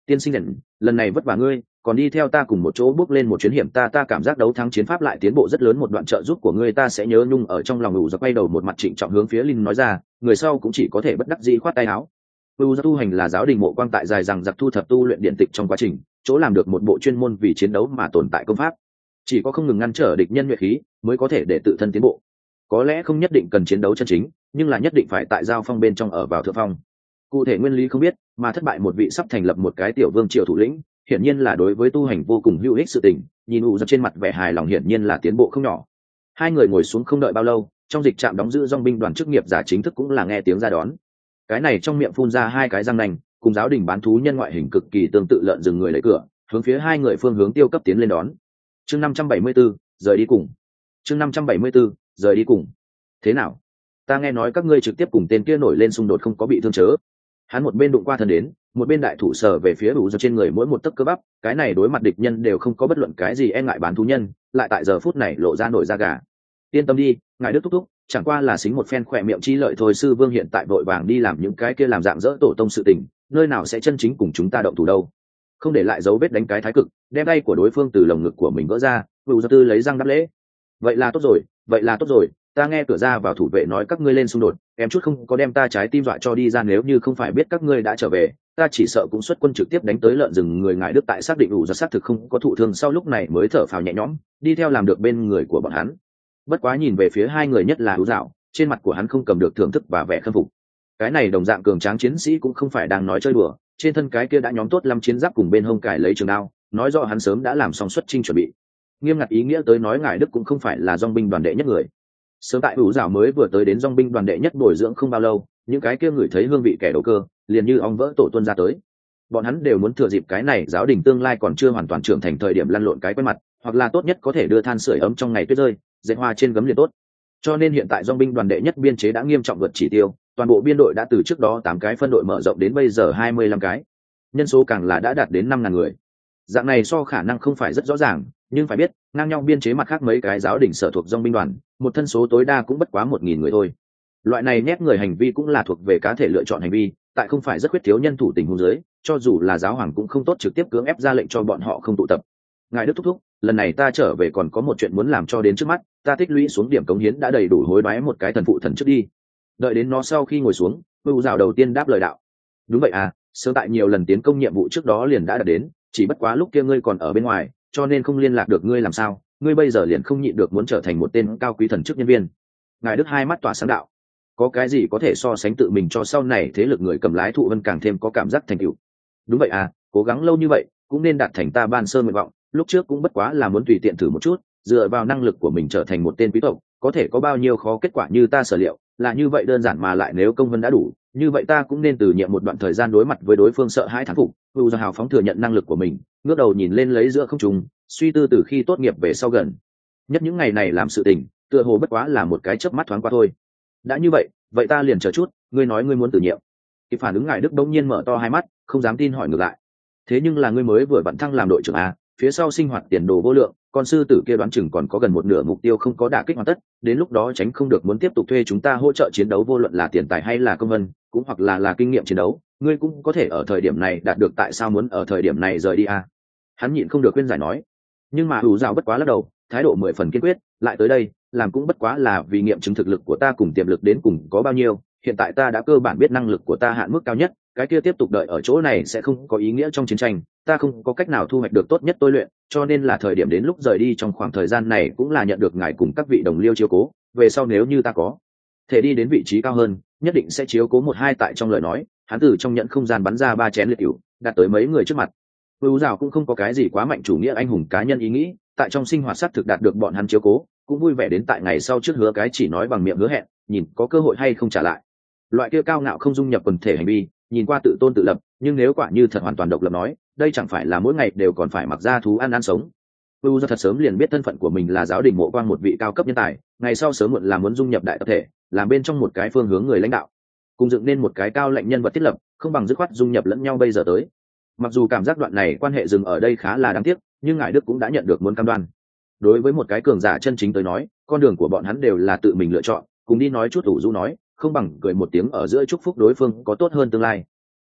Tiên sinh đền, lần này vất vả ngươi, còn đi theo ta cùng một chỗ bước lên một chuyến hiểm, ta cảm giác đấu thắng chiến pháp lại tiến bộ rất lớn, một đoạn trợ giúp của ngươi ta sẽ nhớ nhung ở trong lòng. Ủ giặc quay đầu một mặt trịnh trọng hướng phía Linh nói ra, người sau cũng chỉ có thể bất đắc dĩ khoát tay áo. ủ giặc tu hành là giáo đình mộ quang tại dài rằng giặc thu thập tu luyện điện tịch trong quá trình, chỗ làm được một bộ chuyên môn vì chiến đấu mà tồn tại công pháp, chỉ có không ngừng ngăn trở địch nhân nhuệ khí mới có thể để tự thân tiến bộ. Có lẽ không nhất định cần chiến đấu chân chính, nhưng là nhất định phải tại giao phong bên trong ở vào thượng phong. Cụ thể nguyên lý không biết, mà thất bại một vị sắp thành lập một cái tiểu vương triều thủ lĩnh, hiển nhiên là đối với tu hành vô cùng hữu ích sự tình. Nhìn ủ giặc trên mặt vẻ hài lòng hiển nhiên là tiến bộ không nhỏ. Hai người ngồi xuống không đợi bao lâu, trong dịch trạm đóng giữ dòng binh đoàn chức nghiệp giả chính thức cũng là nghe tiếng ra đón. Cái này trong miệng phun ra hai cái răng nanh, cùng giáo đình bán thú nhân ngoại hình cực kỳ tương tự lợn rừng người lấy cửa, hướng phía hai người phương hướng tiêu cấp tiến lên đón. Chương 574, rời đi cùng. Chương 574, rời đi cùng. Thế nào? Ta nghe nói các ngươi trực tiếp cùng tên kia nổi lên xung đột không có bị thương chớ? Hắn một bên đụng qua thân đến, một bên đại thủ sở về phía ủ giặc trên người mỗi một tấc cơ bắp, cái này đối mặt địch nhân đều không có bất luận cái gì e ngại bán thú nhân, lại tại giờ phút này lộ ra nổi da gà. Yên tâm đi, ngài đức thúc thúc, chẳng qua là xính một phen khỏe miệng chi lợi thôi. Sư vương hiện tại vội vàng đi làm những cái kia làm dạng dỡ tổ tông sự tình, nơi nào sẽ chân chính cùng chúng ta động thủ đâu. Không để lại dấu vết đánh cái thái cực, đem tay của đối phương từ lồng ngực của mình gỡ ra, ủ giặc tư lấy răng đáp lễ. Vậy là tốt rồi, vậy là tốt rồi, ta nghe cửa ra vào thủ vệ nói các ngươi lên xung đột, em chút không có đem ta trái tim dọa cho đi ra, nếu như không phải biết các ngươi đã trở về, ta chỉ sợ cũng xuất quân trực tiếp đánh tới lợn rừng người. Ngài đức tại xác định ủ giặc xác thực không có thụ thương sau lúc này mới thở phào nhẹ nhõm, đi theo làm được bên người của bọn hắn. Bất quá nhìn về phía hai người, nhất là ủ dạo, trên mặt của hắn không cầm được thưởng thức và vẻ khâm phục. Cái này đồng dạng cường tráng chiến sĩ cũng không phải đang nói chơi đùa, trên thân cái kia đã nhóm tốt 5 chiến giáp cùng bên hông cài lấy trường đao, nói rõ hắn sớm đã làm xong xuất chinh chuẩn bị. Nghiêm ngặt ý nghĩa tới nói, ngài đức cũng không phải là dòng binh đoàn đệ nhất người. Sớm tại ủ dạo mới vừa tới đến dòng binh đoàn đệ nhất bồi dưỡng không bao lâu, những cái kia ngửi thấy hương vị kẻ đầu cơ liền như ong vỡ tổ tuân ra tới. Bọn hắn đều muốn thừa dịp cái này giáo đình tương lai còn chưa hoàn toàn trưởng thành thời điểm lăn lộn cái quen mặt, hoặc là tốt nhất có thể đưa than sưởi ấm trong ngày tuyết rơi, dệt hoa trên gấm liền tốt. Cho nên hiện tại dòng binh đoàn đệ nhất biên chế đã nghiêm trọng vượt chỉ tiêu, toàn bộ biên đội đã từ trước đó 8 cái phân đội mở rộng đến bây giờ 25 cái, nhân số càng là đã đạt đến 5.000 người. Dạng này so khả năng không phải rất rõ ràng, nhưng phải biết ngang nhau biên chế mặt khác mấy cái giáo đình sở thuộc dòng binh đoàn, một thân số tối đa cũng bất quá 1.000 người thôi. Loại này nhét người hành vi cũng là thuộc về cá thể lựa chọn hành vi, tại không phải rất khuyết thiếu nhân thủ tình huống dưới, cho dù là giáo hoàng cũng không tốt trực tiếp cưỡng ép ra lệnh cho bọn họ không tụ tập. Ngài đức thúc thúc, lần này ta trở về còn có một chuyện muốn làm cho đến trước mắt, ta tích lũy xuống điểm cống hiến đã đầy đủ hối đoái một cái thần phụ thần trước đi. Đợi đến nó sau khi ngồi xuống, Bưu Dạo đầu tiên đáp lời đạo. Đúng vậy à, sớm tại nhiều lần tiến công nhiệm vụ trước đó liền đã đạt đến, chỉ bất quá lúc kia ngươi còn ở bên ngoài, cho nên không liên lạc được ngươi. Làm sao ngươi bây giờ liền không nhịn được muốn trở thành một tên cao quý thần chức nhân viên? Ngài đức hai mắt tỏa sáng đạo. Có cái gì có thể so sánh tự mình cho sau này thế lực người cầm lái thụ vân càng thêm có cảm giác thành tựu? Đúng vậy à, cố gắng lâu như vậy cũng nên đạt thành ta ban sơ nguyện vọng, lúc trước cũng bất quá là muốn tùy tiện thử một chút, dựa vào năng lực của mình trở thành một tên quý tộc, có thể có bao nhiêu khó kết quả như ta sở liệu, là như vậy đơn giản mà lại nếu công vân đã đủ, như vậy ta cũng nên từ nhiệm một đoạn thời gian đối mặt với đối phương sợ hãi thán phục. Bưu Dạo hào phóng thừa nhận năng lực của mình, ngước đầu nhìn lên lấy giữa không trung, suy tư từ khi tốt nghiệp về sau gần nhất những ngày này làm sự tình, tựa hồ bất quá là một cái chớp mắt thoáng qua thôi. Đã như vậy, vậy ta liền chờ chút, ngươi nói ngươi muốn từ nhiệm. Kịp phản ứng ngài đức đông nhiên mở to hai mắt, không dám tin hỏi ngược lại. Thế nhưng là ngươi mới vừa vặn thăng làm đội trưởng à, phía sau sinh hoạt tiền đồ vô lượng, con sư tử kia đoán chừng còn có gần một nửa mục tiêu không có đả kích hoàn tất, đến lúc đó tránh không được muốn tiếp tục thuê chúng ta hỗ trợ chiến đấu, vô luận là tiền tài hay là công vân, cũng hoặc là kinh nghiệm chiến đấu, ngươi cũng có thể ở thời điểm này đạt được, tại sao muốn ở thời điểm này rời đi à? Hắn nhịn không được khuyên giải nói. Nhưng mà Bưu Dạo bất quá lắc đầu, thái độ 10 phần kiên quyết, lại tới đây làm cũng bất quá là vì nghiệm chứng thực lực của ta cùng tiềm lực đến cùng có bao nhiêu, hiện tại ta đã cơ bản biết năng lực của ta hạn mức cao nhất, cái kia tiếp tục đợi ở chỗ này sẽ không có ý nghĩa trong chiến tranh, ta không có cách nào thu hoạch được tốt nhất tôi luyện, cho nên là thời điểm đến lúc rời đi. Trong khoảng thời gian này cũng là nhận được ngài cùng các vị đồng liêu chiếu cố, về sau nếu như ta có thể đi đến vị trí cao hơn, nhất định sẽ chiếu cố một hai. Tại trong lời nói, hắn từ trong nhận không gian bắn ra 3 chén liệt rượu, đặt tới mấy người trước mặt. Bưu Dạo cũng không có cái gì quá mạnh chủ nghĩa anh hùng cá nhân ý nghĩ, tại trong sinh hoạt xác thực đạt được bọn hắn chiếu cố, cũng vui vẻ đến tại ngày sau trước hứa cái chỉ nói bằng miệng hứa hẹn, nhìn có cơ hội hay không trả lại. Loại kia cao ngạo không dung nhập quần thể hành vi, nhìn qua tự tôn tự lập, nhưng nếu quả như thật hoàn toàn độc lập nói, đây chẳng phải là mỗi ngày đều còn phải mặc da thú ăn sống. Bưu Dạo thật sớm liền biết thân phận của mình là giáo đình mộ quang một vị cao cấp nhân tài, ngày sau sớm muộn là muốn dung nhập đại tập thể, làm bên trong một cái phương hướng người lãnh đạo, cùng dựng nên một cái cao lệnh nhân vật thiết lập, không bằng dứt khoát dung nhập lẫn nhau bây giờ tới. Mặc dù cảm giác đoạn này quan hệ dừng ở đây khá là đáng tiếc, nhưng ngài đức cũng đã nhận được muốn cam đoan. Đối với một cái cường giả chân chính tới nói, con đường của bọn hắn đều là tự mình lựa chọn, cùng đi nói chút ủ rũ nói, không bằng cười một tiếng ở giữa chúc phúc đối phương có tốt hơn tương lai.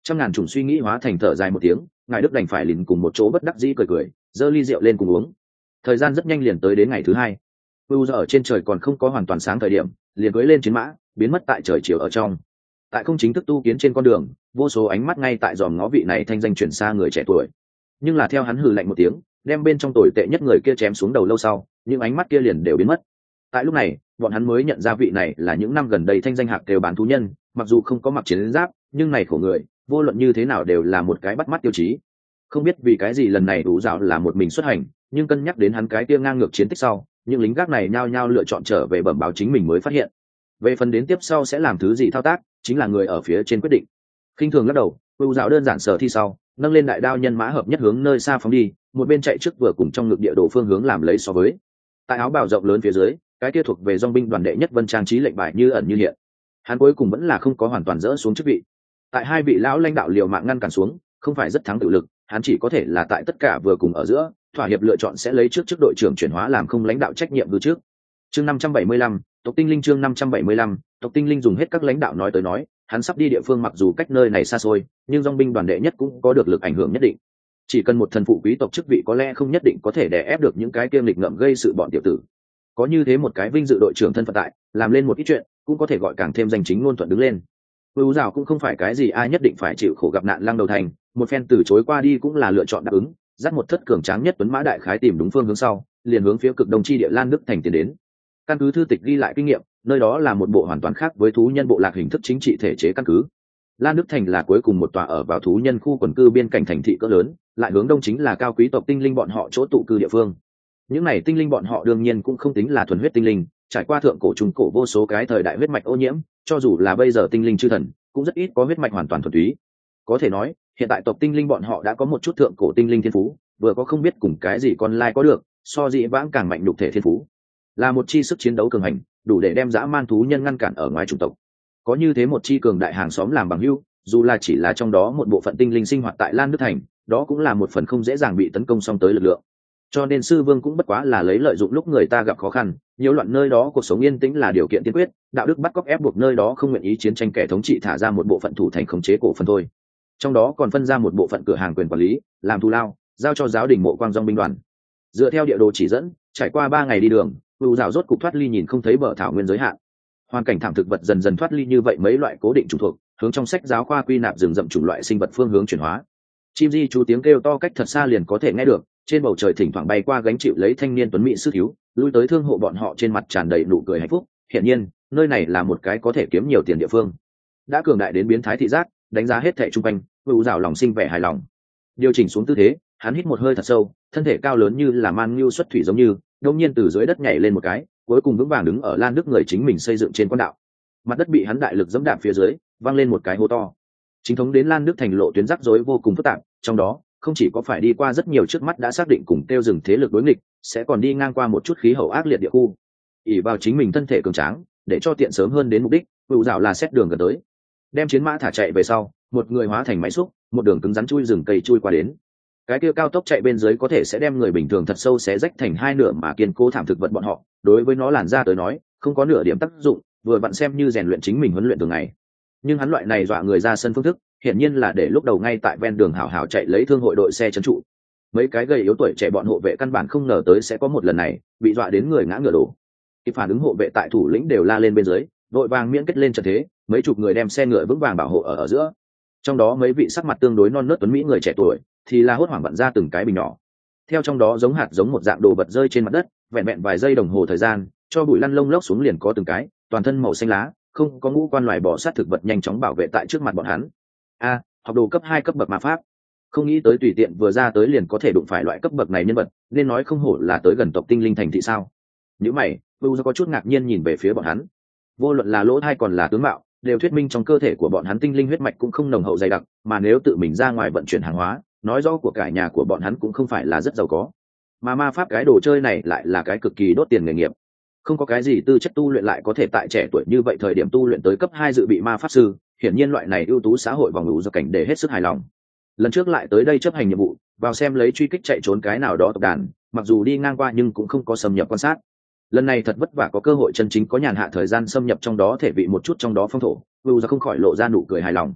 Trăm ngàn chủng suy nghĩ hóa thành thở dài một tiếng, ngài Đức đành phải lìn cùng một chỗ bất đắc dĩ cười cười, giơ ly rượu lên cùng uống. Thời gian rất nhanh liền tới đến ngày thứ hai. Vưu giờ ở trên trời còn không có hoàn toàn sáng thời điểm, liền cưỡi lên chiến mã, biến mất tại trời chiều ở trong. Tại không chính thức tu kiến trên con đường, vô số ánh mắt ngay tại dòm ngó vị này thanh danh chuyển xa người trẻ tuổi. Nhưng là theo hắn hừ lạnh một tiếng, đem bên trong tồi tệ nhất người kia chém xuống đầu lâu sau, những ánh mắt kia liền đều biến mất. Tại lúc này, bọn hắn mới nhận ra vị này là những năm gần đây thanh danh hạc đều bán thú nhân, mặc dù không có mặc chiến giáp, nhưng này khổ người, vô luận như thế nào đều là một cái bắt mắt tiêu chí. Không biết vì cái gì lần này đủ dạo là một mình xuất hành, nhưng cân nhắc đến hắn cái kia ngang ngược chiến tích sau, những lính gác này nhao nhao lựa chọn trở về bẩm báo chính mình mới phát hiện. Về phần đến tiếp sau sẽ làm thứ gì thao tác, chính là người ở phía trên quyết định. Khinh thường lắc đầu, đủ dạo đơn giản sở thi sau, nâng lên đại đao nhân mã hợp nhất hướng nơi xa phóng đi, một bên chạy trước vừa cùng trong ngực địa đồ phương hướng làm lấy so với. Tại áo bào rộng lớn phía dưới, cái kia thuộc về dòng binh đoàn đệ nhất vân trang trí lệnh bài như ẩn như hiện. Hắn cuối cùng vẫn là không có hoàn toàn dỡ xuống chức vị. Tại hai vị lão lãnh đạo liều mạng ngăn cản xuống, không phải rất thắng tự lực, hắn chỉ có thể là tại tất cả vừa cùng ở giữa, thỏa hiệp lựa chọn sẽ lấy trước chức đội trưởng chuyển hóa làm không lãnh đạo trách nhiệm từ trước. Chương 575, tộc tinh linh chương 575, tộc tinh linh dùng hết các lãnh đạo nói tới nói, hắn sắp đi địa phương mặc dù cách nơi này xa xôi, nhưng dòng binh đoàn đệ nhất cũng có được lực ảnh hưởng nhất định. Chỉ cần một thần phụ quý tộc chức vị có lẽ không nhất định có thể đè ép được những cái kiêm lịch ngợm gây sự bọn tiểu tử. Có như thế một cái vinh dự đội trưởng thân phận tại, làm lên một ít chuyện, cũng có thể gọi càng thêm danh chính ngôn thuận đứng lên. Vưu Dạo cũng không phải cái gì ai nhất định phải chịu khổ gặp nạn lăng đầu thành, một phen từ chối qua đi cũng là lựa chọn đáp ứng, dắt một thất cường tráng nhất tuấn mã đại khái tìm đúng phương hướng sau, liền hướng phía cực đông chi địa Lan Đức thành tiến đến. Căn cứ thư tịch ghi lại kinh nghiệm, nơi đó là một bộ hoàn toàn khác với thú nhân bộ lạc hình thức chính trị thể chế căn cứ. Lan Đức thành là cuối cùng một tòa ở vào thú nhân khu quần cư biên cảnh thành thị cỡ lớn, lại hướng đông chính là cao quý tộc tinh linh bọn họ chỗ tụ cư địa phương. Những này tinh linh bọn họ đương nhiên cũng không tính là thuần huyết tinh linh, trải qua thượng cổ trung cổ vô số cái thời đại huyết mạch ô nhiễm, cho dù là bây giờ tinh linh chư thần, cũng rất ít có huyết mạch hoàn toàn thuần túy. Có thể nói, hiện tại tộc tinh linh bọn họ đã có một chút thượng cổ tinh linh thiên phú, vừa có không biết cùng cái gì con lai có được, so dị vãng càng mạnh nhục thể thiên phú, là một chi sức chiến đấu cường hành, đủ để đem dã man thú nhân ngăn cản ở ngoài chủng tộc. Có như thế một chi cường đại hàng xóm làm bằng hữu, dù là chỉ là trong đó một bộ phận tinh linh sinh hoạt tại Lan Đức thành, đó cũng là một phần không dễ dàng bị tấn công song tới lực lượng. Cho nên sư vương cũng bất quá là lấy lợi dụng lúc người ta gặp khó khăn, nhiễu loạn nơi đó cuộc sống yên tĩnh là điều kiện tiên quyết, đạo đức bắt cóc ép buộc nơi đó không nguyện ý chiến tranh kẻ thống trị thả ra một bộ phận thủ thành khống chế cổ phần thôi. Trong đó còn phân ra một bộ phận cửa hàng quyền quản lý, làm thù lao, giao cho giáo đình mộ quang dòng binh đoàn. Dựa theo địa đồ chỉ dẫn, trải qua 3 ngày đi đường, Vưu Dạo rốt cục thoát ly nhìn không thấy bờ thảo nguyên giới hạn. Hoàn cảnh thảm thực vật dần dần thoát ly như vậy mấy loại cố định trùng thuộc, hướng trong sách giáo khoa quy nạp rừng rậm chủng loại sinh vật phương hướng chuyển hóa. Chim di chú tiếng kêu to cách thật xa liền có thể nghe được, trên bầu trời thỉnh thoảng bay qua gánh chịu lấy thanh niên tuấn mỹ sức cứu, lui tới thương hộ bọn họ trên mặt tràn đầy nụ cười hạnh phúc. Hiển nhiên, nơi này là một cái có thể kiếm nhiều tiền địa phương. Đã cường đại đến biến thái thị giác, đánh giá hết thảy xung quanh, Vưu Dạo lòng sinh vẻ hài lòng. Điều chỉnh xuống tư thế, hắn hít một hơi thật sâu, thân thể cao lớn như là man ngưu xuất thủy giống như, đột nhiên từ dưới đất nhảy lên một cái, cuối cùng vững vàng đứng ở Lan Đức người chính mình xây dựng trên quan đạo. Mặt đất bị hắn đại lực giẫm đạp phía dưới, vang lên một cái hố to. Chính thống đến Lan Đức thành lộ tuyến rắc rối vô cùng phức tạp, trong đó không chỉ có phải đi qua rất nhiều trước mắt đã xác định cùng tiêu rừng thế lực đối nghịch, sẽ còn đi ngang qua một chút khí hậu ác liệt địa khu. ỷ vào chính mình thân thể cường tráng, để cho tiện sớm hơn đến mục đích, Vưu Dạo là xét đường gần tới, đem chiến mã thả chạy về sau, một người hóa thành máy xúc, một đường cứng rắn chui rừng cây chui qua đến. Cái kia cao tốc chạy bên dưới có thể sẽ đem người bình thường thật sâu xé rách thành hai nửa mà kiên cố thảm thực vật bọn họ, đối với nó làn ra tới nói, không có nửa điểm tác dụng, vừa vặn xem như rèn luyện chính mình huấn luyện thường ngày. Nhưng hắn loại này dọa người ra sân phương thức, hiển nhiên là để lúc đầu ngay tại ven đường hảo hảo chạy lấy thương hội đội xe trấn trụ. Mấy cái gầy yếu tuổi trẻ bọn hộ vệ căn bản không ngờ tới sẽ có một lần này, bị dọa đến người ngã ngửa đổ. Khi phản ứng hộ vệ tại thủ lĩnh đều la lên bên dưới, đội vàng miễn kết lên trận thế, mấy chục người đem xe ngựa vững vàng bảo hộ ở giữa. Trong đó mấy vị sắc mặt tương đối non nớt tuấn mỹ người trẻ tuổi, thì là hốt hoảng vặn ra từng cái bình nhỏ. Theo trong đó giống hạt giống một dạng đồ vật rơi trên mặt đất, vẹn vẹn vài giây đồng hồ thời gian, cho bụi lăn lông lốc xuống liền có từng cái, toàn thân màu xanh lá, không có ngũ quan loài bò sát thực vật nhanh chóng bảo vệ tại trước mặt bọn hắn. Học đồ cấp 2 cấp bậc ma pháp. Không nghĩ tới tùy tiện vừa ra tới liền có thể đụng phải loại cấp bậc này nhân vật, nên nói không hổ là tới gần tộc tinh linh thành thị sao? Nếu mày, Vưu có chút ngạc nhiên nhìn về phía bọn hắn. Vô luận là lỗ thai còn là tướng mạo, đều thuyết minh trong cơ thể của bọn hắn tinh linh huyết mạch cũng không nồng hậu dày đặc, mà nếu tự mình ra ngoài vận chuyển hàng hóa, nói rõ của cải nhà của bọn hắn cũng không phải là rất giàu có. Mà ma pháp cái đồ chơi này lại là cái cực kỳ đốt tiền nghề nghiệp. Không có cái gì tư chất tu luyện lại có thể tại trẻ tuổi như vậy thời điểm tu luyện tới cấp 2 dự bị ma pháp sư, hiển nhiên loại này ưu tú xã hội vòng lũ do cảnh để hết sức hài lòng. Lần trước lại tới đây chấp hành nhiệm vụ, vào xem lấy truy kích chạy trốn cái nào đó tộc đàn, mặc dù đi ngang qua nhưng cũng không có xâm nhập quan sát. Lần này thật vất vả có cơ hội chân chính có nhàn hạ thời gian xâm nhập trong đó thể vị một chút trong đó phong thổ, Vưu ra không khỏi lộ ra nụ cười hài lòng.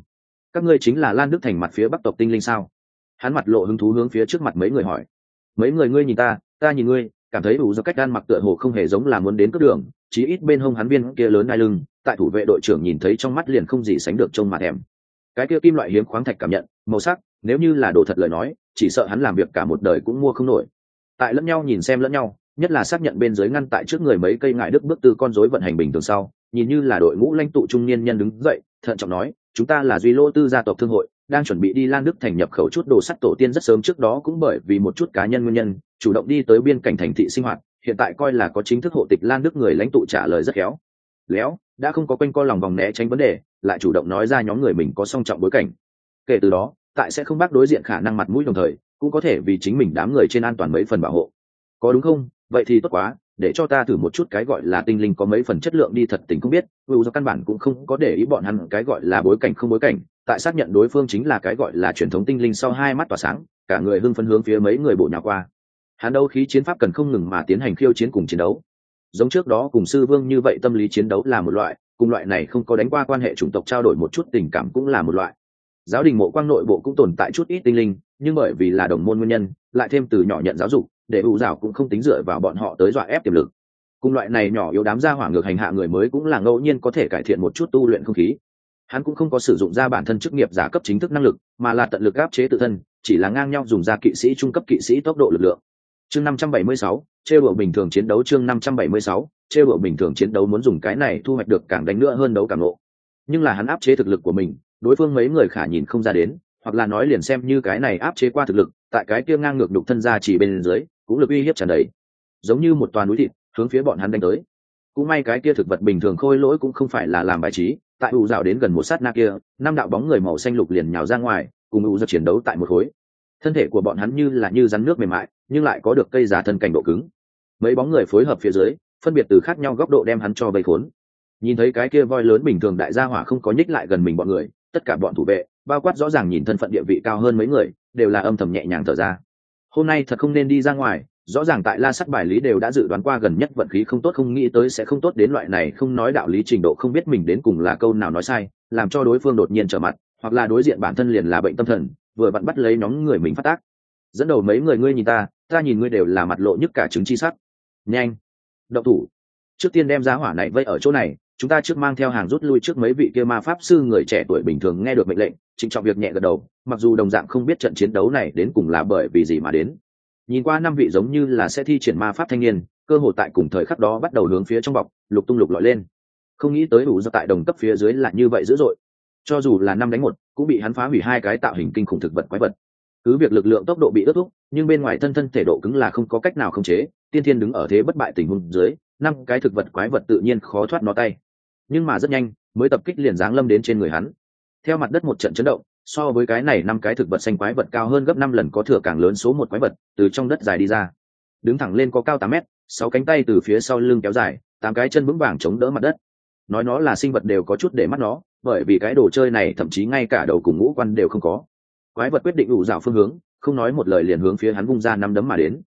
các ngươi chính là Lan Đức Thành mặt phía Bắc tộc tinh linh sao? Hắn mặt lộ hứng thú hướng phía trước mặt mấy người hỏi. Mấy người ngươi nhìn ta nhìn ngươi, cảm thấy ủ do cách gan mặc tựa hồ không hề giống là muốn đến cướp đường, chí ít bên hông hắn viên kia lớn ngai lưng, tại thủ vệ đội trưởng nhìn thấy trong mắt liền không gì sánh được trông mà thèm. Cái kia kim loại hiếm khoáng thạch cảm nhận, màu sắc, nếu như là đồ thật lời nói, chỉ sợ hắn làm việc cả một đời cũng mua không nổi. Tại lẫn nhau nhìn xem lẫn nhau, nhất là xác nhận bên dưới ngăn tại trước người mấy cây ngải đức bước từ con rối vận hành bình thường sau, nhìn như là đội ngũ lãnh tụ trung niên nhân đứng dậy, thận trọng nói, chúng ta là Duy Lô Tư gia tộc thương hội, đang chuẩn bị đi Lan Đức Thành nhập khẩu chút đồ sắt tổ tiên rất sớm trước đó cũng bởi vì một chút cá nhân nguyên nhân, chủ động đi tới biên cảnh thành thị sinh hoạt, hiện tại coi là có chính thức hộ tịch Lan Đức người lãnh tụ trả lời rất khéo léo, đã không có quanh co lòng vòng né tránh vấn đề, lại chủ động nói ra nhóm người mình có song trọng bối cảnh. Kể từ đó, tại sẽ không bác đối diện khả năng mặt mũi đồng thời, cũng có thể vì chính mình đám người trên an toàn mấy phần bảo hộ. Có đúng không? Vậy thì tốt quá, để cho ta thử một chút cái gọi là tinh linh có mấy phần chất lượng đi, thật tình không biết, dù do căn bản cũng không có để ý bọn hắn cái gọi là bối cảnh không bối cảnh, tại xác nhận đối phương chính là cái gọi là truyền thống tinh linh sau hai mắt tỏa sáng, cả người hưng phấn hướng phía mấy người bộ nhào qua. Hắn đấu khí chiến pháp cần không ngừng mà tiến hành khiêu chiến cùng chiến đấu. Giống trước đó cùng sư vương như vậy, tâm lý chiến đấu là một loại, cùng loại này không có đánh qua quan hệ chủng tộc trao đổi một chút tình cảm cũng là một loại. Giáo đình Mộ Quang nội bộ cũng tồn tại chút ít tinh linh, nhưng bởi vì là đồng môn nguyên nhân, lại thêm từ nhỏ nhận giáo dục, để ủ rào cũng không tính dựa vào bọn họ tới dọa ép tiềm lực. Cùng loại này nhỏ yếu đám gia hỏa ngược hành hạ người mới cũng là ngẫu nhiên có thể cải thiện một chút tu luyện không khí. Hắn cũng không có sử dụng ra bản thân chức nghiệp giả cấp chính thức năng lực, mà là tận lực áp chế tự thân, chỉ là ngang nhau dùng ra kỵ sĩ trung cấp kỵ sĩ tốc độ lực lượng. Chương 576, trêu đùa bình thường chiến đấu. Chương 576, trêu đùa bình thường chiến đấu, muốn dùng cái này thu hoạch được càng đánh nữa hơn đấu càng ngộ. Nhưng là hắn áp chế thực lực của mình, đối phương mấy người khả nhìn không ra đến, hoặc là nói liền xem như cái này áp chế qua thực lực, tại cái kia ngang ngược đục thân ra chỉ bên dưới, cũng lực uy hiếp tràn đầy, giống như một toàn núi thịt hướng phía bọn hắn đánh tới. Cũng may cái kia thực vật bình thường khôi lỗi cũng không phải là làm bài trí, tại ủ dạo đến gần một sát na kia, năm đạo bóng người màu xanh lục liền nhào ra ngoài, cùng ủ dạo chiến đấu tại một khối. Thân thể của bọn hắn như rắn nước mềm mại, nhưng lại có được cây giá thân cảnh độ cứng. Mấy bóng người phối hợp phía dưới, phân biệt từ khác nhau góc độ đem hắn cho vây khốn. Nhìn thấy cái kia voi lớn bình thường đại gia hỏa không có nhích lại gần mình bọn người, tất cả bọn thủ vệ, bao quát rõ ràng nhìn thân phận địa vị cao hơn mấy người, đều là âm thầm nhẹ nhàng thở ra. Hôm nay thật không nên đi ra ngoài, rõ ràng tại La Sắt bài lý đều đã dự đoán qua gần nhất vận khí không tốt, không nghĩ tới sẽ không tốt đến loại này, không nói đạo lý trình độ không biết mình đến cùng là câu nào nói sai, làm cho đối phương đột nhiên trở mặt, hoặc là đối diện bản thân liền là bệnh tâm thần, vừa vặn bắt lấy nhóm người mình phát tác. Dẫn đầu mấy người ngươi nhìn ta nhìn ngươi đều là mặt lộ nhức cả trứng chi sắc. Nhanh, động thủ. Trước tiên đem giá hỏa này vây ở chỗ này, chúng ta trước mang theo hàng rút lui trước. Mấy vị kia ma pháp sư người trẻ tuổi bình thường nghe được mệnh lệnh, trịnh trọng việc nhẹ gật đầu, mặc dù đồng dạng không biết trận chiến đấu này đến cùng là bởi vì gì mà đến. Nhìn qua năm vị giống như là sẽ thi triển ma pháp thanh niên, cơ hội tại cùng thời khắc đó bắt đầu hướng phía trong bọc lục tung lục lọi lên. Không nghĩ tới đủ do tại đồng cấp phía dưới là như vậy dữ dội, cho dù là 5-1 cũng bị hắn phá hủy hai cái tạo hình kinh khủng thực vật quái vật. Cứ việc lực lượng tốc độ bị ướt thúc, nhưng bên ngoài thân thể độ cứng là không có cách nào khống chế, tiên thiên đứng ở thế bất bại tình huống dưới, năm cái thực vật quái vật tự nhiên khó thoát nó tay. Nhưng mà rất nhanh, mới tập kích liền giáng lâm đến trên người hắn. Theo mặt đất một trận chấn động, so với cái này năm cái thực vật xanh quái vật cao hơn gấp 5 lần có thừa càng lớn số một quái vật từ trong đất dài đi ra, đứng thẳng lên có cao 8 mét, 6 cánh tay từ phía sau lưng kéo dài, 8 cái chân vững vàng chống đỡ mặt đất. Nói nó là sinh vật đều có chút để mắt nó, bởi vì cái đồ chơi này thậm chí ngay cả đầu cùng ngũ quan đều không có. Quái vật quyết định ủ rào phương hướng, không nói một lời liền hướng phía hắn vung ra năm đấm mà đến.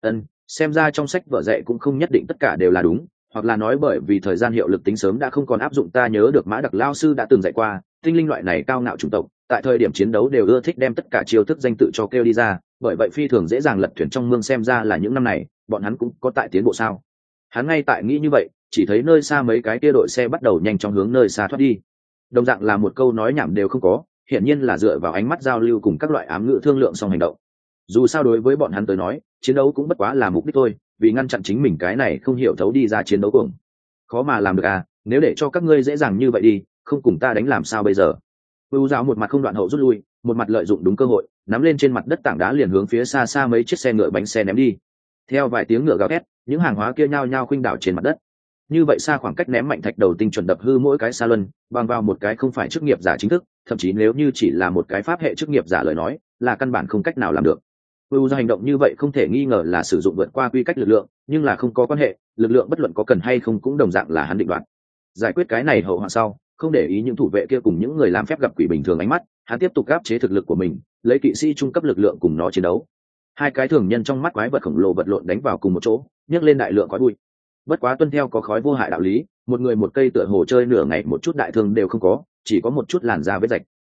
Xem ra trong sách vở dạy cũng không nhất định tất cả đều là đúng, hoặc là nói bởi vì thời gian hiệu lực tính sớm đã không còn áp dụng. Ta nhớ được Mã Đặc lao sư đã từng dạy qua, tinh linh loại này cao ngạo chủng tộc, tại thời điểm chiến đấu đều ưa thích đem tất cả chiêu thức danh tự cho kêu đi ra, bởi vậy phi thường dễ dàng lật thuyền trong mương. Xem ra là những năm này bọn hắn cũng có tại tiến bộ sao. Hắn ngay tại nghĩ như vậy, chỉ thấy nơi xa mấy cái kia đội xe bắt đầu nhanh chóng hướng nơi xa thoát đi. Đồng dạng là một câu nói nhảm đều không có, hiển nhiên là dựa vào ánh mắt giao lưu cùng các loại ám ngữ thương lượng xong hành động. Dù sao đối với bọn hắn tới nói, chiến đấu cũng bất quá là mục đích thôi, vì ngăn chặn chính mình cái này không hiểu thấu đi ra chiến đấu cùng. Khó mà làm được à, nếu để cho các ngươi dễ dàng như vậy đi, không cùng ta đánh làm sao bây giờ. Vưu giáo một mặt không đoạn hậu rút lui, một mặt lợi dụng đúng cơ hội, nắm lên trên mặt đất tảng đá liền hướng phía xa xa mấy chiếc xe ngựa bánh xe ném đi. Theo vài tiếng ngựa gào thét, những hàng hóa kia nhao nhao khuynh đảo trên mặt đất. Như vậy xa khoảng cách ném mạnh thạch đầu tinh chuẩn đập hư mỗi cái xa luân, bằng vào một cái không phải chức nghiệp giả chính thức, thậm chí nếu như chỉ là một cái pháp hệ chức nghiệp giả lời nói, là căn bản không cách nào làm được. Vưu ra hành động như vậy không thể nghi ngờ là sử dụng vượt qua quy cách lực lượng, nhưng là không có quan hệ, lực lượng bất luận có cần hay không cũng đồng dạng là hắn định đoạt. Giải quyết cái này hậu hoạn sau, không để ý những thủ vệ kia cùng những người làm phép gặp quỷ bình thường ánh mắt, hắn tiếp tục áp chế thực lực của mình, lấy kỵ sĩ trung cấp lực lượng cùng nó chiến đấu. Hai cái thường nhân trong mắt quái vật khổng lồ vật lộn đánh vào cùng một chỗ, nhấc lên đại lượng khói bụi. Bất quá tuân theo có khói vô hại đạo lý, một người một cây tựa hồ chơi nửa ngày một chút đại thương đều không có, chỉ có một chút làn da vết rạch.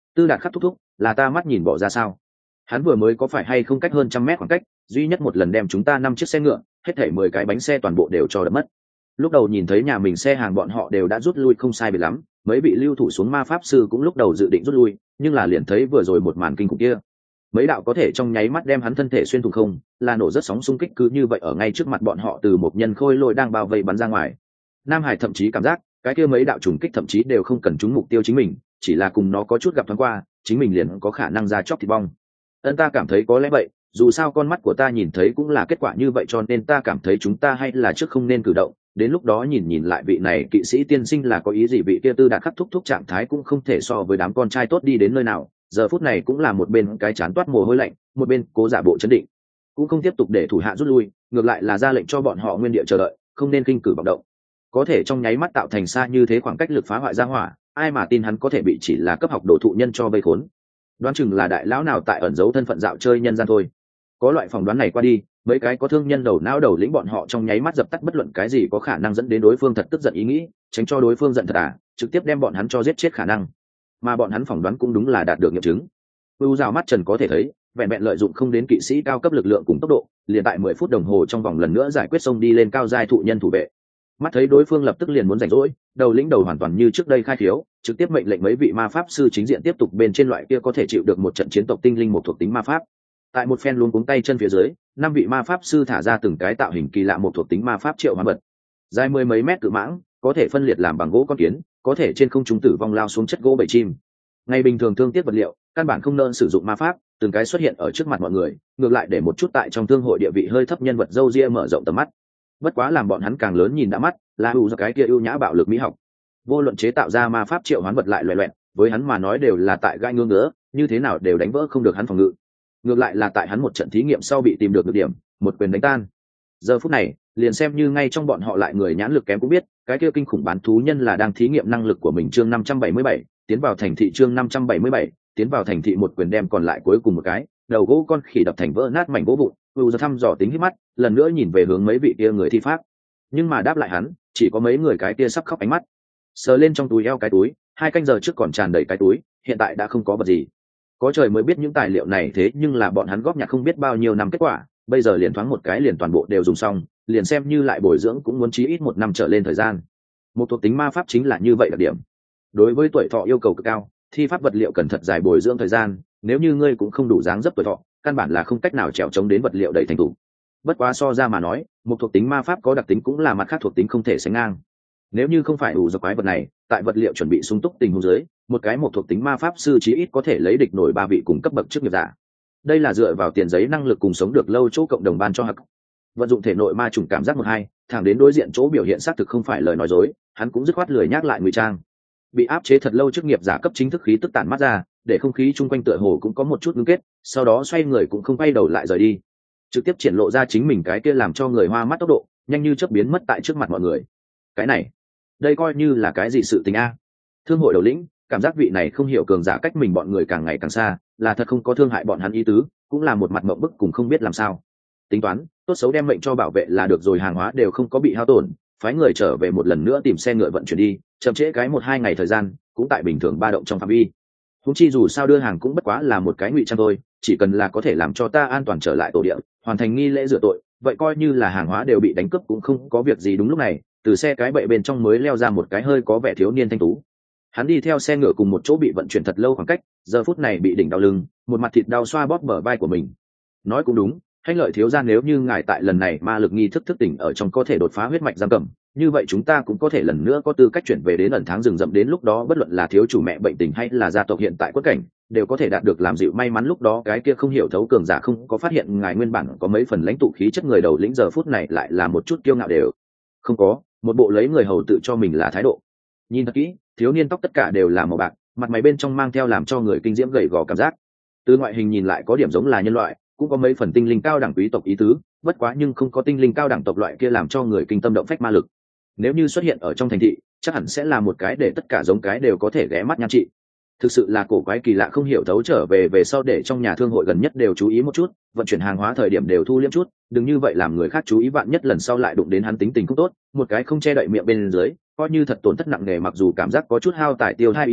Tư Đạt khắc thúc thúc, là ta mắt nhìn bỏ ra sao? Hắn vừa mới có phải hay không cách hơn 100 mét khoảng cách, duy nhất một lần đem chúng ta 5 chiếc xe ngựa, hết thảy 10 cái bánh xe toàn bộ đều cho đập mất. Lúc đầu nhìn thấy nhà mình xe hàng bọn họ đều đã rút lui không sai biệt lắm, mấy vị lưu thủ xuống ma pháp sư cũng lúc đầu dự định rút lui, nhưng là liền thấy vừa rồi một màn kinh khủng kia. Mấy đạo có thể trong nháy mắt đem hắn thân thể xuyên thủng không, là nổ rất sóng xung kích cứ như vậy ở ngay trước mặt bọn họ từ một nhân khôi lôi đang bao vây bắn ra ngoài. Nam Hải thậm chí cảm giác, cái kia mấy đạo trùng kích thậm chí đều không cần trúng mục tiêu chính mình, chỉ là cùng nó có chút gặp thoáng qua, chính mình liền có khả năng ra chóc thịt bong. Ta cảm thấy có lẽ vậy, dù sao con mắt của ta nhìn thấy cũng là kết quả như vậy, cho nên ta cảm thấy chúng ta hay là trước không nên cử động, đến lúc đó nhìn lại vị này kỵ sĩ tiên sinh là có ý gì. Vị kia Tư Đạt khắc thúc thúc trạng thái cũng không thể so với đám con trai tốt đi đến nơi nào, giờ phút này cũng là một bên cái chán toát mồ hôi lạnh, một bên cố giả bộ chấn định, cũng không tiếp tục để thủ hạ rút lui, ngược lại là ra lệnh cho bọn họ nguyên địa chờ đợi, không nên kinh cử vọng động. Có thể trong nháy mắt tạo thành xa như thế khoảng cách lực phá hoại ra hỏa, ai mà tin hắn có thể bị chỉ là cấp học đồ thụ nhân cho vây khốn. Đoán chừng là đại lão nào tại ẩn giấu thân phận dạo chơi nhân gian thôi. Có loại phỏng đoán này qua đi, mấy cái có thương nhân đầu não đầu lĩnh bọn họ trong nháy mắt dập tắt bất luận cái gì có khả năng dẫn đến đối phương thật tức giận ý nghĩ, tránh cho đối phương giận thật trực tiếp đem bọn hắn cho giết chết khả năng. Mà bọn hắn phỏng đoán cũng đúng là đạt được nghiệm chứng. U rào mắt trần có thể thấy, vẹn vẹn lợi dụng không đến kỵ sĩ cao cấp lực lượng cùng tốc độ, liền tại 10 phút đồng hồ trong vòng lần nữa giải quyết xông đi lên cao giai thụ nhân thủ vệ. Mắt thấy đối phương lập tức liền muốn rảnh rỗi, đầu lĩnh đầu hoàn toàn như trước đây khai thiếu, trực tiếp mệnh lệnh mấy vị ma pháp sư chính diện tiếp tục bên trên loại kia có thể chịu được một trận chiến tộc tinh linh một thuộc tính ma pháp. Tại một phen luống cuống tay chân phía dưới, 5 vị ma pháp sư thả ra từng cái tạo hình kỳ lạ một thuộc tính ma pháp triệu hóa vật. Dài 10 mấy mét cự mãng, có thể phân liệt làm bằng gỗ con kiến, có thể trên không trung tử vong lao xuống chất gỗ bầy chim. Ngày bình thường thương tiếc vật liệu, căn bản không nên sử dụng ma pháp, từng cái xuất hiện ở trước mặt mọi người, ngược lại để một chút tại trong thương hội địa vị hơi thấp nhân vật râu ria mở rộng tầm mắt. Bất quá làm bọn hắn càng lớn nhìn đã mắt, là do cái kia ưu nhã bạo lực mỹ học. Vô luận chế tạo ra ma pháp triệu hoán vật lại loè loẹt, với hắn mà nói đều là tại gai ngưỡng nữa, như thế nào đều đánh vỡ không được hắn phòng ngự. Ngược lại là tại hắn một trận thí nghiệm sau bị tìm được điểm, một quyền đánh tan. Giờ phút này, liền xem như ngay trong bọn họ lại người nhãn lực kém cũng biết, cái kia kinh khủng bán thú nhân là đang thí nghiệm năng lực của mình. Chương 577, tiến vào thành thị. Chương 577, tiến vào thành thị. Một quyền đem còn lại cuối cùng một cái đầu gỗ con khỉ đập thành vỡ nát mảnh gỗ vụn. Vừa thăm dò tính hít mắt, lần nữa nhìn về hướng mấy vị kia người thi pháp, nhưng mà đáp lại hắn chỉ có mấy người cái kia sắp khóc ánh mắt. Sờ lên trong túi eo cái túi, 2 canh giờ trước còn tràn đầy cái túi, hiện tại đã không có vật gì. Có trời mới biết những tài liệu này thế nhưng là bọn hắn góp nhặt không biết bao nhiêu năm kết quả, bây giờ liền thoáng một cái liền toàn bộ đều dùng xong, liền xem như lại bồi dưỡng cũng muốn chí ít 1 năm trở lên thời gian. Một thuộc tính ma pháp chính là như vậy đặc điểm. Đối với tuổi thọ yêu cầu cực cao, thi pháp vật liệu cần thật dài bồi dưỡng thời gian, nếu như ngươi cũng không đủ dáng dấp tuổi thọ, căn bản là không cách nào trèo chống đến vật liệu đầy thành thủ. Bất quá so ra mà nói, một thuộc tính ma pháp có đặc tính cũng là mặt khác thuộc tính không thể sánh ngang. Nếu như không phải ủ dọc quái vật này, tại vật liệu chuẩn bị sung túc tình huống dưới, một cái một thuộc tính ma pháp sư chí ít có thể lấy địch nổi 3 vị cùng cấp bậc chức nghiệp giả. Đây là dựa vào tiền giấy năng lực cùng sống được lâu chỗ cộng đồng ban cho Hắc. Vận dụng thể nội ma trùng cảm giác 1-2, thẳng đến đối diện chỗ biểu hiện xác thực không phải lời nói dối, hắn cũng dứt khoát lười nhắc lại ngụy trang. Bị áp chế thật lâu chức nghiệp giả cấp chính thức khí tức tản mát ra, để không khí chung quanh tựa hồ cũng có một chút ngưng kết, sau đó xoay người cũng không quay đầu lại rời đi, trực tiếp triển lộ ra chính mình cái kia làm cho người hoa mắt tốc độ, nhanh như chớp biến mất tại trước mặt mọi người. Cái này, đây coi như là cái gì sự tình a? Thương hội đầu lĩnh cảm giác vị này không hiểu cường giả cách mình bọn người càng ngày càng xa, là thật không có thương hại bọn hắn ý tứ, cũng là một mặt mộng bức cùng không biết làm sao. Tính toán tốt xấu đem mệnh cho bảo vệ là được rồi, hàng hóa đều không có bị hao tổn, phái người trở về một lần nữa tìm xe ngựa vận chuyển đi, chậm trễ cái 1-2 ngày thời gian cũng tại bình thường ba động trong phạm vi. Húng chi dù sao đưa hàng cũng bất quá là một cái ngụy trang thôi, chỉ cần là có thể làm cho ta an toàn trở lại tổ địa, hoàn thành nghi lễ rửa tội, vậy coi như là hàng hóa đều bị đánh cướp cũng không có việc gì. Đúng lúc này, từ xe cái bệ bên trong mới leo ra một cái hơi có vẻ thiếu niên thanh tú. Hắn đi theo xe ngựa cùng một chỗ bị vận chuyển thật lâu khoảng cách, giờ phút này bị đỉnh đau lưng, một mặt thịt đau xoa bóp bờ vai của mình. Nói cũng đúng, Hanh Lợi thiếu gia, nếu như ngài tại lần này ma lực nghi thức thức tỉnh ở trong có thể đột phá huyết mạch giam cầm, như vậy chúng ta cũng có thể lần nữa có tư cách chuyển về đến ẩn tháng rừng rậm, đến lúc đó bất luận là thiếu chủ mẹ bệnh tình hay là gia tộc hiện tại quất cảnh, đều có thể đạt được làm dịu. May mắn lúc đó cái kia không hiểu thấu cường giả không có phát hiện ngài nguyên bản có mấy phần lãnh tụ khí chất. Người đầu lĩnh giờ phút này lại là một chút kiêu ngạo đều không có, một bộ lấy người hầu tự cho mình là thái độ. Nhìn thật kỹ, thiếu niên tóc tất cả đều là màu bạc, mặt mày bên trong mang theo làm cho người kinh diễm gầy gò cảm giác. Từ ngoại hình nhìn lại có điểm giống là nhân loại, cũng có mấy phần tinh linh cao đẳng quý tộc ý tứ, bất quá nhưng không có tinh linh cao đẳng tộc loại kia làm cho người kinh tâm động phách ma lực. Nếu như xuất hiện ở trong thành thị, chắc hẳn sẽ là một cái để tất cả giống cái đều có thể ghé mắt nhan trị. Thực sự là cổ quái kỳ lạ, không hiểu thấu trở về sau để trong nhà thương hội gần nhất đều chú ý một chút, vận chuyển hàng hóa thời điểm đều thu liêm chút, đừng như vậy làm người khác chú ý, vạn nhất lần sau lại đụng đến hắn tính tình không tốt, một cái không che đậy miệng bên dưới, coi như thật tổn thất nặng nề. Mặc dù cảm giác có chút hao tài tiêu hai ý vị,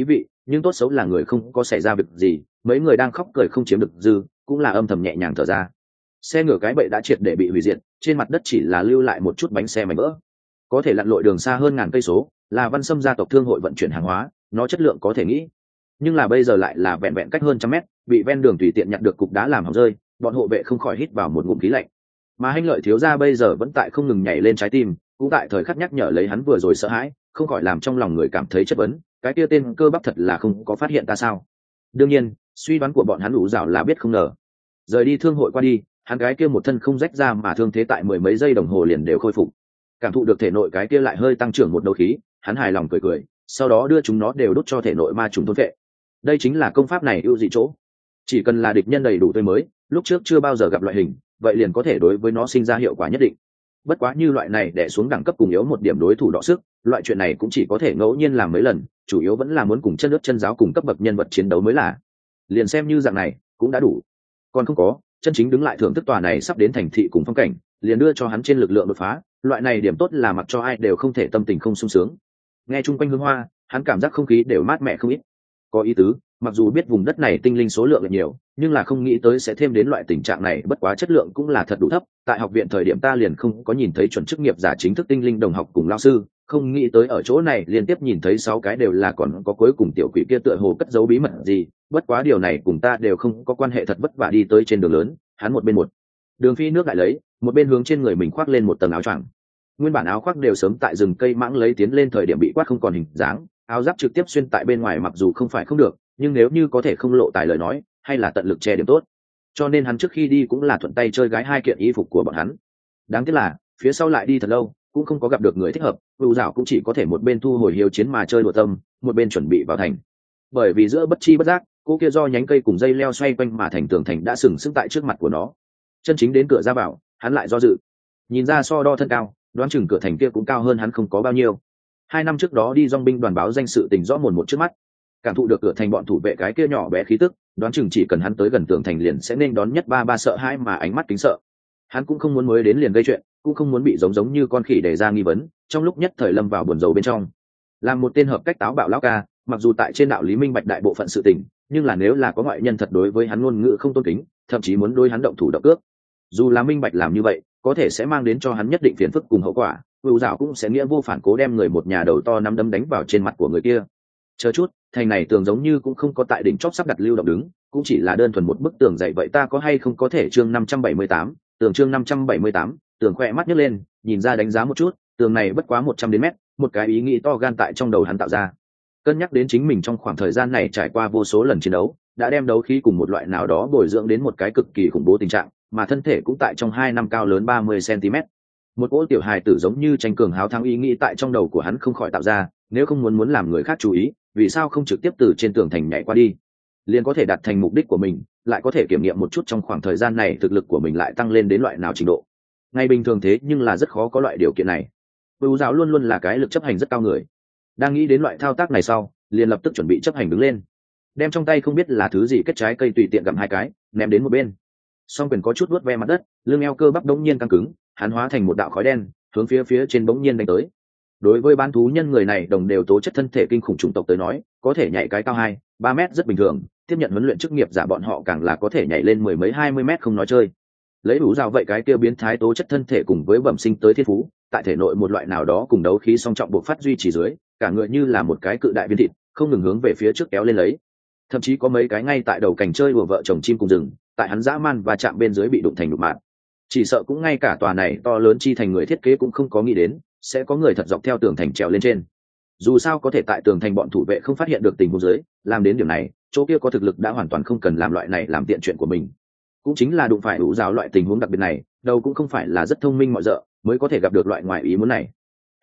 nhưng tốt xấu là người không có xảy ra việc gì, mấy người đang khóc cười không chiếm được dư cũng là âm thầm nhẹ nhàng thở ra. Xe ngựa cái bậy đã triệt để bị hủy diệt, trên mặt đất chỉ là lưu lại một chút bánh xe mảnh vỡ. Có thể lặn lội đường xa hơn ngàn cây số, là Văn Sâm gia tộc thương hội vận chuyển hàng hóa, nó chất lượng có thể nghĩ. Nhưng là bây giờ lại là vẹn vẹn cách hơn trăm mét, bị ven đường tùy tiện nhặt được cục đá làm hỏng rơi, bọn hộ vệ không khỏi hít vào một ngụm khí lạnh. Mà Hanh Lợi thiếu gia bây giờ vẫn tại không ngừng nhảy lên trái tim, cũng tại thời khắc nhắc nhở lấy hắn vừa rồi sợ hãi, không khỏi làm trong lòng người cảm thấy chất vấn, cái kia tên cơ bắp thật là không có phát hiện ta sao? Đương nhiên, suy đoán của bọn hắn đủ rào là biết không ngờ. Rời đi thương hội qua đi, hắn gái kia một thân không rách ra mà thương thế tại mười mấy giây đồng hồ liền đều khôi phục. Cảm thụ được thể nội cái kia lại hơi tăng trưởng một đấu khí, hắn hài lòng cười cười, sau đó đưa chúng nó đều đốt cho thể nội ma trùng thôn vệ. Đây chính là công pháp này ưu dị chỗ, chỉ cần là địch nhân đầy đủ tươi mới, lúc trước chưa bao giờ gặp loại hình, vậy liền có thể đối với nó sinh ra hiệu quả nhất định. Bất quá như loại này để xuống đẳng cấp cùng yếu một điểm đối thủ đọ sức, loại chuyện này cũng chỉ có thể ngẫu nhiên làm mấy lần, chủ yếu vẫn là muốn cùng chân nước chân giáo cùng cấp bậc nhân vật chiến đấu mới là. Liền xem như dạng này cũng đã đủ. Còn không có chân chính đứng lại thưởng thức tòa này sắp đến thành thị cùng phong cảnh, liền đưa cho hắn trên lực lượng đột phá, loại này điểm tốt là mặc cho ai đều không thể tâm tình không sung sướng. Nghe chung quanh hương hoa, hắn cảm giác không khí đều mát mẻ không ít. Có ý tứ, mặc dù biết vùng đất này tinh linh số lượng là nhiều, nhưng là không nghĩ tới sẽ thêm đến loại tình trạng này, bất quá chất lượng cũng là thật đủ thấp. Tại học viện thời điểm ta liền không có nhìn thấy chuẩn chức nghiệp giả chính thức tinh linh đồng học cùng lao sư, không nghĩ tới ở chỗ này liên tiếp nhìn thấy 6 cái đều là còn có cuối cùng tiểu quỷ kia tựa hồ cất giấu bí mật gì, bất quá điều này cùng ta đều không có quan hệ, thật vất vả đi tới trên đường lớn, hắn một bên một đường phi nước lại lấy, một bên hướng trên người mình khoác lên một tầng áo choàng. Nguyên bản áo khoác đều sớm tại rừng cây mãng lấy tiến lên thời điểm bị quát không còn hình dáng, áo giáp trực tiếp xuyên tại bên ngoài mặc dù không phải không được, nhưng nếu như có thể không lộ tài lời nói, hay là tận lực che điểm tốt. Cho nên hắn trước khi đi cũng là thuận tay chơi gái 2 kiện y phục của bọn hắn. Đáng tiếc là phía sau lại đi thật lâu, cũng không có gặp được người thích hợp, Vưu Dạo cũng chỉ có thể một bên thu hồi hiếu chiến mà chơi đùa tâm, một bên chuẩn bị vào thành. Bởi vì giữa bất chi bất giác, cô kia do nhánh cây cùng dây leo xoay quanh mà thành tường thành đã sừng sững tại trước mặt của nó. Chân chính đến cửa ra vào, hắn lại do dự. Nhìn ra so đo thân cao, đoán chừng cửa thành kia cũng cao hơn hắn không có bao nhiêu. 2 năm trước đó đi dong binh đoàn báo danh sự tình rõ mồn một trước mắt, cảm thụ được cửa thành bọn thủ vệ cái kia nhỏ bé khí tức, đoán chừng chỉ cần hắn tới gần tường thành liền sẽ nên đón nhất ba sợ hãi mà ánh mắt kính sợ. Hắn cũng không muốn mới đến liền gây chuyện, cũng không muốn bị giống như con khỉ để ra nghi vấn, trong lúc nhất thời lâm vào buồn rầu bên trong. Làm một tên hợp cách táo bạo lão ca, mặc dù tại trên đạo lý minh bạch đại bộ phận sự tình, nhưng là nếu là có ngoại nhân thật đối với hắn ngôn ngữ không tôn kính, thậm chí muốn đối hắn động thủ động cước, dù là minh bạch làm như vậy có thể sẽ mang đến cho hắn nhất định phiền phức cùng hậu quả, Vưu Dạo cũng sẽ nghĩa vô phản cố đem người một nhà đầu to nắm đấm đánh vào trên mặt của người kia. Chờ chút, thành này tường giống như cũng không có tại đỉnh chóp sắp đặt lưu động đứng, cũng chỉ là đơn thuần một bức tường dậy, vậy ta có hay không có thể chương 578, tường chương 578, tường khoe mắt nhấc lên, nhìn ra đánh giá một chút, tường này bất quá 100 đến mét, một cái ý nghĩ to gan tại trong đầu hắn tạo ra. Cân nhắc đến chính mình trong khoảng thời gian này trải qua vô số lần chiến đấu, đã đem đấu khí cùng một loại nào đó bồi dưỡng đến một cái cực kỳ khủng bố tình trạng, mà thân thể cũng tại trong 2 năm cao lớn 30 cm. Một cỗ tiểu hài tử giống như tranh cường háo thắng ý nghĩ tại trong đầu của hắn không khỏi tạo ra, nếu không muốn làm người khác chú ý, vì sao không trực tiếp từ trên tường thành nhảy qua đi, liền có thể đạt thành mục đích của mình, lại có thể kiểm nghiệm một chút trong khoảng thời gian này thực lực của mình lại tăng lên đến loại nào trình độ. Ngày bình thường thế nhưng là rất khó có loại điều kiện này. Vưu Dạo luôn luôn là cái lực chấp hành rất cao người. Đang nghĩ đến loại thao tác này sau, liền lập tức chuẩn bị chấp hành đứng lên, đem trong tay không biết là thứ gì kết trái cây tùy tiện gặm 2 cái, ném đến một bên. Song quyền có chút vuốt ve mặt đất, lưng eo cơ bắp đống nhiên căng cứng, hắn hóa thành một đạo khói đen, hướng phía trên bỗng nhiên đánh tới. Đối với bán thú nhân người này đồng đều tố chất thân thể kinh khủng chủng tộc tới nói, có thể nhảy cái cao 2-3 mét rất bình thường, tiếp nhận huấn luyện chức nghiệp giả bọn họ càng là có thể nhảy lên 10 mấy 20 mét không nói chơi. Lấy đủ rào vậy cái kia biến thái tố chất thân thể cùng với bẩm sinh tới thiên phú, tại thể nội một loại nào đó cùng đấu khí song trọng buộc phát duy trì dưới, cả người như là một cái cự đại viên thịt, không ngừng hướng về phía trước kéo lên lấy. Thậm chí có mấy cái ngay tại đầu cảnh chơi đùa vợ chồng chim cùng rừng, tại hắn dã man và chạm bên dưới bị đụng thành đục mạng. Chỉ sợ cũng ngay cả tòa này to lớn chi thành người thiết kế cũng không có nghĩ đến sẽ có người thật dọc theo tường thành trèo lên trên. Dù sao có thể tại tường thành bọn thủ vệ không phát hiện được tình huống dưới, làm đến điểm này, chỗ kia có thực lực đã hoàn toàn không cần làm loại này làm tiện chuyện của mình. Cũng chính là đụng phải đủ rào loại tình huống đặc biệt này, đâu cũng không phải là rất thông minh mọi dợ mới có thể gặp được loại ngoại ý muốn này.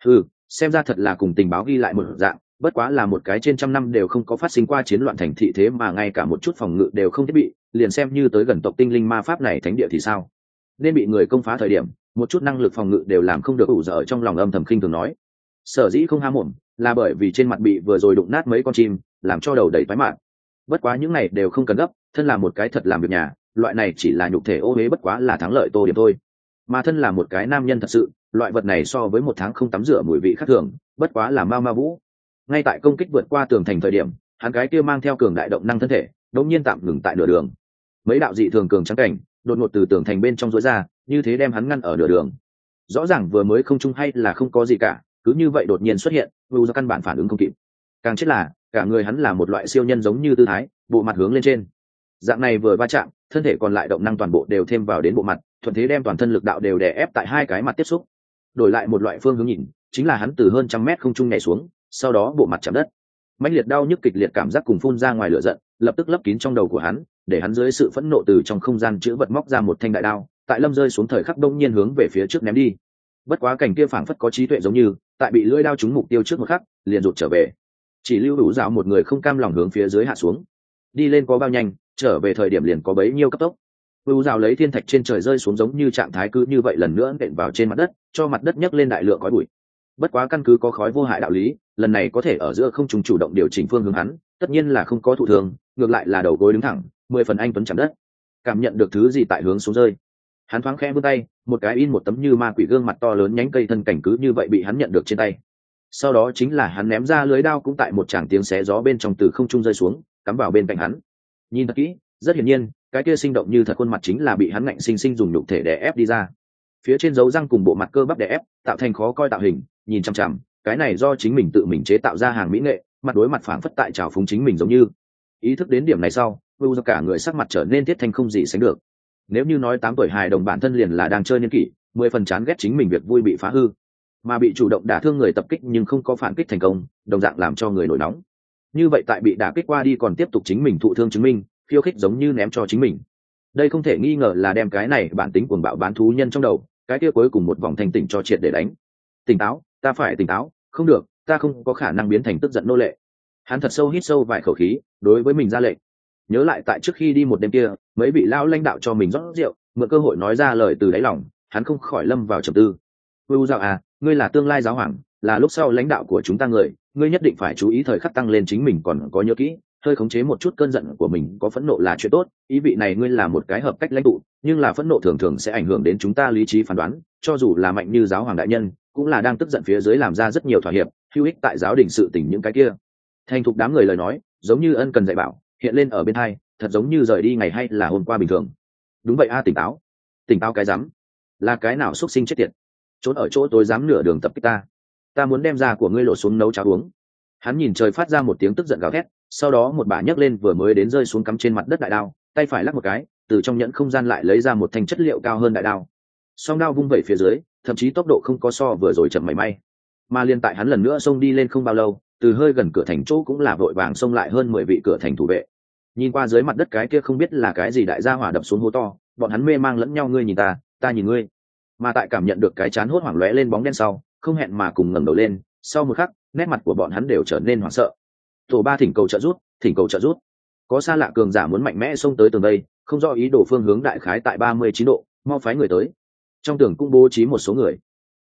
Xem ra thật là cùng tình báo ghi lại một dạng, bất quá là một cái trên trăm năm đều không có phát sinh qua chiến loạn thành thị, thế mà ngay cả một chút phòng ngự đều không thiết bị, liền xem như tới gần tộc tinh linh ma pháp này thánh địa thì sao? Nên bị người công phá thời điểm, một chút năng lực phòng ngự đều làm không được. Ủ dở trong lòng âm thầm khinh thường nói, sở dĩ không há mồm là bởi vì trên mặt bị vừa rồi đụng nát mấy con chim, làm cho đầu đầy toái mạn. Bất quá những này đều không cần gấp, thân là một cái thật làm việc nhà, loại này chỉ là nhục thể ô uế, bất quá là thắng lợi tô điểm thôi. Mà thân là một cái nam nhân thật sự, loại vật này so với 1 tháng không tắm rửa mùi vị khác thường, bất quá là ma vũ. Ngay tại công kích vượt qua tường thành thời điểm, hắn cái kia mang theo cường đại động năng thân thể đột nhiên tạm ngừng tại nửa đường. Mấy đạo dị thường cường trắng cảnh đột ngột từ tường thành bên trong rối ra, như thế đem hắn ngăn ở nửa đường. Rõ ràng vừa mới không trung hay là không có gì cả, cứ như vậy đột nhiên xuất hiện, Vu do căn bản phản ứng không kịp. Càng chết là cả người hắn là một loại siêu nhân giống như tư thái, bộ mặt hướng lên trên. Dạng này vừa va chạm, thân thể còn lại động năng toàn bộ đều thêm vào đến bộ mặt, thuận thế đem toàn thân lực đạo đều đè ép tại hai cái mặt tiếp xúc. Đổi lại một loại phương hướng nhìn, chính là hắn từ hơn trăm mét không trung nhảy xuống, sau đó bộ mặt chạm đất. Mãnh liệt đau nhức kịch liệt cảm giác cùng phun ra ngoài lửa giận, lập tức lấp kín trong đầu của hắn, để hắn dưới sự phẫn nộ từ trong không gian chữ vật móc ra một thanh đại đao, tại lâm rơi xuống thời khắc đông nhiên hướng về phía trước ném đi. Bất quá cảnh kia phảng phất có trí tuệ giống như, tại bị lưỡi đao trúng mục tiêu trước một khắc, liền rụt trở về. Chỉ lưu đủ dạo một người không cam lòng hướng phía dưới hạ xuống. Đi lên có bao nhanh, trở về thời điểm liền có bấy nhiêu cấp tốc. Vũ rào lấy thiên thạch trên trời rơi xuống giống như trạng thái cứ như vậy lần nữa nện vào trên mặt đất, cho mặt đất nhấc lên đại lượng khói bụi. Bất quá căn cứ có khói vô hại đạo lý, lần này có thể ở giữa không trung chủ động điều chỉnh phương hướng hắn, tất nhiên là không có thụ thường, ngược lại là đầu gối đứng thẳng, 10 phần anh tuấn chạm đất. Cảm nhận được thứ gì tại hướng xuống rơi, hắn thoáng khẽ vươn tay, một cái in một tấm như ma quỷ gương mặt to lớn nhánh cây thân cảnh cứ như vậy bị hắn nhận được trên tay. Sau đó chính là hắn ném ra lưới đao cũng tại một tràng tiếng xé gió bên trong từ không trung rơi xuống, cắm vào bên cạnh hắn. Nhìn thật kỹ, rất hiển nhiên, cái kia sinh động như thật khuôn mặt chính là bị hắn ngạnh sinh sinh dùng nhục thể đè ép đi ra. Phía trên dấu răng cùng bộ mặt cơ bắp đè ép, tạo thành khó coi tạo hình, nhìn chằm chằm, cái này do chính mình tự mình chế tạo ra hàng mỹ nghệ, mặt đối mặt phảng phất tại trào phúng chính mình giống như. Ý thức đến điểm này sau, Vu do cả người sắc mặt trở nên thiết thanh không gì sánh được. Nếu như nói 8 tuổi hài đồng bản thân liền là đang chơi niên kỷ, 10 phần chán ghét chính mình việc vui bị phá hư, mà bị chủ động đả thương người tập kích nhưng không có phản kích thành công, đồng dạng làm cho người nổi nóng. Như vậy tại bị đả kích qua đi còn tiếp tục chính mình thụ thương chứng minh, khiêu khích giống như ném cho chính mình. Đây không thể nghi ngờ là đem cái này bản tính cuồng bạo bán thú nhân trong đầu, cái kia cuối cùng một vòng thành tỉnh cho triệt để đánh. Tỉnh táo, ta phải tỉnh táo, không được, ta không có khả năng biến thành tức giận nô lệ. Hắn thật sâu hít sâu vài khẩu khí, đối với mình ra lệnh. Nhớ lại tại trước khi đi một đêm kia, mấy vị lão lãnh đạo cho mình rót rượu, mượn cơ hội nói ra lời từ đáy lòng, hắn không khỏi lâm vào trầm tư. Vu Dạo à, ngươi là tương lai giáo hoàng, là lúc sau lãnh đạo của chúng ta người, ngươi nhất định phải chú ý thời khắc tăng lên chính mình còn có nhớ kỹ, hơi khống chế một chút cơn giận của mình, có phẫn nộ là chuyện tốt, ý vị này ngươi là một cái hợp cách lãnh tụ, nhưng là phẫn nộ thường thường sẽ ảnh hưởng đến chúng ta lý trí phán đoán, cho dù là mạnh như giáo hoàng đại nhân, cũng là đang tức giận phía dưới làm ra rất nhiều thỏa hiệp, hữu ích tại giáo đình sự tình những cái kia. Thành thục đám người lời nói, giống như ân cần dạy bảo, hiện lên ở bên hai, thật giống như rời đi ngày hay là hôm qua bình thường. Đúng vậy a, tỉnh táo cái rắm, là cái nào xuất sinh chết tiệt, trốn ở chỗ tối dám nửa đường tập kích ta muốn đem da của ngươi lộ xuống nấu cháo uống. Hắn nhìn trời phát ra một tiếng tức giận gào thét, sau đó một bả nhấc lên vừa mới đến rơi xuống cắm trên mặt đất đại đao, tay phải lắc một cái, từ trong nhẫn không gian lại lấy ra một thanh chất liệu cao hơn đại đao. Song đao vung vẩy phía dưới, thậm chí tốc độ không có so vừa rồi chậm mảy may. Mà liên tại hắn lần nữa xông đi lên không bao lâu, từ hơi gần cửa thành chỗ cũng là vội vàng xông lại hơn 10 vị cửa thành thủ vệ. Nhìn qua dưới mặt đất cái kia không biết là cái gì đại gia hỏa đập xuống hố to, bọn hắn mê mang lẫn nhau, ngươi nhìn ta nhìn ngươi. Mà tại cảm nhận được cái chán hốt hoảng lóe lên bóng đen sau, không hẹn mà cùng ngẩng đầu lên, sau một khắc, nét mặt của bọn hắn đều trở nên hoảng sợ. Tổ ba thỉnh cầu trợ giúp. Có xa lạ cường giả muốn mạnh mẽ xông tới tường đây, không rõ ý đồ phương hướng đại khái tại 39 độ, mau phái người tới. Trong tường cũng bố trí một số người.